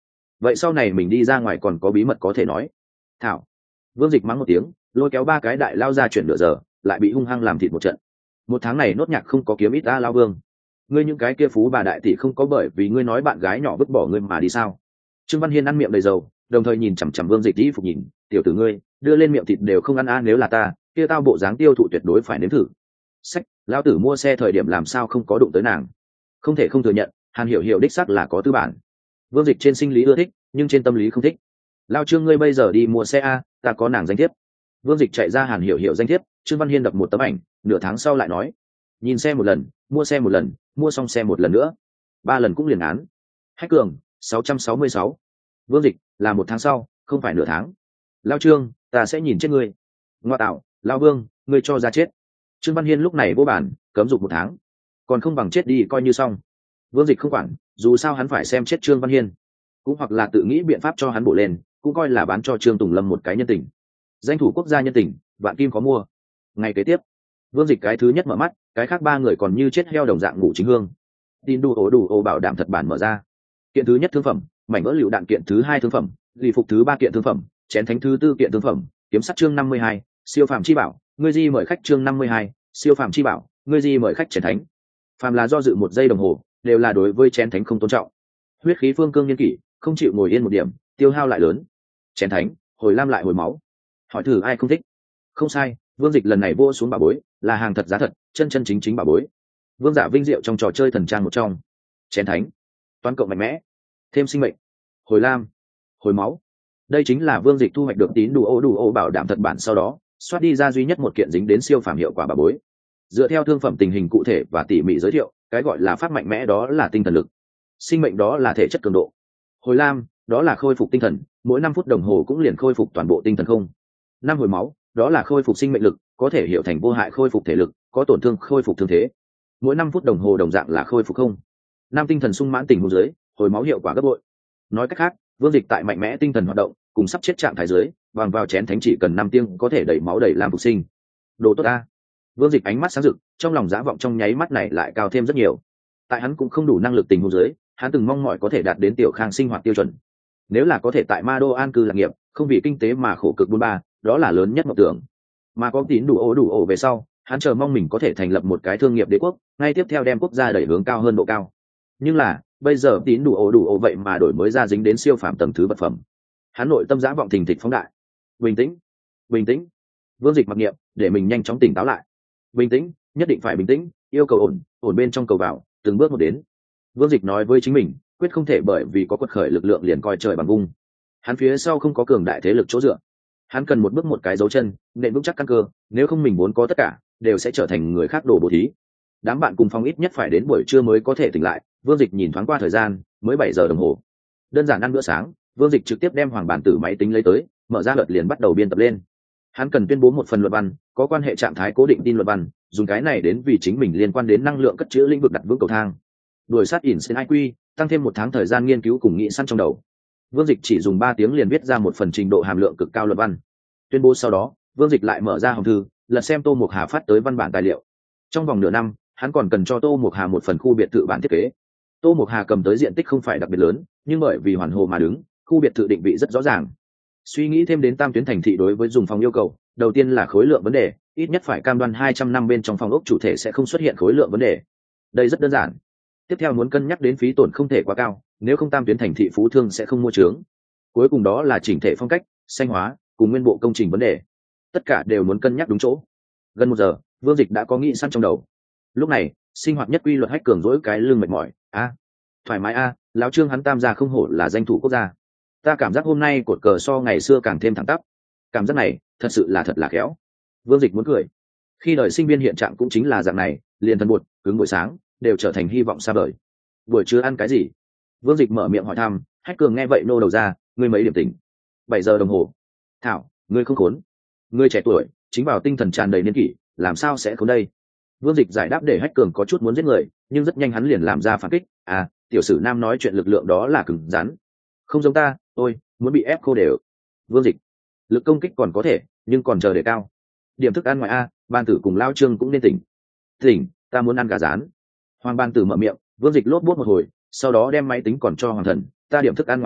vậy sau này mình đi ra ngoài còn có bí mật có thể nói. Thảo. Vương Dịch mắng một tiếng, lôi kéo ba cái đại lao ra chuyển nửa giờ, lại bị hung hăng làm thịt một trận. Một tháng này nốt nhạc không có kiếm ít ta lao Vương. Ngươi những cái kia phú bà đại tỷ không có bởi vì ngươi nói bạn gái nhỏ vứt bỏ ngươi mà đi sao? Trương Văn Hiên ăn miệng đầy dầu, đồng thời nhìn chằm chằm Vương Dịch đi phục nhìn, tiểu tử ngươi, đưa lên miệng thịt đều không ăn a, nếu là ta, kia tao bộ dáng tiêu thụ tuyệt đối phải nếm thử. Sách, lão tử mua xe thời điểm làm sao không có đụng tới nàng. Không thể không thừa nhận, Hàn Hiểu Hiểu đích xác là có tư bản. Vương Dịch trên sinh lý ưa thích, nhưng trên tâm lý không thích. Lao Trương ngươi bây giờ đi mua xe a, ta có nàng danh thiếp. Vương Dịch chạy ra Hàn Hiểu Hiểu danh thiếp, Trương Văn Hiên đập một tấm ảnh, nửa tháng sau lại nói, nhìn xe một lần, mua xe một lần, mua xong xe một lần nữa, ba lần cũng liền án. Hách Cường, sáu trăm sáu mươi sáu. Vương Dịch, là một tháng sau, không phải nửa tháng. Lao Trương, ta sẽ nhìn chết ngươi. Ngoa tạo, Lao Vương, ngươi cho ra chết. Trương Văn Hiên lúc này vô bản, cấm dục một tháng, còn không bằng chết đi coi như xong. Vương Dịch không quản, dù sao hắn phải xem chết Trương Văn Hiên, cũng hoặc là tự nghĩ biện pháp cho hắn bổ lên, cũng coi là bán cho Trương Tùng Lâm một cái nhân tình. Danh thủ quốc gia nhân tình, vạn kim có mua. Ngày kế tiếp, Vương Dịch cái thứ nhất mở mắt, cái khác ba người còn như chết heo đồng dạng ngủ chính hương. Tin đủ ổ đủ ổ bảo đảm thật bản mở ra. Kiện thứ nhất thương phẩm, mảnh vỡ lựu đạn kiện thứ hai thương phẩm, lì phục thứ ba kiện thương phẩm, chén thánh thứ tư kiện thương phẩm, kiếm sắt chương năm mươi hai, siêu phàm chi bảo, ngươi di mời khách chương năm mươi hai, siêu phàm chi bảo, ngươi di mời khách chén thánh. Phàm là do dự một giây đồng hồ, đều là đối với chén thánh không tôn trọng. Huyết khí phương cương nhân kỷ, không chịu ngồi yên một điểm, tiêu hao lại lớn. Chén thánh, hồi lam lại hồi máu. Hỏi thử ai không thích? Không sai, Vương Dịch lần này vô xuống bảo bối, là hàng thật giá thật, chân chân chính chính bảo bối. Vương giả vinh diệu trong trò chơi thần trang một trong. Chén thánh, toán cộng mạnh mẽ, thêm sinh mệnh, hồi lam, hồi máu. Đây chính là Vương Dịch thu hoạch được tín đủ ô đủ ô bảo đảm thật bản sau đó, soát đi ra duy nhất một kiện dính đến siêu phàm hiệu quả bảo bối. Dựa theo thương phẩm tình hình cụ thể và tỉ mỉ giới thiệu, cái gọi là pháp mạnh mẽ đó là tinh thần lực, sinh mệnh đó là thể chất cường độ, hồi lam đó là khôi phục tinh thần, mỗi năm phút đồng hồ cũng liền khôi phục toàn bộ tinh thần không. Năm hồi máu đó là khôi phục sinh mệnh lực, có thể hiểu thành vô hại khôi phục thể lực, có tổn thương khôi phục thương thế, mỗi năm phút đồng hồ đồng dạng là khôi phục không. Năm tinh thần sung mãn tình huống dưới, hồi máu hiệu quả gấp bội. Nói cách khác, Vương Dịch tại mạnh mẽ tinh thần hoạt động cùng sắp chết trạng thái dưới, bằng vào chén thánh chỉ cần năm tiếng có thể đẩy máu đẩy làm phục sinh. Đồ tốt a. Vương Dịch ánh mắt sáng rực, trong lòng dã vọng trong nháy mắt này lại cao thêm rất nhiều. Tại hắn cũng không đủ năng lực tình huống dưới, hắn từng mong mỏi có thể đạt đến tiểu khang sinh hoạt tiêu chuẩn. Nếu là có thể tại Ma Đô an cư lạc nghiệp, không vì kinh tế mà khổ cực buôn ba, đó là lớn nhất mộng tưởng. Mà có tín đủ ổ đủ ổ về sau, hắn chờ mong mình có thể thành lập một cái thương nghiệp đế quốc, ngay tiếp theo đem quốc gia đẩy hướng cao hơn độ cao. Nhưng là, bây giờ tín đủ ổ đủ ổ vậy mà đổi mới ra dính đến siêu phàm tầng thứ vật phẩm. Hắn nội tâm dã vọng thình thịch phóng đại. Bình tĩnh, bình tĩnh. Vương Dịch mặc niệm, để mình nhanh chóng tỉnh táo lại. Bình tĩnh, nhất định phải bình tĩnh, yêu cầu ổn, ổn bên trong cầu vào, từng bước một đến. Vương Dịch nói với chính mình, quyết không thể bởi vì có quật khởi lực lượng liền coi trời bằng vung. Hắn phía sau không có cường đại thế lực chỗ dựa, hắn cần một bước một cái dấu chân, nện vững chắc căn cơ, nếu không mình muốn có tất cả, đều sẽ trở thành người khác đổ bố thí. Đám bạn cùng phòng ít nhất phải đến buổi trưa mới có thể tỉnh lại. Vương Dịch nhìn thoáng qua thời gian, mới bảy giờ đồng hồ. Đơn giản ăn bữa sáng, Vương Dịch trực tiếp đem hoàng bản tử máy tính lấy tới, mở ra luật liền bắt đầu biên tập lên. Hắn cần tuyên bố một phần luận văn, có quan hệ trạng thái cố định tin luận văn, dùng cái này đến vì chính mình liên quan đến năng lượng cất trữ lĩnh vực đặt vững cầu thang. Đuổi sát Insane i quy, tăng thêm một tháng thời gian nghiên cứu cùng nghĩ săn trong đầu. Vương Dịch chỉ dùng ba tiếng liền viết ra một phần trình độ hàm lượng cực cao luận văn. Tuyên bố sau đó, Vương Dịch lại mở ra hòm thư, lật xem Tô Mục Hà phát tới văn bản tài liệu. Trong vòng nửa năm, hắn còn cần cho Tô Mục Hà một phần khu biệt thự bản thiết kế. Tô Mục Hà cầm tới diện tích không phải đặc biệt lớn, nhưng bởi vì hoàn hồ mà đứng, khu biệt thự định vị rất rõ ràng. Suy nghĩ thêm đến tam tuyến thành thị đối với dùng phòng yêu cầu, đầu tiên là khối lượng vấn đề, ít nhất phải cam đoan hai trăm năm bên trong phòng ốc chủ thể sẽ không xuất hiện khối lượng vấn đề. Đây rất đơn giản. Tiếp theo muốn cân nhắc đến phí tổn không thể quá cao, nếu không tam tuyến thành thị phú thương sẽ không mua trướng. Cuối cùng đó là chỉnh thể phong cách, xanh hóa, cùng nguyên bộ công trình vấn đề. Tất cả đều muốn cân nhắc đúng chỗ. Gần một giờ, Vương Dịch đã có nghĩ sẵn trong đầu. Lúc này, sinh hoạt nhất quy luật Hách Cường dỗi cái lưng mệt mỏi. A, thoải mái a, lão Trương hắn tam gia không hổ là danh thủ quốc gia. Ta cảm giác hôm nay cột cờ so ngày xưa càng thêm thẳng tắp. Cảm giác này, thật sự là thật là khéo. Vương Dịch muốn cười. Khi đời sinh viên hiện trạng cũng chính là dạng này, liền thân buồn, cứng buổi sáng, đều trở thành hy vọng xa vời. Buổi trưa ăn cái gì? Vương Dịch mở miệng hỏi thăm. Hách Cường nghe vậy nô đầu ra, ngươi mấy điểm tỉnh? Bảy giờ đồng hồ. Thảo, ngươi không khốn. Ngươi trẻ tuổi, chính vào tinh thần tràn đầy niên kỷ, làm sao sẽ khốn đây? Vương Dịch giải đáp để Hách Cường có chút muốn giết người, nhưng rất nhanh hắn liền làm ra phản kích. À, tiểu sử nam nói chuyện lực lượng đó là cứng rắn. Không giống ta, tôi muốn bị ép khô đều. Vương Dịch, lực công kích còn có thể, nhưng còn chờ để cao. Điểm thức ăn ngoài a, ban tử cùng Lao Trương cũng nên tỉnh. Tỉnh, ta muốn ăn gà rán. Hoàng ban tử mở miệng, Vương Dịch lốt bốt một hồi, sau đó đem máy tính còn cho Hoàng Thần, ta điểm thức ăn ngoài a,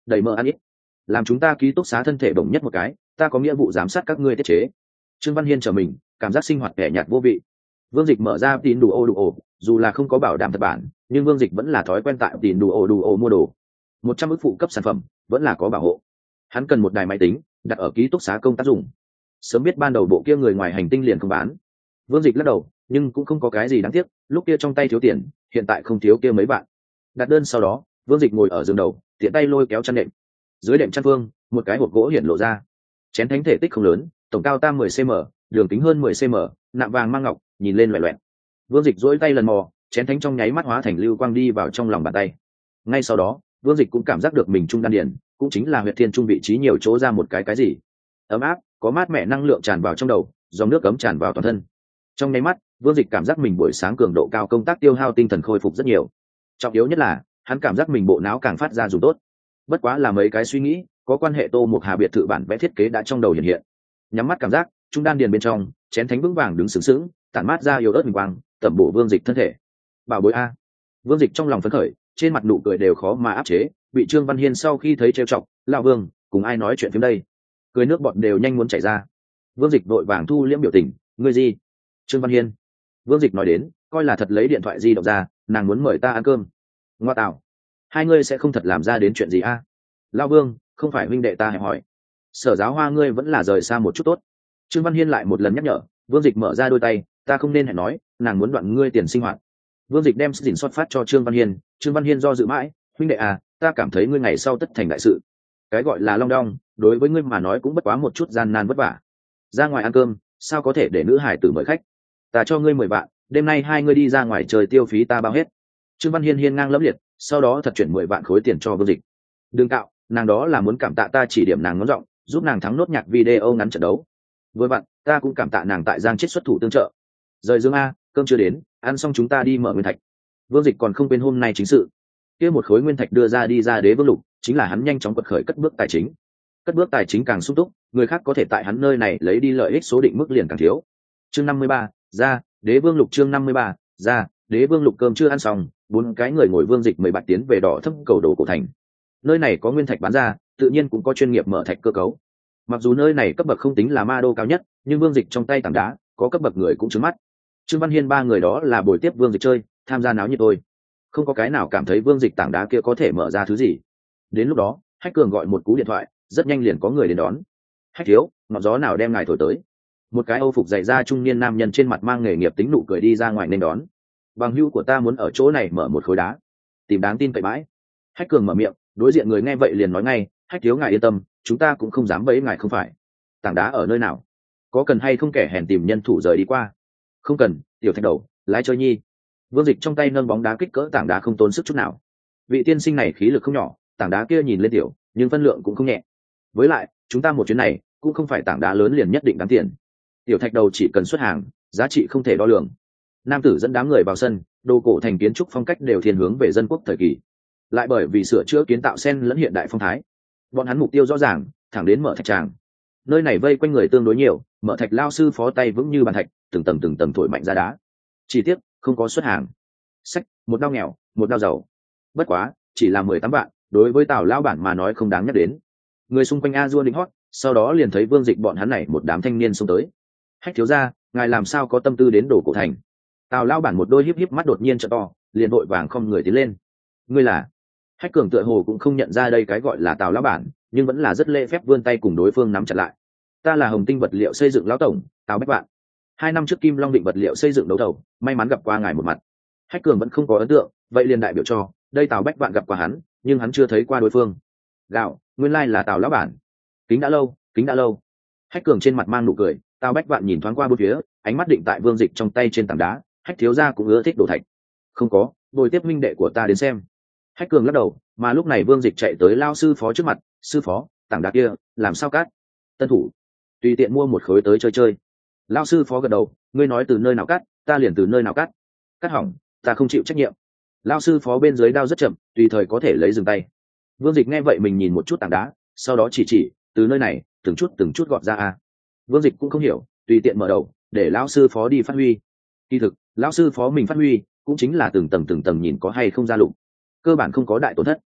đầy mỡ ăn ít, làm chúng ta ký túc xá thân thể bổng nhất một cái, ta có nghĩa vụ giám sát các ngươi tiết chế. Trương Văn Hiên trở mình, cảm giác sinh hoạt kẻ nhạt vô vị. Vương Dịch mở ra tín đủ ô đủ ổ, dù là không có bảo đảm thật bản, nhưng Vương Dịch vẫn là thói quen tại tín đủ ô đủ ổ mua đồ. Một trăm ức phụ cấp sản phẩm vẫn là có bảo hộ. Hắn cần một đài máy tính đặt ở ký túc xá công tác dùng. Sớm biết ban đầu bộ kia người ngoài hành tinh liền không bán. Vương Dịch lắc đầu, nhưng cũng không có cái gì đáng tiếc, lúc kia trong tay thiếu tiền, hiện tại không thiếu kia mấy bạn. Đặt đơn sau đó, Vương Dịch ngồi ở giường đầu, tiện tay lôi kéo chăn đệm. Dưới đệm chăn phương, một cái hộp gỗ hiện lộ ra. Chén thánh thể tích không lớn, tổng cao tam mười xăng-ti-mét, đường kính hơn mười xăng-ti-mét, nạm vàng mang ngọc, nhìn lên loẻo loẻo. Vương Dịch duỗi tay lần mò, chén thánh trong nháy mắt hóa thành lưu quang đi vào trong lòng bàn tay. Ngay sau đó, Vương Dịch cũng cảm giác được mình trung đan điền, cũng chính là huyệt thiên trung vị trí nhiều chỗ ra một cái cái gì ấm áp, có mát mẻ năng lượng tràn vào trong đầu, dòng nước cấm tràn vào toàn thân. Trong nháy mắt, Vương Dịch cảm giác mình buổi sáng cường độ cao công tác tiêu hao tinh thần khôi phục rất nhiều. Trọng yếu nhất là, hắn cảm giác mình bộ não càng phát ra dùng tốt. Bất quá là mấy cái suy nghĩ có quan hệ Tô Mục Hà biệt thự bản vẽ thiết kế đã trong đầu hiện hiện. Nhắm mắt cảm giác, trung đan điền bên trong, chén thánh vững vàng đứng sướng sướng, tản mát ra yếu ớt huỳnh quang, tẩm bổ Vương Dịch thân thể. Bảo bối a. Vương Dịch trong lòng phấn khởi, trên mặt nụ cười đều khó mà áp chế, bị Trương Văn Hiên sau khi thấy trêu chọc, lão Vương, cùng ai nói chuyện phim đây? Cười nước bọt đều nhanh muốn chảy ra. Vương Dịch vội vàng thu liễm biểu tình, ngươi gì? Trương Văn Hiên. Vương Dịch nói đến, coi là thật lấy điện thoại di động ra, nàng muốn mời ta ăn cơm. Ngoa tạo, hai ngươi sẽ không thật làm ra đến chuyện gì a? Lão Vương, không phải huynh đệ ta hẹn hỏi. Sở Giáo Hoa ngươi vẫn là rời xa một chút tốt. Trương Văn Hiên lại một lần nhắc nhở. Vương Dịch mở ra đôi tay, ta không nên hẹn nói, nàng muốn đoạn ngươi tiền sinh hoạt. Vương Dịch đem dình xuất phát cho Trương Văn Hiên. Trương Văn Hiên do dự mãi, huynh đệ à, ta cảm thấy ngươi ngày sau tất thành đại sự. Cái gọi là long đong, đối với ngươi mà nói cũng bất quá một chút gian nan vất vả. Ra ngoài ăn cơm, sao có thể để nữ hải tử mời khách? Ta cho ngươi mười vạn, đêm nay hai ngươi đi ra ngoài chơi tiêu phí ta bao hết. Trương Văn Hiên hiên ngang lẫm liệt, sau đó thật chuyển mười vạn khối tiền cho Vương Dịch. Đừng cạo, nàng đó là muốn cảm tạ ta chỉ điểm nàng ngón giọng, giúp nàng thắng nốt nhạc video ngắn trận đấu. Với bạn, ta cũng cảm tạ nàng tại Giang Chết xuất thủ tương trợ. Rời Dương a, cơm chưa đến, ăn xong chúng ta đi mở nguyên thạch. Vương Dịch còn không quên hôm nay chính sự. Kia một khối nguyên thạch đưa ra đi ra Đế Vương Lục, chính là hắn nhanh chóng quật khởi cất bước tài chính. Cất bước tài chính càng sung túc, người khác có thể tại hắn nơi này lấy đi lợi ích số định mức liền càng thiếu. Chương năm mươi ba, ra, Đế Vương Lục chương năm mươi ba, ra, Đế Vương Lục cơm chưa ăn xong, bốn cái người ngồi Vương Dịch mời bạch tiến về đỏ thấp cầu đồ cổ thành. Nơi này có nguyên thạch bán ra, tự nhiên cũng có chuyên nghiệp mở thạch cơ cấu. Mặc dù nơi này cấp bậc không tính là ma đô cao nhất, nhưng Vương Dịch trong tay tảng đá, có cấp bậc người cũng trứng mắt. Trương Văn Hiên ba người đó là buổi tiếp Vương Dịch chơi, tham gia náo nhiệt tôi. Không có cái nào cảm thấy Vương Dịch tảng đá kia có thể mở ra thứ gì. Đến lúc đó, Hách Cường gọi một cú điện thoại, rất nhanh liền có người đến đón. Hách thiếu, ngọn gió nào đem ngài thổi tới? Một cái âu phục dày da trung niên nam nhân trên mặt mang nghề nghiệp tính nụ cười đi ra ngoài nên đón. Bằng hữu của ta muốn ở chỗ này mở một khối đá, tìm đáng tin cậy bãi. Hách Cường mở miệng, đối diện người nghe vậy liền nói ngay, Hách thiếu ngài yên tâm, chúng ta cũng không dám bẫy ngài không phải. Tảng đá ở nơi nào? Có cần hay không kẻ hèn tìm nhân thủ rời đi qua? Không cần, tiểu thạch đầu, lái chơi nhi. Vương Dịch trong tay nâng bóng đá kích cỡ tảng đá không tốn sức chút nào. Vị tiên sinh này khí lực không nhỏ, tảng đá kia nhìn lên tiểu, nhưng phân lượng cũng không nhẹ. Với lại, chúng ta một chuyến này cũng không phải tảng đá lớn liền nhất định đáng tiền. Tiểu thạch đầu chỉ cần xuất hàng, giá trị không thể đo lường. Nam tử dẫn đám người vào sân, đồ cổ thành kiến trúc phong cách đều thiên hướng về dân quốc thời kỳ. Lại bởi vì sửa chữa kiến tạo sen lẫn hiện đại phong thái, bọn hắn mục tiêu rõ ràng, thẳng đến mở thạch tràng. Nơi này vây quanh người tương đối nhiều, mở thạch lao sư phó tay vững như bàn thạch, từng tầng từng tầng thổi mạnh ra đá. Chỉ tiếc không có xuất hàng. Sách, một đao nghèo, một đao giàu. Bất quá, chỉ là mười tám vạn, đối với Tào lão bản mà nói không đáng nhắc đến. Người xung quanh a dua định hót, sau đó liền thấy Vương Dịch bọn hắn này một đám thanh niên xông tới. Hách thiếu gia, ngài làm sao có tâm tư đến đồ cổ thành? Tào lão bản một đôi híp híp mắt đột nhiên trợ to, liền vội vàng không người tiến lên. Ngươi là? Hách Cường tựa hồ cũng không nhận ra đây cái gọi là Tào lão bản, nhưng vẫn là rất lễ phép vươn tay cùng đối phương nắm chặt lại. Ta là Hồng Tinh vật liệu xây dựng lão tổng, Tào Bách Vạn. Hai năm trước Kim Long Định vật liệu xây dựng đấu thầu, may mắn gặp qua ngài một mặt. Hách Cường vẫn không có ấn tượng, vậy liền đại biểu cho đây Tào Bách Vạn gặp qua hắn, nhưng hắn chưa thấy qua đối phương. Gạo, nguyên lai là Tào lão bản. Kính đã lâu, kính đã lâu. Hách Cường trên mặt mang nụ cười, Tào Bách Vạn nhìn thoáng qua bốn phía, ánh mắt định tại Vương Dịch trong tay trên tảng đá. Hách thiếu gia cũng ưa thích đồ thạch. Không có, bồi tiếp minh đệ của ta đến xem. Hách Cường lắc đầu, mà lúc này Vương Dịch chạy tới lao sư phó trước mặt, sư phó, tảng đá kia làm sao cắt? Tân thủ, tùy tiện mua một khối tới chơi chơi. Lao sư phó gật đầu, ngươi nói từ nơi nào cắt, ta liền từ nơi nào cắt. Cắt hỏng, ta không chịu trách nhiệm. Lao sư phó bên dưới đao rất chậm, tùy thời có thể lấy dừng tay. Vương Dịch nghe vậy mình nhìn một chút tảng đá, sau đó chỉ chỉ từ nơi này từng chút từng chút gọt ra a. Vương Dịch cũng không hiểu, tùy tiện mở đầu để lão sư phó đi phát huy. Kỳ thực lão sư phó mình phát huy cũng chính là từng tầng từng tầng nhìn có hay không ra lụng, cơ bản không có đại tổn thất.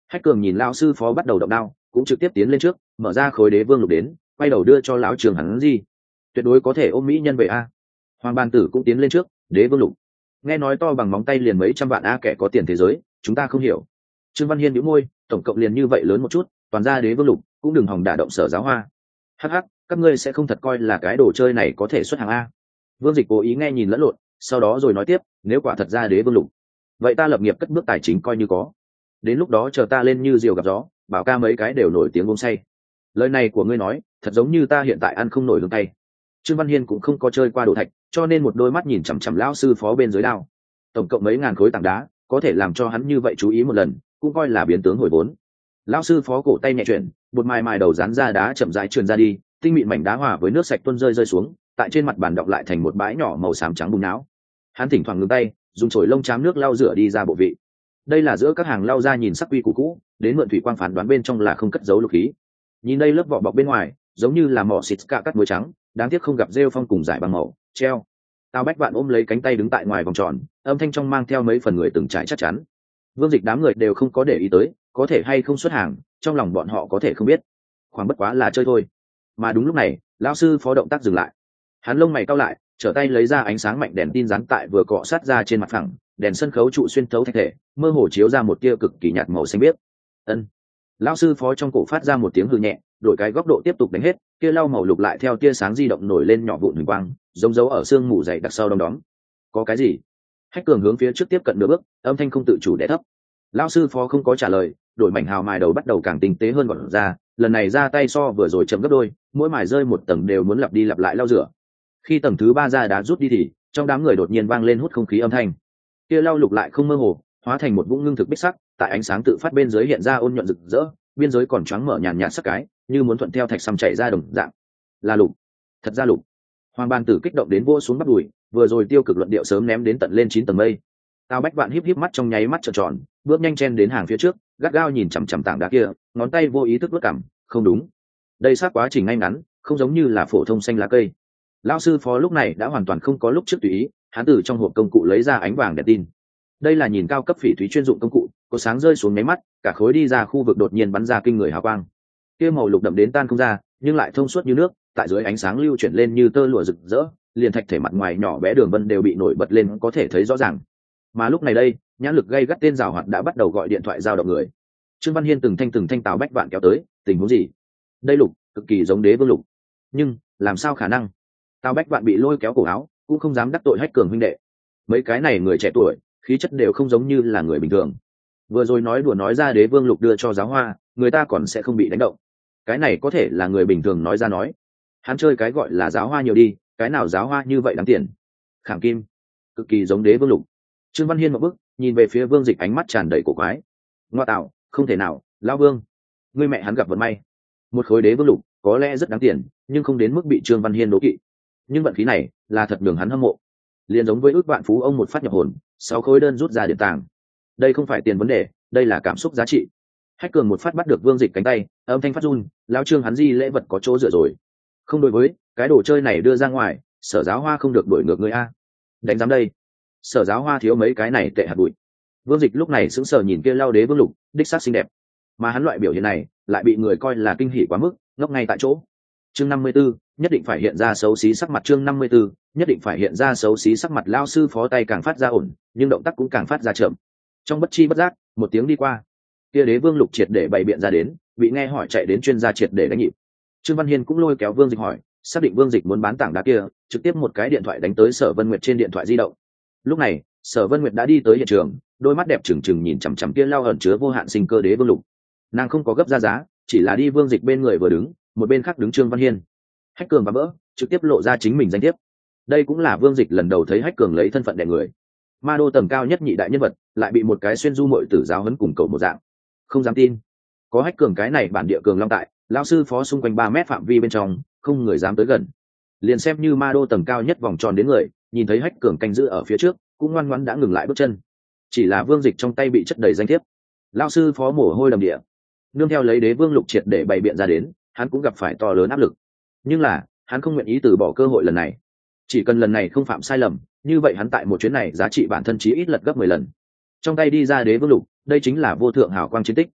Hách Cường nhìn lão sư phó bắt đầu động đao, cũng trực tiếp tiến lên trước, mở ra khối đế vương lục đến, quay đầu đưa cho lão Trường hắn gì, tuyệt đối có thể ôm mỹ nhân về a. Hoàng Ban Tử cũng tiến lên trước, đế vương lục, nghe nói to bằng móng tay liền mấy trăm vạn a, kẻ có tiền thế giới, chúng ta không hiểu. Trương Văn Hiên nhíu môi, tổng cộng liền như vậy lớn một chút, toàn ra đế vương lục, cũng đừng hòng đả động Sở Giáo Hoa. Hắc hắc, các ngươi sẽ không thật coi là cái đồ chơi này có thể xuất hàng a. Vương Dịch cố ý nghe nhìn lẫn lộn, sau đó rồi nói tiếp, nếu quả thật ra đế vương lục, vậy ta lập nghiệp cất bước tài chính coi như có. Đến lúc đó chờ ta lên như diều gặp gió, bảo ca mấy cái đều nổi tiếng uống say. Lời này của ngươi nói, thật giống như ta hiện tại ăn không nổi lương tay. Trương Văn Hiên cũng không có chơi qua đồ thạch, cho nên một đôi mắt nhìn chằm chằm lão sư phó bên dưới đao. Tổng cộng mấy ngàn khối tảng đá, có thể làm cho hắn như vậy chú ý một lần, cũng coi là biến tướng hồi vốn. Lão sư phó cổ tay nhẹ chuyển, bột mài mài đầu dán ra đá chậm rãi trườn ra đi, tinh mịn mảnh đá hòa với nước sạch tuôn rơi rơi xuống, tại trên mặt bàn đọng lại thành một bãi nhỏ màu xám trắng bùn não. Hắn thỉnh thoảng ngừng tay, dùng chổi lông chám nước lau rửa đi ra bộ vị. Đây là giữa các hàng lau ra nhìn sắc quy cũ cũ, đến mượn thủy quang phán đoán bên trong là không cất giấu lục khí. Nhìn đây lớp vỏ bọc bên ngoài, giống như là mỏ xịt cả cắt muối trắng, đáng tiếc không gặp rêu phong cùng giải bằng màu treo. Tào Bách Vạn ôm lấy cánh tay đứng tại ngoài vòng tròn, âm thanh trong mang theo mấy phần người từng trải chắc chắn. Vương Dịch đám người đều không có để ý tới, có thể hay không xuất hàng, trong lòng bọn họ có thể không biết, khoảng bất quá là chơi thôi. Mà đúng lúc này, lão sư phó động tác dừng lại, hắn lông mày cau lại, trở tay lấy ra ánh sáng mạnh đèn tin dán tại vừa cọ sát ra trên mặt phẳng, đèn sân khấu trụ xuyên thấu thạch thể, mơ hồ chiếu ra một tia cực kỳ nhạt màu xanh biếc. Ân. Lão sư phó trong cổ phát ra một tiếng hừ nhẹ, đổi cái góc độ tiếp tục đánh hết, tia lau màu lục lại theo tia sáng di động nổi lên nhỏ vụn huỳnh quang, giống dấu ở xương mù dày đặc sau đom đóm. Có cái gì? Hách Cường hướng phía trước tiếp cận nửa bước, âm thanh không tự chủ đè thấp. Lão sư phó không có trả lời, đổi mảnh hào mài đầu bắt đầu càng tinh tế hơn gọn ra, lần này ra tay so vừa rồi chậm gấp đôi, mỗi mài rơi một tầng đều muốn lặp đi lặp lại lau rửa. Khi tầng thứ ba ra đá rút đi thì trong đám người đột nhiên vang lên hút không khí âm thanh, kia lau lục lại không mơ hồ, hóa thành một vũng ngưng thực bích sắc, tại ánh sáng tự phát bên dưới hiện ra ôn nhuận rực rỡ, biên giới còn choáng mở nhàn nhạt sắc cái, như muốn thuận theo thạch xăm chảy ra đồng dạng. Là lục, thật ra lục. Hoàng Ban Tử kích động đến vỗ xuống bắt đùi, vừa rồi tiêu cực luận điệu sớm ném đến tận lên chín tầng mây. Tào Bách Vạn híp híp mắt trong nháy mắt trợn tròn, bước nhanh chen đến hàng phía trước, gắt gao nhìn chằm chằm tảng đá kia, ngón tay vô ý thức vớt cằm, không đúng, đây sát quá trình ngay ngắn, không giống như là phổ thông xanh lá cây. Lão sư phó lúc này đã hoàn toàn không có lúc trước tùy ý, hắn từ trong hộp công cụ lấy ra ánh vàng đèn tin. Đây là nhìn cao cấp phỉ thúy chuyên dụng công cụ, có sáng rơi xuống nháy mắt, cả khối đi ra khu vực đột nhiên bắn ra kinh người hào quang. Kia màu lục đậm đến tan không ra, nhưng lại thông suốt như nước, tại dưới ánh sáng lưu chuyển lên như tơ lụa rực rỡ, liền thạch thể mặt ngoài nhỏ bé đường vân đều bị nổi bật lên có thể thấy rõ ràng. Mà lúc này đây, nhãn lực gay gắt tên rào hoạt đã bắt đầu gọi điện thoại giao động người. Trương Văn Hiên từng thanh từng thanh Tào Bách Vạn kéo tới, tình huống gì? Đây lục, cực kỳ giống đế vương lục. Nhưng, làm sao khả năng? Tào Bách Vạn bị lôi kéo cổ áo, cũng không dám đắc tội Hách Cường huynh đệ. Mấy cái này người trẻ tuổi, khí chất đều không giống như là người bình thường. Vừa rồi nói đùa nói ra đế vương lục đưa cho giáo hoa, người ta còn sẽ không bị đánh động. Cái này có thể là người bình thường nói ra nói. Hắn chơi cái gọi là giáo hoa nhiều đi, cái nào giáo hoa như vậy đáng tiền. Khảm kim, cực kỳ giống đế vương lục. Trương Văn Hiên một bước, nhìn về phía Vương Dịch ánh mắt tràn đầy cổ quái. Ngoa tạo, không thể nào, lão Vương, ngươi mẹ hắn gặp vận may. Một khối đế vương lục, có lẽ rất đáng tiền, nhưng không đến mức bị Trương Văn Hiên đố kỵ. Nhưng vận khí này, là thật đường hắn hâm mộ. Liền giống với ước vạn phú ông một phát nhập hồn, sáu khối đơn rút ra điện tàng. Đây không phải tiền vấn đề, đây là cảm xúc giá trị. Hách Cường một phát bắt được Vương Dịch cánh tay, âm thanh phát run, lão Trương hắn di lễ vật có chỗ dựa rồi. Không đối với, cái đồ chơi này đưa ra ngoài, Sở Giáo Hoa không được đuổi ngược người a. Đánh giám đây. Sở Giáo Hoa thiếu mấy cái này tệ hạt bụi. Vương Dịch lúc này sững sờ nhìn kia lao đế vương lục, đích xác xinh đẹp. Mà hắn loại biểu hiện này, lại bị người coi là kinh hỉ quá mức, ngốc ngay tại chỗ. Chương năm mươi tư, nhất định phải hiện ra xấu xí sắc mặt. Chương năm mươi tư, nhất định phải hiện ra xấu xí sắc mặt. Lao sư phó tay càng phát ra ổn, nhưng động tác cũng càng phát ra chậm. Trong bất chi bất giác, một tiếng đi qua, kia đế vương lục triệt để bày biện ra đến, bị nghe hỏi chạy đến chuyên gia triệt để đánh nhịp. Trương Văn Hiên cũng lôi kéo Vương Dịch hỏi, xác định Vương Dịch muốn bán tảng đá kia, trực tiếp một cái điện thoại đánh tới Sở Vân Nguyệt trên điện thoại di động. Lúc này, Sở Vân Nguyệt đã đi tới hiện trường, đôi mắt đẹp trừng trừng nhìn chằm chằm kia lao ẩn chứa vô hạn sinh cơ đế vương lục. Nàng không có gấp ra giá, chỉ là đi Vương Dịch bên người vừa đứng, một bên khác đứng Trương Văn Hiên. Hách Cường và bỡ, trực tiếp lộ ra chính mình danh thiếp. Đây cũng là Vương Dịch lần đầu thấy Hách Cường lấy thân phận đè người. Ma đô tầm cao nhất nhị đại nhân vật, lại bị một cái xuyên du muội tử giáo huấn cùng cầu một dạng. Không dám tin. Có Hách Cường cái này bản địa cường long tại, lão sư phó xung quanh ba mét phạm vi bên trong, không người dám tới gần. Liền xem như ma đô tầng cao nhất vòng tròn đến người, nhìn thấy Hách Cường canh giữ ở phía trước, cũng ngoan ngoãn đã ngừng lại bước chân. Chỉ là Vương Dịch trong tay bị chất đầy danh thiếp. Lão sư phó mồ hôi đầm địa. Nương theo lấy đế vương lục triệt để bày biện ra đến, hắn cũng gặp phải to lớn áp lực. Nhưng là, hắn không nguyện ý từ bỏ cơ hội lần này. Chỉ cần lần này không phạm sai lầm, như vậy hắn tại một chuyến này giá trị bản thân chí ít lật gấp mười lần. Trong tay đi ra đế vương lục, đây chính là vô thượng hào quang chiến tích.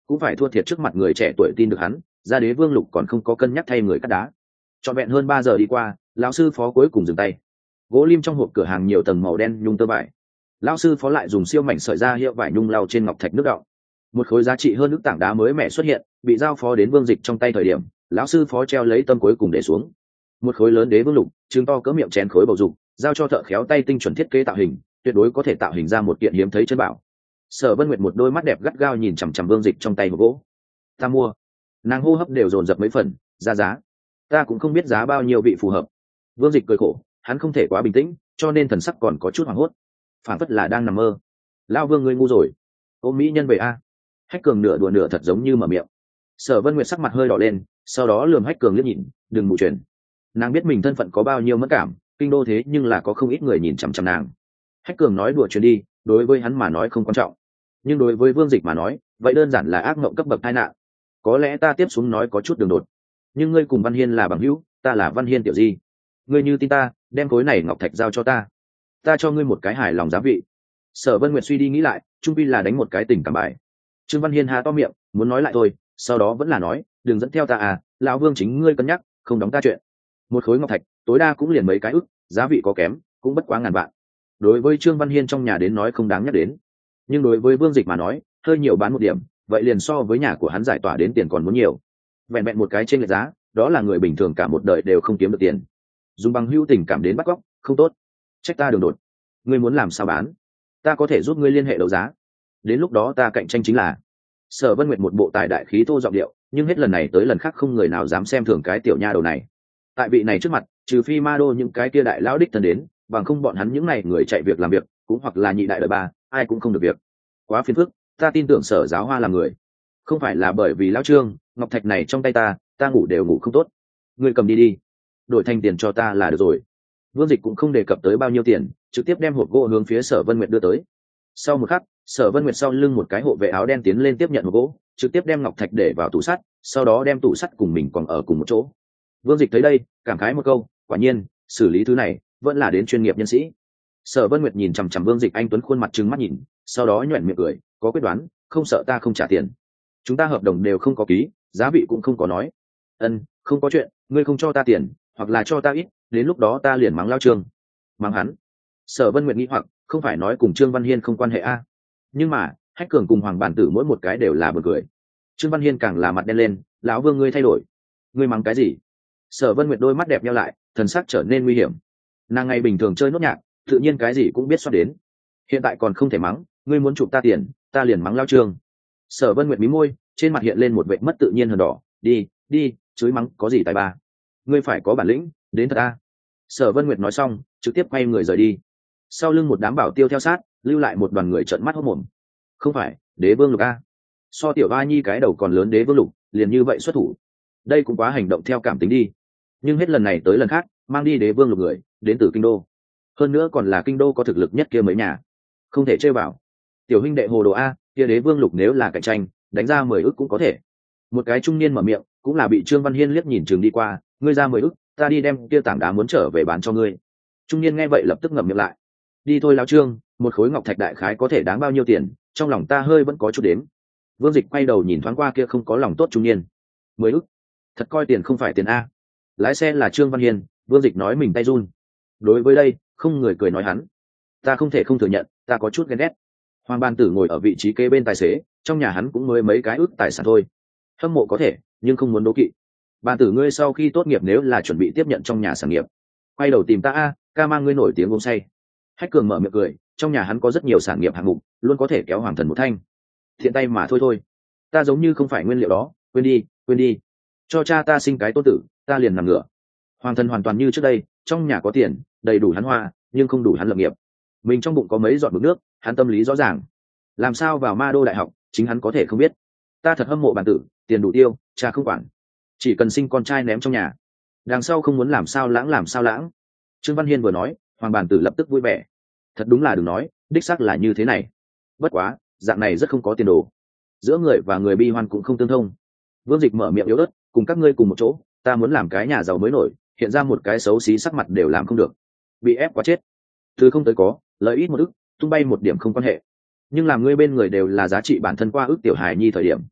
cũng phải thua thiệt trước mặt người trẻ tuổi tin được hắn, ra đế vương lục còn không có cân nhắc thay người cắt đá. Trọn vẹn hơn ba giờ đi qua, lão sư phó cuối cùng dừng tay. Gỗ lim trong hộp cửa hàng nhiều tầng màu đen nhung tơ vải. Lão sư phó lại dùng siêu mảnh sợi da hiệu vải nhung lau trên ngọc thạch nước đọng. Một khối giá trị hơn ức tảng đá mới mẻ xuất hiện, bị giao phó đến Vương Dịch trong tay thời điểm, lão sư phó treo lấy tâm cuối cùng để xuống. Một khối lớn đế vương lục, trứng to cỡ miệng chén khối bầu dục, giao cho thợ khéo tay tinh chuẩn thiết kế tạo hình, tuyệt đối có thể tạo hình ra một kiện hiếm thấy chân bảo. Sở Vân Nguyệt một đôi mắt đẹp gắt gao nhìn chằm chằm Vương Dịch trong tay hộp gỗ. Ta mua. Nàng hô hấp đều dồn dập mấy phần, ra giá. Ta cũng không biết giá bao nhiêu vị phù hợp. Vương Dịch cười khổ, hắn không thể quá bình tĩnh, cho nên thần sắc còn có chút hoảng hốt, phản phất là đang nằm mơ. Lão Vương ngươi ngu rồi. Ôm mỹ nhân về a. Hách Cường nửa đùa nửa thật giống như mở miệng. Sở Vân Nguyệt sắc mặt hơi đỏ lên, sau đó lườm Hách Cường liếc nhìn, đừng mù truyền. Nàng biết mình thân phận có bao nhiêu mẫn cảm, kinh đô thế nhưng là có không ít người nhìn chằm chằm nàng. Hách Cường nói đùa truyền đi, đối với hắn mà nói không quan trọng, nhưng đối với Vương Dịch mà nói, vậy đơn giản là ác mộng cấp bậc tai nạn. Có lẽ ta tiếp xuống nói có chút đường đột, nhưng ngươi cùng Văn Hiên là bằng hữu, ta là Văn Hiên tiểu di. Ngươi như tin ta, đem khối này ngọc thạch giao cho ta, ta cho ngươi một cái hài lòng giá vị. Sở Vân Nguyệt suy đi nghĩ lại, trung pi là đánh một cái tình cảm bài. Trương Văn Hiên há to miệng, muốn nói lại thôi, sau đó vẫn là nói, đừng dẫn theo ta à, lão Vương chính ngươi cân nhắc, không đóng ta chuyện. Một khối ngọc thạch, tối đa cũng liền mấy cái ức, giá vị có kém, cũng bất quá ngàn vạn. Đối với Trương Văn Hiên trong nhà đến nói không đáng nhắc đến, nhưng đối với Vương Dịch mà nói, hơi nhiều bán một điểm, vậy liền so với nhà của hắn giải tỏa đến tiền còn muốn nhiều. Vẹn vẹn một cái trên lệch giá, đó là người bình thường cả một đời đều không kiếm được tiền. Dùng bằng hữu tình cảm đến bắt cóc, không tốt. Trách ta đường đột. Ngươi muốn làm sao bán? Ta có thể giúp ngươi liên hệ đấu giá. Đến lúc đó ta cạnh tranh chính là. Sở Vân Nguyệt một bộ tài đại khí thô giọng điệu, nhưng hết lần này tới lần khác không người nào dám xem thường cái tiểu nha đầu này. Tại vị này trước mặt, trừ phi ma đô những cái kia đại lão đích thân đến, bằng không bọn hắn những này người chạy việc làm việc, cũng hoặc là nhị đại đời ba, ai cũng không được việc. Quá phiền phức, ta tin tưởng Sở giáo hoa là người. Không phải là bởi vì lão Trương, ngọc thạch này trong tay ta, ta ngủ đều ngủ không tốt. Ngươi cầm đi đi, đổi thành tiền cho ta là được rồi. Vương Dịch cũng không đề cập tới bao nhiêu tiền, trực tiếp đem hộp gỗ hướng phía Sở Vân Nguyệt đưa tới. Sau một khắc, Sở Vân Nguyệt sau lưng một cái hộ vệ áo đen tiến lên tiếp nhận hộp gỗ, trực tiếp đem ngọc thạch để vào tủ sắt, sau đó đem tủ sắt cùng mình còn ở cùng một chỗ. Vương Dịch thấy đây, cảm khái một câu, quả nhiên, xử lý thứ này vẫn là đến chuyên nghiệp nhân sĩ. Sở Vân Nguyệt nhìn chằm chằm Vương Dịch anh tuấn khuôn mặt trừng mắt nhìn, sau đó nhuyễn miệng cười, có quyết đoán, không sợ ta không trả tiền. Chúng ta hợp đồng đều không có ký, giá vị cũng không có nói. Ân, không có chuyện, ngươi không cho ta tiền, hoặc là cho ta ít, đến lúc đó ta liền mắng lao Trương. Mắng hắn? Sở Vân Nguyệt nghĩ hoặc, không phải nói cùng Trương Văn Hiên không quan hệ a? À? Nhưng mà, Hách Cường cùng Hoàng Bản Tử mỗi một cái đều là buồn cười. Trương Văn Hiên càng là mặt đen lên, lão Vương ngươi thay đổi, ngươi mắng cái gì? Sở Vân Nguyệt đôi mắt đẹp nheo lại, thần sắc trở nên nguy hiểm. Nàng ngày bình thường chơi nốt nhạc, tự nhiên cái gì cũng biết xoát đến. Hiện tại còn không thể mắng, ngươi muốn chụp ta tiền, ta liền mắng lao Trương. Sở Vân Nguyệt mí môi, trên mặt hiện lên một vệt mất tự nhiên hờn đỏ, đi, đi, chửi mắng có gì tài ba. Ngươi phải có bản lĩnh, đến thật a. Sở Vân Nguyệt nói xong, trực tiếp quay người rời đi. Sau lưng một đám bảo tiêu theo sát, lưu lại một đoàn người trợn mắt hốt mồm. Không phải, Đế Vương Lục a? So tiểu A Nhi cái đầu còn lớn Đế Vương Lục, liền như vậy xuất thủ. Đây cũng quá hành động theo cảm tính đi. Nhưng hết lần này tới lần khác, mang đi Đế Vương Lục người, đến từ kinh đô. Hơn nữa còn là kinh đô có thực lực nhất kia mấy nhà. Không thể chơi vào. Tiểu huynh đệ hồ đồ a, kia Đế Vương Lục nếu là cạnh tranh, đánh ra mười ức cũng có thể. Một cái trung niên mở miệng, cũng là bị Trương Văn Hiên liếc nhìn chừng đi qua, ngươi ra mười ức, ta đi đem kia tảng đá muốn trở về bán cho ngươi. Trung niên nghe vậy lập tức ngậm miệng lại. Đi thôi lão Trương, một khối ngọc thạch đại khái có thể đáng bao nhiêu tiền, trong lòng ta hơi vẫn có chút đếm. Vương Dịch quay đầu nhìn thoáng qua kia không có lòng tốt trung niên. Mười ức, thật coi tiền không phải tiền a. Lái xe là Trương Văn Hiên, Vương Dịch nói mình tay run. Đối với đây, không người cười nói hắn. Ta không thể không thừa nhận, ta có chút ghen ghét. Hoàng Ban Tử ngồi ở vị trí kế bên tài xế, trong nhà hắn cũng mới mấy cái ức tài sản thôi. Hâm mộ có thể, nhưng không muốn đố kỵ. Ban Tử ngươi sau khi tốt nghiệp nếu là chuẩn bị tiếp nhận trong nhà sản nghiệp, quay đầu tìm ta a, ca mang ngươi nổi tiếng uống say. Hách Cường mở miệng cười, trong nhà hắn có rất nhiều sản nghiệp hạng mục, luôn có thể kéo Hoàng Thần một thanh. Thiện tay mà thôi thôi, ta giống như không phải nguyên liệu đó, quên đi, quên đi. Cho cha ta sinh cái tôn tử, ta liền nằm ngửa. Hoàng Thần hoàn toàn như trước đây, trong nhà có tiền, đầy đủ hắn hoa, nhưng không đủ hắn lập nghiệp. Mình trong bụng có mấy giọt mực nước, hắn tâm lý rõ ràng. Làm sao vào Ma Đô đại học, chính hắn có thể không biết. Ta thật hâm mộ Bản Tử, tiền đủ tiêu, cha không quản, chỉ cần sinh con trai ném trong nhà, đằng sau không muốn làm sao lãng làm sao lãng. Trương Văn Hiên vừa nói, Hoàng Bản Tử lập tức vui vẻ. Thật đúng là đừng nói, đích xác là như thế này. Bất quá, dạng này rất không có tiền đồ, giữa người và người bi hoan cũng không tương thông. Vương Dịch mở miệng yếu ớt, cùng các ngươi cùng một chỗ, ta muốn làm cái nhà giàu mới nổi, hiện ra một cái xấu xí sắc mặt đều làm không được, bị ép quá chết. Từ không tới có, lợi ít một ức, tung bay một điểm không quan hệ, nhưng làm ngươi bên người đều là giá trị bản thân qua ước tiểu hài nhi thời điểm,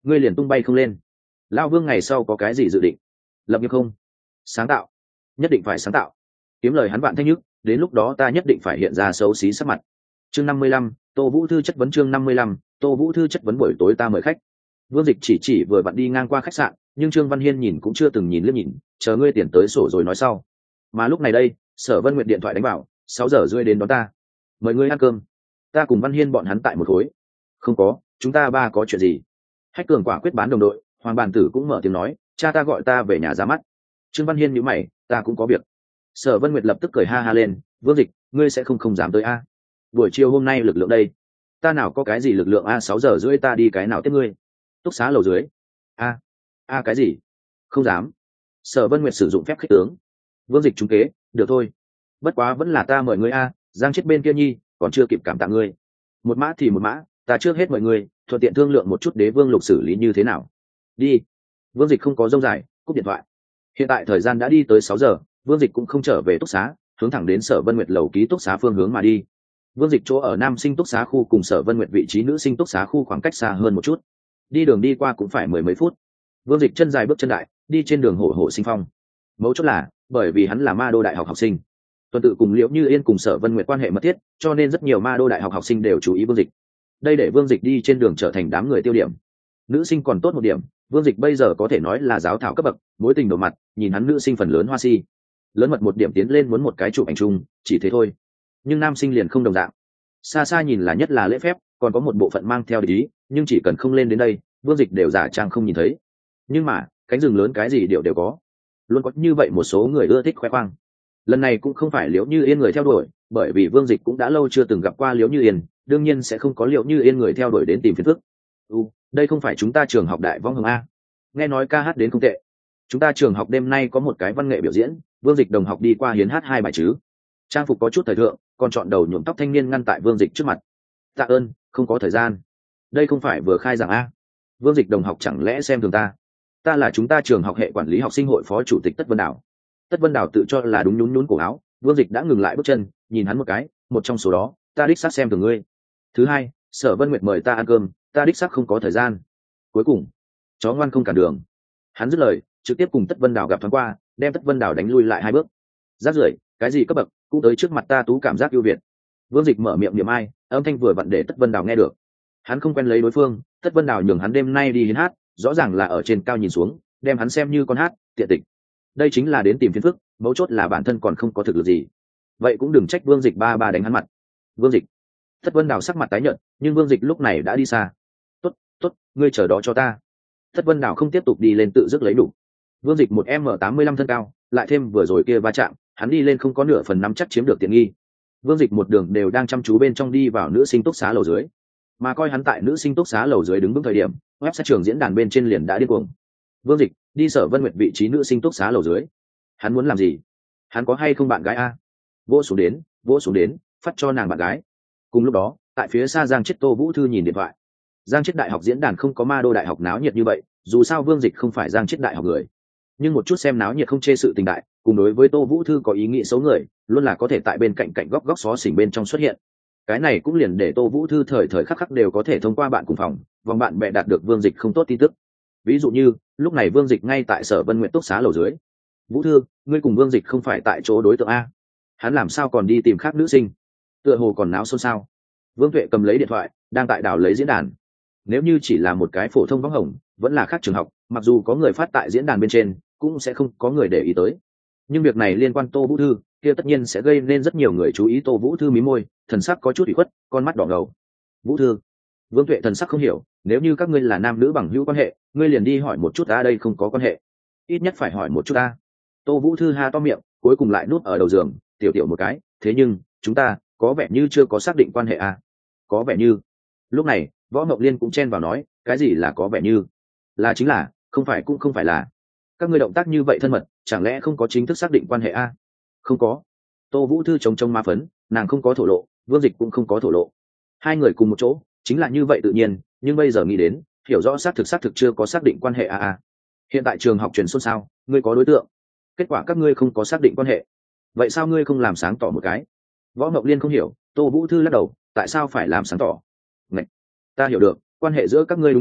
ngươi liền tung bay không lên. Lão Vương ngày sau có cái gì dự định? Lập nghiệp không? Sáng tạo, nhất định phải sáng tạo. Kiếm lời hắn vạn thanh nhức, đến lúc đó ta nhất định phải hiện ra xấu xí sắc mặt. Chương năm mươi lăm, Tô Vũ Thư chất vấn chương năm mươi lăm, Tô Vũ Thư chất vấn buổi tối ta mời khách. Vương Dịch chỉ chỉ vừa vặn đi ngang qua khách sạn, nhưng Trương Văn Hiên nhìn cũng chưa từng nhìn liếc nhìn, chờ ngươi tiền tới sổ rồi nói sau. Mà lúc này đây, Sở Vân Nguyệt điện thoại đánh vào, sáu giờ rưỡi đến đón ta. Mời ngươi ăn cơm. Ta cùng Văn Hiên bọn hắn tại một khối. Không có, chúng ta ba có chuyện gì? Hách Cường quả quyết bán đồng đội, Hoàng Bàn Tử cũng mở tiếng nói, cha ta gọi ta về nhà ra mắt. Trương Văn Hiên nhíu mày, ta cũng có việc. Sở Vân Nguyệt lập tức cười ha ha lên, Vương Dịch, ngươi sẽ không không dám tới a? Buổi chiều hôm nay lực lượng đây. Ta nào có cái gì lực lượng a, sáu giờ rưỡi ta đi cái nào tiếp ngươi? Túc xá lầu dưới. A, a cái gì? Không dám. Sở Vân Nguyệt sử dụng phép khích tướng. Vương Dịch trúng kế, được thôi. Bất quá vẫn là ta mời ngươi a, Giang chết bên kia nhi, còn chưa kịp cảm tạ ngươi. Một mã thì một mã, ta trước hết mời ngươi, thuận tiện thương lượng một chút Đế Vương Lục xử lý như thế nào. Đi. Vương Dịch không có dông dài, cúp điện thoại. Hiện tại thời gian đã đi tới sáu giờ, Vương Dịch cũng không trở về túc xá, hướng thẳng đến Sở Vân Nguyệt lầu ký túc xá phương hướng mà đi. Vương Dịch chỗ ở nam sinh túc xá khu cùng Sở Vân Nguyệt vị trí nữ sinh túc xá khu khoảng cách xa hơn một chút, đi đường đi qua cũng phải mười mấy phút. Vương Dịch chân dài bước chân đại, đi trên đường hổ hổ sinh phong. Mấu chốt là, bởi vì hắn là Ma Đô đại học học sinh, tuần tự cùng Liễu Như Yên cùng Sở Vân Nguyệt quan hệ mật thiết, cho nên rất nhiều Ma Đô đại học học sinh đều chú ý Vương Dịch. Đây để Vương Dịch đi trên đường trở thành đám người tiêu điểm. Nữ sinh còn tốt một điểm, Vương Dịch bây giờ có thể nói là giáo thảo cấp bậc, mối tình đầu mặt, nhìn hắn nữ sinh phần lớn hoa si, lớn mật một điểm tiến lên muốn một cái chụp ảnh chung, chỉ thế thôi. Nhưng nam sinh liền không đồng dạng, xa xa nhìn là nhất là lễ phép, còn có một bộ phận mang theo ý, nhưng chỉ cần không lên đến đây, Vương Dịch đều giả trang không nhìn thấy. Nhưng mà cánh rừng lớn cái gì đều đều có, luôn có như vậy một số người ưa thích khoe khoang. Lần này cũng không phải Liễu Như Yên người theo đuổi, bởi vì Vương Dịch cũng đã lâu chưa từng gặp qua Liễu Như Yên, đương nhiên sẽ không có Liễu Như Yên người theo đuổi đến tìm phiền phức. Ừ, đây không phải chúng ta trường học Đại Vong Hồng a? Nghe nói ca hát đến không tệ. Chúng ta trường học đêm nay có một cái văn nghệ biểu diễn, Vương Dịch đồng học đi qua hiến hát hai bài chứ. Trang phục có chút thời thượng, còn chọn đầu nhuộm tóc thanh niên ngăn tại Vương Dịch trước mặt. Tạ ơn, không có thời gian. Đây không phải vừa khai giảng a? Vương Dịch đồng học chẳng lẽ xem thường ta? Ta là chúng ta trường học hệ quản lý học sinh hội phó chủ tịch Tất Vân Đảo. Tất Vân Đảo tự cho là đúng nhún nhún cổ áo, Vương Dịch đã ngừng lại bước chân, nhìn hắn một cái, một trong số đó, ta đích xác xem thường ngươi. Thứ hai, Sở Vân Nguyệt mời ta ăn cơm, ta đích xác không có thời gian. Cuối cùng, chó ngoan không cản đường. Hắn dứt lời, trực tiếp cùng Tất Vân Đảo gặp thoáng qua, đem Tất Vân Đảo đánh lui lại hai bước. Rác rưởi, cái gì cấp bậc, cũng tới trước mặt ta tú cảm giác ưu việt. Vương Dịch mở miệng niệm ai, âm thanh vừa vặn để Tất Vân Đảo nghe được. Hắn không quen lấy đối phương, Tất Vân Đảo nhường hắn đêm nay đi hiến hát, rõ ràng là ở trên cao nhìn xuống, đem hắn xem như con hát, tiện tịch. Đây chính là đến tìm phiền phức, mấu chốt là bản thân còn không có thực lực gì. Vậy cũng đừng trách Vương Dịch ba ba đánh hắn mặt. Vương Dịch. Tất Vân Đảo sắc mặt tái nhợt, nhưng Vương Dịch lúc này đã đi xa. "Tốt, tốt, ngươi chờ đó cho ta." Tất Vân Đảo không tiếp tục đi lên tự dứt lấy đủ. Vương Dịch một m tám mươi lăm thân cao, lại thêm vừa rồi kia va chạm, hắn đi lên không có nửa phần nắm chắc chiếm được tiện nghi. Vương Dịch một đường đều đang chăm chú bên trong đi vào nữ sinh túc xá lầu dưới. Mà coi hắn tại nữ sinh túc xá lầu dưới đứng vững thời điểm, website trường diễn đàn bên trên liền đã điên cuồng. Vương Dịch đi Sở Vân Nguyệt vị trí nữ sinh túc xá lầu dưới. Hắn muốn làm gì? Hắn có hay không bạn gái a? Vỗ xuống đến, vỗ xuống đến, phát cho nàng bạn gái. Cùng lúc đó, tại phía xa Giang Chiết Tô Vũ Thư nhìn điện thoại. Giang Chiết đại học diễn đàn không có Ma Đô đại học náo nhiệt như vậy, dù sao Vương Dịch không phải Giang Chiết đại học người. Nhưng một chút xem náo nhiệt không chê sự tình đại, cùng đối với Tô Vũ Thư có ý nghĩ xấu người, luôn là có thể tại bên cạnh cạnh góc góc xó xỉnh bên trong xuất hiện. Cái này cũng liền để Tô Vũ Thư thời thời khắc khắc đều có thể thông qua bạn cùng phòng, vòng bạn bè đạt được Vương Dịch không tốt tin tức. Ví dụ như, lúc này Vương Dịch ngay tại Sở Vân Nguyệt túc xá lầu dưới. "Vũ Thư, ngươi cùng Vương Dịch không phải tại chỗ đối tượng a? Hắn làm sao còn đi tìm khác nữ sinh? Tựa hồ còn náo xôn xao." Vương Tuệ cầm lấy điện thoại, đang tại đảo lấy diễn đàn. Nếu như chỉ là một cái phổ thông võng hồng, vẫn là khác trường học, mặc dù có người phát tại diễn đàn bên trên, cũng sẽ không có người để ý tới. Nhưng việc này liên quan Tô Vũ Thư, kia tất nhiên sẽ gây nên rất nhiều người chú ý. Tô Vũ Thư mí môi, thần sắc có chút ủy khuất, con mắt đỏ ngầu. "Vũ Thư." Vương Tuệ thần sắc không hiểu, "Nếu như các ngươi là nam nữ bằng hữu quan hệ, ngươi liền đi hỏi một chút ta, đây không có quan hệ. Ít nhất phải hỏi một chút ta." Tô Vũ Thư ha to miệng, cuối cùng lại nuốt ở đầu giường, tiểu tiểu một cái, "Thế nhưng, chúng ta có vẻ như chưa có xác định quan hệ à?" "Có vẻ như." Lúc này, Võ Mộng Liên cũng chen vào nói, "Cái gì là có vẻ như? Là chính là, không phải cũng không phải là. Các ngươi động tác như vậy thân mật, chẳng lẽ không có chính thức xác định quan hệ à?" "Không có." Tô Vũ Thư chống chống má phấn, nàng không có thổ lộ, Vương Dịch cũng không có thổ lộ. Hai người cùng một chỗ, chính là như vậy tự nhiên, nhưng bây giờ nghĩ đến, hiểu rõ xác thực xác thực chưa có xác định quan hệ à à. Hiện tại trường học truyền xôn xao, ngươi có đối tượng, kết quả các ngươi không có xác định quan hệ. Vậy sao ngươi không làm sáng tỏ một cái? Võ Mộng Liên không hiểu, Tô Vũ Thư lắc đầu, tại sao phải làm sáng tỏ? Ngạch! Ta hiểu được, quan hệ giữa các ngươi đúng chỗ,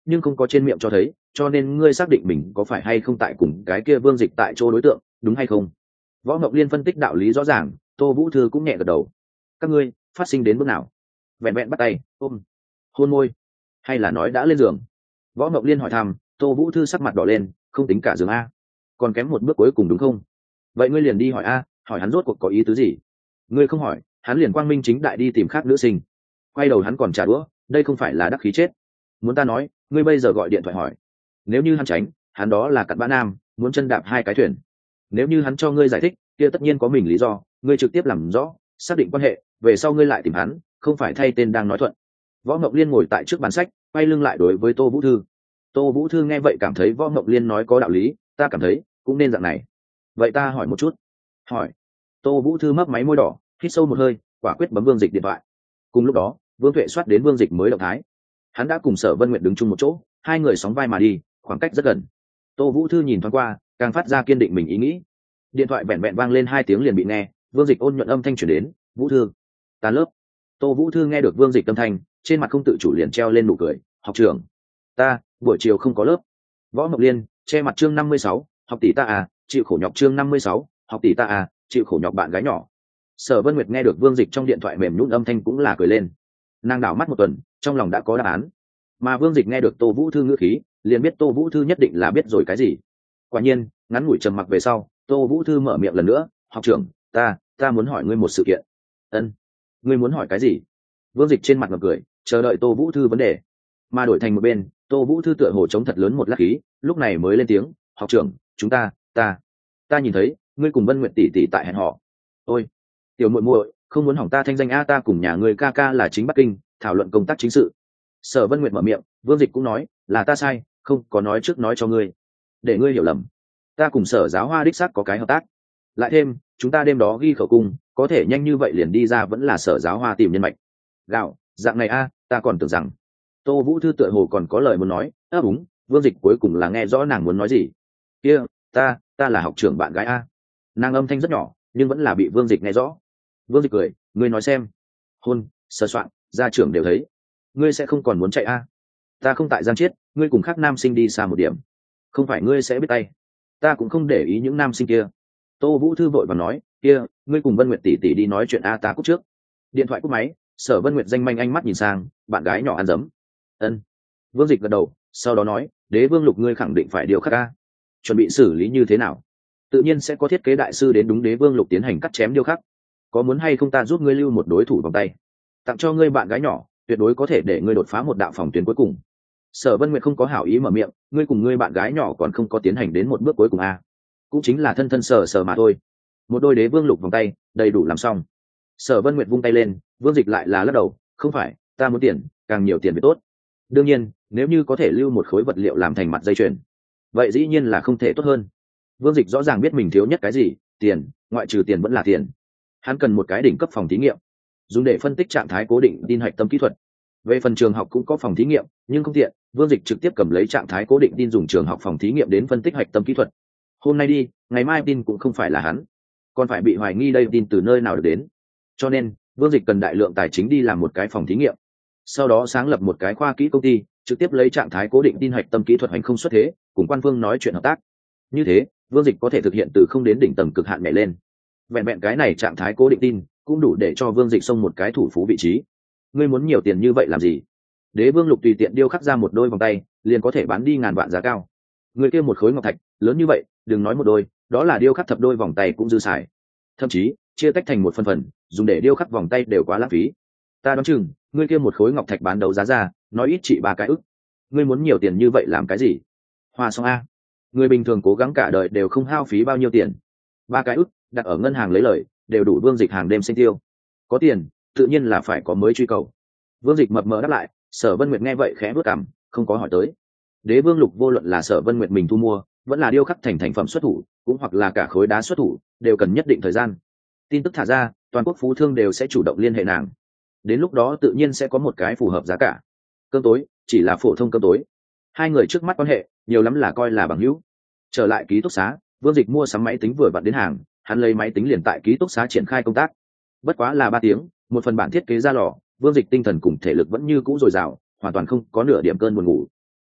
nhưng không có trên miệng cho thấy, cho nên ngươi xác định mình có phải hay không tại cùng cái kia Vương Dịch tại chỗ đối tượng, đúng hay không? Võ Ngọc Liên phân tích đạo lý rõ ràng, Tô Vũ Thư cũng nhẹ gật đầu. Các ngươi phát sinh đến bước nào? Vẹn vẹn bắt tay, ôm, hôn môi, hay là nói đã lên giường? Võ Ngọc Liên hỏi thăm. Tô Vũ Thư sắc mặt đỏ lên, không tính cả giường a, còn kém một bước cuối cùng đúng không? Vậy ngươi liền đi hỏi a, hỏi hắn rốt cuộc có ý tứ gì? Ngươi không hỏi, hắn liền quang minh chính đại đi tìm khác nữ sinh. Quay đầu hắn còn trả đũa, đây không phải là đắc khí chết. Muốn ta nói, ngươi bây giờ gọi điện thoại hỏi. Nếu như hắn tránh, hắn đó là cặn bã nam, muốn chân đạp hai cái thuyền. Nếu như hắn cho ngươi giải thích, kia tất nhiên có mình lý do, ngươi trực tiếp làm rõ, xác định quan hệ, về sau ngươi lại tìm hắn, không phải thay tên đang nói thuận. Võ Ngọc Liên ngồi tại trước bàn sách, quay lưng lại đối với Tô Vũ Thư. Tô Vũ Thư nghe vậy cảm thấy Võ Ngọc Liên nói có đạo lý, ta cảm thấy cũng nên dạng này. Vậy ta hỏi một chút. Hỏi. Tô Vũ Thư mấp máy môi đỏ, hít sâu một hơi, quả quyết bấm Vương Dịch điện thoại. Cùng lúc đó, Vương Tuệ soát đến Vương Dịch mới động thái. Hắn đã cùng Sở Vân Nguyệt đứng chung một chỗ, hai người sóng vai mà đi, khoảng cách rất gần. Tô Vũ Thư nhìn thoáng qua, càng phát ra kiên định mình ý nghĩ. Điện thoại vẹn vẹn vang lên hai tiếng liền bị nghe, Vương Dịch ôn nhuận âm thanh truyền đến, "Vũ Thư, tan lớp." Tô Vũ Thư nghe được Vương Dịch âm thanh, trên mặt không tự chủ liền treo lên nụ cười, "Học trưởng, ta buổi chiều không có lớp." Võ Mộc Liên che mặt chương năm mươi sáu, "Học tỷ ta à, chịu khổ nhọc." chương năm mươi sáu, "Học tỷ ta à, chịu khổ nhọc." bạn gái nhỏ. Sở Vân Nguyệt nghe được Vương Dịch trong điện thoại mềm nhũn âm thanh cũng là cười lên. Nàng đảo mắt một tuần, trong lòng đã có đáp án. Mà Vương Dịch nghe được Tô Vũ Thư ngữ khí, liền biết Tô Vũ Thư nhất định là biết rồi cái gì. Quả nhiên, ngắn ngủi trầm mặc về sau, Tô Vũ Thư mở miệng lần nữa, "Học trưởng, ta, ta muốn hỏi ngươi một sự kiện." "Ân, ngươi muốn hỏi cái gì?" Vương Dịch trên mặt ngập cười, chờ đợi Tô Vũ Thư vấn đề. Mà đổi thành một bên, Tô Vũ Thư tựa hồ chống thật lớn một lát khí, lúc này mới lên tiếng, "Học trưởng, chúng ta, ta, ta nhìn thấy ngươi cùng Vân Nguyệt tỷ tỷ tại hẹn hò." "Ôi, tiểu muội muội, không muốn hỏng ta thanh danh a, ta cùng nhà ngươi ca ca là chính Bắc Kinh, thảo luận công tác chính sự." Sở Vân Nguyệt mở miệng, Vương Dịch cũng nói, "Là ta sai, không có nói trước nói cho ngươi, để ngươi hiểu lầm. Ta cùng Sở Giáo Hoa đích xác có cái hợp tác. Lại thêm, chúng ta đêm đó ghi khẩu cung, có thể nhanh như vậy liền đi ra vẫn là Sở Giáo Hoa tìm nhân mạch." "Gạo, dạng này a, ta còn tưởng rằng." Tô Vũ Thư tựa hồ còn có lời muốn nói, ấp úng, Vương Dịch cuối cùng là nghe rõ nàng muốn nói gì. "Kia, ta, ta là học trưởng bạn gái a." Nàng âm thanh rất nhỏ, nhưng vẫn là bị Vương Dịch nghe rõ. Vương Dịch cười, "Ngươi nói xem, hôn, sơ soạn, gia trưởng đều thấy, ngươi sẽ không còn muốn chạy a?" "Ta không tại Giang Chiết, ngươi cùng khác nam sinh đi xa một điểm, không phải ngươi sẽ biết tay. Ta cũng không để ý những nam sinh kia." Tô Vũ Thư vội và nói, "Kia, ngươi cùng Vân Nguyệt tỷ tỷ đi nói chuyện a, ta cúp trước." Điện thoại cúp máy, Sở Vân Nguyệt danh manh ánh mắt nhìn sang, bạn gái nhỏ ăn dấm. "Ân." Vương Dịch gật đầu, sau đó nói, "Đế Vương Lục ngươi khẳng định phải điều khắc a. Chuẩn bị xử lý như thế nào?" "Tự nhiên sẽ có thiết kế đại sư đến đúng Đế Vương Lục tiến hành cắt chém điêu khắc. Có muốn hay không ta giúp ngươi lưu một đối thủ vòng tay, tặng cho ngươi bạn gái nhỏ, tuyệt đối có thể để ngươi đột phá một đạo phòng tuyến cuối cùng." Sở Vân Nguyệt không có hảo ý mở miệng, "Ngươi cùng ngươi bạn gái nhỏ còn không có tiến hành đến một bước cuối cùng a, cũng chính là thân thân sờ sờ mà thôi. Một đôi Đế Vương Lục vòng tay, đầy đủ làm xong." Sở Vân Nguyệt vung tay lên, Vương Dịch lại là lắc đầu, "Không phải, ta muốn tiền, càng nhiều tiền越tốt. Đương nhiên, nếu như có thể lưu một khối vật liệu làm thành mặt dây chuyền, vậy dĩ nhiên là không thể tốt hơn." Vương Dịch rõ ràng biết mình thiếu nhất cái gì, tiền, ngoại trừ tiền vẫn là tiền. Hắn cần một cái đỉnh cấp phòng thí nghiệm, dùng để phân tích trạng thái cố định tin hạch tâm kỹ thuật. Về phần trường học cũng có phòng thí nghiệm, nhưng không tiện, Vương Dịch trực tiếp cầm lấy trạng thái cố định tin dùng trường học phòng thí nghiệm đến phân tích hạch tâm kỹ thuật. Hôm nay đi, ngày mai tin cũng không phải là hắn, còn phải bị hoài nghi đây tin từ nơi nào được đến. Cho nên, Vương Dịch cần đại lượng tài chính đi làm một cái phòng thí nghiệm, sau đó sáng lập một cái khoa kỹ công ty, trực tiếp lấy trạng thái cố định tin hạch tâm kỹ thuật hành không xuất thế, cùng quan phương nói chuyện hợp tác. Như thế, Vương Dịch có thể thực hiện từ không đến đỉnh tầng cực hạn nhảy lên. Vẹn vẹn cái này trạng thái cố định tin cũng đủ để cho Vương Dịch xông một cái thủ phú vị trí. "Ngươi muốn nhiều tiền như vậy làm gì?" Đế Vương Lục tùy tiện điêu khắc ra một đôi vòng tay, liền có thể bán đi ngàn vạn giá cao. Người kia một khối ngọc thạch lớn như vậy, đừng nói một đôi, đó là điêu khắc thập đôi vòng tay cũng dư xài. Thậm chí, chia tách thành một phần phần, dùng để điêu khắc vòng tay đều quá lãng phí. Ta đoán chừng, ngươi kia một khối ngọc thạch bán đấu giá ra, nói ít trị ba cái ức. Ngươi muốn nhiều tiền như vậy làm cái gì? Hoa xong a. Người bình thường cố gắng cả đời đều không hao phí bao nhiêu tiền. Ba cái ức, đặt ở ngân hàng lấy lời, đều đủ Vương Dịch hàng đêm sinh tiêu. Có tiền, tự nhiên là phải có mới truy cầu. Vương Dịch mập mờ đáp lại. Sở Vân Nguyệt nghe vậy khẽ bước cằm, không có hỏi tới. Đế Vương Lục vô luận là Sở Vân Nguyệt mình thu mua, vẫn là điêu khắc thành thành phẩm xuất thủ, cũng hoặc là cả khối đá xuất thủ, đều cần nhất định thời gian. Tin tức thả ra, toàn quốc phú thương đều sẽ chủ động liên hệ nàng. Đến lúc đó tự nhiên sẽ có một cái phù hợp giá cả. Cơm tối chỉ là phổ thông cơm tối. Hai người trước mắt quan hệ, nhiều lắm là coi là bằng hữu. Trở lại ký túc xá, Vương Dịch mua sắm máy tính vừa vặn đến hàng, hắn lấy máy tính liền tại ký túc xá triển khai công tác. Bất quá là ba tiếng, một phần bản thiết kế ra lò, Vương Dịch tinh thần cùng thể lực vẫn như cũ dồi dào, hoàn toàn không có nửa điểm cơn buồn ngủ.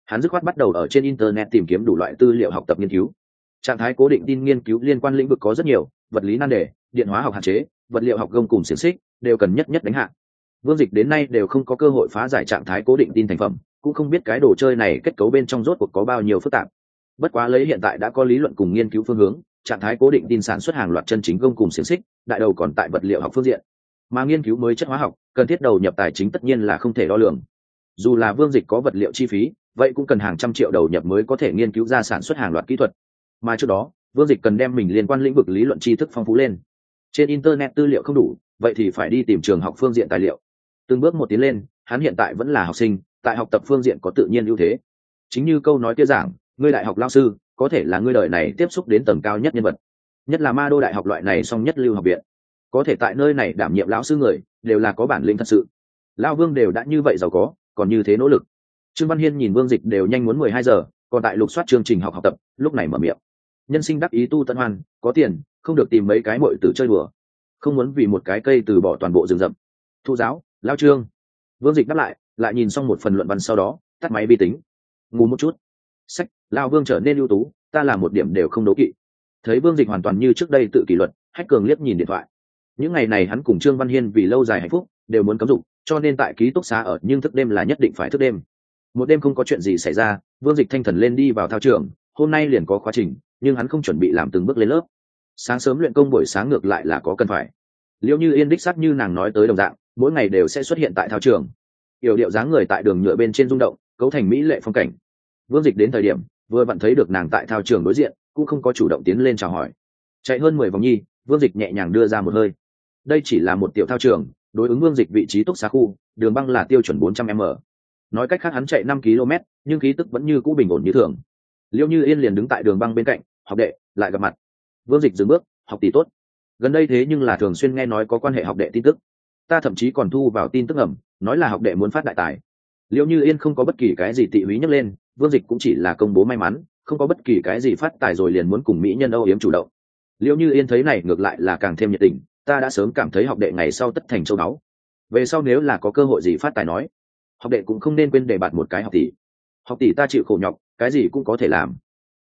Hắn dứt khoát bắt đầu ở trên internet tìm kiếm đủ loại tư liệu học tập nghiên cứu. Trạng thái cố định tin nghiên cứu liên quan lĩnh vực có rất nhiều, vật lý nan đề, điện hóa học hạn chế, vật liệu học gông cùng xiềng xích đều cần nhất nhất đánh hạ. Vương Dịch đến nay đều không có cơ hội phá giải trạng thái cố định tin thành phẩm, cũng không biết cái đồ chơi này kết cấu bên trong rốt cuộc có bao nhiêu phức tạp. Bất quá lấy hiện tại đã có lý luận cùng nghiên cứu phương hướng, trạng thái cố định tin sản xuất hàng loạt chân chính gông cùng xiềng xích, đại đầu còn tại vật liệu học phương diện. Mà nghiên cứu mới chất hóa học, cần thiết đầu nhập tài chính tất nhiên là không thể đo lường. Dù là Vương Dịch có vật liệu chi phí, vậy cũng cần hàng trăm triệu đầu nhập mới có thể nghiên cứu ra sản xuất hàng loạt kỹ thuật. Mà trước đó, Vương Dịch cần đem mình liên quan lĩnh vực lý luận tri thức phong phú lên. Trên internet tư liệu không đủ, vậy thì phải đi tìm trường học phương diện tài liệu. Từng bước một tiến lên, hắn hiện tại vẫn là học sinh, tại học tập phương diện có tự nhiên ưu thế. Chính như câu nói kia giảng, ngươi đại học lao sư có thể là ngươi đời này tiếp xúc đến tầng cao nhất nhân vật, nhất là Ma Đô đại học loại này song nhất lưu học viện, có thể tại nơi này đảm nhiệm lão sư người đều là có bản lĩnh thật sự. Lao Vương đều đã như vậy giàu có, còn như thế nỗ lực. Trương Văn Hiên nhìn Vương Dịch đều nhanh muốn mười hai giờ, còn tại lục soát chương trình học học tập, lúc này mở miệng: nhân sinh đắc ý tu tận hoan, có tiền không được tìm mấy cái muội tử chơi đùa, không muốn vì một cái cây từ bỏ toàn bộ rừng rậm. Thu giáo, lao Trương. Vương Dịch đáp lại, lại nhìn xong một phần luận văn sau đó tắt máy vi tính, ngủ một chút. Sách, lao Vương trở nên ưu tú, ta làm một điểm đều không đố kỵ. Thấy Vương Dịch hoàn toàn như trước đây tự kỷ luật, Hách Cường liếc nhìn điện thoại. Những ngày này hắn cùng Trương Văn Hiên vì lâu dài hạnh phúc đều muốn cấm dục, cho nên tại ký túc xá ở nhưng thức đêm là nhất định phải thức đêm. Một đêm không có chuyện gì xảy ra, Vương Dịch thanh thần lên đi vào thao trường. Hôm nay liền có khóa trình, nhưng hắn không chuẩn bị làm từng bước lên lớp. Sáng sớm luyện công buổi sáng ngược lại là có cần phải. Liễu Như Yên đích xác như nàng nói tới đồng dạng, mỗi ngày đều sẽ xuất hiện tại thao trường. Yểu điệu dáng người tại đường nhựa bên trên rung động, cấu thành mỹ lệ phong cảnh. Vương Dịch đến thời điểm vừa vặn thấy được nàng tại thao trường đối diện, cũng không có chủ động tiến lên chào hỏi. Chạy hơn mười vòng nhi, Vương Dịch nhẹ nhàng đưa ra một hơi. Đây chỉ là một tiểu thao trường, đối ứng Vương Dịch vị trí túc xá khu, đường băng là tiêu chuẩn bốn trăm mét. Nói cách khác hắn chạy năm ki lô mét, nhưng khí tức vẫn như cũ bình ổn như thường. Liễu Như Yên liền đứng tại đường băng bên cạnh, học đệ lại gặp mặt. Vương Dịch dừng bước, học tỷ tốt. Gần đây thế nhưng là thường xuyên nghe nói có quan hệ học đệ tin tức, ta thậm chí còn thu vào tin tức ẩm, nói là học đệ muốn phát đại tài. Liễu Như Yên không có bất kỳ cái gì tị húy nhấc lên, Vương Dịch cũng chỉ là công bố may mắn, không có bất kỳ cái gì phát tài rồi liền muốn cùng mỹ nhân âu yếm chủ động. Liễu Như Yên thấy này ngược lại là càng thêm nhiệt tình, ta đã sớm cảm thấy học đệ ngày sau tất thành châu báu, về sau nếu là có cơ hội gì phát tài nói, học đệ cũng không nên quên đề bạt một cái học tỷ. Học tỷ ta chịu khổ nhọc, cái gì cũng có thể làm.